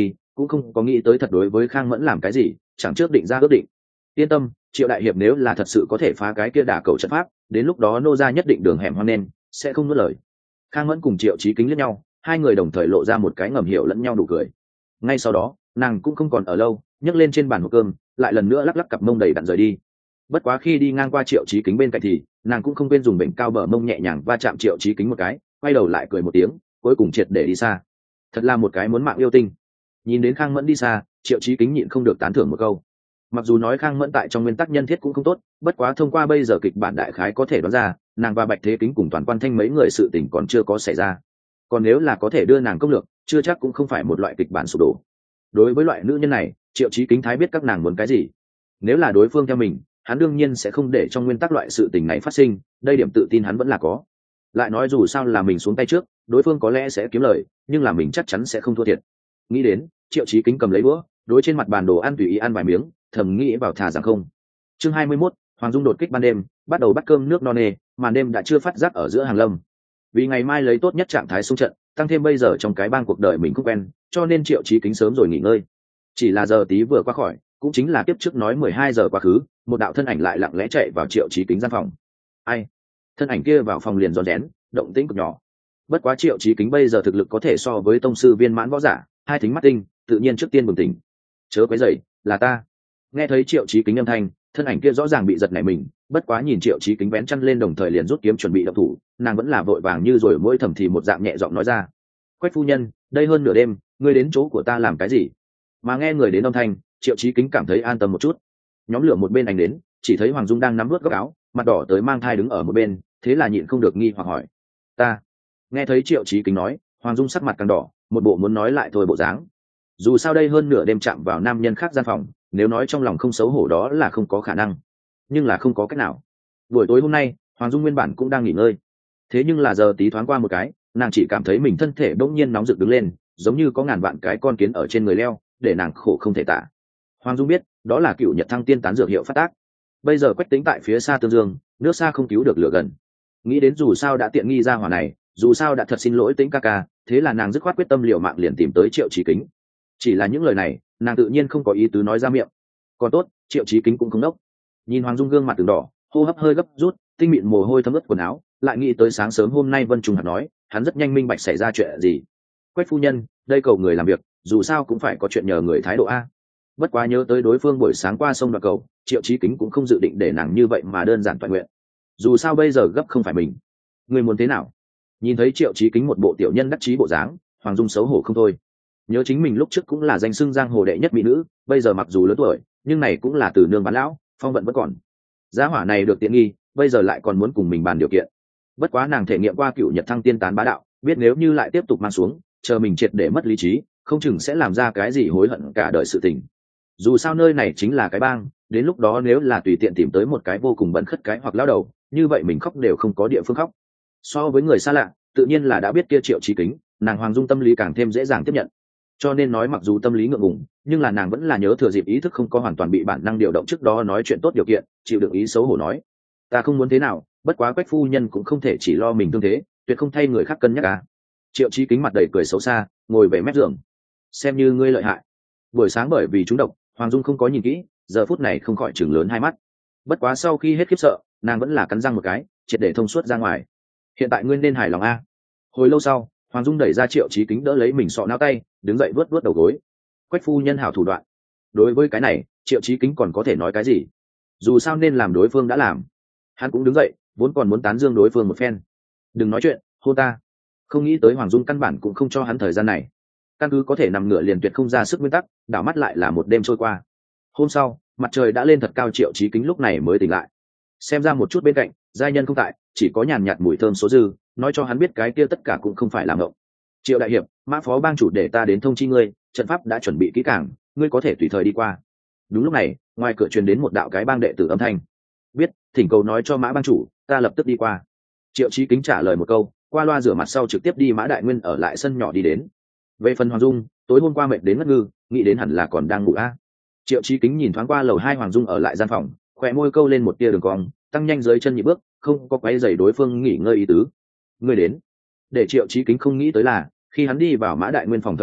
cũng không có nghĩ tới thật đối với Khang Mẫn làm cái gì, chẳng trước định ra ước định. Yên tâm, Triệu đại hiệp nếu là thật sự có thể phá cái kia đả cầu trận pháp, đến lúc đó nô gia nhất định đường hẻm hoang nên sẽ không nuốt lời. Khang Mẫn cùng Triệu Chí Kính liếc nhau, hai người đồng thời lộ ra một cái ngầm hiểu lẫn nhau nụ cười. Ngay sau đó, nàng cũng không còn ở lâu, nhấc lên trên bàn hộp cơm, lại lần nữa lắc lắc cặp mông đầy đặn rời đi. Bất quá khi đi ngang qua Triệu Chí Kính bên cạnh thì nàng cũng không quên dùng bệnh cao bờ mông nhẹ nhàng va chạm Triệu Chí Kính một cái, quay đầu lại cười một tiếng, cuối cùng triệt để đi xa. Thật là một cái muốn mạng yêu tinh. Nhìn đến Khang Mẫn đi xa, Triệu Chí Kính nhịn không được tán thưởng một câu. Mặc dù nói Khang Mẫn tại trong nguyên tắc nhân thiết cũng không tốt, bất quá thông qua bây giờ kịch bản đại khái có thể đoán ra, nàng và Bạch Thế Kính cùng Toàn Quan Thanh mấy người sự tình còn chưa có xảy ra. Còn nếu là có thể đưa nàng công lược, chưa chắc cũng không phải một loại kịch bản sụp đổ. Đối với loại nữ nhân này, Triệu Chí Kính thái biết các nàng muốn cái gì. Nếu là đối phương theo mình, hắn đương nhiên sẽ không để trong nguyên tắc loại sự tình này phát sinh, đây điểm tự tin hắn vẫn là có. Lại nói dù sao là mình xuống tay trước, đối phương có lẽ sẽ kiếm lời, nhưng là mình chắc chắn sẽ không thua thiệt. Nghĩ đến, Triệu Chí Kính cầm lấy đũa, đối trên mặt bàn đồ ăn tùy ý ăn vài miếng, thầm nghĩ vào thả rằng không. Chương 21, Hoàng Dung đột kích ban đêm, bắt đầu bắt cơm nước no nê, màn đêm đã chưa phát giác ở giữa hàng lâm. Vì ngày mai lấy tốt nhất trạng thái xung trận, tăng thêm bây giờ trong cái bang cuộc đời mình cũng quen, cho nên Triệu Chí Kính sớm rồi nghỉ ngơi. Chỉ là giờ tí vừa qua khỏi, cũng chính là tiếp trước nói 12 giờ quá khứ, một đạo thân ảnh lại lặng lẽ chạy vào Triệu Chí Kính gian phòng. Ai? Thân ảnh kia vào phòng liền rón rén, động tĩnh cực nhỏ. Bất quá Triệu Chí Kính bây giờ thực lực có thể so với tông sư viên mãn võ giả, hai thính mắt tinh, tự nhiên trước tiên bừng tỉnh. Chớ quấy rầy, là ta. Nghe thấy Triệu Chí Kính âm thanh, thân ảnh kia rõ ràng bị giật nảy mình, bất quá nhìn Triệu Chí Kính vén chăn lên đồng thời liền rút kiếm chuẩn bị động thủ, nàng vẫn là vội vàng như rồi mỗi thầm thì một dạng nhẹ giọng nói ra: "Quách phu nhân, đây hơn nửa đêm, ngươi đến chỗ của ta làm cái gì?" Mà nghe người đến âm thanh, Triệu Chí Kính cảm thấy an tâm một chút. Nhóm lửa một bên ảnh đến, chỉ thấy Hoàng Dung đang nắm vớt góc áo, mặt đỏ tới mang thai đứng ở một bên, thế là nhịn không được nghi hoặc hỏi: "Ta?" Nghe thấy Triệu Chí Kính nói, Hoàng Dung sắc mặt càng đỏ, một bộ muốn nói lại thôi bộ dáng. Dù sao đây hơn nửa đêm chạm vào nam nhân khác gian phòng, nếu nói trong lòng không xấu hổ đó là không có khả năng, nhưng là không có cách nào. Buổi tối hôm nay, Hoàng Dung nguyên bản cũng đang nghỉ ngơi, thế nhưng là giờ tí thoáng qua một cái, nàng chỉ cảm thấy mình thân thể bỗng nhiên nóng rực đứng lên, giống như có ngàn vạn cái con kiến ở trên người leo, để nàng khổ không thể tả. Hoàng Dung biết, đó là cựu Nhật Thăng Tiên tán dược hiệu phát tác. Bây giờ Quách Tính tại phía xa Tương Dương, nước xa không cứu được lửa gần. Nghĩ đến dù sao đã tiện nghi ra hỏa này, dù sao đã thật xin lỗi Tính ca ca, thế là nàng dứt khoát quyết tâm liều mạng liền tìm tới Triệu Chí Kính. Chỉ là những lời này, nàng tự nhiên không có ý tứ nói ra miệng. Còn tốt, Triệu Chí Kính cũng không đốc. Nhìn Hoàng Dung gương mặt từng đỏ, hô hấp hơi gấp rút, tinh mịn mồ hôi thấm ướt quần áo, lại nghĩ tới sáng sớm hôm nay Vân Trung Hạc nói, hắn rất nhanh minh bạch xảy ra chuyện gì. Quách phu nhân, đây cầu người làm việc, dù sao cũng phải có chuyện nhờ người thái độ a. Bất quá nhớ tới đối phương buổi sáng qua sông đoạt cầu, Triệu Chí Kính cũng không dự định để nàng như vậy mà đơn giản toàn nguyện. Dù sao bây giờ gấp không phải mình. Người muốn thế nào? Nhìn thấy Triệu Chí Kính một bộ tiểu nhân đắc chí bộ dáng, Hoàng Dung xấu hổ không thôi. Nhớ chính mình lúc trước cũng là danh xưng giang hồ đệ nhất mỹ nữ, bây giờ mặc dù lớn tuổi, nhưng này cũng là từ nương bán lão, phong vận vẫn còn. Giá hỏa này được tiện nghi, bây giờ lại còn muốn cùng mình bàn điều kiện. Bất quá nàng thể nghiệm qua cựu Nhật Thăng Tiên tán bá đạo, biết nếu như lại tiếp tục mang xuống, chờ mình triệt để mất lý trí, không chừng sẽ làm ra cái gì hối hận cả đời sự tình. Dù sao nơi này chính là cái bang, đến lúc đó nếu là tùy tiện tìm tới một cái vô cùng bẩn khất cái hoặc lão đầu, như vậy mình khóc đều không có địa phương khóc. So với người xa lạ, tự nhiên là đã biết kia Triệu Chí Kính, nàng Hoàng Dung tâm lý càng thêm dễ dàng tiếp nhận. Cho nên nói mặc dù tâm lý ngượng ngùng, nhưng là nàng vẫn là nhớ thừa dịp ý thức không có hoàn toàn bị bản năng điều động trước đó nói chuyện tốt điều kiện, chịu đựng ý xấu hổ nói: "Ta không muốn thế nào, bất quá Quách phu nhân cũng không thể chỉ lo mình thương thế, tuyệt không thay người khác cân nhắc à." Triệu Chí Kính mặt đầy cười xấu xa, ngồi về mép giường. "Xem như ngươi lợi hại." Buổi sáng bởi vì trúng độc, Hoàng Dung không có nhìn kỹ, giờ phút này không khỏi chừng lớn hai mắt. Bất quá sau khi hết khiếp sợ, nàng vẫn là cắn răng một cái, triệt để thông suốt ra ngoài. "Hiện tại ngươi nên hài lòng a." Hồi lâu sau, Hoàng Dung đẩy ra Triệu Chí Kính đỡ lấy mình sọ não tay, đứng dậy vớt vớt đầu gối. Quách phu nhân hảo thủ đoạn. Đối với cái này, Triệu Chí Kính còn có thể nói cái gì? Dù sao nên làm đối phương đã làm. Hắn cũng đứng dậy, vốn còn muốn tán dương đối phương một phen. "Đừng nói chuyện, hôn ta." Không nghĩ tới Hoàng Dung căn bản cũng không cho hắn thời gian này. Căn cứ có thể nằm ngửa liền tuyệt không ra sức nguyên tắc, đảo mắt lại là một đêm trôi qua. Hôm sau, mặt trời đã lên thật cao, Triệu Chí Kính lúc này mới tỉnh lại. Xem ra một chút bên cạnh, giai nhân không tại, chỉ có nhàn nhạt mùi thơm số dư, nói cho hắn biết cái kia tất cả cũng không phải là ngộng. "Triệu đại hiệp, Mã phó bang chủ để ta đến thông chi ngươi, trận pháp đã chuẩn bị kỹ càng, ngươi có thể tùy thời đi qua." Đúng lúc này, ngoài cửa truyền đến một đạo cái bang đệ tử âm thanh: "Biết, thỉnh cầu nói cho Mã bang chủ, ta lập tức đi qua." Triệu Chí Kính trả lời một câu, qua loa rửa mặt sau trực tiếp đi Mã Đại Nguyên ở lại sân nhỏ đi đến. Về phần Hoàng Dung, tối hôm qua mệt đến ngất ngư, nghĩ đến hẳn là còn đang ngủ a. Triệu Chí Kính nhìn thoáng qua lầu 2 Hoàng Dung ở lại gian phòng, khóe môi câu lên một tia đường cong, tăng nhanh dưới chân nhịp bước, không có quấy rầy đối phương nghỉ ngơi ý tứ. "Ngươi đến." Để Triệu Chí Kính không nghĩ tới là, khi hắn đi vào Mã Đại Nguyên phòng thời điểm,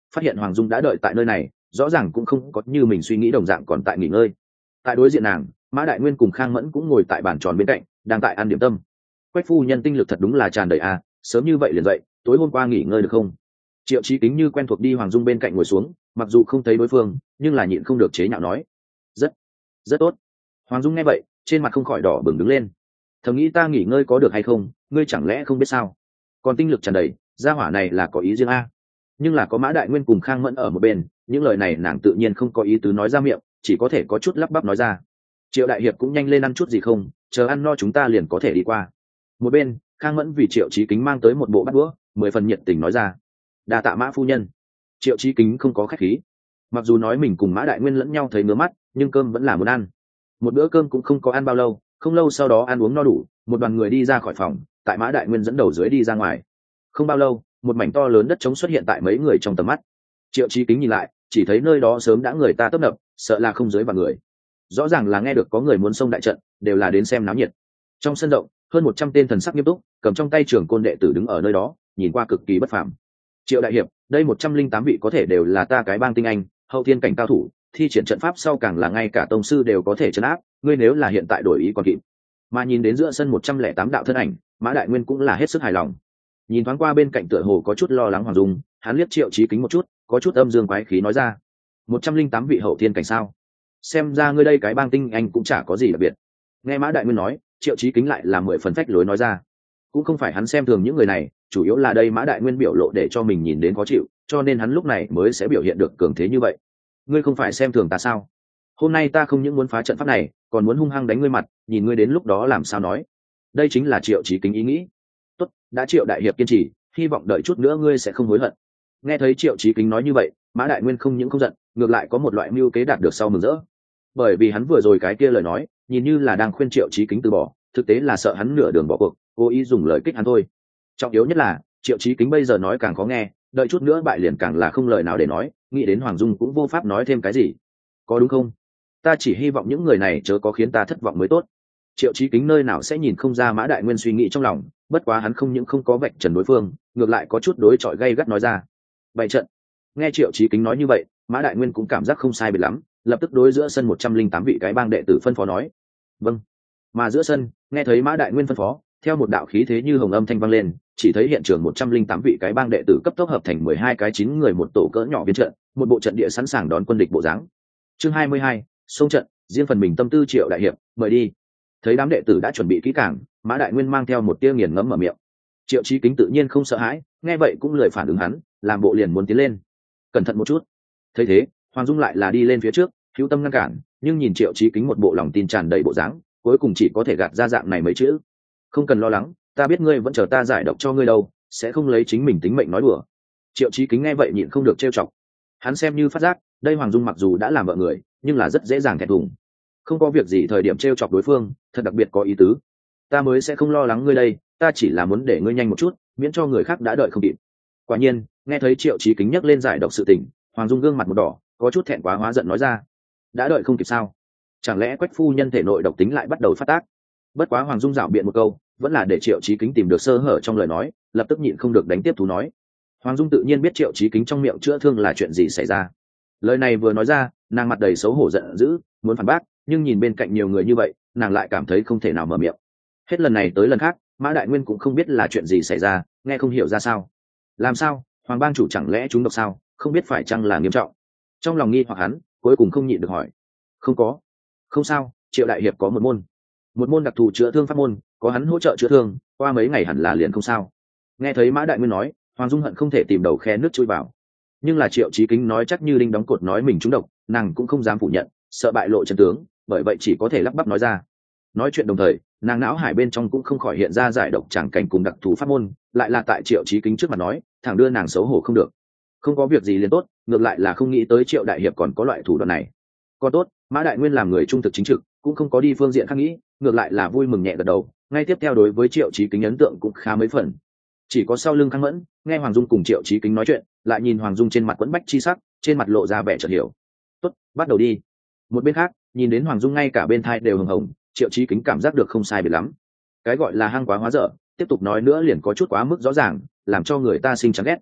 phát hiện Hoàng Dung đã đợi tại nơi này, rõ ràng cũng không có như mình suy nghĩ đồng dạng còn tại nghỉ ngơi. Tại đối diện nàng, Mã Đại Nguyên cùng Khang Mẫn cũng ngồi tại bàn tròn bên cạnh, đang tại ăn điểm tâm. Quách phu nhân tinh lực thật đúng là tràn đầy à, sớm như vậy liền dậy, tối hôm qua nghỉ ngơi được không? Triệu Chí Kính như quen thuộc đi Hoàng Dung bên cạnh ngồi xuống, mặc dù không thấy đối phương, nhưng là nhịn không được chế nhạo nói: rất rất tốt. Hoàng Dung nghe vậy, trên mặt không khỏi đỏ bừng đứng lên. Thầm nghĩ ta nghỉ ngơi có được hay không, ngươi chẳng lẽ không biết sao? Còn tinh lực tràn đầy, gia hỏa này là có ý riêng a. Nhưng là có Mã Đại Nguyên cùng Khang Mẫn ở một bên, những lời này nàng tự nhiên không có ý tứ nói ra miệng, chỉ có thể có chút lắp bắp nói ra. Triệu đại hiệp cũng nhanh lên ăn chút gì không, chờ ăn no chúng ta liền có thể đi qua. Một bên, Khang Mẫn vì Triệu Chí Kính mang tới một bộ bát đũa, 10 phần nhiệt tình nói ra. Đa tạ Mã phu nhân. Triệu Chí Kính không có khách khí. Mặc dù nói mình cùng Mã Đại Nguyên lẫn nhau thấy ngứa mắt, nhưng cơm vẫn là muốn ăn. Một bữa cơm cũng không có ăn bao lâu, không lâu sau đó ăn uống no đủ, một đoàn người đi ra khỏi phòng, tại Mã Đại Nguyên dẫn đầu dưới đi ra ngoài. Không bao lâu, một mảnh to lớn đất trống xuất hiện tại mấy người trong tầm mắt. Triệu Chí Kính nhìn lại, chỉ thấy nơi đó sớm đã người ta tấp nập, sợ là không dưới vạn người. Rõ ràng là nghe được có người muốn xông đại trận, đều là đến xem náo nhiệt. Trong sân rộng, hơn 100 tên thần sắc nghiêm túc, cầm trong tay trưởng côn đệ tử đứng ở nơi đó, nhìn qua cực kỳ bất phàm. Triệu đại hiệp, đây 108 vị có thể đều là ta cái bang tinh anh, hậu thiên cảnh cao thủ, thi triển trận pháp sau càng là ngay cả tông sư đều có thể trấn áp, ngươi nếu là hiện tại đổi ý còn kịp. Mà nhìn đến giữa sân 108 đạo thân ảnh, Mã Đại Nguyên cũng là hết sức hài lòng. Nhìn thoáng qua bên cạnh tựa hồ có chút lo lắng Hoàng Dung, hắn liếc Triệu Chí Kính một chút, có chút âm dương quái khí nói ra: 108 vị hậu thiên cảnh sao? Xem ra ngươi đây cái bang tinh anh cũng chả có gì đặc biệt. Nghe Mã Đại Nguyên nói, Triệu Chí Kính lại là 10 phần phách lối nói ra. Cũng không phải hắn xem thường những người này, chủ yếu là đây Mã Đại Nguyên biểu lộ để cho mình nhìn đến khó chịu, cho nên hắn lúc này mới sẽ biểu hiện được cường thế như vậy. Ngươi không phải xem thường ta sao? Hôm nay ta không những muốn phá trận pháp này, còn muốn hung hăng đánh ngươi mặt, nhìn ngươi đến lúc đó làm sao nói. Đây chính là Triệu Chí Kính ý nghĩ. Tốt, đã Triệu đại hiệp kiên trì, hy vọng đợi chút nữa ngươi sẽ không hối hận. Nghe thấy Triệu Chí Kính nói như vậy, Mã Đại Nguyên không những không giận, ngược lại có một loại mưu kế đạt được sau mừng rỡ. Bởi vì hắn vừa rồi cái kia lời nói, nhìn như là đang khuyên Triệu Chí Kính từ bỏ, thực tế là sợ hắn nửa đường bỏ cuộc, cố ý dùng lời kích hắn thôi. Trọng yếu nhất là, Triệu Chí Kính bây giờ nói càng khó nghe, đợi chút nữa bại liền càng là không lời nào để nói, nghĩ đến Hoàng Dung cũng vô pháp nói thêm cái gì. Có đúng không? Ta chỉ hy vọng những người này chớ có khiến ta thất vọng mới tốt. Triệu Chí Kính nơi nào sẽ nhìn không ra Mã Đại Nguyên suy nghĩ trong lòng, bất quá hắn không những không có vạch trần đối phương, ngược lại có chút đối chọi gay gắt nói ra. Bày trận. Nghe Triệu Chí Kính nói như vậy, Mã Đại Nguyên cũng cảm giác không sai biệt lắm, lập tức đối giữa sân 108 vị cái bang đệ tử phân phó nói. Vâng. Mà giữa sân, nghe thấy Mã Đại Nguyên phân phó, theo một đạo khí thế như hồng âm thanh vang lên, chỉ thấy hiện trường 108 vị cái bang đệ tử cấp tốc hợp thành 12 cái 9 người một tổ cỡ nhỏ viên trận, một bộ trận địa sẵn sàng đón quân địch bộ dáng. Chương 22, xông trận, riêng phần mình tâm tư Triệu đại hiệp, mời đi. Thấy đám đệ tử đã chuẩn bị kỹ càng, Mã Đại Nguyên mang theo một tia nghiền ngẫm mở miệng. Triệu Chí Kính tự nhiên không sợ hãi, nghe vậy cũng lười phản ứng hắn, làm bộ liền muốn tiến lên. Cẩn thận một chút. Thấy thế, Hoàng Dung lại là đi lên phía trước, hữu tâm ngăn cản, nhưng nhìn Triệu Chí Kính một bộ lòng tin tràn đầy bộ dáng, cuối cùng chỉ có thể gạt ra dạng này mấy chữ. Không cần lo lắng, ta biết ngươi vẫn chờ ta giải độc cho ngươi đâu, sẽ không lấy chính mình tính mệnh nói đùa. Triệu Chí Kính nghe vậy nhịn không được trêu chọc. Hắn xem như phát giác, đây Hoàng Dung mặc dù đã làm vợ người, nhưng là rất dễ dàng thẹn thùng. Không có việc gì thời điểm trêu chọc đối phương, thật đặc biệt có ý tứ. Ta mới sẽ không lo lắng ngươi đây, ta chỉ là muốn để ngươi nhanh một chút, miễn cho người khác đã đợi không kịp. Quả nhiên, nghe thấy Triệu Chí Kính nhắc lên giải độc sự tình, Hoàng Dung gương mặt một đỏ, có chút thẹn quá hóa giận nói ra. Đã đợi không kịp sao? Chẳng lẽ Quách phu nhân thể nội độc tính lại bắt đầu phát tác? Bất quá Hoàng Dung dạo biện một câu, vẫn là để Triệu Chí Kính tìm được sơ hở trong lời nói, lập tức nhịn không được đánh tiếp thú nói. Hoàng Dung tự nhiên biết Triệu Chí Kính trong miệng chữa thương là chuyện gì xảy ra. Lời này vừa nói ra, nàng mặt đầy xấu hổ giận dữ, muốn phản bác, nhưng nhìn bên cạnh nhiều người như vậy, nàng lại cảm thấy không thể nào mở miệng. Hết lần này tới lần khác, Mã Đại Nguyên cũng không biết là chuyện gì xảy ra, nghe không hiểu ra sao. Làm sao? Hoàng bang chủ chẳng lẽ chúng độc sao? Không biết phải chăng là nghiêm trọng. Trong lòng nghi hoặc hắn, cuối cùng không nhịn được hỏi. Không có. Không sao, Triệu đại hiệp có một môn đặc thù chữa thương pháp môn, có hắn hỗ trợ chữa thương, qua mấy ngày hẳn là liền không sao. Nghe thấy Mã Đại Nguyên nói, Hoàng Dung hận không thể tìm đầu khe nước chui vào. Nhưng là Triệu Chí Kính nói chắc như đinh đóng cột nói mình trúng độc, nàng cũng không dám phủ nhận, sợ bại lộ chân tướng, bởi vậy chỉ có thể lắp bắp nói ra. Nói chuyện đồng thời, nàng não hải bên trong cũng không khỏi hiện ra giải độc chẳng cảnh cùng đặc thù pháp môn, lại là tại Triệu Chí Kính trước mặt nói, thẳng đưa nàng xấu hổ không được. Không có việc gì liền tốt, ngược lại là không nghĩ tới Triệu đại hiệp còn có loại thủ đoạn này. Còn tốt, Mã Đại Nguyên làm người trung thực chính trực, cũng không có đi phương diện khác nghĩ, ngược lại là vui mừng nhẹ gật đầu, ngay tiếp theo đối với Triệu Chí Kính ấn tượng cũng khá mấy phần. Chỉ có sau lưng Khang Mẫn, nghe Hoàng Dung cùng Triệu Chí Kính nói chuyện, lại nhìn Hoàng Dung trên mặt quẫn bách chi sắc, trên mặt lộ ra vẻ chợt hiểu. Tốt, bắt đầu đi. Một bên khác, nhìn đến Hoàng Dung ngay cả bên thai đều hồng hồng, Triệu Chí Kính cảm giác được không sai biệt lắm. Cái gọi là hăng quá hóa dở, tiếp tục nói nữa liền có chút quá mức rõ ràng, làm cho người ta sinh chán ghét.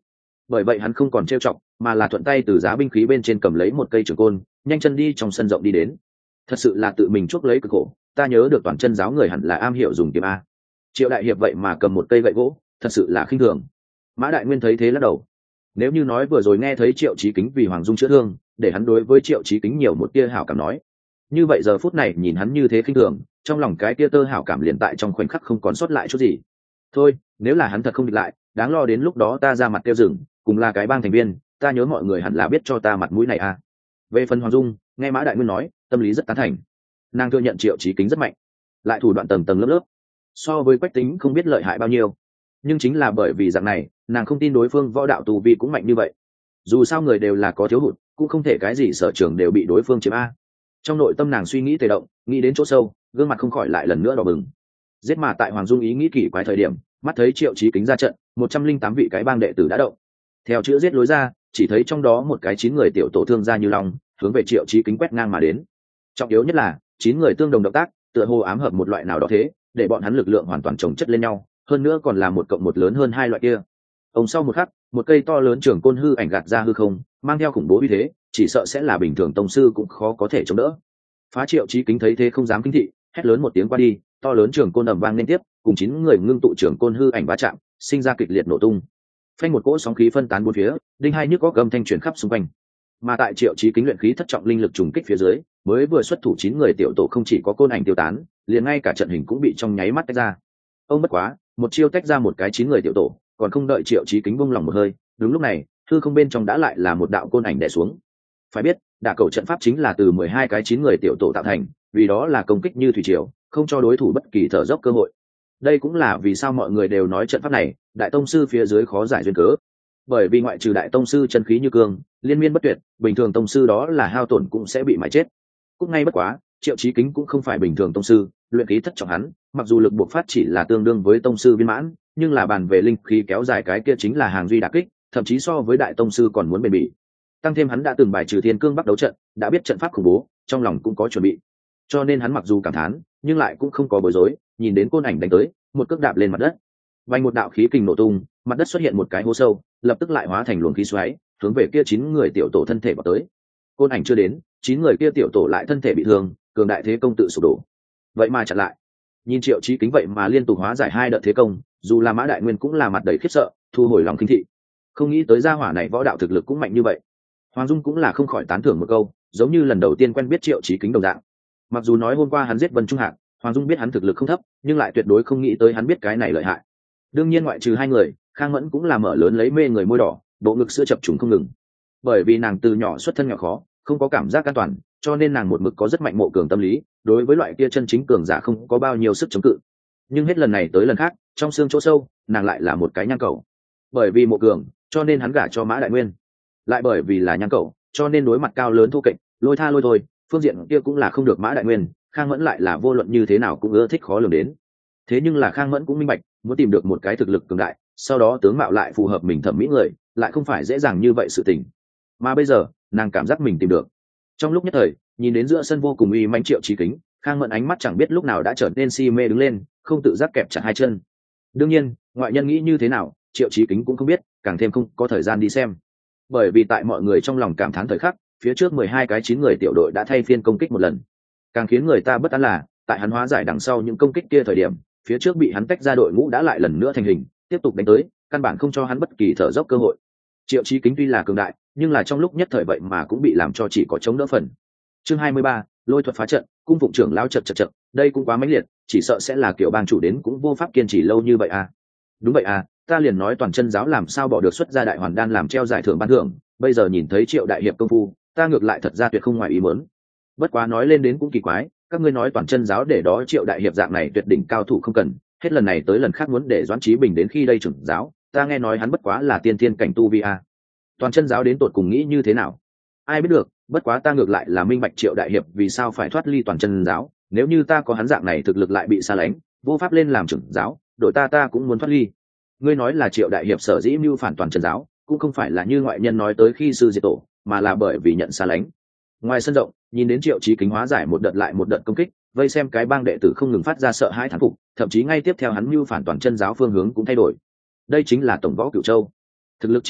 bởi vậy hắn không còn trêu chọc mà là thuận tay từ giá binh khí bên trên cầm lấy một cây trường côn, nhanh chân đi trong sân rộng đi đến. Thật sự là tự mình chuốc lấy cực khổ, ta nhớ được toàn chân giáo người hẳn là am hiểu dùng kiếm a. Triệu đại hiệp vậy mà cầm một cây gậy gỗ, thật sự là khinh thường. Mã Đại Nguyên thấy thế lắc đầu. Nếu như nói vừa rồi nghe thấy Triệu Chí Kính vì Hoàng Dung chữa thương, để hắn đối với Triệu Chí Kính nhiều một tia hảo cảm nói, như vậy giờ phút này nhìn hắn như thế khinh thường, trong lòng cái tia tơ hảo cảm liền tại trong khoảnh khắc không còn sót lại chút gì. Thôi, nếu là hắn thật không địch lại, đáng lo đến lúc đó ta ra mặt tiêu rừng, cùng là cái bang thành viên, ta nhớ mọi người hẳn là biết cho ta mặt mũi này à. Về phần Hoàng Dung, nghe Mã Đại Nguyên nói, tâm lý rất tán thành. Nàng thừa nhận Triệu Chí Kính rất mạnh, lại thủ đoạn tầng tầng lớp lớp, so với Quách Tính không biết lợi hại bao nhiêu. Nhưng chính là bởi vì dạng này, nàng không tin đối phương võ đạo tu vi cũng mạnh như vậy. Dù sao người đều là có thiếu hụt, cũng không thể cái gì sở trường đều bị đối phương chiếm a. Trong nội tâm nàng suy nghĩ tề động, nghĩ đến chỗ sâu, gương mặt không khỏi lại lần nữa đỏ bừng. Giết mà tại Hoàng Dung ý nghĩ kỳ quái thời điểm, mắt thấy Triệu Chí Kính ra trận, 108 vị cái bang đệ tử đã động. Theo chữ giết lối ra, chỉ thấy trong đó một cái 9 người tiểu tổ thương ra như lòng, hướng về Triệu Chí Kính quét ngang mà đến. Trọng yếu nhất là 9 người tương đồng động tác, tựa hồ ám hợp một loại nào đó thế, để bọn hắn lực lượng hoàn toàn chồng chất lên nhau, hơn nữa còn là một cộng một lớn hơn hai loại kia. Ông sau một khắc, một cây to lớn trường côn hư ảnh gạt ra hư không, mang theo khủng bố uy thế, chỉ sợ sẽ là bình thường tông sư cũng khó có thể chống đỡ. Phá Triệu Chí Kính thấy thế không dám kinh thị, hét lớn một tiếng qua đi, to lớn trường côn ầm vang liên tiếp, cùng 9 người ngưng tụ trường côn hư ảnh va chạm, sinh ra kịch liệt nổ tung. Phanh một cỗ sóng khí phân tán bốn phía, đinh hai nhức có gầm thanh truyền khắp xung quanh. Mà tại Triệu Chí Kính luyện khí thất trọng linh lực trùng kích phía dưới, mới vừa xuất thủ 9 người tiểu tổ không chỉ có côn ảnh tiêu tán, liền ngay cả trận hình cũng bị trong nháy mắt tách ra. Ông bất quá, một chiêu tách ra một cái 9 người tiểu tổ, còn không đợi Triệu Chí Kính buông lòng một hơi, đúng lúc này, hư không bên trong đã lại là một đạo côn ảnh đè xuống. Phải biết, đả cầu trận pháp chính là từ 12 cái 9 người tiểu tổ tạo thành, vì đó là công kích như thủy triều, không cho đối thủ bất kỳ thở dốc cơ hội. Đây cũng là vì sao mọi người đều nói trận pháp này, đại tông sư phía dưới khó giải duyên cớ. Bởi vì ngoại trừ đại tông sư chân khí như cương, liên miên bất tuyệt, bình thường tông sư đó là hao tổn cũng sẽ bị mãi chết. Cũng ngay bất quá, Triệu Chí Kính cũng không phải bình thường tông sư, luyện khí thất trọng hắn, mặc dù lực buộc phát chỉ là tương đương với tông sư viên mãn, nhưng là bàn về linh khí kéo dài cái kia chính là hàng duy đả kích, thậm chí so với đại tông sư còn muốn bền bỉ. Tăng thêm hắn đã từng bài trừ Thiên Cương Bắc đấu trận, đã biết trận pháp khủng bố, trong lòng cũng có chuẩn bị. Cho nên hắn mặc dù cảm thán, nhưng lại cũng không có bối rối, nhìn đến côn ảnh đánh tới, một cước đạp lên mặt đất. Vành một đạo khí kình nổ tung, mặt đất xuất hiện một cái hố sâu, lập tức lại hóa thành luồng khí xoáy, hướng về kia 9 người tiểu tổ thân thể vào tới. Côn ảnh chưa đến, 9 người kia tiểu tổ lại thân thể bị thương, cường đại thế công tự sụp đổ. Vậy mà chặn lại. Nhìn Triệu Chí Kính vậy mà liên tục hóa giải 2 đợt thế công, dù là Mã Đại Nguyên cũng là mặt đầy khiếp sợ, thu hồi lòng kinh thị. Không nghĩ tới gia hỏa này võ đạo thực lực cũng mạnh như vậy. Hoàng Dung cũng là không khỏi tán thưởng một câu, giống như lần đầu tiên quen biết Triệu Chí Kính đồng dạng. Mặc dù nói hôm qua hắn giết Vân Trung Hạc, Hoàng Dung biết hắn thực lực không thấp, nhưng lại tuyệt đối không nghĩ tới hắn biết cái này lợi hại. Đương nhiên ngoại trừ 2 người, Khang Mẫn cũng là mở lớn lấy mê người môi đỏ, bộ ngực sữa chập trùng không ngừng. Bởi vì nàng từ nhỏ xuất thân nghèo khó, không có cảm giác an toàn, cho nên nàng một mực có rất mạnh mộ cường tâm lý, đối với loại kia chân chính cường giả không có bao nhiêu sức chống cự. Nhưng hết lần này tới lần khác, trong xương chỗ sâu, nàng lại là một cái nhang cầu. Bởi vì mộ cường, cho nên hắn gả cho Mã Đại Nguyên. Lại bởi vì là nhang cầu, cho nên đối mặt cao lớn thu kệch, lôi tha lôi thôi, phương diện kia cũng là không được Mã Đại Nguyên, Khang Mẫn lại là vô luận như thế nào cũng ưa thích khó lường đến. Thế nhưng là Khang Mẫn cũng minh bạch, muốn tìm được một cái thực lực cường đại, sau đó tướng mạo lại phù hợp mình thẩm mỹ người, lại không phải dễ dàng như vậy sự tình. Mà bây giờ, nàng cảm giác mình tìm được. Trong lúc nhất thời, nhìn đến giữa sân vô cùng uy mãnh Triệu Chí Kính, Khang Mẫn ánh mắt chẳng biết lúc nào đã trở nên si mê đứng lên, không tự giác kẹp chặt 2 chân. Đương nhiên, ngoại nhân nghĩ như thế nào, Triệu Chí Kính cũng không biết, càng thêm không có thời gian đi xem. Bởi vì tại mọi người trong lòng cảm thán thời khắc, phía trước 12 cái 9 người tiểu đội đã thay phiên công kích một lần. Càng khiến người ta bất an là, tại hắn hóa giải đằng sau những công kích kia thời điểm, phía trước bị hắn tách ra đội ngũ đã lại lần nữa thành hình, tiếp tục đánh tới, căn bản không cho hắn bất kỳ thở dốc cơ hội. Triệu Chí Kính tuy là cường đại, nhưng là trong lúc nhất thời vậy mà cũng bị làm cho chỉ có chống đỡ phần. Chương 23, lôi thuật phá trận, cung phụng trưởng lao chật, đây cũng quá mãnh liệt, chỉ sợ sẽ là kiểu bang chủ đến cũng vô pháp kiên trì lâu như vậy à. Đúng vậy à, ta liền nói toàn chân giáo làm sao bỏ được xuất ra đại hoàn đan làm treo giải thưởng ban thưởng, bây giờ nhìn thấy Triệu đại hiệp công phu, ta ngược lại thật ra tuyệt không ngoài ý muốn. Bất quá nói lên đến cũng kỳ quái, các ngươi nói toàn chân giáo để đó Triệu đại hiệp dạng này tuyệt đỉnh cao thủ không cần, hết lần này tới lần khác muốn để Doãn Chí Bình đến khi đây trưởng giáo, ta nghe nói hắn bất quá là tiên thiên cảnh tu vi à. Toàn chân giáo đến tột cùng nghĩ như thế nào ai biết được, bất quá ta ngược lại là minh bạch Triệu đại hiệp vì sao phải thoát ly toàn chân giáo, nếu như ta có hắn dạng này thực lực lại bị xa lánh, vô pháp lên làm trưởng giáo, đội ta cũng muốn thoát ly. Ngươi nói là Triệu đại hiệp sở dĩ mưu phản toàn chân giáo, cũng không phải là như ngoại nhân nói tới khi sư diệt tổ, mà là bởi vì nhận xa lánh. Ngoài sân rộng, nhìn đến Triệu Chí Kính hóa giải một đợt lại một đợt công kích, vây xem cái bang đệ tử không ngừng phát ra sợ hãi thán phục, thậm chí ngay tiếp theo hắn mưu phản toàn chân giáo phương hướng cũng thay đổi. Đây chính là tổng võ Cửu Châu, thực lực trí thượng,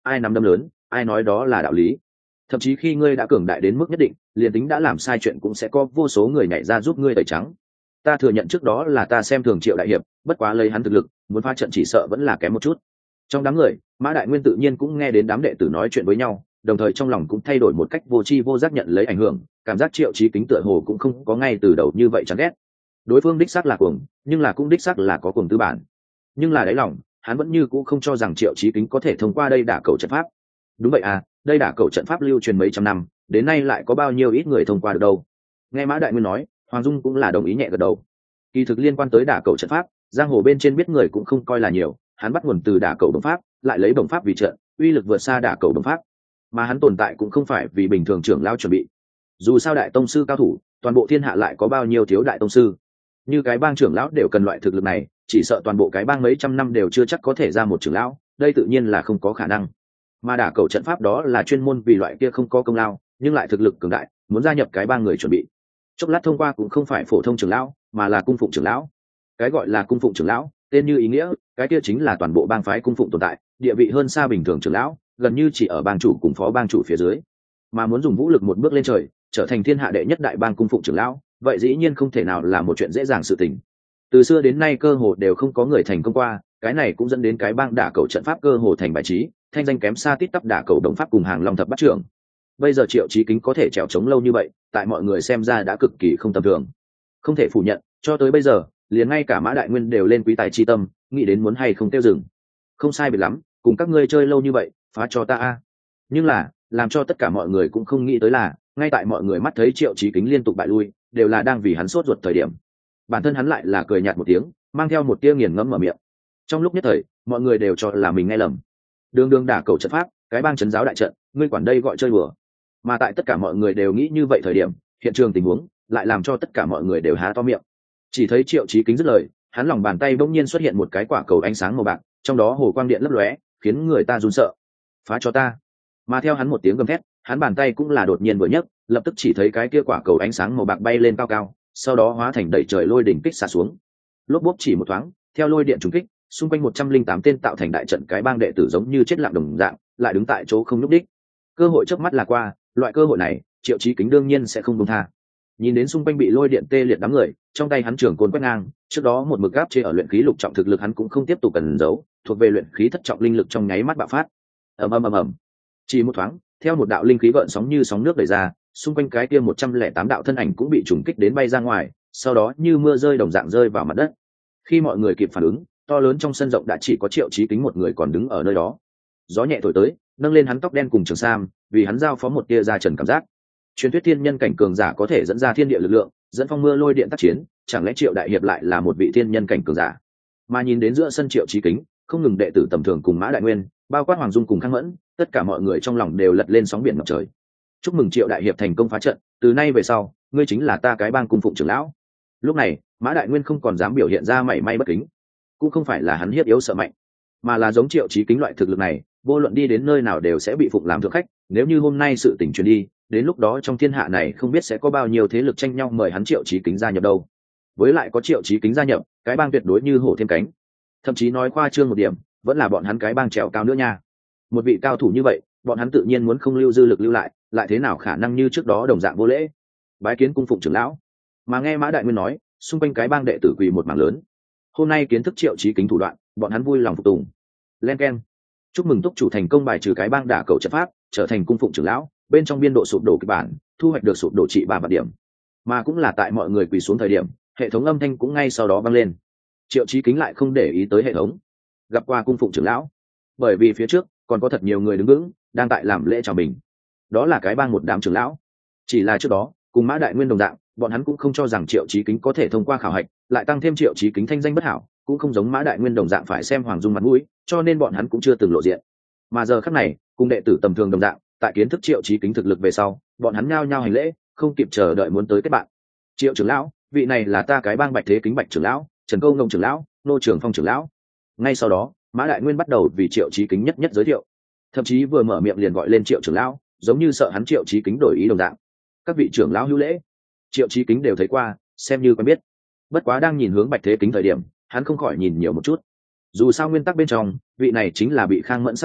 ai nắm đấm lớn ai nói đó là đạo lý. Thậm chí khi ngươi đã cường đại đến mức nhất định, liền tính đã làm sai chuyện cũng sẽ có vô số người nhảy ra giúp ngươi tẩy trắng. Ta thừa nhận trước đó là ta xem thường Triệu đại hiệp, bất quá lấy hắn thực lực muốn phá trận chỉ sợ vẫn là kém một chút. Trong đám người, Mã Đại Nguyên tự nhiên cũng nghe đến đám đệ tử nói chuyện với nhau, đồng thời trong lòng cũng thay đổi một cách vô tri vô giác nhận lấy ảnh hưởng, cảm giác Triệu Chí Kính tựa hồ cũng không có ngay từ đầu như vậy chán ghét. Đối phương đích xác là cuồng, nhưng là cũng đích xác là có cuồng tư bản. Nhưng là đáy lòng, hắn vẫn như cũ không cho rằng Triệu Chí Kính có thể thông qua đây đả cầu trận pháp. Đúng vậy à, đây đả cầu trận pháp lưu truyền mấy trăm năm, đến nay lại có bao nhiêu ít người thông qua được đâu. Nghe Mã Đại Nguyên nói, Hoàng Dung cũng là đồng ý nhẹ gật đầu. Kỳ thực liên quan tới đả cầu trận pháp, giang hồ bên trên biết người cũng không coi là nhiều, hắn bắt nguồn từ đả cầu bổng pháp, lại lấy bổng pháp vì trận, uy lực vượt xa đả cầu bổng pháp. Mà hắn tồn tại cũng không phải vì bình thường trưởng lão chuẩn bị. Dù sao đại tông sư cao thủ, toàn bộ thiên hạ lại có bao nhiêu thiếu đại tông sư. Như cái bang trưởng lão đều cần loại thực lực này, chỉ sợ toàn bộ cái bang mấy trăm năm đều chưa chắc có thể ra một trưởng lão, đây tự nhiên là không có khả năng. Mà đả cầu trận pháp đó là chuyên môn vì loại kia không có công lao, nhưng lại thực lực cường đại, muốn gia nhập cái bang người chuẩn bị. Chốc lát thông qua cũng không phải phổ thông trưởng lão, mà là cung phụng trưởng lão. Cái gọi là cung phụng trưởng lão, tên như ý nghĩa, cái kia chính là toàn bộ bang phái cung phụng tồn tại, địa vị hơn xa bình thường trưởng lão, gần như chỉ ở bang chủ cùng phó bang chủ phía dưới. Mà muốn dùng vũ lực một bước lên trời, trở thành thiên hạ đệ nhất đại bang cung phụng trưởng lão, vậy dĩ nhiên không thể nào là một chuyện dễ dàng sự tình. Từ xưa đến nay cơ hồ đều không có người thành công qua, cái này cũng dẫn đến cái bang đả cầu trận pháp cơ hồ thành bài trí, thanh danh kém xa tít tắp đả cầu đồng pháp cùng hàng long thập bát trưởng. Bây giờ Triệu Chí Kính có thể trèo trống lâu như vậy, tại mọi người xem ra đã cực kỳ không tầm thường. Không thể phủ nhận, cho tới bây giờ, liền ngay cả Mã Đại Nguyên đều lên quý tài chi tâm, nghĩ đến muốn hay không tiêu dừng. Không sai biệt lắm, cùng các ngươi chơi lâu như vậy, phá cho ta a. Nhưng là, làm cho tất cả mọi người cũng không nghĩ tới là, ngay tại mọi người mắt thấy Triệu Chí Kính liên tục bại lui, đều là đang vì hắn sốt ruột thời điểm. Bản thân hắn lại là cười nhạt một tiếng, mang theo một tia nghiền ngẫm mở miệng. Trong lúc nhất thời, mọi người đều cho là mình nghe lầm. Đường đường đả cầu trận pháp, cái bang trấn giáo đại trận, ngươi quản đây gọi chơi đùa. Mà tại tất cả mọi người đều nghĩ như vậy thời điểm, hiện trường tình huống lại làm cho tất cả mọi người đều há to miệng. Chỉ thấy Triệu Chí Kính dứt lời, hắn lòng bàn tay bỗng nhiên xuất hiện một cái quả cầu ánh sáng màu bạc, trong đó hồ quang điện lấp lóe, khiến người ta run sợ. Phá cho ta! Mà theo hắn một tiếng gầm thét, hắn bàn tay cũng là đột nhiên vừa nhấc, lập tức chỉ thấy cái kia quả cầu ánh sáng màu bạc bay lên cao cao, sau đó hóa thành đầy trời lôi đỉnh kích xả xuống. Lốp bốp chỉ một thoáng, theo lôi điện trùng kích, xung quanh 108 tên tạo thành đại trận cái bang đệ tử giống như chết lặng đồng dạng, lại đứng tại chỗ không nhúc đích. Cơ hội chớp mắt là qua, loại cơ hội này, Triệu Chí Kính đương nhiên sẽ không buông tha. Nhìn đến xung quanh bị lôi điện tê liệt đám người, trong tay hắn trường côn quét ngang, trước đó một mực gáp chế ở luyện khí lục trọng thực lực hắn cũng không tiếp tục cần giấu, thuộc về luyện khí thất trọng linh lực trong nháy mắt bạo phát. Ầm ầm ầm ầm. Chỉ một thoáng, theo một đạo linh khí gợn sóng như sóng nước đẩy ra, xung quanh cái kia 108 đạo thân ảnh cũng bị trùng kích đến bay ra ngoài, sau đó như mưa rơi đồng dạng rơi vào mặt đất. Khi mọi người kịp phản ứng, to lớn trong sân rộng đã chỉ có Triệu Chí Kính một người còn đứng ở nơi đó. Gió nhẹ thổi tới, nâng lên hắn tóc đen cùng trường sam, vì hắn giao phó một tia ra trần cảm giác. Truyền thuyết thiên nhân cảnh cường giả có thể dẫn ra thiên địa lực lượng, dẫn phong mưa lôi điện tác chiến, chẳng lẽ Triệu đại hiệp lại là một vị thiên nhân cảnh cường giả? Mà nhìn đến giữa sân Triệu Chí Kính, không ngừng đệ tử tầm thường cùng Mã Đại Nguyên, bao quát Hoàng Dung cùng Khang Mẫn, tất cả mọi người trong lòng đều lật lên sóng biển ngập trời. Chúc mừng Triệu đại hiệp thành công phá trận, từ nay về sau, ngươi chính là ta cái bang cung phụng trưởng lão. Lúc này, Mã Đại Nguyên không còn dám biểu hiện ra mảy may bất kính, cũng không phải là hắn hiếp yếu sợ mạnh, mà là giống Triệu Chí Kính loại thực lực này, vô luận đi đến nơi nào đều sẽ bị phụng làm thượng khách. Nếu như hôm nay sự tình truyền đi, đến lúc đó trong thiên hạ này không biết sẽ có bao nhiêu thế lực tranh nhau mời hắn Triệu Chí Kính gia nhập đâu. Với lại có Triệu Chí Kính gia nhập, cái bang tuyệt đối như hổ thêm cánh. Thậm chí nói khoa trương một điểm, vẫn là bọn hắn cái bang trèo cao nữa nha. Một vị cao thủ như vậy, bọn hắn tự nhiên muốn không lưu dư lực lưu lại thế nào khả năng như trước đó đồng dạng vô lễ. Bái kiến cung phụng trưởng lão. Mà nghe Mã Đại Nguyên nói, xung quanh cái bang đệ tử quỳ một mảng lớn. Hôm nay kiến thức Triệu Chí Kính thủ đoạn, bọn hắn vui lòng phục tùng. Len keng. Chúc mừng túc chủ thành công bài trừ cái bang đả cầu trận pháp, trở thành cung phụng trưởng lão, bên trong biên độ sụp đổ kịch bản, thu hoạch được sụp đổ trị 3 vạn điểm. Mà cũng là tại mọi người quỳ xuống thời điểm, hệ thống âm thanh cũng ngay sau đó vang lên. Triệu Chí Kính lại không để ý tới hệ thống, gặp qua cung phụng trưởng lão. Bởi vì phía trước còn có thật nhiều người đứng vững, đang tại làm lễ chào mình. Đó là cái bang một đám trưởng lão. Chỉ là trước đó, cùng Mã Đại Nguyên đồng dạng, bọn hắn cũng không cho rằng Triệu Chí Kính có thể thông qua khảo hạch, lại tăng thêm Triệu Chí Kính thanh danh bất hảo, cũng không giống Mã Đại Nguyên đồng dạng phải xem Hoàng Dung mặt mũi, cho nên bọn hắn cũng chưa từng lộ diện. Mà giờ khắc này, cùng đệ tử tầm thường đồng dạng, tại kiến thức Triệu Chí Kính thực lực về sau, bọn hắn nhao nhao hành lễ, không kịp chờ đợi muốn tới kết bạn. Triệu trưởng lão, vị này là ta cái bang Bạch Thế Kính Bạch trưởng lão, Trần Câu Ngông trưởng lão, Nô Trường Phong trưởng lão. Ngay sau đó, Mã Đại Nguyên bắt đầu vì Triệu Chí Kính nhất nhất giới thiệu, thậm chí vừa mở miệng liền gọi lên Triệu trưởng lão, giống như sợ hắn Triệu Chí Kính đổi ý đồng dạng. Các vị trưởng lão hữu lễ. Triệu Chí Kính đều thấy qua, xem như quen biết. Bất quá đang nhìn hướng Bạch Thế Kính thời điểm, hắn không khỏi nhìn nhiều một chút. Dù sao nguyên tắc bên trong, vị này chính là bị Khang Mẫn sát dụ,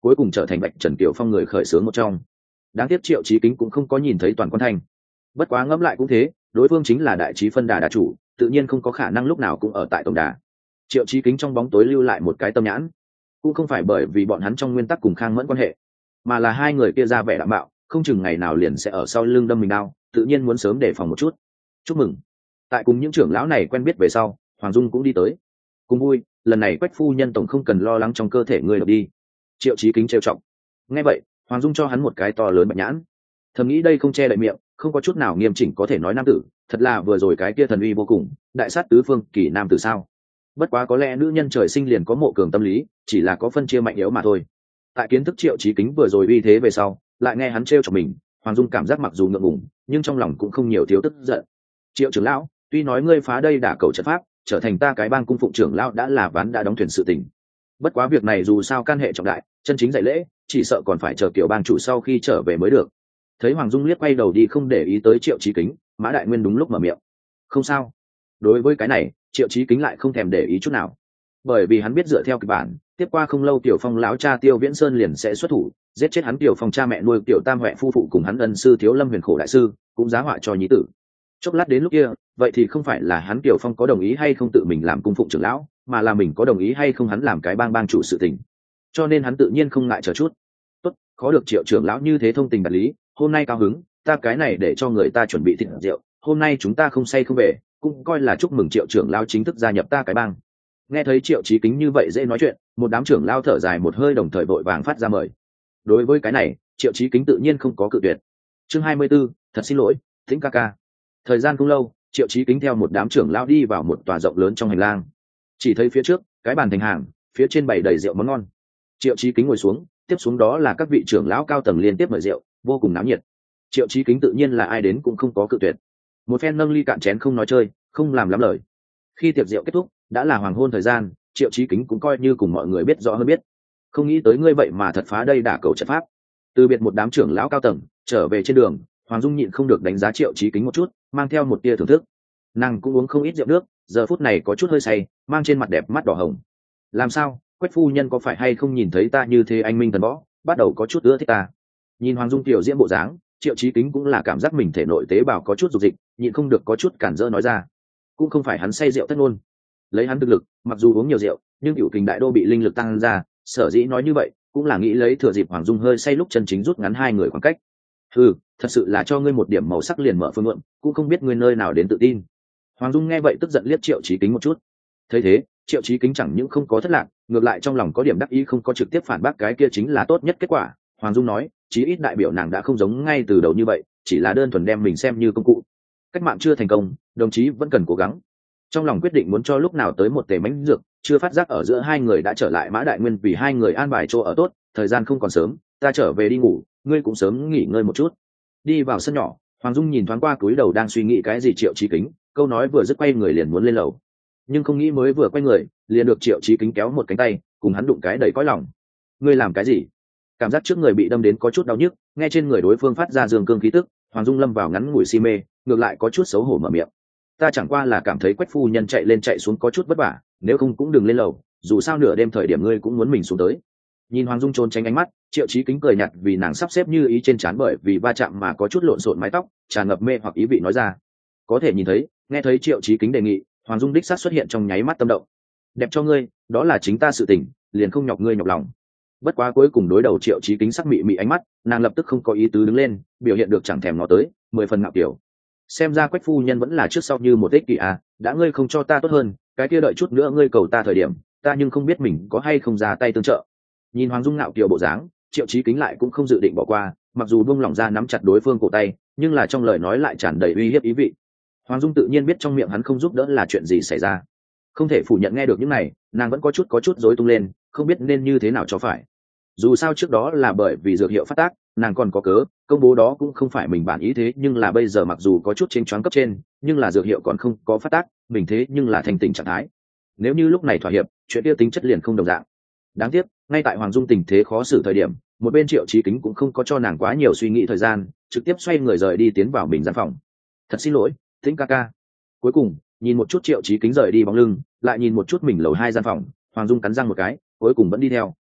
cuối cùng trở thành Bạch Trần Kiều Phong người khởi xướng một trong. Đáng tiếc Triệu Chí Kính cũng không có nhìn thấy Toàn Quan Thanh. Bất quá ngẫm lại cũng thế, đối phương chính là đại trí phân đà đà chủ, tự nhiên không có khả năng lúc nào cũng ở tại tổng đà. Triệu Chí Kính trong bóng tối lưu lại một cái tâm nhãn, cũng không phải bởi vì bọn hắn trong nguyên tắc cùng Khang Mẫn quan hệ, mà là hai người kia ra vẻ đạm bạo, không chừng ngày nào liền sẽ ở sau lưng đâm mình đau, tự nhiên muốn sớm đề phòng một chút. Chúc mừng. Tại cùng những trưởng lão này quen biết về sau, Hoàng Dung cũng đi tới. Cùng vui, lần này Quách phu nhân tổng không cần lo lắng trong cơ thể ngươi độc đi. Triệu Chí Kính trêu chọc. Nghe vậy, Hoàng Dung cho hắn một cái to lớn bạch nhãn. Thầm nghĩ đây không che đậy miệng, không có chút nào nghiêm chỉnh có thể nói nam tử, thật là vừa rồi cái kia thần uy vô cùng, đại sát tứ phương kỳ nam tử sao? Bất quá có lẽ nữ nhân trời sinh liền có mộ cường tâm lý, chỉ là có phân chia mạnh yếu mà thôi. Tại kiến thức Triệu Chí Kính vừa rồi uy thế về sau, lại nghe hắn trêu chọc mình, Hoàng Dung cảm giác mặc dù ngượng ngùng, nhưng trong lòng cũng không nhiều thiếu tức giận. Triệu trưởng lão, tuy nói ngươi phá đây đả cầu trận pháp, trở thành ta cái bang cung phụng trưởng lão đã là ván đã đóng thuyền sự tình. Bất quá việc này dù sao can hệ trọng đại, chân chính dạy lễ, chỉ sợ còn phải chờ Kiều bang chủ sau khi trở về mới được. Thấy Hoàng Dung liếc quay đầu đi không để ý tới Triệu Chí Kính, Mã Đại Nguyên đúng lúc mở miệng. Không sao. Đối với cái này, Triệu Chí Kính lại không thèm để ý chút nào, bởi vì hắn biết dựa theo kịch bản, tiếp qua không lâu Tiểu Phong lão cha Tiêu Viễn Sơn liền sẽ xuất thủ, giết chết hắn Tiểu Phong cha mẹ nuôi Tiểu Tam Huệ phu phụ cùng hắn ân sư Thiếu Lâm Huyền Khổ đại sư, cũng giá họa cho nhí tử. Chốc lát đến lúc kia, vậy thì không phải là hắn Tiểu Phong có đồng ý hay không tự mình làm cung phụng trưởng lão, mà là mình có đồng ý hay không hắn làm cái bang chủ sự tình. Cho nên hắn tự nhiên không ngại chờ chút. Tốt, có được Triệu trưởng lão như thế thông tình đạt lý, hôm nay cao hứng, ta cái này để cho người ta chuẩn bị thịt rượu, hôm nay chúng ta không say không về, cũng coi là chúc mừng Triệu trưởng lão chính thức gia nhập ta cái bang. Nghe thấy Triệu Chí Kính như vậy dễ nói chuyện, một đám trưởng lao thở dài một hơi đồng thời vội vàng phát ra mời. Đối với cái này, Triệu Chí Kính tự nhiên không có cự tuyệt. Chương 24, thật xin lỗi, Tĩnh ca ca. Thời gian không lâu, Triệu Chí Kính theo một đám trưởng lao đi vào một tòa rộng lớn trong hành lang. Chỉ thấy phía trước, cái bàn thành hàng, phía trên bày đầy rượu món ngon. Triệu Chí Kính ngồi xuống, tiếp xuống đó là các vị trưởng lão cao tầng liên tiếp mời rượu, vô cùng náo nhiệt. Triệu Chí Kính tự nhiên là ai đến cũng không có cự tuyệt. Một phen nâng ly cạn chén không nói chơi, không làm lắm lời. Khi tiệc rượu kết thúc, đã là hoàng hôn thời gian, Triệu Chí Kính cũng coi như cùng mọi người biết rõ hơn biết. Không nghĩ tới ngươi vậy mà thật phá đây đả cầu trận pháp. Từ biệt một đám trưởng lão cao tầng, trở về trên đường, Hoàng Dung nhịn không được đánh giá Triệu Chí Kính một chút, mang theo một tia thưởng thức. Nàng cũng uống không ít rượu nước, giờ phút này có chút hơi say, mang trên mặt đẹp mắt đỏ hồng. Làm sao, Quách phu nhân có phải hay không nhìn thấy ta như thế anh minh thần võ, bắt đầu có chút ưa thích ta. Nhìn Hoàng Dung tiểu diễm bộ dáng, Triệu Chí Kính cũng là cảm giác mình thể nội tế bào có chút dục dịch, nhịn không được có chút cản rỡ nói ra. Cũng không phải hắn say rượu thất ngôn, lấy hắn thực lực, mặc dù uống nhiều rượu, nhưng cựu kình đại đô bị linh lực tăng ra, sở dĩ nói như vậy cũng là nghĩ lấy thừa dịp Hoàng Dung hơi say lúc chân chính rút ngắn hai người khoảng cách. Thật sự là cho ngươi một điểm màu sắc liền mở phương mượn, cũng không biết ngươi nơi nào đến tự tin. Hoàng Dung nghe vậy tức giận liếc Triệu Chí Kính một chút. Thấy thế, Triệu Chí Kính chẳng những không có thất lạc, ngược lại trong lòng có điểm đắc ý, không có trực tiếp phản bác cái kia chính là tốt nhất kết quả. Hoàng Dung nói, chí ít đại biểu nàng đã không giống ngay từ đầu như vậy, chỉ là đơn thuần đem mình xem như công cụ. Cách mạng chưa thành công, đồng chí vẫn cần cố gắng. Trong lòng quyết định muốn cho lúc nào tới một tề mãnh dược, chưa phát giác ở giữa hai người đã trở lại Mã Đại Nguyên, vì hai người an bài chỗ ở tốt, thời gian không còn sớm, ta trở về đi ngủ, ngươi cũng sớm nghỉ ngơi một chút. Đi vào sân nhỏ, Hoàng Dung nhìn thoáng qua cúi đầu đang suy nghĩ cái gì Triệu Chí Kính, câu nói vừa dứt quay người liền muốn lên lầu, nhưng không nghĩ mới vừa quay người, liền được Triệu Chí Kính kéo một cánh tay, cùng hắn đụng cái đầy cõi lòng. Ngươi làm cái gì? Cảm giác trước người bị đâm đến có chút đau nhức, nghe trên người đối phương phát ra dương cương khí tức, Hoàng Dung lâm vào ngắn ngủi si mê, ngược lại có chút xấu hổ mở miệng. Ta chẳng qua là cảm thấy Quách phu nhân chạy lên chạy xuống có chút vất vả, nếu không cũng đừng lên lầu, dù sao nửa đêm thời điểm ngươi cũng muốn mình xuống tới. Nhìn Hoàng Dung trốn tránh ánh mắt, Triệu Chí Kính cười nhạt vì nàng sắp xếp như ý trên trán bởi vì va chạm mà có chút lộn xộn mái tóc, tràn ngập mê hoặc ý vị nói ra. Có thể nhìn thấy, nghe thấy Triệu Chí Kính đề nghị, Hoàng Dung đích xác xuất hiện trong nháy mắt tâm động. Đẹp cho ngươi, đó là chính ta sự tình, liền không nhọc ngươi nhọc lòng. Bất quá cuối cùng đối đầu Triệu Chí Kính sắc mị mị ánh mắt, nàng lập tức không có ý tứ đứng lên, biểu hiện được chẳng thèm ngó tới, 10 phần ngạo kiểu. Xem ra Quách phu nhân vẫn là trước sau như một ích kỷ à, đã ngươi không cho ta tốt hơn, cái kia đợi chút nữa ngươi cầu ta thời điểm, ta nhưng không biết mình có hay không ra tay tương trợ. Nhìn Hoàng Dung ngạo kiểu bộ dáng, Triệu Chí Kính lại cũng không dự định bỏ qua, mặc dù buông lỏng ra nắm chặt đối phương cổ tay, nhưng là trong lời nói lại tràn đầy uy hiếp ý vị. Hoàng Dung tự nhiên biết trong miệng hắn không giúp đỡ là chuyện gì xảy ra, không thể phủ nhận nghe được những này, nàng vẫn có chút rối tung lên, không biết nên như thế nào cho phải. Dù sao trước đó là bởi vì dược hiệu phát tác, nàng còn có cớ, công bố đó cũng không phải mình bản ý thế, nhưng là bây giờ mặc dù có chút chênh choáng cấp trên, nhưng là dược hiệu còn không có phát tác, mình thế nhưng là thành tình trạng thái. Nếu như lúc này thỏa hiệp, chuyện kia tính chất liền không đồng dạng. Đáng tiếc, ngay tại Hoàng Dung tình thế khó xử thời điểm, một bên Triệu Chí Kính cũng không có cho nàng quá nhiều suy nghĩ thời gian, trực tiếp xoay người rời đi tiến vào mình gian phòng. Thật xin lỗi, Tĩnh ca ca. Cuối cùng, nhìn một chút Triệu Chí Kính rời đi bóng lưng, lại nhìn một chút mình lầu 2 gian phòng, Hoàng Dung cắn răng một cái, cuối cùng vẫn đi theo.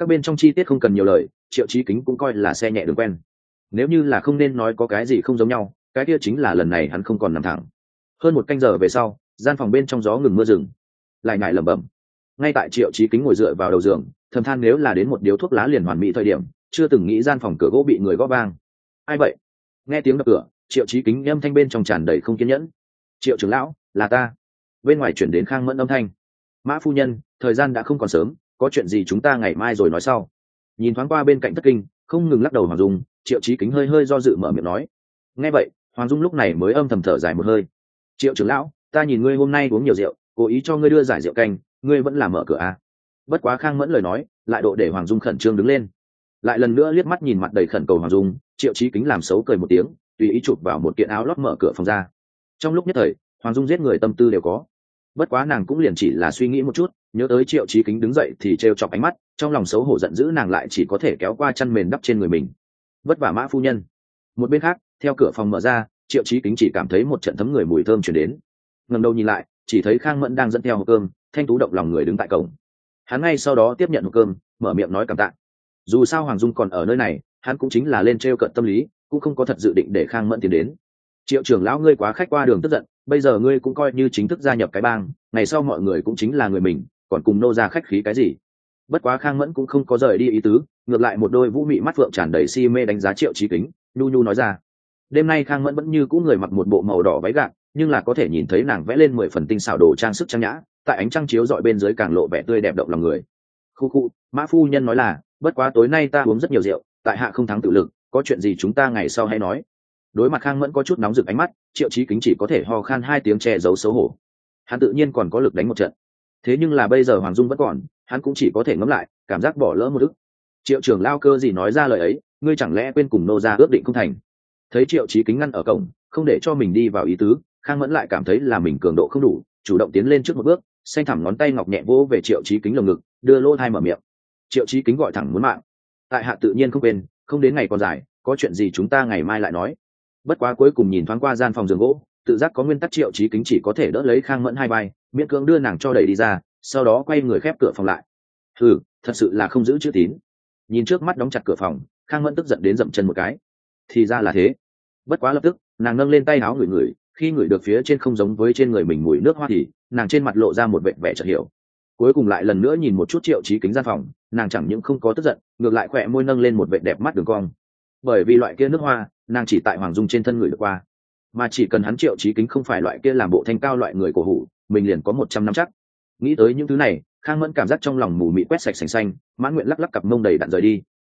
các bên trong chi tiết không cần nhiều lời, Triệu Chí Kính cũng coi là xe nhẹ đường quen. Nếu như là không nên nói có cái gì không giống nhau, cái kia chính là lần này hắn không còn nằm thẳng. Hơn một canh giờ về sau, gian phòng bên trong gió ngừng mưa rừng, lại nhải lẩm bẩm. Ngay tại Triệu Chí Kính ngồi dựa vào đầu giường, thầm than nếu là đến một điếu thuốc lá liền hoàn mỹ thời điểm, chưa từng nghĩ gian phòng cửa gỗ bị người gõ vang. Ai vậy? Nghe tiếng đập cửa, Triệu Chí Kính âm thanh bên trong tràn đầy không kiên nhẫn. Triệu trưởng lão, là ta. Bên ngoài chuyển đến Khang Mẫn âm thanh. Mã phu nhân, thời gian đã không còn sớm, có chuyện gì chúng ta ngày mai rồi nói sau. Nhìn thoáng qua bên cạnh Thất Kinh, không ngừng lắc đầu Hoàng Dung, Triệu Chí Kính hơi hơi do dự mở miệng nói. Nghe vậy, Hoàng Dung lúc này mới âm thầm thở dài một hơi. Triệu trưởng lão, ta nhìn ngươi hôm nay uống nhiều rượu, cố ý cho ngươi đưa giải rượu canh, ngươi vẫn là mở cửa à? Bất quá Khang Mẫn lời nói lại độ để Hoàng Dung khẩn trương đứng lên, lại lần nữa liếc mắt nhìn mặt đầy khẩn cầu Hoàng Dung, Triệu Chí Kính làm xấu cười một tiếng, tùy ý chụp vào một kiện áo lót mở cửa phòng ra. Trong lúc nhất thời, Hoàng Dung giết người tâm tư đều có. Bất quá nàng cũng liền chỉ là suy nghĩ một chút, nhớ tới Triệu Chí Kính đứng dậy thì trêu chọc ánh mắt, trong lòng xấu hổ giận dữ nàng lại chỉ có thể kéo qua chăn mền đắp trên người mình. Vất vả Mã phu nhân. Một bên khác, theo cửa phòng mở ra, Triệu Chí Kính chỉ cảm thấy một trận thấm người mùi thơm truyền đến. Ngẩng đầu nhìn lại, chỉ thấy Khang Mẫn đang dẫn theo hộp cơm, thanh tú động lòng người đứng tại cổng. Hắn ngay sau đó tiếp nhận hộp cơm, mở miệng nói cảm tạ. Dù sao Hoàng Dung còn ở nơi này, hắn cũng chính là lên trêu cợt tâm lý, cũng không có thật dự định để Khang Mẫn tiến đến. Triệu trưởng lão ngươi quá khách qua đường tức giận, bây giờ ngươi cũng coi như chính thức gia nhập cái bang, ngày sau mọi người cũng chính là người mình, còn cùng nô ra khách khí cái gì. Bất quá Khang Mẫn cũng không có rời đi ý tứ, ngược lại một đôi vũ mị mắt phượng tràn đầy si mê đánh giá Triệu Chí Kính, nhu nhu nói ra. Đêm nay Khang Mẫn vẫn như cũ người mặc một bộ màu đỏ váy gạc, nhưng là có thể nhìn thấy nàng vẽ lên 10 phần tinh xảo đồ trang sức trang nhã, tại ánh trăng chiếu rọi bên dưới càng lộ vẻ tươi đẹp động lòng người. Khu khu, Mã phu nhân nói là, bất quá tối nay ta uống rất nhiều rượu, tại hạ không thắng tự lực, có chuyện gì chúng ta ngày sau hay nói. Đối mặt Khang Mẫn có chút nóng rực ánh mắt, Triệu Chí Kính chỉ có thể ho khan 2 tiếng che giấu xấu hổ. Hắn tự nhiên còn có lực đánh một trận, thế nhưng là bây giờ Hoàng Dung vẫn còn, hắn cũng chỉ có thể ngẫm lại, cảm giác bỏ lỡ một ức. Triệu trưởng lao cơ gì nói ra lời ấy, ngươi chẳng lẽ quên cùng nô gia ước định không thành? Thấy Triệu Chí Kính ngăn ở cổng, không để cho mình đi vào ý tứ, Khang Mẫn lại cảm thấy là mình cường độ không đủ, chủ động tiến lên trước một bước, xanh thẳm ngón tay ngọc nhẹ vỗ về Triệu Chí Kính lồng ngực, đưa lỗ tai mở miệng. Triệu Chí Kính gọi thẳng muốn mạng. Tại hạ tự nhiên không quên, không đến ngày còn dài, có chuyện gì chúng ta ngày mai lại nói. Bất quá cuối cùng nhìn thoáng qua gian phòng giường gỗ, tự giác có nguyên tắc Triệu Chí Kính chỉ có thể đỡ lấy Khang Mẫn hai vai, miễn cưỡng đưa nàng cho đẩy đi ra, sau đó quay người khép cửa phòng lại. Thật sự là không giữ chữ tín. Nhìn trước mắt đóng chặt cửa phòng, Khang Mẫn tức giận đến dậm chân một cái. Thì ra là thế. Bất quá lập tức, nàng nâng lên tay áo ngửi ngửi, khi ngửi được phía trên không giống với trên người mình mùi nước hoa thì nàng trên mặt lộ ra một vẻ vẻ chợt hiểu. Cuối cùng lại lần nữa nhìn một chút Triệu Chí Kính gian phòng, nàng chẳng những không có tức giận, ngược lại khỏe môi nâng lên một vẻ đẹp mắt đường cong. Bởi vì loại kia nước hoa, nàng chỉ tại Hoàng Dung trên thân người được qua, mà chỉ cần hắn Triệu Chí Kính không phải loại kia làm bộ thanh cao loại người cổ hủ, mình liền có 100 năm chắc. Nghĩ tới những thứ này, Khang Mẫn cảm giác trong lòng mù mị quét sạch sành xanh, mãn nguyện lắc lắc cặp mông đầy đặn rời đi.